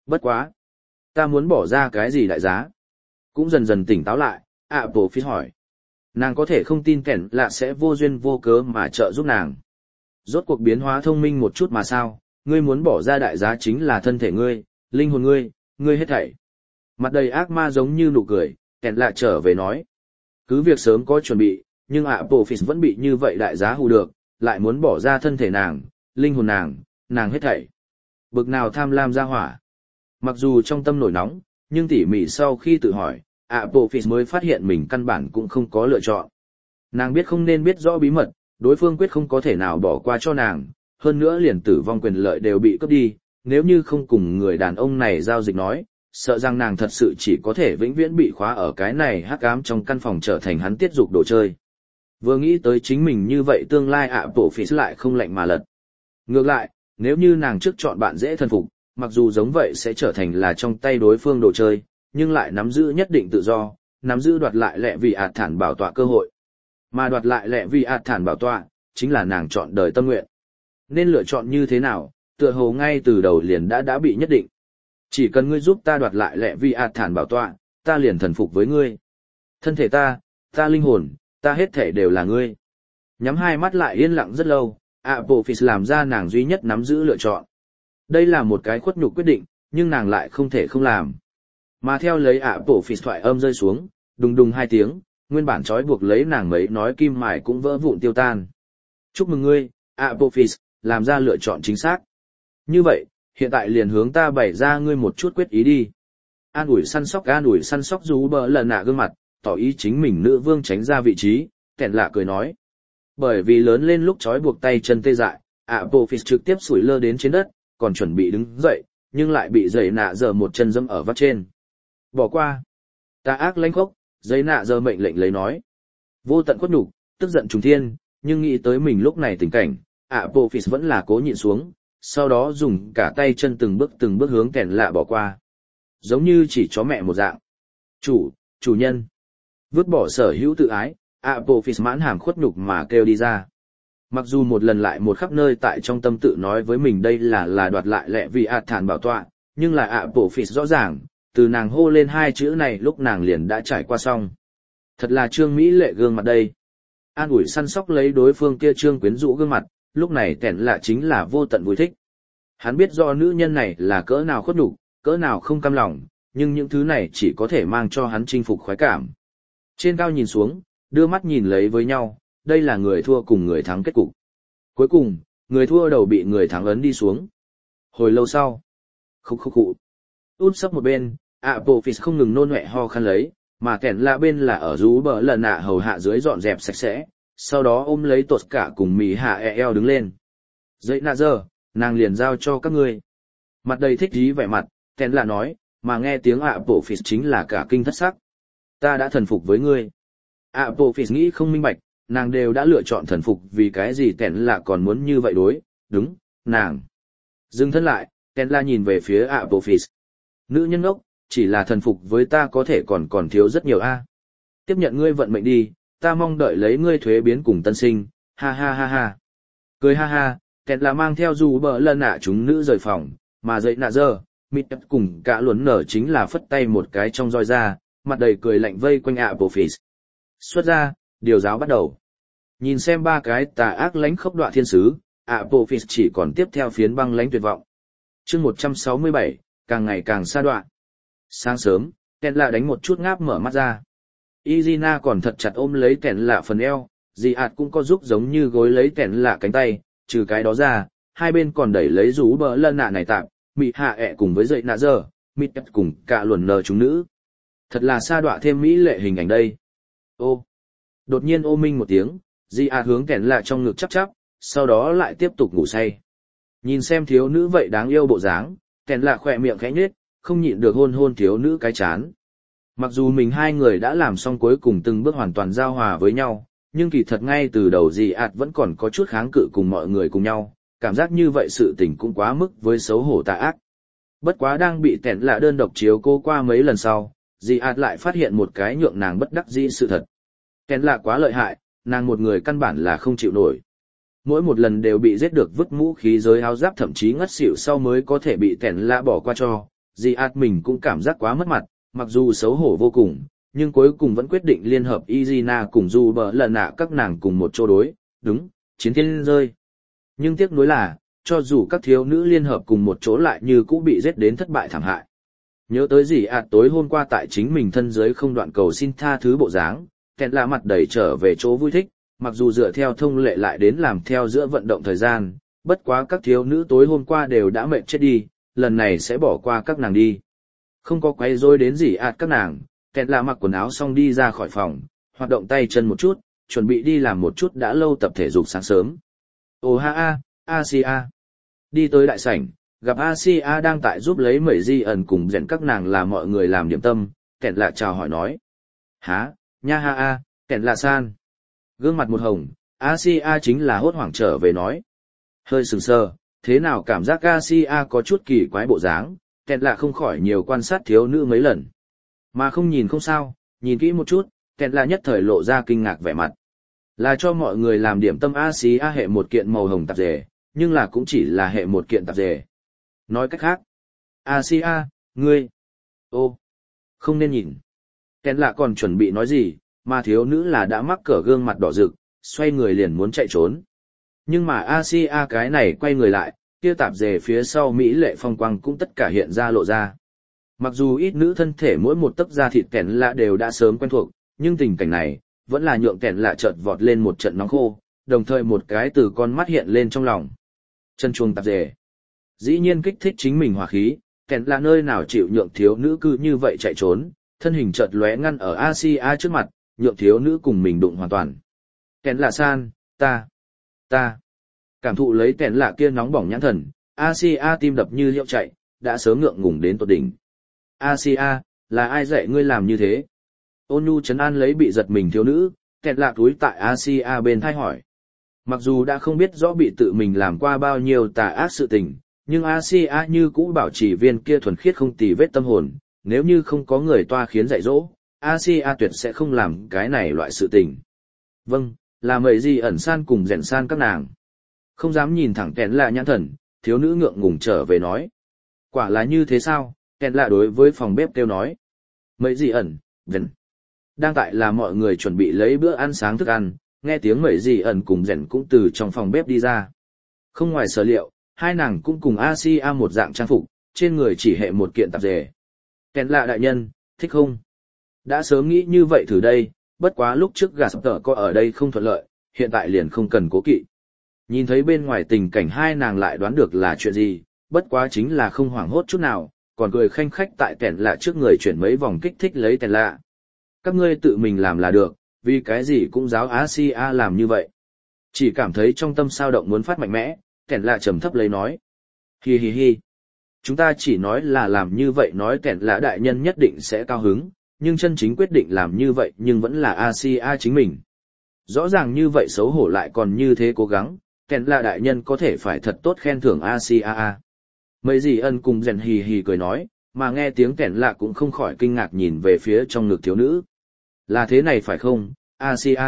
Bất quá. Ta muốn bỏ ra cái gì đại giá? Cũng dần dần tỉnh táo lại, Apple Fizz hỏi. Nàng có thể không tin kẻn lạ sẽ vô duyên vô cớ mà trợ giúp nàng. Rốt cuộc biến hóa thông minh một chút mà sao, ngươi muốn bỏ ra đại giá chính là thân thể ngươi, linh hồn ngươi, ngươi hết thảy. Mặt đầy ác ma giống như nụ cười, kẻn lạ trở về nói. Cứ việc sớm có chuẩn bị, nhưng Apple Fizz vẫn bị như vậy đại giá hù được, lại muốn bỏ ra thân thể nàng, linh hồn nàng, nàng hết thảy. Bực nào tham lam ra hỏa. Mặc dù trong tâm nổi nóng, nhưng tỉ mỉ sau khi tự hỏi, Apple Fizz mới phát hiện mình căn bản cũng không có lựa chọn. Nàng biết không nên biết rõ bí mật, đối phương quyết không có thể nào bỏ qua cho nàng, hơn nữa liền tử vong quyền lợi đều bị cướp đi, nếu như không cùng người đàn ông này giao dịch nói, sợ rằng nàng thật sự chỉ có thể vĩnh viễn bị khóa ở cái này hắc ám trong căn phòng trở thành hắn tiết dục đồ chơi. Vừa nghĩ tới chính mình như vậy tương lai Apple Fizz lại không lạnh mà lật. Ngược lại, nếu như nàng trước chọn bạn dễ thân phục, mặc dù giống vậy sẽ trở thành là trong tay đối phương đồ chơi, nhưng lại nắm giữ nhất định tự do, nắm giữ đoạt lại lẹ vì ạt thản bảo tọa cơ hội. Mà đoạt lại lẹ vì ạt thản bảo tọa, chính là nàng chọn đời tâm nguyện. Nên lựa chọn như thế nào, tựa hồ ngay từ đầu liền đã đã bị nhất định. Chỉ cần ngươi giúp ta đoạt lại lẹ vì ạt thản bảo tọa, ta liền thần phục với ngươi. Thân thể ta, ta linh hồn, ta hết thể đều là ngươi. Nhắm hai mắt lại yên lặng rất lâu, Apple Fizz làm ra nàng duy nhất nắm giữ lựa chọn. Đây là một cái khuất nhục quyết định, nhưng nàng lại không thể không làm. Mà theo lấy Apple Fizz thoại âm rơi xuống, đùng đùng hai tiếng, nguyên bản trói buộc lấy nàng mấy nói kim mài cũng vỡ vụn tiêu tan. Chúc mừng ngươi, Apple Fizz, làm ra lựa chọn chính xác. Như vậy, hiện tại liền hướng ta bày ra ngươi một chút quyết ý đi. An ủi săn sóc an ủi săn sóc rú bờ lần nạ gương mặt, tỏ ý chính mình nữ vương tránh ra vị trí, kẻn lạ cười nói. Bởi vì lớn lên lúc trói buộc tay chân tê dại, Apple Fizz trực tiếp sủi lơ đến trên đất, còn chuẩn bị đứng dậy, nhưng lại bị giày nạ giờ một chân dẫm ở vắt trên. Bỏ qua. Ta ác lãnh khốc, giấy nạ giờ mệnh lệnh lấy nói. Vô tận khuất nhục, tức giận trùng thiên, nhưng nghĩ tới mình lúc này tình cảnh, Apple Fizz vẫn là cố nhịn xuống, sau đó dùng cả tay chân từng bước từng bước hướng kẻn lạ bỏ qua. Giống như chỉ chó mẹ một dạng. Chủ, chủ nhân. Vứt bỏ sở hữu tự ái, Apple Fizz mãn hàm khuất nhục mà kêu đi ra. Mặc dù một lần lại một khắp nơi tại trong tâm tự nói với mình đây là là đoạt lại lẹ vì ạt thản bảo tọa, nhưng là Apple Fizz rõ ràng, từ nàng hô lên hai chữ này lúc nàng liền đã trải qua xong. Thật là trương mỹ lệ gương mặt đây. An ủi săn sóc lấy đối phương kia trương quyến rũ gương mặt, lúc này kẻn lạ chính là vô tận vui thích. Hắn biết do nữ nhân này là cỡ nào khuất nhục, cỡ nào không cam lòng, nhưng những thứ này chỉ có thể mang cho hắn chinh phục khoái cảm. Trên cao nhìn xuống, đưa mắt nhìn lấy với nhau, đây là người thua cùng người thắng kết cục. Cuối cùng, người thua đầu bị người thắng ấn đi xuống. Hồi lâu sau, khúc khúc khụ, út sấp một bên, Apple Fizz không ngừng nôn nọe ho khăn lấy, mà kẻn lạ bên là ở rú bờ lần nạ hầu hạ dưới dọn dẹp sạch sẽ, sau đó ôm lấy tột cả cùng mì hạ e eo đứng lên. Dậy nạ giờ, nàng liền giao cho các ngươi. Mặt đầy thích dí vẻ mặt, kẻn lạ nói, mà nghe tiếng Apple Fizz chính là cả kinh thất sắc. Ta đã thần phục với ngươi. Apple Fizz nghĩ không minh bạch, nàng đều đã lựa chọn thần phục vì cái gì kẻn lạ còn muốn như vậy đối, đúng, nàng. Dừng thân lại, kẻn lạ nhìn về phía Apple Fizz. Nữ nhân ngốc, chỉ là thần phục với ta có thể còn còn thiếu rất nhiều a. Tiếp nhận ngươi vận mệnh đi, ta mong đợi lấy ngươi thuế biến cùng tân sinh, ha ha ha ha. Cười ha ha, kẹt là mang theo dù bờ lần nạ chúng nữ rời phòng, mà dậy nạ giờ, mịt cùng cả luẩn nở chính là phất tay một cái trong roi ra, mặt đầy cười lạnh vây quanh Apple Fizz. Xuất ra, điều giáo bắt đầu. Nhìn xem ba cái tà ác lánh khốc đoạ thiên sứ, Apple Fizz chỉ còn tiếp theo phiến băng lánh tuyệt vọng. Chương một trăm sáu mươi bảy, càng ngày càng xa đoạn. Sáng sớm, kẹn lạ đánh một chút ngáp mở mắt ra. Izina còn thật chặt ôm lấy kẹn lạ phần eo, dì ạt cũng có giúp giống như gối lấy kẹn lạ cánh tay, trừ cái đó ra, hai bên còn đẩy lấy rú bờ lân nạ này tạm, mị hạ ẹ cùng với dậy nạ giờ, mịt cùng cả luồn nờ chúng nữ. Thật là xa đọa thêm mỹ lệ hình ảnh đây. Ô! Đột nhiên ô minh một tiếng, dì ạt hướng kẹn lạ trong ngực chắp chắp, sau đó lại tiếp tục ngủ say. Nhìn xem thiếu nữ vậy đáng yêu bộ dáng, kẹn lạ khỏe miệng khẽ nhếch, không nhịn được hôn hôn thiếu nữ cái chán. Mặc dù mình hai người đã làm xong cuối cùng từng bước hoàn toàn giao hòa với nhau, nhưng kỳ thật ngay từ đầu dì ạt vẫn còn có chút kháng cự cùng mọi người cùng nhau, cảm giác như vậy sự tình cũng quá mức với xấu hổ tà ác. Bất quá đang bị kẹn lạ đơn độc chiếu cô qua mấy lần sau, dì ạt lại phát hiện một cái nhượng nàng bất đắc dĩ sự thật. Kẹn lạ quá lợi hại, nàng một người căn bản là không chịu nổi. Mỗi một lần đều bị giết được vứt mũ khí giới áo giáp thậm chí ngất xỉu sau mới có thể bị kẹn lạ bỏ qua cho, dì ạt mình cũng cảm giác quá mất mặt, mặc dù xấu hổ vô cùng, nhưng cuối cùng vẫn quyết định liên hợp Izina cùng dù bờ lần nạ các nàng cùng một chỗ đối, đúng, chiến thiên rơi. Nhưng tiếc nuối là, cho dù các thiếu nữ liên hợp cùng một chỗ lại như cũ bị giết đến thất bại thảm hại. Nhớ tới gì ạt tối hôm qua tại chính mình thân giới không đoạn cầu xin tha thứ bộ dáng, kẹn lạ mặt đầy trở về chỗ vui thích, mặc dù dựa theo thông lệ lại đến làm theo giữa vận động thời gian, bất quá các thiếu nữ tối hôm qua đều đã mệt chết đi, lần này sẽ bỏ qua các nàng đi. Không có quấy rối đến gì ạt các nàng, kẹn lạ mặc quần áo xong đi ra khỏi phòng, hoạt động tay chân một chút, chuẩn bị đi làm một chút đã lâu tập thể dục sáng sớm. Ồ ha a, Asia. Đi tới đại sảnh, gặp Asia đang tại giúp lấy mẩy di ẩn cùng rèn các nàng là mọi người làm điểm tâm, kẹn lạ chào hỏi nói. Há, nha ha a, kẹn lạ san. Gương mặt một hồng, Asia chính là hốt hoảng trở về nói. Hơi sừng sờ, thế nào cảm giác Asia có chút kỳ quái bộ dáng, kẹn lạ không khỏi nhiều quan sát thiếu nữ mấy lần. Mà không nhìn không sao, nhìn kỹ một chút, kẹn lạ nhất thời lộ ra kinh ngạc vẻ mặt. Là cho mọi người làm điểm tâm Asia hệ một kiện màu hồng tạp dề, nhưng là cũng chỉ là hệ một kiện tạp dề. Nói cách khác, Asia, ngươi, ô, không nên nhìn. Kẹn lạ còn chuẩn bị nói gì, mà thiếu nữ là đã mắc cỡ gương mặt đỏ rực, xoay người liền muốn chạy trốn. Nhưng mà Asia cái này quay người lại, kia tạp dề phía sau Mỹ lệ phong quang cũng tất cả hiện ra lộ ra. Mặc dù ít nữ thân thể mỗi một tấc da thịt kẹn lạ đều đã sớm quen thuộc, nhưng tình cảnh này, vẫn là nhượng kẹn lạ chợt vọt lên một trận nóng khô, đồng thời một cái từ con mắt hiện lên trong lòng. Chân chuông tạp dề. Dĩ nhiên kích thích chính mình hỏa khí, kẹn lạ nơi nào chịu nhượng thiếu nữ cư như vậy chạy trốn, thân hình chợt lóe ngăn ở Asia trước mặt, nhượng thiếu nữ cùng mình đụng hoàn toàn. Kẹn lạ san, ta, ta. Cảm thụ lấy kẹn lạ kia nóng bỏng nhãn thần, Asia tim đập như liễu chạy, đã sớm ngượng ngùng đến tột đỉnh. Asia, là ai dạy ngươi làm như thế? Ôn nhu trấn an lấy bị giật mình thiếu nữ, kẹn lạ túi tại Asia bên thai hỏi. Mặc dù đã không biết rõ bị tự mình làm qua bao nhiêu tà ác sự tình, nhưng Asia như cũ bảo trì viên kia thuần khiết không tì vết tâm hồn, nếu như không có người toa khiến dạy dỗ, Asia tuyệt sẽ không làm cái này loại sự tình. Vâng, là mời gì ẩn san cùng rèn san các nàng. Không dám nhìn thẳng kẹn lạ nhãn thần, thiếu nữ ngượng ngùng trở về nói. Quả là như thế sao, kẹn lạ đối với phòng bếp kêu nói. Mời gì ẩn, rèn. Đang tại là mọi người chuẩn bị lấy bữa ăn sáng thức ăn, nghe tiếng mẩy gì ẩn cùng rèn cũng từ trong phòng bếp đi ra. Không ngoài sở liệu, hai nàng cũng cùng Asia một dạng trang phục, trên người chỉ hệ một kiện tạp dề. Kẹn lạ đại nhân, thích không? Đã sớm nghĩ như vậy thử đây, bất quá lúc trước gà sập tờ có ở đây không thuận lợi, hiện tại liền không cần cố kỵ. Nhìn thấy bên ngoài tình cảnh hai nàng lại đoán được là chuyện gì, bất quá chính là không hoảng hốt chút nào, còn cười khanh khách tại kẹn lạ trước người chuyển mấy vòng kích thích lấy kẹn lạ. Các ngươi tự mình làm là được, vì cái gì cũng giáo Asia làm như vậy. Chỉ cảm thấy trong tâm sao động muốn phát mạnh mẽ, kẹn lạ trầm thấp lấy nói. Hi hi hi. Chúng ta chỉ nói là làm như vậy nói kẹn lạ đại nhân nhất định sẽ cao hứng, nhưng chân chính quyết định làm như vậy nhưng vẫn là Asia chính mình. Rõ ràng như vậy xấu hổ lại còn như thế cố gắng, kẹn lạ đại nhân có thể phải thật tốt khen thưởng Asia. Mấy gì ân cùng rèn hì hì cười nói, mà nghe tiếng kẹn lạ cũng không khỏi kinh ngạc nhìn về phía trong ngực thiếu nữ. Là thế này phải không, Asia?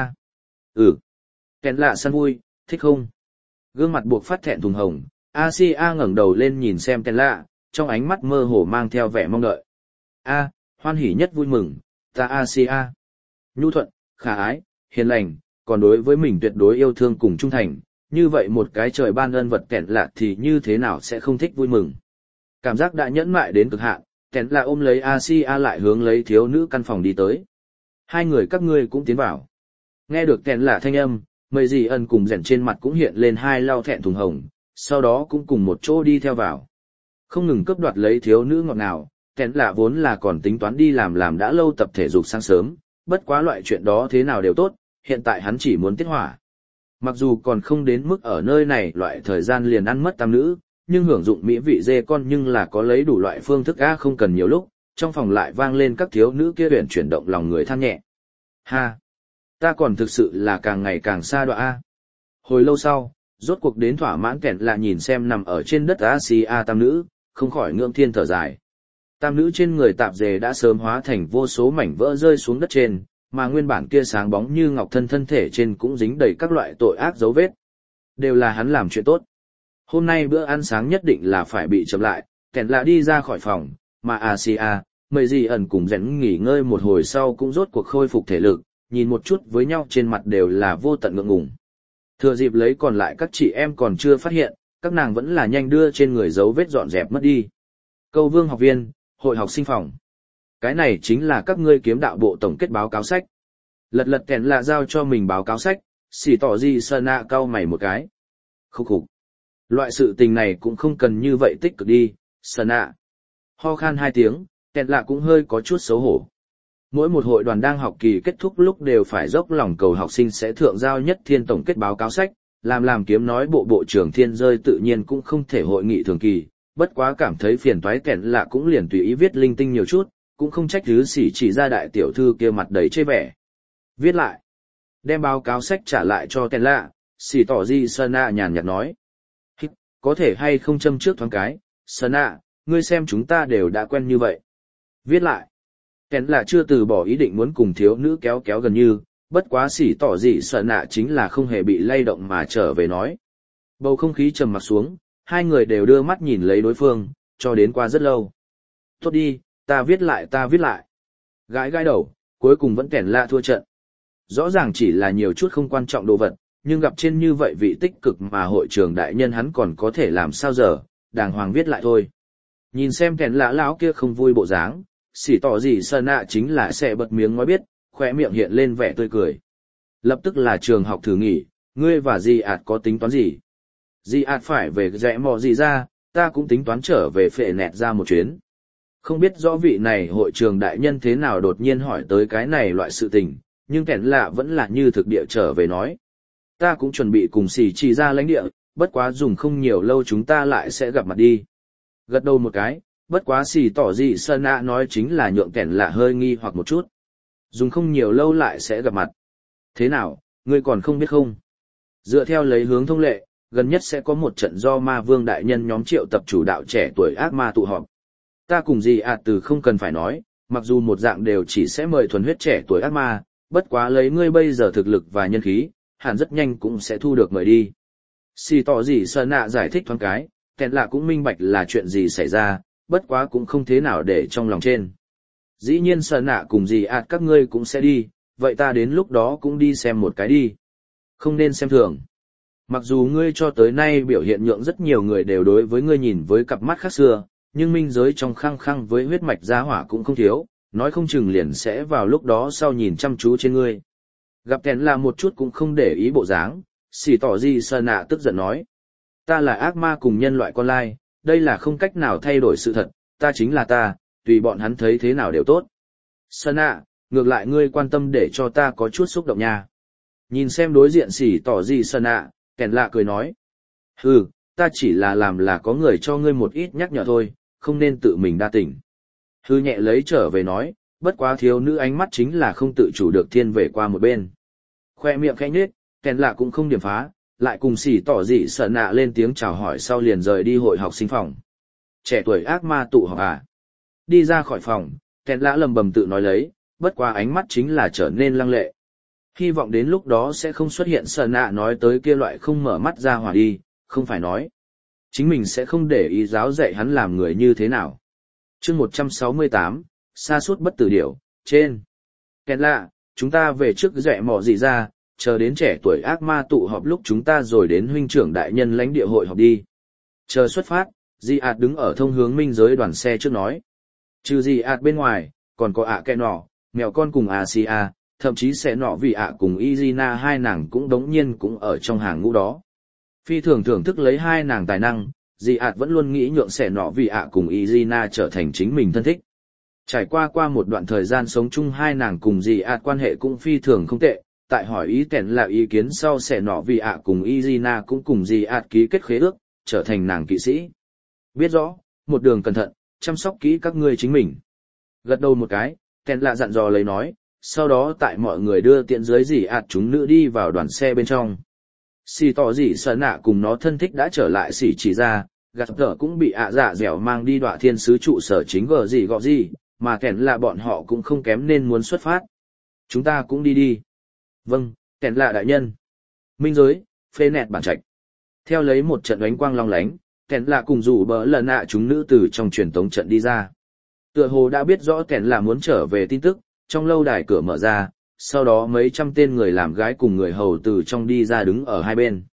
Ừ. Kẹn lạ săn vui, thích không? Gương mặt buộc phát thẹn thùng hồng, Asia ngẩng đầu lên nhìn xem kẹn lạ, trong ánh mắt mơ hồ mang theo vẻ mong đợi. A, hoan hỉ nhất vui mừng, ta Asia. Nhu thuận, khả ái, hiền lành, còn đối với mình tuyệt đối yêu thương cùng trung thành, như vậy một cái trời ban ân vật kẹn lạ thì như thế nào sẽ không thích vui mừng. Cảm giác đã nhẫn mại đến cực hạn, kẹn lạ ôm lấy Asia lại hướng lấy thiếu nữ căn phòng đi tới. Hai người các ngươi cũng tiến vào. Nghe được kẹn lạ thanh âm, mây dì ân cùng rèn trên mặt cũng hiện lên hai lau thẹn thùng hồng, sau đó cũng cùng một chỗ đi theo vào. Không ngừng cướp đoạt lấy thiếu nữ ngọt nào, kẹn lạ vốn là còn tính toán đi làm làm đã lâu tập thể dục sáng sớm, bất quá loại chuyện đó thế nào đều tốt, hiện tại hắn chỉ muốn tiết hỏa. Mặc dù còn không đến mức ở nơi này loại thời gian liền ăn mất tam nữ, nhưng hưởng dụng mỹ vị dê con nhưng là có lấy đủ loại phương thức á không cần nhiều lúc, trong phòng lại vang lên các thiếu nữ kia huyền chuyển động lòng người than nhẹ. Ha! Ta còn thực sự là càng ngày càng xa đọa a. Hồi lâu sau, rốt cuộc đến thỏa mãn kẹn lạ nhìn xem nằm ở trên đất Asia tam nữ, không khỏi ngưỡng thiên thở dài. Tam nữ trên người tạp dề đã sớm hóa thành vô số mảnh vỡ rơi xuống đất trên, mà nguyên bản kia sáng bóng như ngọc thân thân thể trên cũng dính đầy các loại tội ác dấu vết. Đều là hắn làm chuyện tốt. Hôm nay bữa ăn sáng nhất định là phải bị chậm lại, kẹn lạ đi ra khỏi phòng, mà Asia, mời gì ẩn cùng rẽn nghỉ ngơi một hồi sau cũng rốt cuộc khôi phục thể lực, nhìn một chút với nhau trên mặt đều là vô tận ngượng ngùng. Thừa dịp lấy còn lại các chị em còn chưa phát hiện, các nàng vẫn là nhanh đưa trên người dấu vết dọn dẹp mất đi. Câu Vương học viên, hội học sinh phòng. Cái này chính là các ngươi kiếm đạo bộ tổng kết báo cáo sách. Lật lật kèn là giao cho mình báo cáo sách, xỉ tỏ gì sơn nạ cau mày một cái. Khúc khục. Loại sự tình này cũng không cần như vậy tích cực đi, sơn nạ. Ho khan hai tiếng, kèn lạ cũng hơi có chút xấu hổ. Mỗi một hội đoàn đang học kỳ kết thúc lúc đều phải dốc lòng cầu học sinh sẽ thượng giao nhất thiên tổng kết báo cáo sách, làm làm kiếm nói bộ bộ trưởng thiên rơi tự nhiên cũng không thể hội nghị thường kỳ, bất quá cảm thấy phiền toái kèn lạ cũng liền tùy ý viết linh tinh nhiều chút, cũng không trách thứ xỉ chỉ ra đại tiểu thư kia mặt đầy chê vẻ. Viết lại. Đem báo cáo sách trả lại cho kèn lạ, xỉ tỏ gì sơn nạ nhàn nhạt nói. Hít, có thể hay không châm trước thoáng cái, sơn nạ, ngươi xem chúng ta đều đã quen như vậy. Viết lại. Kèn lạ chưa từ bỏ ý định muốn cùng thiếu nữ kéo kéo gần như, bất quá xỉ tỏ gì sơn nạ chính là không hề bị lay động mà trở về nói. Bầu không khí trầm mặc xuống, hai người đều đưa mắt nhìn lấy đối phương, cho đến qua rất lâu. Tốt đi, ta viết lại ta viết lại. Gãi gãi đầu, cuối cùng vẫn kèn lạ thua trận. Rõ ràng chỉ là nhiều chút không quan trọng đồ vật, nhưng gặp trên như vậy vị tích cực mà hội trưởng đại nhân hắn còn có thể làm sao giờ, đàng hoàng viết lại thôi. Nhìn xem kèn lạ lão kia không vui bộ dáng, xỉ tỏ gì sơn nạ chính là sẽ bật miếng nói biết, khỏe miệng hiện lên vẻ tươi cười. Lập tức là trường học thử nghỉ, ngươi và dì ạt có tính toán gì? Dì ạt phải về rẽ mò gì ra, ta cũng tính toán trở về phệ nẹt ra một chuyến. Không biết rõ vị này hội trường đại nhân thế nào đột nhiên hỏi tới cái này loại sự tình, nhưng kẻn lạ vẫn là như thực địa trở về nói. Ta cũng chuẩn bị cùng xỉ chỉ ra lãnh địa, bất quá dùng không nhiều lâu chúng ta lại sẽ gặp mặt đi. Gật đầu một cái, bất quá xỉ tỏ gì sơn nạ nói chính là nhượng kẻn lạ hơi nghi hoặc một chút. Dùng không nhiều lâu lại sẽ gặp mặt. Thế nào, ngươi còn không biết không? Dựa theo lấy hướng thông lệ, gần nhất sẽ có một trận do ma vương đại nhân nhóm triệu tập chủ đạo trẻ tuổi ác ma tụ họp. Ta cùng gì ạt từ không cần phải nói, mặc dù một dạng đều chỉ sẽ mời thuần huyết trẻ tuổi ác ma, bất quá lấy ngươi bây giờ thực lực và nhân khí, hẳn rất nhanh cũng sẽ thu được mời đi. Xì tỏ gì sơn nạ giải thích thoáng cái, kèn lạ cũng minh bạch là chuyện gì xảy ra, bất quá cũng không thế nào để trong lòng trên. Dĩ nhiên sơn nạ cùng gì ạt các ngươi cũng sẽ đi, vậy ta đến lúc đó cũng đi xem một cái đi. Không nên xem thường. Mặc dù ngươi cho tới nay biểu hiện nhượng rất nhiều người đều đối với ngươi nhìn với cặp mắt khác xưa, nhưng minh giới trong khăng khăng với huyết mạch gia hỏa cũng không thiếu, nói không chừng liền sẽ vào lúc đó sau nhìn chăm chú trên ngươi. Gặp kèn là một chút cũng không để ý bộ dáng, xỉ tỏ gì sơn nạ tức giận nói. Ta là ác ma cùng nhân loại con lai, đây là không cách nào thay đổi sự thật, ta chính là ta, tùy bọn hắn thấy thế nào đều tốt. Sơn nạ, ngược lại ngươi quan tâm để cho ta có chút xúc động nha. Nhìn xem đối diện xỉ tỏ gì sơn nạ, kèn lạ cười nói. Hừ, ta chỉ là làm là có người cho ngươi một ít nhắc nhở thôi, không nên tự mình đa tỉnh. Hư nhẹ lấy trở về nói, bất quá thiếu nữ ánh mắt chính là không tự chủ được thiên về qua một bên. Khoe miệng khẽ nhếch, kèn lạ cũng không điểm phá, lại cùng xỉ tỏ dị sợ nạ lên tiếng chào hỏi sau liền rời đi hội học sinh phòng. Trẻ tuổi ác ma tụ họp à. Đi ra khỏi phòng, kèn lạ lầm bầm tự nói lấy, bất quá ánh mắt chính là trở nên lăng lệ. Hy vọng đến lúc đó sẽ không xuất hiện sợ nạ nói tới kia loại không mở mắt ra hỏa đi, không phải nói. Chính mình sẽ không để ý giáo dạy hắn làm người như thế nào. Chương một trăm sáu mươi tám, sa sút bất tử điểu, trên. Kèn lạ, chúng ta về trước rẽ mò gì ra, chờ đến trẻ tuổi ác ma tụ họp lúc chúng ta rồi đến huynh trưởng đại nhân lãnh địa hội họp đi. Chờ xuất phát, Di ạt đứng ở thông hướng minh giới đoàn xe trước nói. Trừ Di ạt bên ngoài, còn có ạ kẹ nọ, mèo con cùng Asia, thậm chí sẽ nọ vì ạ cùng Izina hai nàng cũng đống nhiên cũng ở trong hàng ngũ đó. Phi thường thưởng thức lấy hai nàng tài năng, Di ạt vẫn luôn nghĩ nhượng sẽ nọ vì ạ cùng Izina trở thành chính mình thân thích. Trải qua qua một đoạn thời gian sống chung hai nàng cùng Di ạt quan hệ cũng phi thường không tệ, tại hỏi ý kèn là ý kiến sau sẽ nọ vì ạ cùng Izina cũng cùng Di ạt ký kết khế ước, trở thành nàng kỵ sĩ. Biết rõ, một đường cẩn thận, chăm sóc kỹ các ngươi chính mình. Gật đầu một cái, kèn lạ dặn dò lấy nói, sau đó tại mọi người đưa tiện dưới Di ạt chúng nữ đi vào đoàn xe bên trong. Xì tỏ gì sợ nạ cùng nó thân thích đã trở lại xỉ chỉ ra, gạt tở cũng bị ạ dạ dẻo mang đi đọa thiên sứ trụ sở chính gờ gì gọ gì, mà kẻn là bọn họ cũng không kém nên muốn xuất phát. Chúng ta cũng đi đi. Vâng, kẻn là đại nhân. Minh giới, phê nẹt bản trạch. Theo lấy một trận ánh quang long lánh, kẻn là cùng rủ bỡ lần nạ chúng nữ từ trong truyền tống trận đi ra. Tựa hồ đã biết rõ kẻn là muốn trở về tin tức, trong lâu đài cửa mở ra, sau đó mấy trăm tên người làm gái cùng người hầu từ trong đi ra đứng ở hai bên.